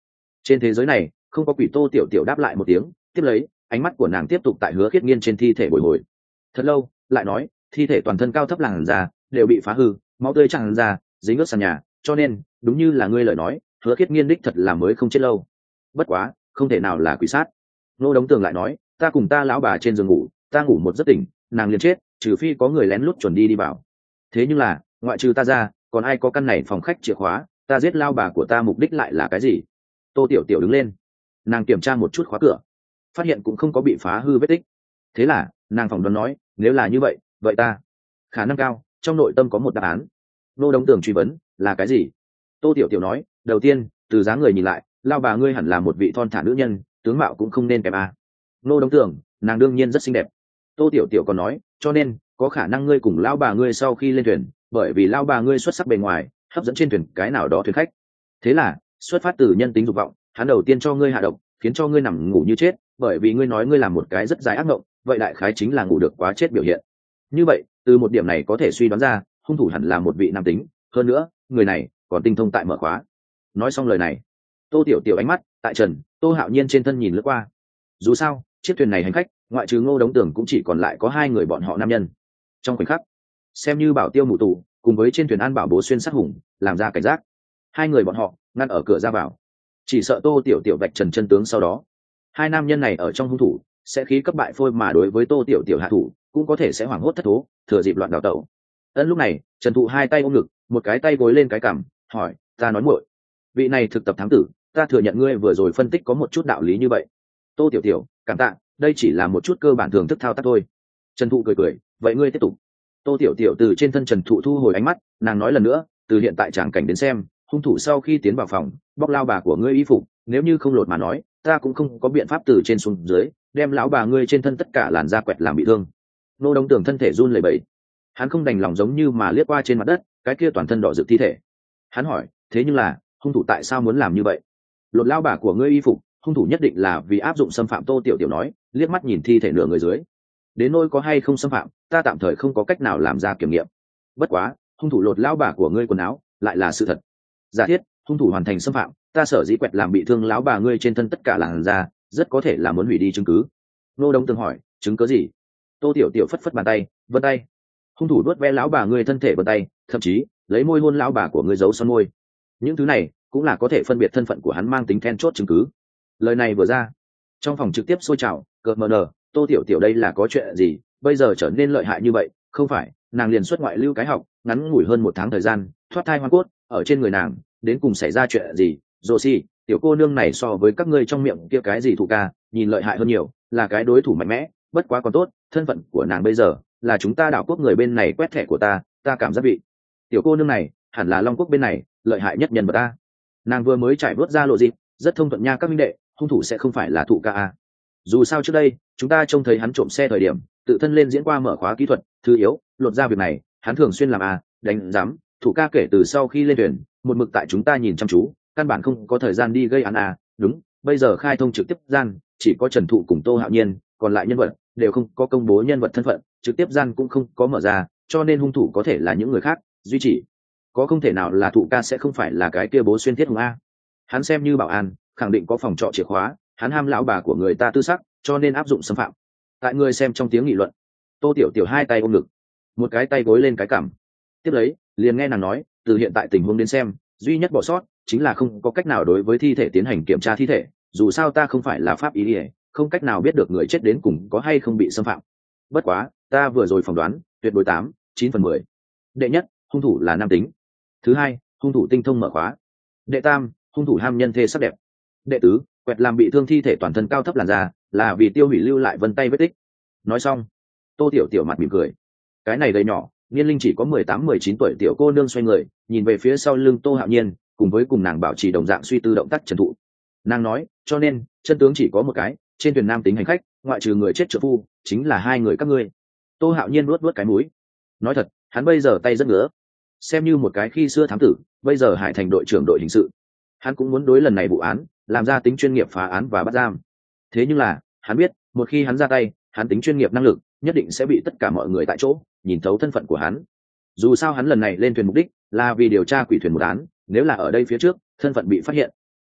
Trên thế giới này không có quỷ. Tô Tiểu Tiểu đáp lại một tiếng, tiếp lấy ánh mắt của nàng tiếp tục tại Hứa Khiết Nghiên trên thi thể bồi hồi thật lâu, lại nói thi thể toàn thân cao thấp làn da đều bị phá hư, máu tươi tràn ra dính ướt sàn nhà, cho nên đúng như là ngươi lời nói, Hứa Khiết Nghiên đích thật là mới không chết lâu. Bất quá không thể nào là quỷ sát. Nô Đống Tường lại nói, ta cùng ta lão bà trên giường ngủ, ta ngủ một giấc tỉnh, nàng liền chết, trừ phi có người lén lút chuẩn đi đi vào. Thế nhưng là ngoại trừ ta ra còn ai có căn này phòng khách chìa khóa, ta giết lao bà của ta mục đích lại là cái gì? Tô Tiểu Tiểu đứng lên, nàng kiểm tra một chút khóa cửa, phát hiện cũng không có bị phá hư vết tích. Thế là nàng phỏng đoán nói, nếu là như vậy vậy ta khả năng cao trong nội tâm có một đáp án. Nô Đống Tường truy vấn, là cái gì? Tô Tiểu Tiểu nói, đầu tiên từ dáng người nhìn lại, lao bà ngươi hẳn là một vị thon thả nữ nhân, tướng mạo cũng không nên kém à. Nô Đống Tường, nàng đương nhiên rất xinh đẹp. Tô Tiểu Tiểu còn nói, cho nên có khả năng ngươi cùng lao bà ngươi sau khi lên thuyền, bởi vì lao bà ngươi xuất sắc bề ngoài hấp dẫn trên thuyền cái nào đó thuyền khách, thế là xuất phát từ nhân tính dục vọng, hắn đầu tiên cho ngươi hạ độc, khiến cho ngươi nằm ngủ như chết, bởi vì ngươi nói ngươi làm một cái rất dài ác mộng, vậy đại khái chính là ngủ được quá chết biểu hiện. Như vậy từ một điểm này có thể suy đoán ra hung thủ hẳn là một vị nam tính, hơn nữa người này còn tinh thông tại mở khóa. Nói xong lời này, Tô Tiểu Tiểu ánh mắt tại Trần Tô Hạo Nhiên trên thân nhìn lướt qua. Dù sao chiếc thuyền này hành khách ngoại trừ Ngô Đống Tường cũng chỉ còn lại có hai người bọn họ nam nhân. Trong khoảnh khắc, xem như bảo tiêu mụ tù cùng với trên thuyền An Bảo Bố Xuyên sát hùng làm ra cảnh giác, hai người bọn họ ngăn ở cửa ra vào, chỉ sợ Tô Tiểu Tiểu vạch trần chân tướng, sau đó hai nam nhân này ở trong hung thủ sẽ khí cấp bại phôi, mà đối với Tô Tiểu Tiểu hạ thủ cũng có thể sẽ hoảng hốt thất thố, thừa dịp loạn đào tẩu. Ân lúc này Trần Thụ hai tay ôm ngực, một cái tay gối lên cái cằm, hỏi, ta nói muội, vị này thực tập thám tử, ta thừa nhận ngươi vừa rồi phân tích có một chút đạo lý như vậy. Tô Tiểu Tiểu, cảm tạ, đây chỉ là một chút cơ bản thưởng thức thao tác thôi. Trần Thụ cười cười, vậy ngươi tiếp tục. Tô Tiểu Tiểu từ trên thân Trần Thụ thu hồi ánh mắt, nàng nói lần nữa, từ hiện tại tràng cảnh đến xem, hung thủ sau khi tiến vào phòng bóc lao bà của ngươi y phục, nếu như không lột mà nói, ta cũng không có biện pháp từ trên xuống dưới đem lão bà ngươi trên thân tất cả làn da quẹt làm bị thương. Nô Đống Tường thân thể run lẩy bẩy, hắn không đành lòng giống như mà liếc qua trên mặt đất cái kia toàn thân đỏ rực thi thể. Hắn hỏi, thế nhưng là hung thủ tại sao muốn làm như vậy? Lột lao bà của ngươi y phục, hung thủ nhất định là vì áp dụng xâm phạm. Tô Tiểu Tiểu nói, liếc mắt nhìn thi thể nửa người dưới, đến nỗi có hay không xâm phạm ta tạm thời không có cách nào làm ra kiểm nghiệm. Bất quá hung thủ lột lao bà của ngươi quần áo lại là sự thật. Giả thiết hung thủ hoàn thành xâm phạm, ta sở dĩ quẹt làm bị thương lão bà ngươi trên thân tất cả làn da, rất có thể là muốn hủy đi chứng cứ. Nô Đống Tường hỏi, chứng cứ gì? Tô Tiểu Tiểu phất phất bàn tay, vân tay. Hung thủ đuốt ve lão bà ngươi thân thể vân tay, thậm chí lấy môi hôn lão bà của ngươi giấu son môi. Những thứ này cũng là có thể phân biệt thân phận của hắn, mang tính then chốt chứng cứ. Lời này vừa ra, trong phòng trực tiếp sôi trào, cợt mờ nờ, Tô Tiểu Tiểu đây là có chuyện gì bây giờ trở nên lợi hại như vậy? Không phải nàng liền xuất ngoại lưu cái học, ngắn ngủi hơn một tháng thời gian thoát thai hoa cốt, ở trên người nàng đến cùng xảy ra chuyện gì? Rồ xì, tiểu cô nương này so với các ngươi trong miệng kia cái gì Thụ ca nhìn lợi hại hơn nhiều, là cái đối thủ mạnh mẽ. Bất quá còn tốt, thân phận của nàng bây giờ là chúng ta đảo quốc người bên này quét thẻ của ta, ta cảm giác vị tiểu cô nương này hẳn là Long Quốc bên này lợi hại nhất nhân vật ta. Nàng vừa mới trải bước ra lộ dịp, rất thông thuận nha các minh đệ, hung thủ sẽ không phải là Thụ ca à? Dù sao trước đây chúng ta trông thấy hắn trộm xe thời điểm tự thân lên diễn qua mở khóa kỹ thuật, thứ yếu lột ra việc này hắn thường xuyên làm à, đánh giám. Thụ ca kể từ sau khi lên thuyền một mực tại chúng ta nhìn chăm chú, căn bản không có thời gian đi gây án à. Đúng, bây giờ khai thông trực tiếp gian chỉ có Trần Thụ cùng Tô Hạo Nhiên, còn lại nhân vật đều không có công bố nhân vật thân phận, trực tiếp gian cũng không có mở ra, cho nên hung thủ có thể là những người khác, duy chỉ có không thể nào là Thụ ca, sẽ không phải là cái kia Bố Xuyên Thiết Hùng a. Hắn xem như bảo an, khẳng định có phòng trọ chìa khóa, hắn ham lão bà của người ta tư sắc, cho nên áp dụng xâm phạm. Tại người xem trong tiếng nghị luận, Tô Tiểu Tiểu hai tay ôm ngực, một cái tay gối lên cái cằm. Tiếp lấy liền nghe nàng nói, từ hiện tại tình huống đến xem, duy nhất bỏ sót chính là không có cách nào đối với thi thể tiến hành kiểm tra thi thể, dù sao ta không phải là pháp y, không cách nào biết được người chết đến cùng có hay không bị xâm phạm. Bất quá ta vừa rồi phỏng đoán tuyệt đối tám chín phần mười. Đệ nhất, hung thủ là nam tính. Thứ hai, hung thủ tinh thông mở khóa. Đệ tam, hung thủ ham nhân thê sắc đẹp. Đệ tứ, quẹt làm bị thương thi thể toàn thân cao thấp làn da là vì tiêu hủy lưu lại vân tay vết tích. Nói xong, Tô Tiểu Tiểu mặt mỉm cười. Cái này gầy nhỏ niên linh chỉ có mười tám mười chín tuổi tiểu cô nương xoay người nhìn về phía sau lưng Tô Hạo Nhiên, cùng với cùng nàng bảo trì đồng dạng suy tư động tác Trần Thụ. Nàng nói, cho nên chân tướng chỉ có một cái, trên thuyền nam tính hành khách ngoại trừ người chết trợ phu chính là hai người các ngươi. Tô Hạo Nhiên nuốt nuốt cái mũi, nói thật hắn bây giờ tay rất ngứa, xem như một cái khi xưa thám tử, bây giờ Hải Thành đội trưởng đội hình sự, hắn cũng muốn đối lần này vụ án làm ra tính chuyên nghiệp phá án và bắt giam. Thế nhưng là hắn biết, một khi hắn ra tay, hắn tính chuyên nghiệp năng lực nhất định sẽ bị tất cả mọi người tại chỗ nhìn thấu thân phận của hắn. Dù sao hắn lần này lên thuyền mục đích là vì điều tra quỷ thuyền một án, nếu là ở đây phía trước thân phận bị phát hiện,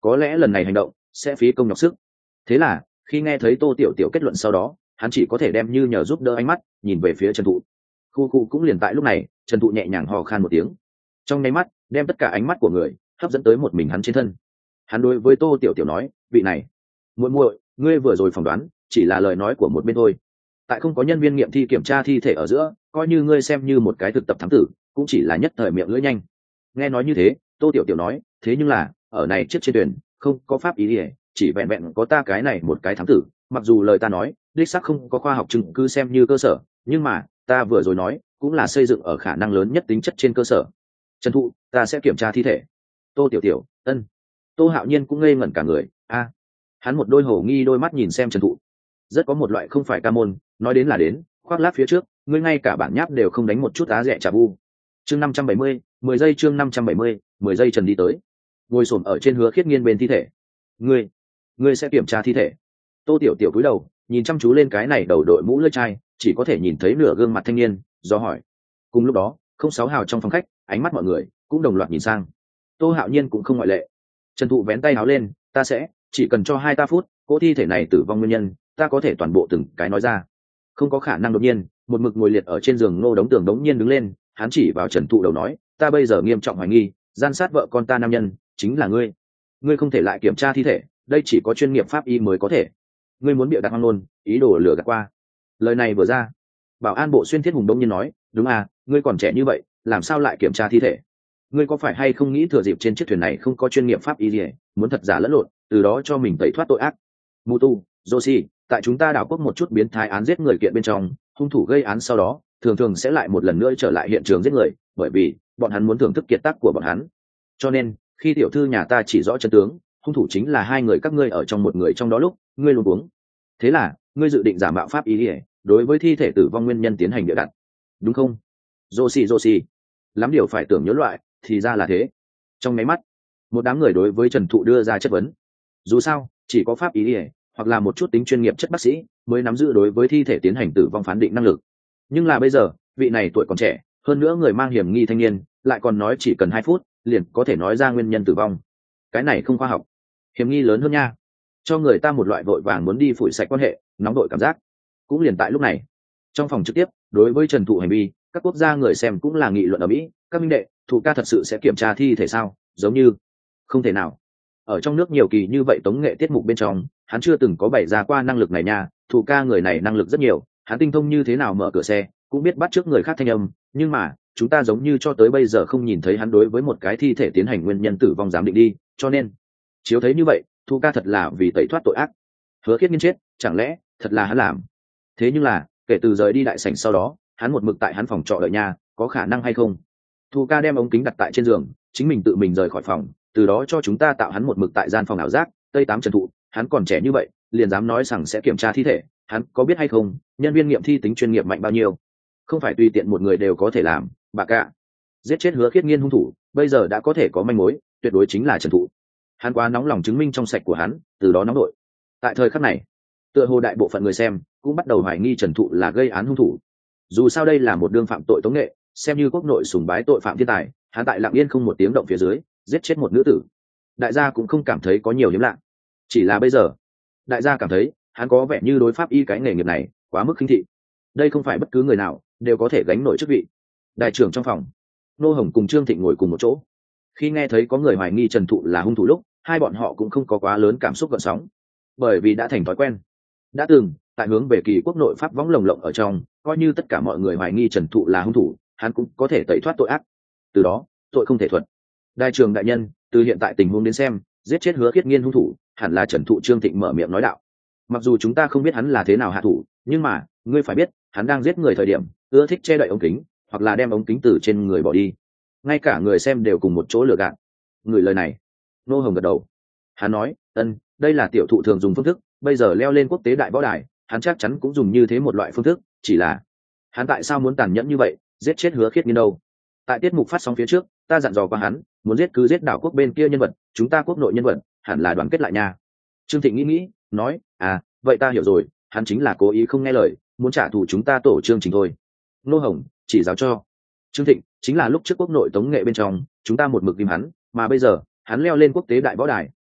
có lẽ lần này hành động sẽ phí công nhọc sức. Thế là khi nghe thấy Tô Tiểu Tiểu kết luận sau đó, hắn chỉ có thể đem như nhờ giúp đỡ ánh mắt nhìn về phía Trần Thụ. Khu khu cũng liền tại lúc này, Trần Thụ nhẹ nhàng hò khan một tiếng, trong nháy mắt đem tất cả ánh mắt của người hấp dẫn tới một mình hắn trên thân. Hắn đối với Tô Tiểu Tiểu nói, vị này, muội muội, ngươi vừa rồi phỏng đoán chỉ là lời nói của một bên thôi. Tại không có nhân viên nghiệm thi kiểm tra thi thể ở giữa, coi như ngươi xem như một cái thực tập thám tử, cũng chỉ là nhất thời miệng lưỡi nhanh. Nghe nói như thế, Tô Tiểu Tiểu nói, thế nhưng là ở này chiếc trên thuyền không có pháp ý ỉa, chỉ vẹn vẹn có ta cái này một cái thám tử. Mặc dù lời ta nói đích xác không có khoa học chứng cứ xem như cơ sở, nhưng mà ta vừa rồi nói cũng là xây dựng ở khả năng lớn nhất tính chất trên cơ sở. Trần Thụ, ta sẽ kiểm tra thi thể. Tô Tiểu Tiểu, ân. Tô Hạo Nhiên cũng ngây ngẩn cả người. A, hắn một đôi hổ nghi đôi mắt nhìn xem Trần Thụ, rất có một loại không phải ca môn, nói đến là đến, khoác lác phía trước, ngươi ngay cả bản nháp đều không đánh một chút á rẻ trả bu. Chương năm trăm bảy mươi, mười giây chương năm trăm bảy mươi, mười giây Trần đi tới, ngồi xổm ở trên Hứa Khiết Nghiên bên thi thể. Ngươi, ngươi sẽ kiểm tra thi thể? Tô Tiểu Tiểu cúi đầu, nhìn chăm chú lên cái này đầu đội mũ lưỡi chai, chỉ có thể nhìn thấy nửa gương mặt thanh niên, do hỏi. Cùng lúc đó, không sáu hào trong phòng khách, ánh mắt mọi người cũng đồng loạt nhìn sang. Tô Hạo Nhiên cũng không ngoại lệ. Trần Thụ vén tay áo lên, ta sẽ, chỉ cần cho hai ta phút, cỗ thi thể này tử vong nguyên nhân, ta có thể toàn bộ từng cái nói ra. Không có khả năng. Đột nhiên, một mực ngồi liệt ở trên giường Ngô Đống Tường đống nhiên đứng lên, hắn chỉ vào Trần Thụ đầu nói, ta bây giờ nghiêm trọng hoài nghi, gian sát vợ con ta nam nhân chính là ngươi. Ngươi không thể lại kiểm tra thi thể, đây chỉ có chuyên nghiệp pháp y mới có thể. Ngươi muốn bịa đặt hoang ngôn, ý đồ lừa gạt qua. Lời này vừa ra, Bảo an bộ Xuyên Thiết Hùng đông nhiên nói, đúng à, ngươi còn trẻ như vậy, làm sao lại kiểm tra thi thể? Ngươi có phải hay không nghĩ thừa dịp trên chiếc thuyền này không có chuyên nghiệp pháp y gì, muốn thật giả lẫn lộn, từ đó cho mình tẩy thoát tội ác? Mutu, Joshi, tại chúng ta đảo quốc một chút biến thái án giết người kiện bên trong, hung thủ gây án sau đó thường thường sẽ lại một lần nữa trở lại hiện trường giết người, bởi vì bọn hắn muốn thưởng thức kiệt tác của bọn hắn. Cho nên khi tiểu thư nhà ta chỉ rõ chân tướng, hung thủ chính là hai người các ngươi ở trong một người trong đó lúc ngươi luôn uống. Thế là ngươi dự định giả mạo pháp y ỉa, đối với thi thể tử vong nguyên nhân tiến hành địa đặt, đúng không? Joshi Joshi, lắm điều phải tưởng nhớ loại, thì ra là thế. Trong máy mắt, một đám người đối với Trần Thụ đưa ra chất vấn. Dù sao chỉ có pháp y ỉa hoặc là một chút tính chuyên nghiệp chất bác sĩ mới nắm giữ đối với thi thể tiến hành tử vong phán định năng lực. Nhưng là bây giờ vị này tuổi còn trẻ, hơn nữa người mang hiểm nghi thanh niên, lại còn nói chỉ cần hai phút liền có thể nói ra nguyên nhân tử vong. Cái này không khoa học, hiểm nghi lớn hơn nha, cho người ta một loại vội vàng muốn đi phủi sạch quan hệ, nóng đội cảm giác. Cũng liền tại lúc này, trong phòng trực tiếp, đối với Trần Thụ hành vi, các quốc gia người xem cũng là nghị luận ở Mỹ. Các minh đệ, Thụ ca thật sự sẽ kiểm tra thi thể sao? Giống như không thể nào. Ở trong nước nhiều kỳ như vậy tống nghệ tiết mục bên trong, hắn chưa từng có bày ra qua năng lực này nha. Thụ ca người này năng lực rất nhiều, hắn tinh thông như thế nào mở cửa xe, cũng biết bắt trước người khác thanh âm, nhưng mà chúng ta giống như cho tới bây giờ không nhìn thấy hắn đối với một cái thi thể tiến hành nguyên nhân tử vong giám định đi, cho nên chiếu thấy như vậy, Thụ ca thật là vì tẩy thoát tội ác. Hứa Khiết Nghiên chết, chẳng lẽ thật là hắn làm? Thế nhưng là kể từ rời đi đại sảnh sau đó, hắn một mực tại hắn phòng trọ đợi nhà, có khả năng hay không? Thụ ca đem ống kính đặt tại trên giường, chính mình tự mình rời khỏi phòng, từ đó cho chúng ta tạo hắn một mực tại gian phòng ảo giác. Tây Tám Trần Thụ, hắn còn trẻ như vậy, liền dám nói rằng sẽ kiểm tra thi thể, hắn có biết hay không nhân viên nghiệm thi tính chuyên nghiệp mạnh bao nhiêu? Không phải tùy tiện một người đều có thể làm. Bà cả giết chết Hứa Khiết Nghiên hung thủ bây giờ đã có thể có manh mối, tuyệt đối chính là Trần Thụ. Hắn quá nóng lòng chứng minh trong sạch của hắn, từ đó nóng đội. Tại thời khắc này, tựa hồ đại bộ phận người xem cũng bắt đầu hoài nghi Trần Thụ là gây án hung thủ. Dù sao đây là một đương phạm tội tống nghệ, xem như quốc nội sùng bái tội phạm thiên tài, hắn tại lặng yên không một tiếng động phía dưới giết chết một nữ tử, đại gia cũng không cảm thấy có nhiều hiếm lạ. Chỉ là bây giờ đại gia cảm thấy hắn có vẻ như đối pháp y cái nghề nghiệp này quá mức khinh thị. Đây không phải bất cứ người nào đều có thể gánh nổi chức vị. Đại trưởng trong phòng, Nô Hồng cùng Trương Thịnh ngồi cùng một chỗ. Khi nghe thấy có người hoài nghi Trần Thụ là hung thủ lúc, hai bọn họ cũng không có quá lớn cảm xúc gợn sóng, bởi vì đã thành thói quen. Đã từng tại hướng về kỳ quốc nội pháp võng lồng lộng ở trong, coi như tất cả mọi người hoài nghi Trần Thụ là hung thủ, hắn cũng có thể tẩy thoát tội ác, từ đó tội không thể thuật. Đại trưởng đại nhân, từ hiện tại tình huống đến xem, giết chết Hứa Khiết Nghiên hung thủ hẳn là Trần Thụ. Trương Thịnh mở miệng nói đạo. Mặc dù chúng ta không biết hắn là thế nào hạ thủ, nhưng mà ngươi phải biết, hắn đang giết người thời điểm ưa thích che đậy ống kính, hoặc là đem ống kính từ trên người bỏ đi. Ngay cả người xem đều cùng một chỗ lừa gạt. Người lời này, Nô Hồng gật đầu. Hắn nói, ân, đây là tiểu thụ thường dùng phương thức, bây giờ leo lên quốc tế đại võ đài, hắn chắc chắn cũng dùng như thế một loại phương thức, chỉ là hắn tại sao muốn tàn nhẫn như vậy, giết chết Hứa Khiết Nghiên đâu? Tại tiết mục phát sóng phía trước, ta dặn dò qua hắn, muốn giết cứ giết đảo quốc bên kia nhân vật, chúng ta quốc nội nhân vật hẳn là đoàn kết lại nha. Trương Thịnh nghĩ nghĩ, nói, à, vậy ta hiểu rồi, hắn chính là cố ý không nghe lời, muốn trả thù chúng ta tổ chương trình thôi. Nô Hồng chỉ giáo cho Trương Thịnh, chính là lúc trước quốc nội tống nghệ bên trong chúng ta một mực tìm hắn, mà bây giờ hắn leo lên quốc tế đại võ đài,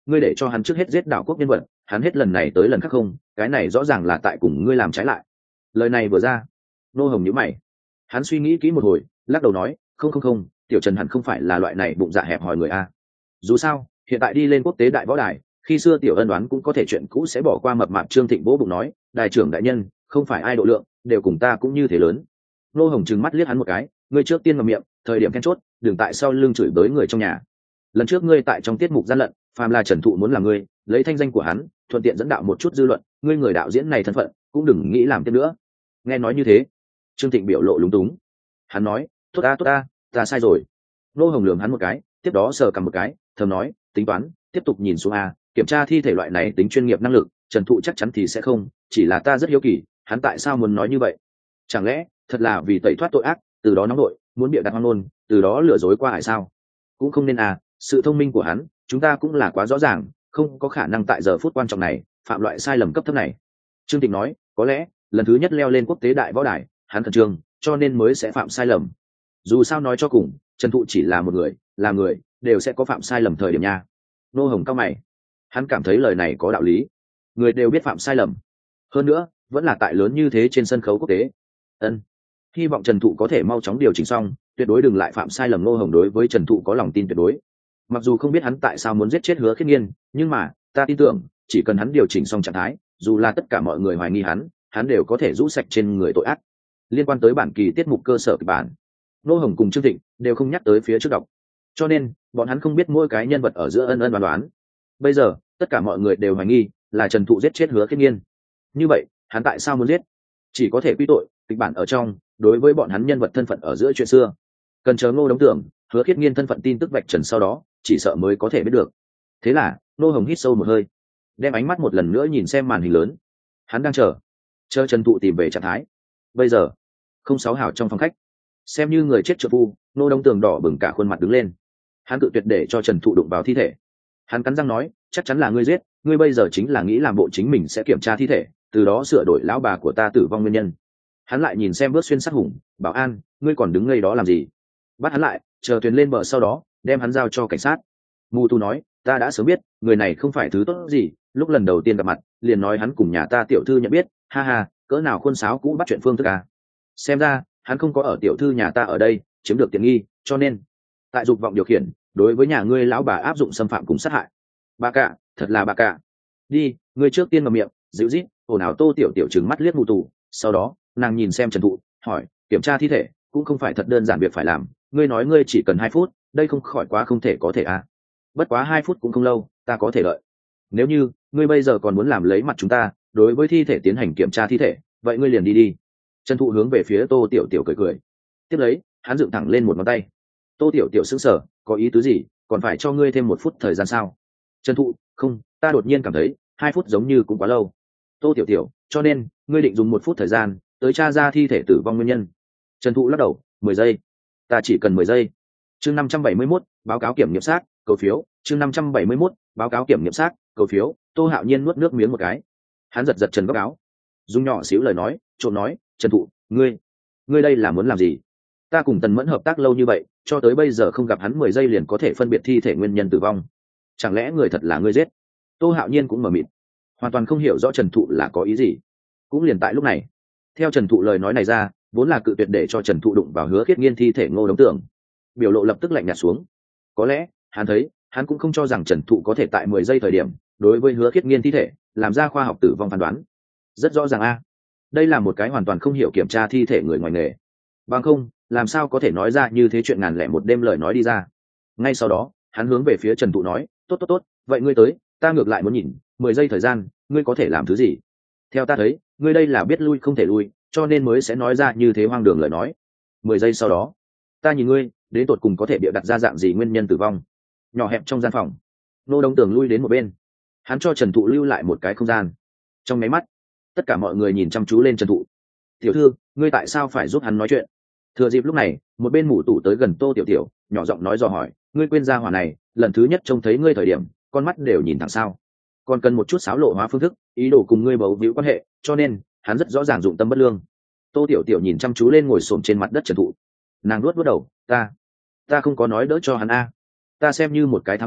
ngươi để cho hắn trước hết giết đảo quốc nhân vật, hắn hết lần này tới lần khác không, cái này rõ ràng là tại cùng ngươi làm trái lại. Lời này vừa ra, nô hồng nhíu mày, hắn suy nghĩ kỹ một hồi, lắc đầu nói, không không không, tiểu Trần hẳn không phải là loại này bụng dạ hẹp hòi người a. Dù sao hiện tại đi lên quốc tế đại võ đài, khi xưa tiểu ân đoán cũng có thể chuyện cũ sẽ bỏ qua. Mập mạp Trương Thịnh vỗ bụng nói, đại trưởng đại nhân, không phải ai độ lượng đều cùng ta cũng như thế lớn. Nô hồng trừng mắt liếc hắn một cái, ngươi trước tiên ngậm miệng, thời điểm then chốt đừng tại sau lưng chửi bới người trong nhà. Lần trước ngươi tại trong tiết mục gian lận, phàm là Trần Thụ muốn làm ngươi lấy thanh danh của hắn thuận tiện dẫn đạo một chút dư luận, ngươi người đạo diễn này thân phận cũng đừng nghĩ làm tiếp nữa. Nghe nói như thế, Trương Thịnh biểu lộ lúng túng, hắn nói, tốt ta tốt ta, ta sai rồi. Nô hồng lườm hắn một cái, tiếp đó sờ cầm một cái, thầm nói, tính toán tiếp tục nhìn xuống a, kiểm tra thi thể loại này tính chuyên nghiệp năng lực, Trần Thụ chắc chắn thì sẽ không, chỉ là ta rất hiếu kỳ hắn tại sao muốn nói như vậy. Chẳng lẽ thật là vì tẩy thoát tội ác, từ đó nóng đội muốn bịa đặt hoang ngôn, từ đó lừa dối qua hải sao? Cũng không nên à, sự thông minh của hắn chúng ta cũng là quá rõ ràng, không có khả năng tại giờ phút quan trọng này phạm loại sai lầm cấp thấp này. Trương Tịnh nói, có lẽ lần thứ nhất leo lên quốc tế đại võ đài, hắn khẩn trương cho nên mới sẽ phạm sai lầm. Dù sao nói cho cùng, Trần Thụ chỉ là một người, là người đều sẽ có phạm sai lầm thời điểm nha. Nô hồng cao mày, hắn cảm thấy lời này có đạo lý, người đều biết phạm sai lầm, hơn nữa vẫn là tại lớn như thế trên sân khấu quốc tế. Ân, hy vọng Trần Thụ có thể mau chóng điều chỉnh xong, tuyệt đối đừng lại phạm sai lầm. Nô hồng đối với Trần Thụ có lòng tin tuyệt đối, mặc dù không biết hắn tại sao muốn giết chết Hứa Khiết Nghiên, nhưng mà ta tin tưởng chỉ cần hắn điều chỉnh xong trạng thái, dù là tất cả mọi người hoài nghi hắn hắn đều có thể rũ sạch trên người tội ác. Liên quan tới bản kỳ tiết mục cơ sở kịch bản, Nô hồng cùng Trương Thịnh đều không nhắc tới phía trước đọc, cho nên bọn hắn không biết mỗi cái nhân vật ở giữa ân ân đoán đoán. Bây giờ tất cả mọi người đều hoài nghi là Trần Thụ giết chết Hứa Khiết Nghiên, như vậy hắn tại sao muốn giết? Chỉ có thể quy tội kịch bản ở trong đối với bọn hắn nhân vật thân phận ở giữa chuyện xưa, cần chờ Ngô Đống Tưởng Hứa Khiết Nghiên thân phận tin tức vạch trần sau đó chỉ sợ mới có thể biết được. Thế là Nô hồng hít sâu một hơi, đem ánh mắt một lần nữa nhìn xem màn hình lớn, hắn đang chờ chờ Trần Thụ tìm về trạng thái. Bây giờ không sáu hảo trong phòng khách, xem như người chết trợ phu, Ngô Đống Tường đỏ bừng cả khuôn mặt đứng lên, hắn cự tuyệt để cho Trần Thụ đụng vào thi thể. Hắn cắn răng nói, chắc chắn là ngươi giết, ngươi bây giờ chính là nghĩ làm bộ chính mình sẽ kiểm tra thi thể, từ đó sửa đổi lão bà của ta tử vong nguyên nhân. Hắn lại nhìn xem Bước Xuyên sát hùng, bảo an, ngươi còn đứng ngây đó làm gì? Bắt hắn lại, chờ thuyền lên bờ sau đó đem hắn giao cho cảnh sát. Mù Tu nói, ta đã sớm biết người này không phải thứ tốt gì, lúc lần đầu tiên gặp mặt liền nói hắn cùng nhà ta tiểu thư nhận biết, ha ha, cỡ nào khuôn sáo cũ bắt chuyện phương thức à. Xem ra hắn không có ở tiểu thư nhà ta ở đây chiếm được tiện nghi, cho nên tại dục vọng điều khiển đối với nhà ngươi lão bà áp dụng xâm phạm cùng sát hại. Bà cả, thật là bà cả. Đi, ngươi trước tiên ngậm miệng, dịu rít, ồn ào. Tô Tiểu Tiểu trừng mắt liếc Mù Tù, sau đó nàng nhìn xem Trần Thụ, hỏi, kiểm tra thi thể cũng không phải thật đơn giản việc phải làm, ngươi nói ngươi chỉ cần hai phút, đây không khỏi quá không thể có thể à? Bất quá hai phút cũng không lâu, ta có thể đợi. Nếu như ngươi bây giờ còn muốn làm lấy mặt chúng ta đối với thi thể tiến hành kiểm tra thi thể, vậy ngươi liền đi đi. Trần Thụ hướng về phía Tô Tiểu Tiểu cười cười, tiếp lấy hắn dựng thẳng lên một ngón tay. Tô Tiểu Tiểu sững sờ, có ý tứ gì, còn phải cho ngươi thêm một phút thời gian sao? Trần Thụ, không, ta đột nhiên cảm thấy hai phút giống như cũng quá lâu. Tô Tiểu Tiểu, cho nên ngươi định dùng một phút thời gian tới tra ra thi thể tử vong nguyên nhân. Trần Thụ lắc đầu, mười giây, ta chỉ cần mười giây. Chương năm trăm bảy mươi mốt, báo cáo kiểm nghiệm xác, cầu phiếu. Chương năm trăm bảy mươi mốt, báo cáo kiểm nghiệm xác, cầu phiếu. Tô Hạo Nhiên nuốt nước miếng một cái, hắn giật giật Trần góc áo, dùng nhỏ xíu lời nói trộm nói, Trần Thụ, ngươi ngươi đây là muốn làm gì? Ta cùng Tần Mẫn hợp tác lâu như vậy, cho tới bây giờ không gặp hắn mười giây liền có thể phân biệt thi thể nguyên nhân tử vong, chẳng lẽ người thật là ngươi giết? Tô Hạo Nhiên cũng mờ mịt, hoàn toàn không hiểu rõ Trần Thụ là có ý gì. Cũng liền tại lúc này, theo Trần Thụ lời nói này ra, vốn là cự tuyệt để cho Trần Thụ đụng vào Hứa Khiết Nghiên thi thể Ngô Đống Tưởng biểu lộ lập tức lạnh nhạt xuống. Có lẽ hắn thấy hắn cũng không cho rằng Trần Thụ có thể tại mười giây thời điểm đối với Hứa Khiết Nghiên thi thể làm ra khoa học tử vong phán đoán. Rất rõ ràng a, đây là một cái hoàn toàn không hiểu kiểm tra thi thể người ngoài nghề, bằng không làm sao có thể nói ra như thế chuyện ngàn lẻ một đêm lời nói đi ra. Ngay sau đó hắn hướng về phía Trần Thụ nói, tốt tốt tốt, vậy ngươi tới, ta ngược lại muốn nhìn mười giây thời gian ngươi có thể làm thứ gì. Theo ta thấy ngươi đây là biết lui không thể lui, cho nên mới sẽ nói ra như thế hoang đường lời nói. Mười giây sau đó ta nhìn ngươi đến tột cùng có thể bịa đặt ra dạng gì nguyên nhân tử vong. Nhỏ hẹp trong gian phòng, Ngô Đống Tường lui đến một bên, hắn cho Trần Thụ lưu lại một cái không gian. Trong máy mắt tất cả mọi người nhìn chăm chú lên Trần Thụ. Tiểu thư, ngươi tại sao phải giúp hắn nói chuyện? Thừa dịp lúc này, một bên mủ tủ tới gần Tô Tiểu Tiểu, nhỏ giọng nói dò hỏi, ngươi quên ra hỏa này lần thứ nhất trông thấy ngươi thời điểm con mắt đều nhìn thẳng sao? Còn cần một chút xáo lộ hóa phương thức, ý đồ cùng ngươi bấu víu quan hệ, cho nên hắn rất rõ ràng dụng tâm bất lương. Tô Tiểu Tiểu nhìn chăm chú lên ngồi xổm trên mặt đất Trần Thụ, nàng luốt luốt đầu, ta ta không có nói đỡ cho hắn a, ta xem như một cái thám tử,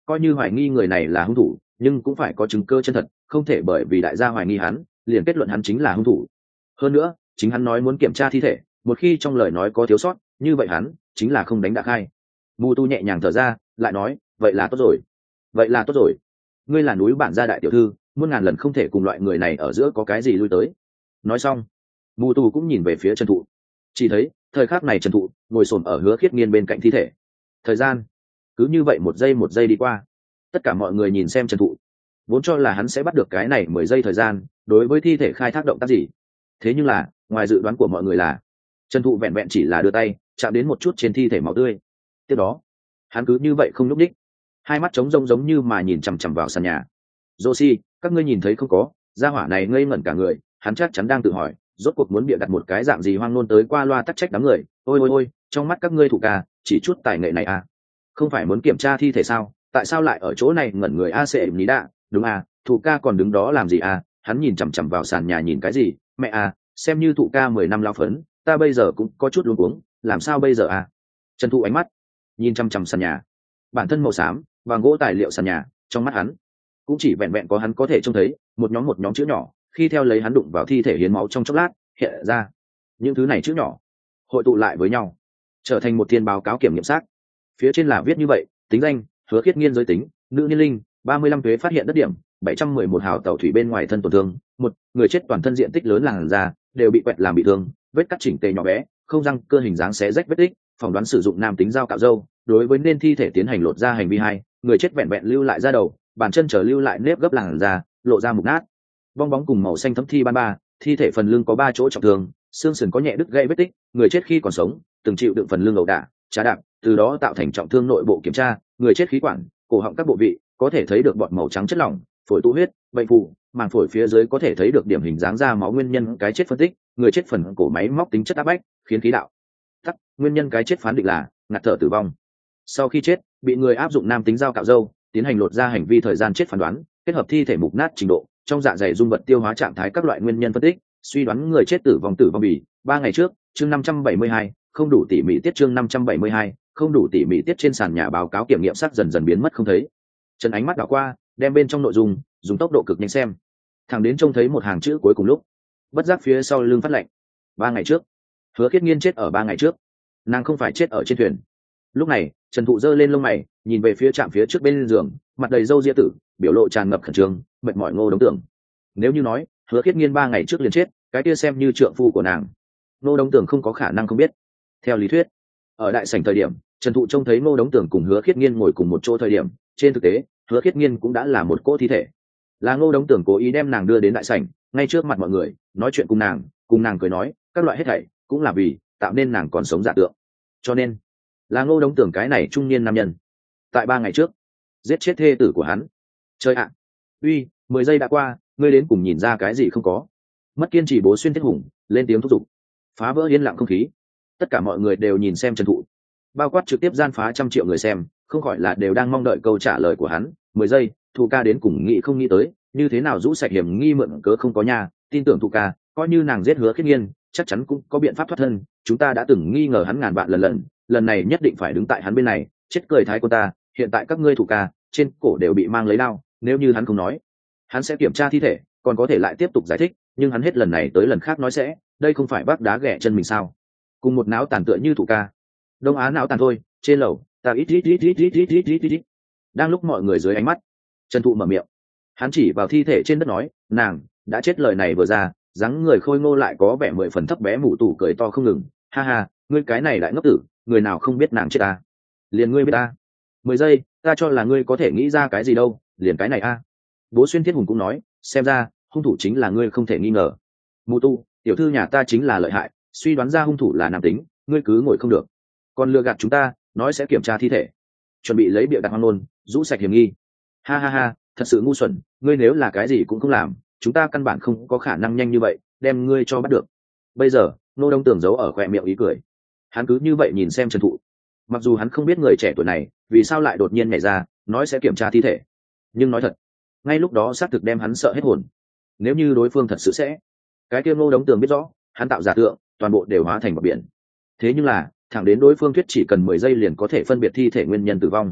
coi như hoài nghi người này là hung thủ nhưng cũng phải có chứng cơ chân thật, không thể bởi vì đại gia hoài nghi hắn liền kết luận hắn chính là hung thủ. Hơn nữa chính hắn nói muốn kiểm tra thi thể, một khi trong lời nói có thiếu sót như vậy hắn chính là không đánh đã khai. Mù tu nhẹ nhàng thở ra lại nói, vậy là tốt rồi, vậy là tốt rồi. Ngươi là núi bản gia đại tiểu thư, muôn ngàn lần không thể cùng loại người này ở giữa có cái gì lui tới. Nói xong mù tu cũng nhìn về phía Trần Thụ, chỉ thấy thời khắc này Trần Thụ ngồi xổm ở Hứa Khiết Nghiên bên cạnh thi thể. Thời gian cứ như vậy một giây một giây đi qua, tất cả mọi người nhìn xem Trần Thụ vốn cho là hắn sẽ bắt được cái này mười giây thời gian đối với thi thể khai thác động tác gì. Thế nhưng là ngoài dự đoán của mọi người là Trần Thụ vẹn vẹn chỉ là đưa tay chạm đến một chút trên thi thể máu tươi, tiếp đó hắn cứ như vậy không nhúc nhích, hai mắt trống rỗng giống như mà nhìn chằm chằm vào sàn nhà. Joshi, các ngươi nhìn thấy không có, gia hỏa này ngây ngẩn cả người, hắn chắc chắn đang tự hỏi rốt cuộc muốn bịa đặt một cái dạng gì hoang nôn tới qua loa tắc trách đám người. Ôi ôi ôi, trong mắt các ngươi thủ ca chỉ chút tài nghệ này à, không phải muốn kiểm tra thi thể sao, tại sao lại ở chỗ này ngẩn người a sẽ ní đạ. Đúng à, thủ ca còn đứng đó làm gì à, hắn nhìn chằm chằm vào sàn nhà nhìn cái gì, mẹ à, xem như thủ ca mười năm lao phấn, ta bây giờ cũng có chút luống cuống, làm sao bây giờ à. Trần Thụ ánh mắt nhìn chằm chằm sàn nhà, bản thân màu xám và gỗ tài liệu sàn nhà, trong mắt hắn cũng chỉ vẹn vẹn có hắn có thể trông thấy một nhóm một nhóm chữ nhỏ, khi theo lấy hắn đụng vào thi thể hiến máu trong chốc lát hiện ra những thứ này chữ nhỏ hội tụ lại với nhau trở thành một thiên báo cáo kiểm nghiệm xác. Phía trên là viết như vậy: tính danh Hứa Khiết Nghiên, giới tính nữ, niên linh ba mươi lăm, tuế phát hiện đất điểm bảy trăm mười một hào tàu thủy bên ngoài thân tổn thương một, người chết toàn thân diện tích lớn làn da đều bị quẹt làm bị thương, vết cắt chỉnh tề nhỏ bé, không răng cơ hình dáng xé rách vết tích, phỏng đoán sử dụng nam tính dao cạo râu. Đối với nên thi thể tiến hành lột da hành vi hai, người chết vẹn vẹn lưu lại da đầu, bàn chân trở lưu lại nếp gấp làn da, lộ ra mục nát, bong bóng cùng màu xanh thấm thi ban ba. Thi thể phần lưng có ba chỗ trọng thương, xương sườn có nhẹ đứt gãy vết tích, người chết khi còn sống từng chịu đựng phần lưng ẩu đả, trà đạp, từ đó tạo thành trọng thương nội bộ. Kiểm tra người chết khí quản, cổ họng các bộ vị có thể thấy được bọt màu trắng chất lỏng, phổi tụ huyết, bệnh phù, màng phổi phía dưới có thể thấy được điểm hình dáng da máu. Nguyên nhân cái chết phân tích, người chết phần cổ máy móc tính chất áp bách khiến khí đạo tắc, nguyên nhân cái chết phán định là ngạt thở tử vong. Sau khi chết bị người áp dụng nam tính dao cạo râu tiến hành lột da hành vi, thời gian chết phán đoán kết hợp thi thể mục nát trình độ, trong dạ dày dung vật tiêu hóa trạng thái các loại nguyên nhân phân tích, suy đoán người chết tử vong tử vong bỉ ba ngày trước. Chương năm trăm bảy mươi hai, không đủ tỉ mỉ tiết. Chương năm trăm bảy mươi hai, không đủ tỉ mỉ tiết. Trên sàn nhà báo cáo kiểm nghiệm xác dần dần biến mất không thấy. Trần ánh mắt đảo qua đem bên trong nội dung dùng tốc độ cực nhanh xem, thẳng đến trông thấy một hàng chữ cuối cùng lúc bất giác phía sau lưng phát lạnh. Ba ngày trước, Hứa Khiết Nghiên chết ở ba ngày trước, nàng không phải chết ở trên thuyền. Lúc này Trần Thụ giơ lên lông mày nhìn về phía trạm phía trước bên giường, mặt đầy râu ria tử, biểu lộ tràn ngập khẩn trương mệt mỏi. Ngô Đống Tưởng, nếu như nói Hứa Khiết Nghiên ba ngày trước liền chết, cái kia xem như trượng phu của nàng, Ngô Đống Tưởng không có khả năng không biết. Theo lý thuyết, ở đại sảnh thời điểm Trần Thụ trông thấy Ngô Đống Tưởng cùng Hứa Khiết Nghiên ngồi cùng một chỗ thời điểm, trên thực tế Hứa Khiết Nghiên cũng đã là một cỗ thi thể, là Ngô Đống Tưởng cố ý đem nàng đưa đến đại sảnh, ngay trước mặt mọi người nói chuyện cùng nàng, cùng nàng cười nói các loại hết thảy cũng là vì tạo nên nàng còn sống giả tượng. Cho nên là Ngô Đống Tưởng cái này trung niên nam nhân tại ba ngày trước giết chết thê tử của hắn. Chơi ạ, uy, mười giây đã qua, ngươi đến cùng nhìn ra cái gì không có? Mất kiên trì Bố Xuyên Thiết Hùng lên tiếng thúc giục, phá vỡ yên lặng không khí. Tất cả mọi người đều nhìn xem Trần Thụ, bao quát trực tiếp gian phá trăm triệu người xem, không khỏi là đều đang mong đợi câu trả lời của hắn. Mười giây, Thụ ca đến cùng nghĩ không nghĩ tới như thế nào rũ sạch hiểm nghi mượn cớ không có nhà. Tin tưởng Thụ ca, coi như nàng giết Hứa Khiết Nghiên chắc chắn cũng có biện pháp thoát thân. Chúng ta đã từng nghi ngờ hắn ngàn vạn lần lần, lần này nhất định phải đứng tại hắn bên này. Chết cười thái của ta, hiện tại các ngươi Thụ ca trên cổ đều bị mang lấy đao, nếu như hắn không nói hắn sẽ kiểm tra thi thể còn có thể lại tiếp tục giải thích, nhưng hắn hết lần này tới lần khác nói sẽ, đây không phải bác đá ghẻ chân mình sao? Cùng một não tàn tựa như Thụ ca, Đông Á não tàn thôi. Trên lầu ta ít ít ít ít ít ít ít ít ít. Đang lúc mọi người dưới ánh mắt, Trần Thụ mở miệng, hắn chỉ vào thi thể trên đất nói, nàng đã chết. Lời này vừa ra, dáng người khôi ngô lại có vẻ mười phần thấp bé mụ tủ cười to không ngừng. Ha ha, ngươi cái này đại ngốc tử, người nào không biết nàng chết ta? Liền ngươi biết ta? Mười giây, ta cho là ngươi có thể nghĩ ra cái gì đâu, liền cái này a. Bố Xuyên Thiết Hùng cũng nói, xem ra hung thủ chính là ngươi không thể nghi ngờ. Mù tu, tiểu thư nhà ta chính là lợi hại, suy đoán ra hung thủ là nam tính, ngươi cứ ngồi không được, còn lừa gạt chúng ta nói sẽ kiểm tra thi thể, chuẩn bị lấy bịa đặt hoang ngôn rũ sạch hiểm nghi. Ha ha ha, thật sự ngu xuẩn, ngươi nếu là cái gì cũng không làm, chúng ta căn bản không có khả năng nhanh như vậy đem ngươi cho bắt được. Bây giờ Ngô Đông Tưởng giấu ở khoe miệng ý cười, hắn cứ như vậy nhìn xem Trần Thụ. Mặc dù hắn không biết người trẻ tuổi này vì sao lại đột nhiên nhảy ra nói sẽ kiểm tra thi thể, nhưng nói thật, ngay lúc đó xác thực đem hắn sợ hết hồn. Nếu như đối phương thật sự sẽ, cái kia Ngô Đống Tường biết rõ hắn tạo giả tượng toàn bộ đều hóa thành bọt biển. Thế nhưng là thẳng đến đối phương thuyết chỉ cần mười giây liền có thể phân biệt thi thể nguyên nhân tử vong,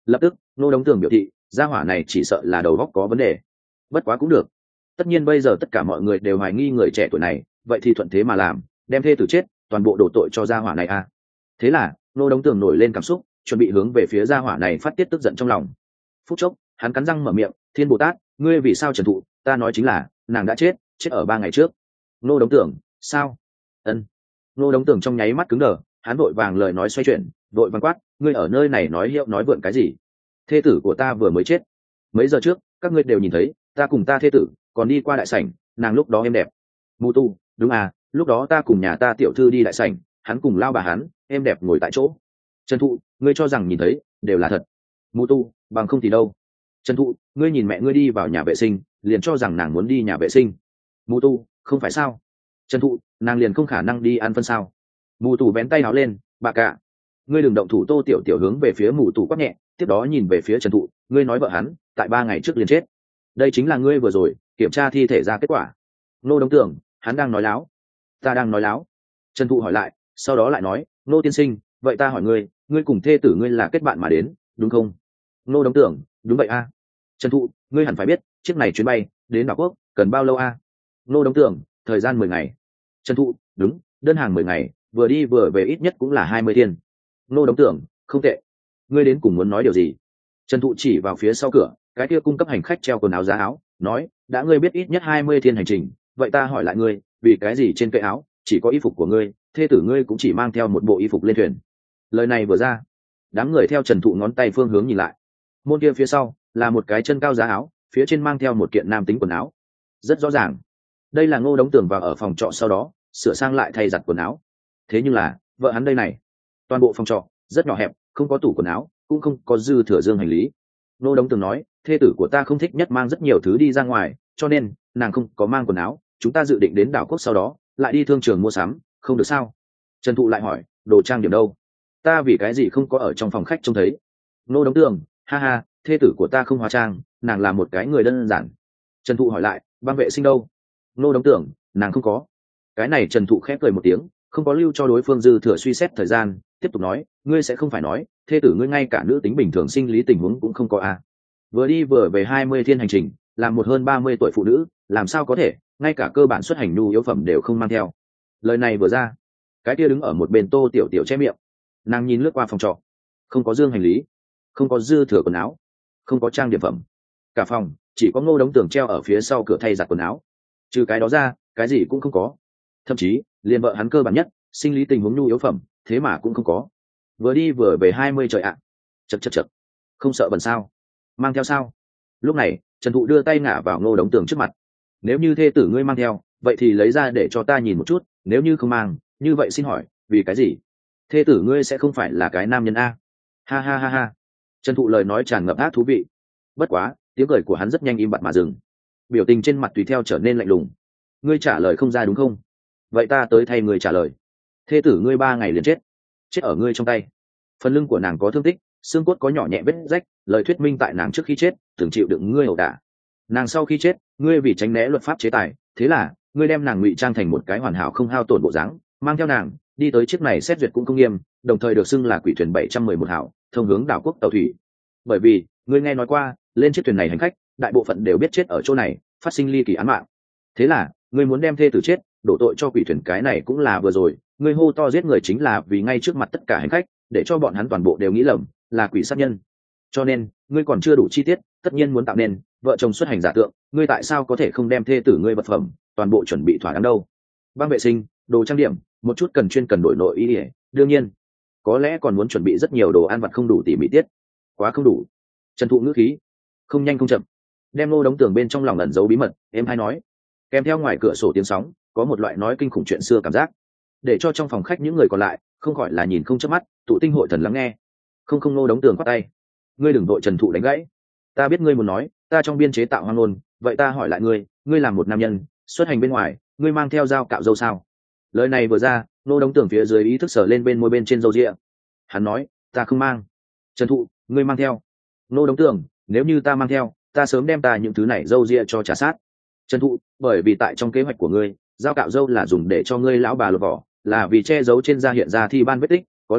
Lập tức Ngô Đống Tường biểu thị gia hỏa này chỉ sợ là đầu óc có vấn đề. Bất quá cũng được, tất nhiên bây giờ tất cả mọi người đều hoài nghi người trẻ tuổi này, vậy thì thuận thế mà làm, đem thê tử chết toàn bộ đổ tội cho gia hỏa này à. Thế là Ngô Đống Tường nổi lên cảm xúc, chuẩn bị hướng về phía gia hỏa này phát tiết tức giận trong lòng. Phút chốc hắn cắn răng mở miệng, Thiên Bồ Tát, ngươi vì sao trần thụ, ta nói chính là nàng đã chết, chết ở ba ngày trước. Ngô Đống Tường, sao? Ân. Ngô Đống Tường trong nháy mắt cứng đờ, hắn vội vàng lời nói xoay chuyển, vội vàng quát, ngươi ở nơi này nói hiệu nói vượn cái gì? Thê tử của ta vừa mới chết mấy giờ trước, các ngươi đều nhìn thấy, ta cùng ta thê tử còn đi qua đại sảnh, nàng lúc đó em đẹp. Mù tu, đúng à, lúc đó ta cùng nhà ta tiểu thư đi đại sảnh, hắn cùng lao bà hắn, em đẹp ngồi tại chỗ. Trần thụ, ngươi cho rằng nhìn thấy đều là thật. Mù tu, bằng không thì đâu. Trần thụ, ngươi nhìn mẹ ngươi đi vào nhà vệ sinh, liền cho rằng nàng muốn đi nhà vệ sinh. Mù tu, không phải sao? Trần thụ, nàng liền không khả năng đi ăn phân sao? Mù tù vén tay áo lên, bà cả, ngươi đừng động thủ. Tô Tiểu Tiểu hướng về phía mù tù quát nhẹ, tiếp đó nhìn về phía Trần thụ, ngươi nói vợ hắn tại ba ngày trước liền chết, đây chính là ngươi vừa rồi kiểm tra thi thể ra kết quả. Nô Đống Tường, hắn đang nói láo. Ta đang nói láo. Trần thụ hỏi lại, sau đó lại nói, nô tiên sinh, vậy ta hỏi ngươi, ngươi cùng thê tử ngươi là kết bạn mà đến, đúng không? Nô Đống Tường, đúng vậy a. Trần thụ, ngươi hẳn phải biết chiếc này chuyến bay đến đảo quốc cần bao lâu a? Nô Đống Tường, thời gian mười ngày. Trần thụ, đúng, đơn hàng mười ngày, vừa đi vừa về ít nhất cũng là hai mươi thiên. Nô Đống Tường, không tệ. Ngươi đến cùng muốn nói điều gì? Trần thụ chỉ vào phía sau cửa, cái kia cung cấp hành khách treo quần áo giá áo, nói, đã ngươi biết ít nhất hai mươi thiên hành trình, vậy ta hỏi lại ngươi, vì cái gì trên cây áo chỉ có y phục của ngươi, thê tử ngươi cũng chỉ mang theo một bộ y phục lên thuyền? Lời này vừa ra, đám người theo Trần thụ ngón tay phương hướng nhìn lại, môn kia phía sau là một cái chân cao giá áo, phía trên mang theo một kiện nam tính quần áo. Rất rõ ràng, đây là Ngô Đống Tường vào ở phòng trọ sau đó sửa sang lại thay giặt quần áo. Thế nhưng là vợ hắn đây này, toàn bộ phòng trọ rất nhỏ hẹp, không có tủ quần áo, cũng không có dư thừa dương hành lý. Ngô Đống Tường nói, thê tử của ta không thích nhất mang rất nhiều thứ đi ra ngoài, cho nên nàng không có mang quần áo, chúng ta dự định đến đảo quốc sau đó lại đi thương trường mua sắm, không được sao? Trần thụ lại hỏi, đồ trang điểm đâu? Ta vì cái gì không có ở trong phòng khách trông thấy? Ngô Đống Tường, ha ha, thê tử của ta không hóa trang, nàng là một cái người đơn giản. Trần thụ hỏi lại, băng vệ sinh đâu? Ngô Đống Tường, nàng không có. Cái này Trần thụ khép cười một tiếng, không có lưu cho đối phương dư thừa suy xét thời gian, tiếp tục nói, ngươi sẽ không phải nói thê tử ngươi ngay cả nữ tính bình thường sinh lý tình huống cũng không có à? Vừa đi vừa về hai mươi thiên hành trình, làm một hơn ba mươi tuổi phụ nữ, làm sao có thể ngay cả cơ bản xuất hành nhu yếu phẩm đều không mang theo? Lời này vừa ra, cái kia đứng ở một bên Tô Tiểu Tiểu che miệng. Nàng nhìn lướt qua phòng trọ, không có dương hành lý, không có dư thừa quần áo, không có trang điểm phẩm, cả phòng chỉ có Ngô Đống Tường treo ở phía sau cửa thay giặt quần áo, trừ cái đó ra cái gì cũng không có. Thậm chí liền vợ hắn cơ bản nhất sinh lý tình huống nhu yếu phẩm thế mà cũng không có. Vừa đi vừa về hai mươi trời ạ. Chật chật chật, không sợ bẩn sao? Mang theo sao? Lúc này Trần thụ đưa tay ngả vào Ngô Đống Tường trước mặt, nếu như thê tử ngươi mang theo, vậy thì lấy ra để cho ta nhìn một chút, nếu như không mang, như vậy xin hỏi vì cái gì? Thê tử ngươi sẽ không phải là cái nam nhân a? Ha ha ha ha. Trần thụ lời nói tràn ngập ác thú vị. Bất quá tiếng cười của hắn rất nhanh im bặt mà dừng, biểu tình trên mặt tùy theo trở nên lạnh lùng. Ngươi trả lời không ra đúng không? Vậy ta tới thay ngươi trả lời. Thê tử ngươi ba ngày liền chết, chết ở ngươi trong tay. Phần lưng của nàng có thương tích, xương cốt có nhỏ nhẹ vết rách, lời thuyết minh tại nàng trước khi chết từng chịu đựng ngươi ẩu đả. Nàng sau khi chết, ngươi vì tránh né luật pháp chế tài, thế là ngươi đem nàng ngụy trang thành một cái hoàn hảo không hao tổn bộ dáng, mang theo nàng đi tới chiếc này xét duyệt cũng không nghiêm, đồng thời được xưng là quỷ thuyền bảy trăm mười một hảo, thông hướng đảo quốc tàu thủy. Bởi vì ngươi nghe nói qua, lên chiếc thuyền này hành khách đại bộ phận đều biết chết ở chỗ này, phát sinh ly kỳ án mạng. Thế là ngươi muốn đem thê tử chết đổ tội cho quỷ thuyền, cái này cũng là vừa rồi ngươi hô to giết người chính là vì ngay trước mặt tất cả hành khách, để cho bọn hắn toàn bộ đều nghĩ lầm là quỷ sát nhân. Cho nên ngươi còn chưa đủ chi tiết, tất nhiên muốn tạo nên vợ chồng xuất hành giả tượng, ngươi tại sao có thể không đem thê tử ngươi vật phẩm toàn bộ chuẩn bị thỏa đáng đâu? Băng vệ sinh, đồ trang điểm, một chút cần chuyên cần đổi nội y ỉa, đương nhiên có lẽ còn muốn chuẩn bị rất nhiều đồ ăn vặt không đủ tỉ mỉ tiết, quá không đủ. Trần thụ ngữ khí không nhanh không chậm, đem Ngô Đống Tường bên trong lòng ẩn giấu bí mật em hay nói, kèm theo ngoài cửa sổ tiếng sóng có một loại nói kinh khủng chuyện xưa cảm giác, để cho trong phòng khách những người còn lại không khỏi là nhìn không chớp mắt, tụ tinh hội thần lắng nghe. Không không Ngô Đống Tường quát tay, ngươi đừng đội Trần thụ đánh gãy. Ta biết ngươi muốn nói ta trong biên chế tạo hoang ngôn, vậy ta hỏi lại ngươi, ngươi làm một nam nhân xuất hành bên ngoài, ngươi mang theo dao cạo râu sao? Lời này vừa ra, Ngô Đống Tường phía dưới ý thức sở lên bên môi bên trên râu ria. Hắn nói, ta không mang. Trần thụ, ngươi mang theo. Ngô Đống Tường, nếu như ta mang theo, ta sớm đem ta những thứ này râu ria cho trả sát. Trần thụ, bởi vì tại trong kế hoạch của ngươi, dao cạo râu là dùng để cho ngươi lão bà lột vỏ, là vì che giấu trên da hiện ra thi ban vết tích, có lẽ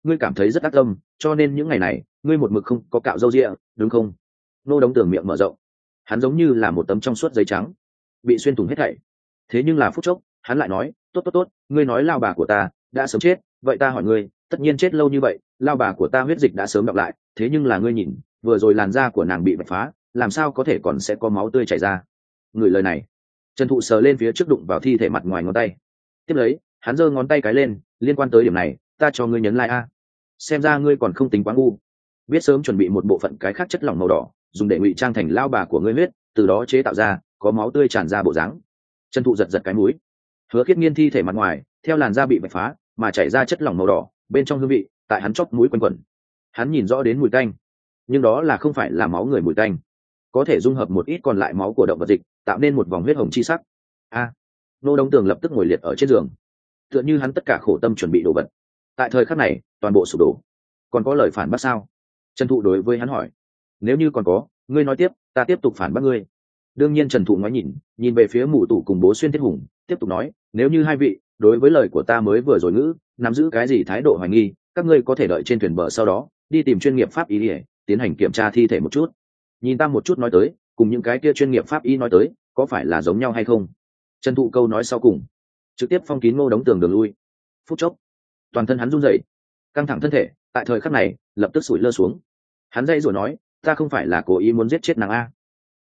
ngươi cảm thấy rất ác tâm, cho nên những ngày này ngươi một mực không có cạo râu ria, đúng không? Ngô đống tường miệng mở rộng, hắn giống như là một tấm trong suốt giấy trắng bị xuyên thủng hết thảy. Thế nhưng là phút chốc hắn lại nói, tốt tốt tốt, ngươi nói lao bà của ta đã sớm chết, vậy ta hỏi ngươi, tất nhiên chết lâu như vậy, lao bà của ta huyết dịch đã sớm đọng lại, thế nhưng là ngươi nhìn vừa rồi làn da của nàng bị vạch phá, làm sao có thể còn sẽ có máu tươi chảy ra? Người lời này, Trần Thụ sờ lên phía trước đụng vào thi thể mặt ngoài ngón tay, tiếp lấy hắn giơ ngón tay cái lên, liên quan tới điểm này ta cho ngươi nhấn like a. Xem ra ngươi còn không tính quá ngu, biết sớm chuẩn bị một bộ phận cái khác chất lỏng màu đỏ dùng để ngụy trang thành lao bà của ngươi huyết, từ đó chế tạo ra có máu tươi tràn ra bộ dáng. Trần Thụ giật giật cái mũi. Hứa Khiết Nghiên thi thể mặt ngoài theo làn da bị vạch phá mà chảy ra chất lỏng màu đỏ, bên trong hương vị tại hắn chóp mũi quanh quẩn. Hắn nhìn rõ đến mùi tanh, nhưng đó là không phải là máu người mùi tanh, có thể dung hợp một ít còn lại máu của động vật dịch tạo nên một vòng huyết hồng chi sắc. A, Nô Đông Tường lập tức ngồi liệt ở trên giường, tựa như hắn tất cả khổ tâm chuẩn bị đồ vật tại thời khắc này toàn bộ sụp đổ. Còn có lời phản bác sao? Trần Thụ đối với hắn hỏi. Nếu như còn có, ngươi nói tiếp, ta tiếp tục phản bác ngươi. Đương nhiên Trần Thụ nói nhìn nhìn về phía Mụ Tụ cùng Bố Xuyên Thiết Hùng, tiếp tục nói, nếu như hai vị đối với lời của ta mới vừa rồi ngữ nắm giữ cái gì thái độ hoài nghi, các ngươi có thể đợi trên thuyền bờ, sau đó đi tìm chuyên nghiệp pháp y để tiến hành kiểm tra thi thể một chút. Nhìn ta một chút nói tới, cùng những cái kia chuyên nghiệp pháp y nói tới, có phải là giống nhau hay không? Trần Thụ câu nói sau cùng trực tiếp phong kín Ngô Đống Tường đường lui. Phút chốc toàn thân hắn run rẩy, căng thẳng thân thể tại thời khắc này lập tức sủi lơ xuống. Hắn dây rồi nói, ta không phải là cố ý muốn giết chết nàng a.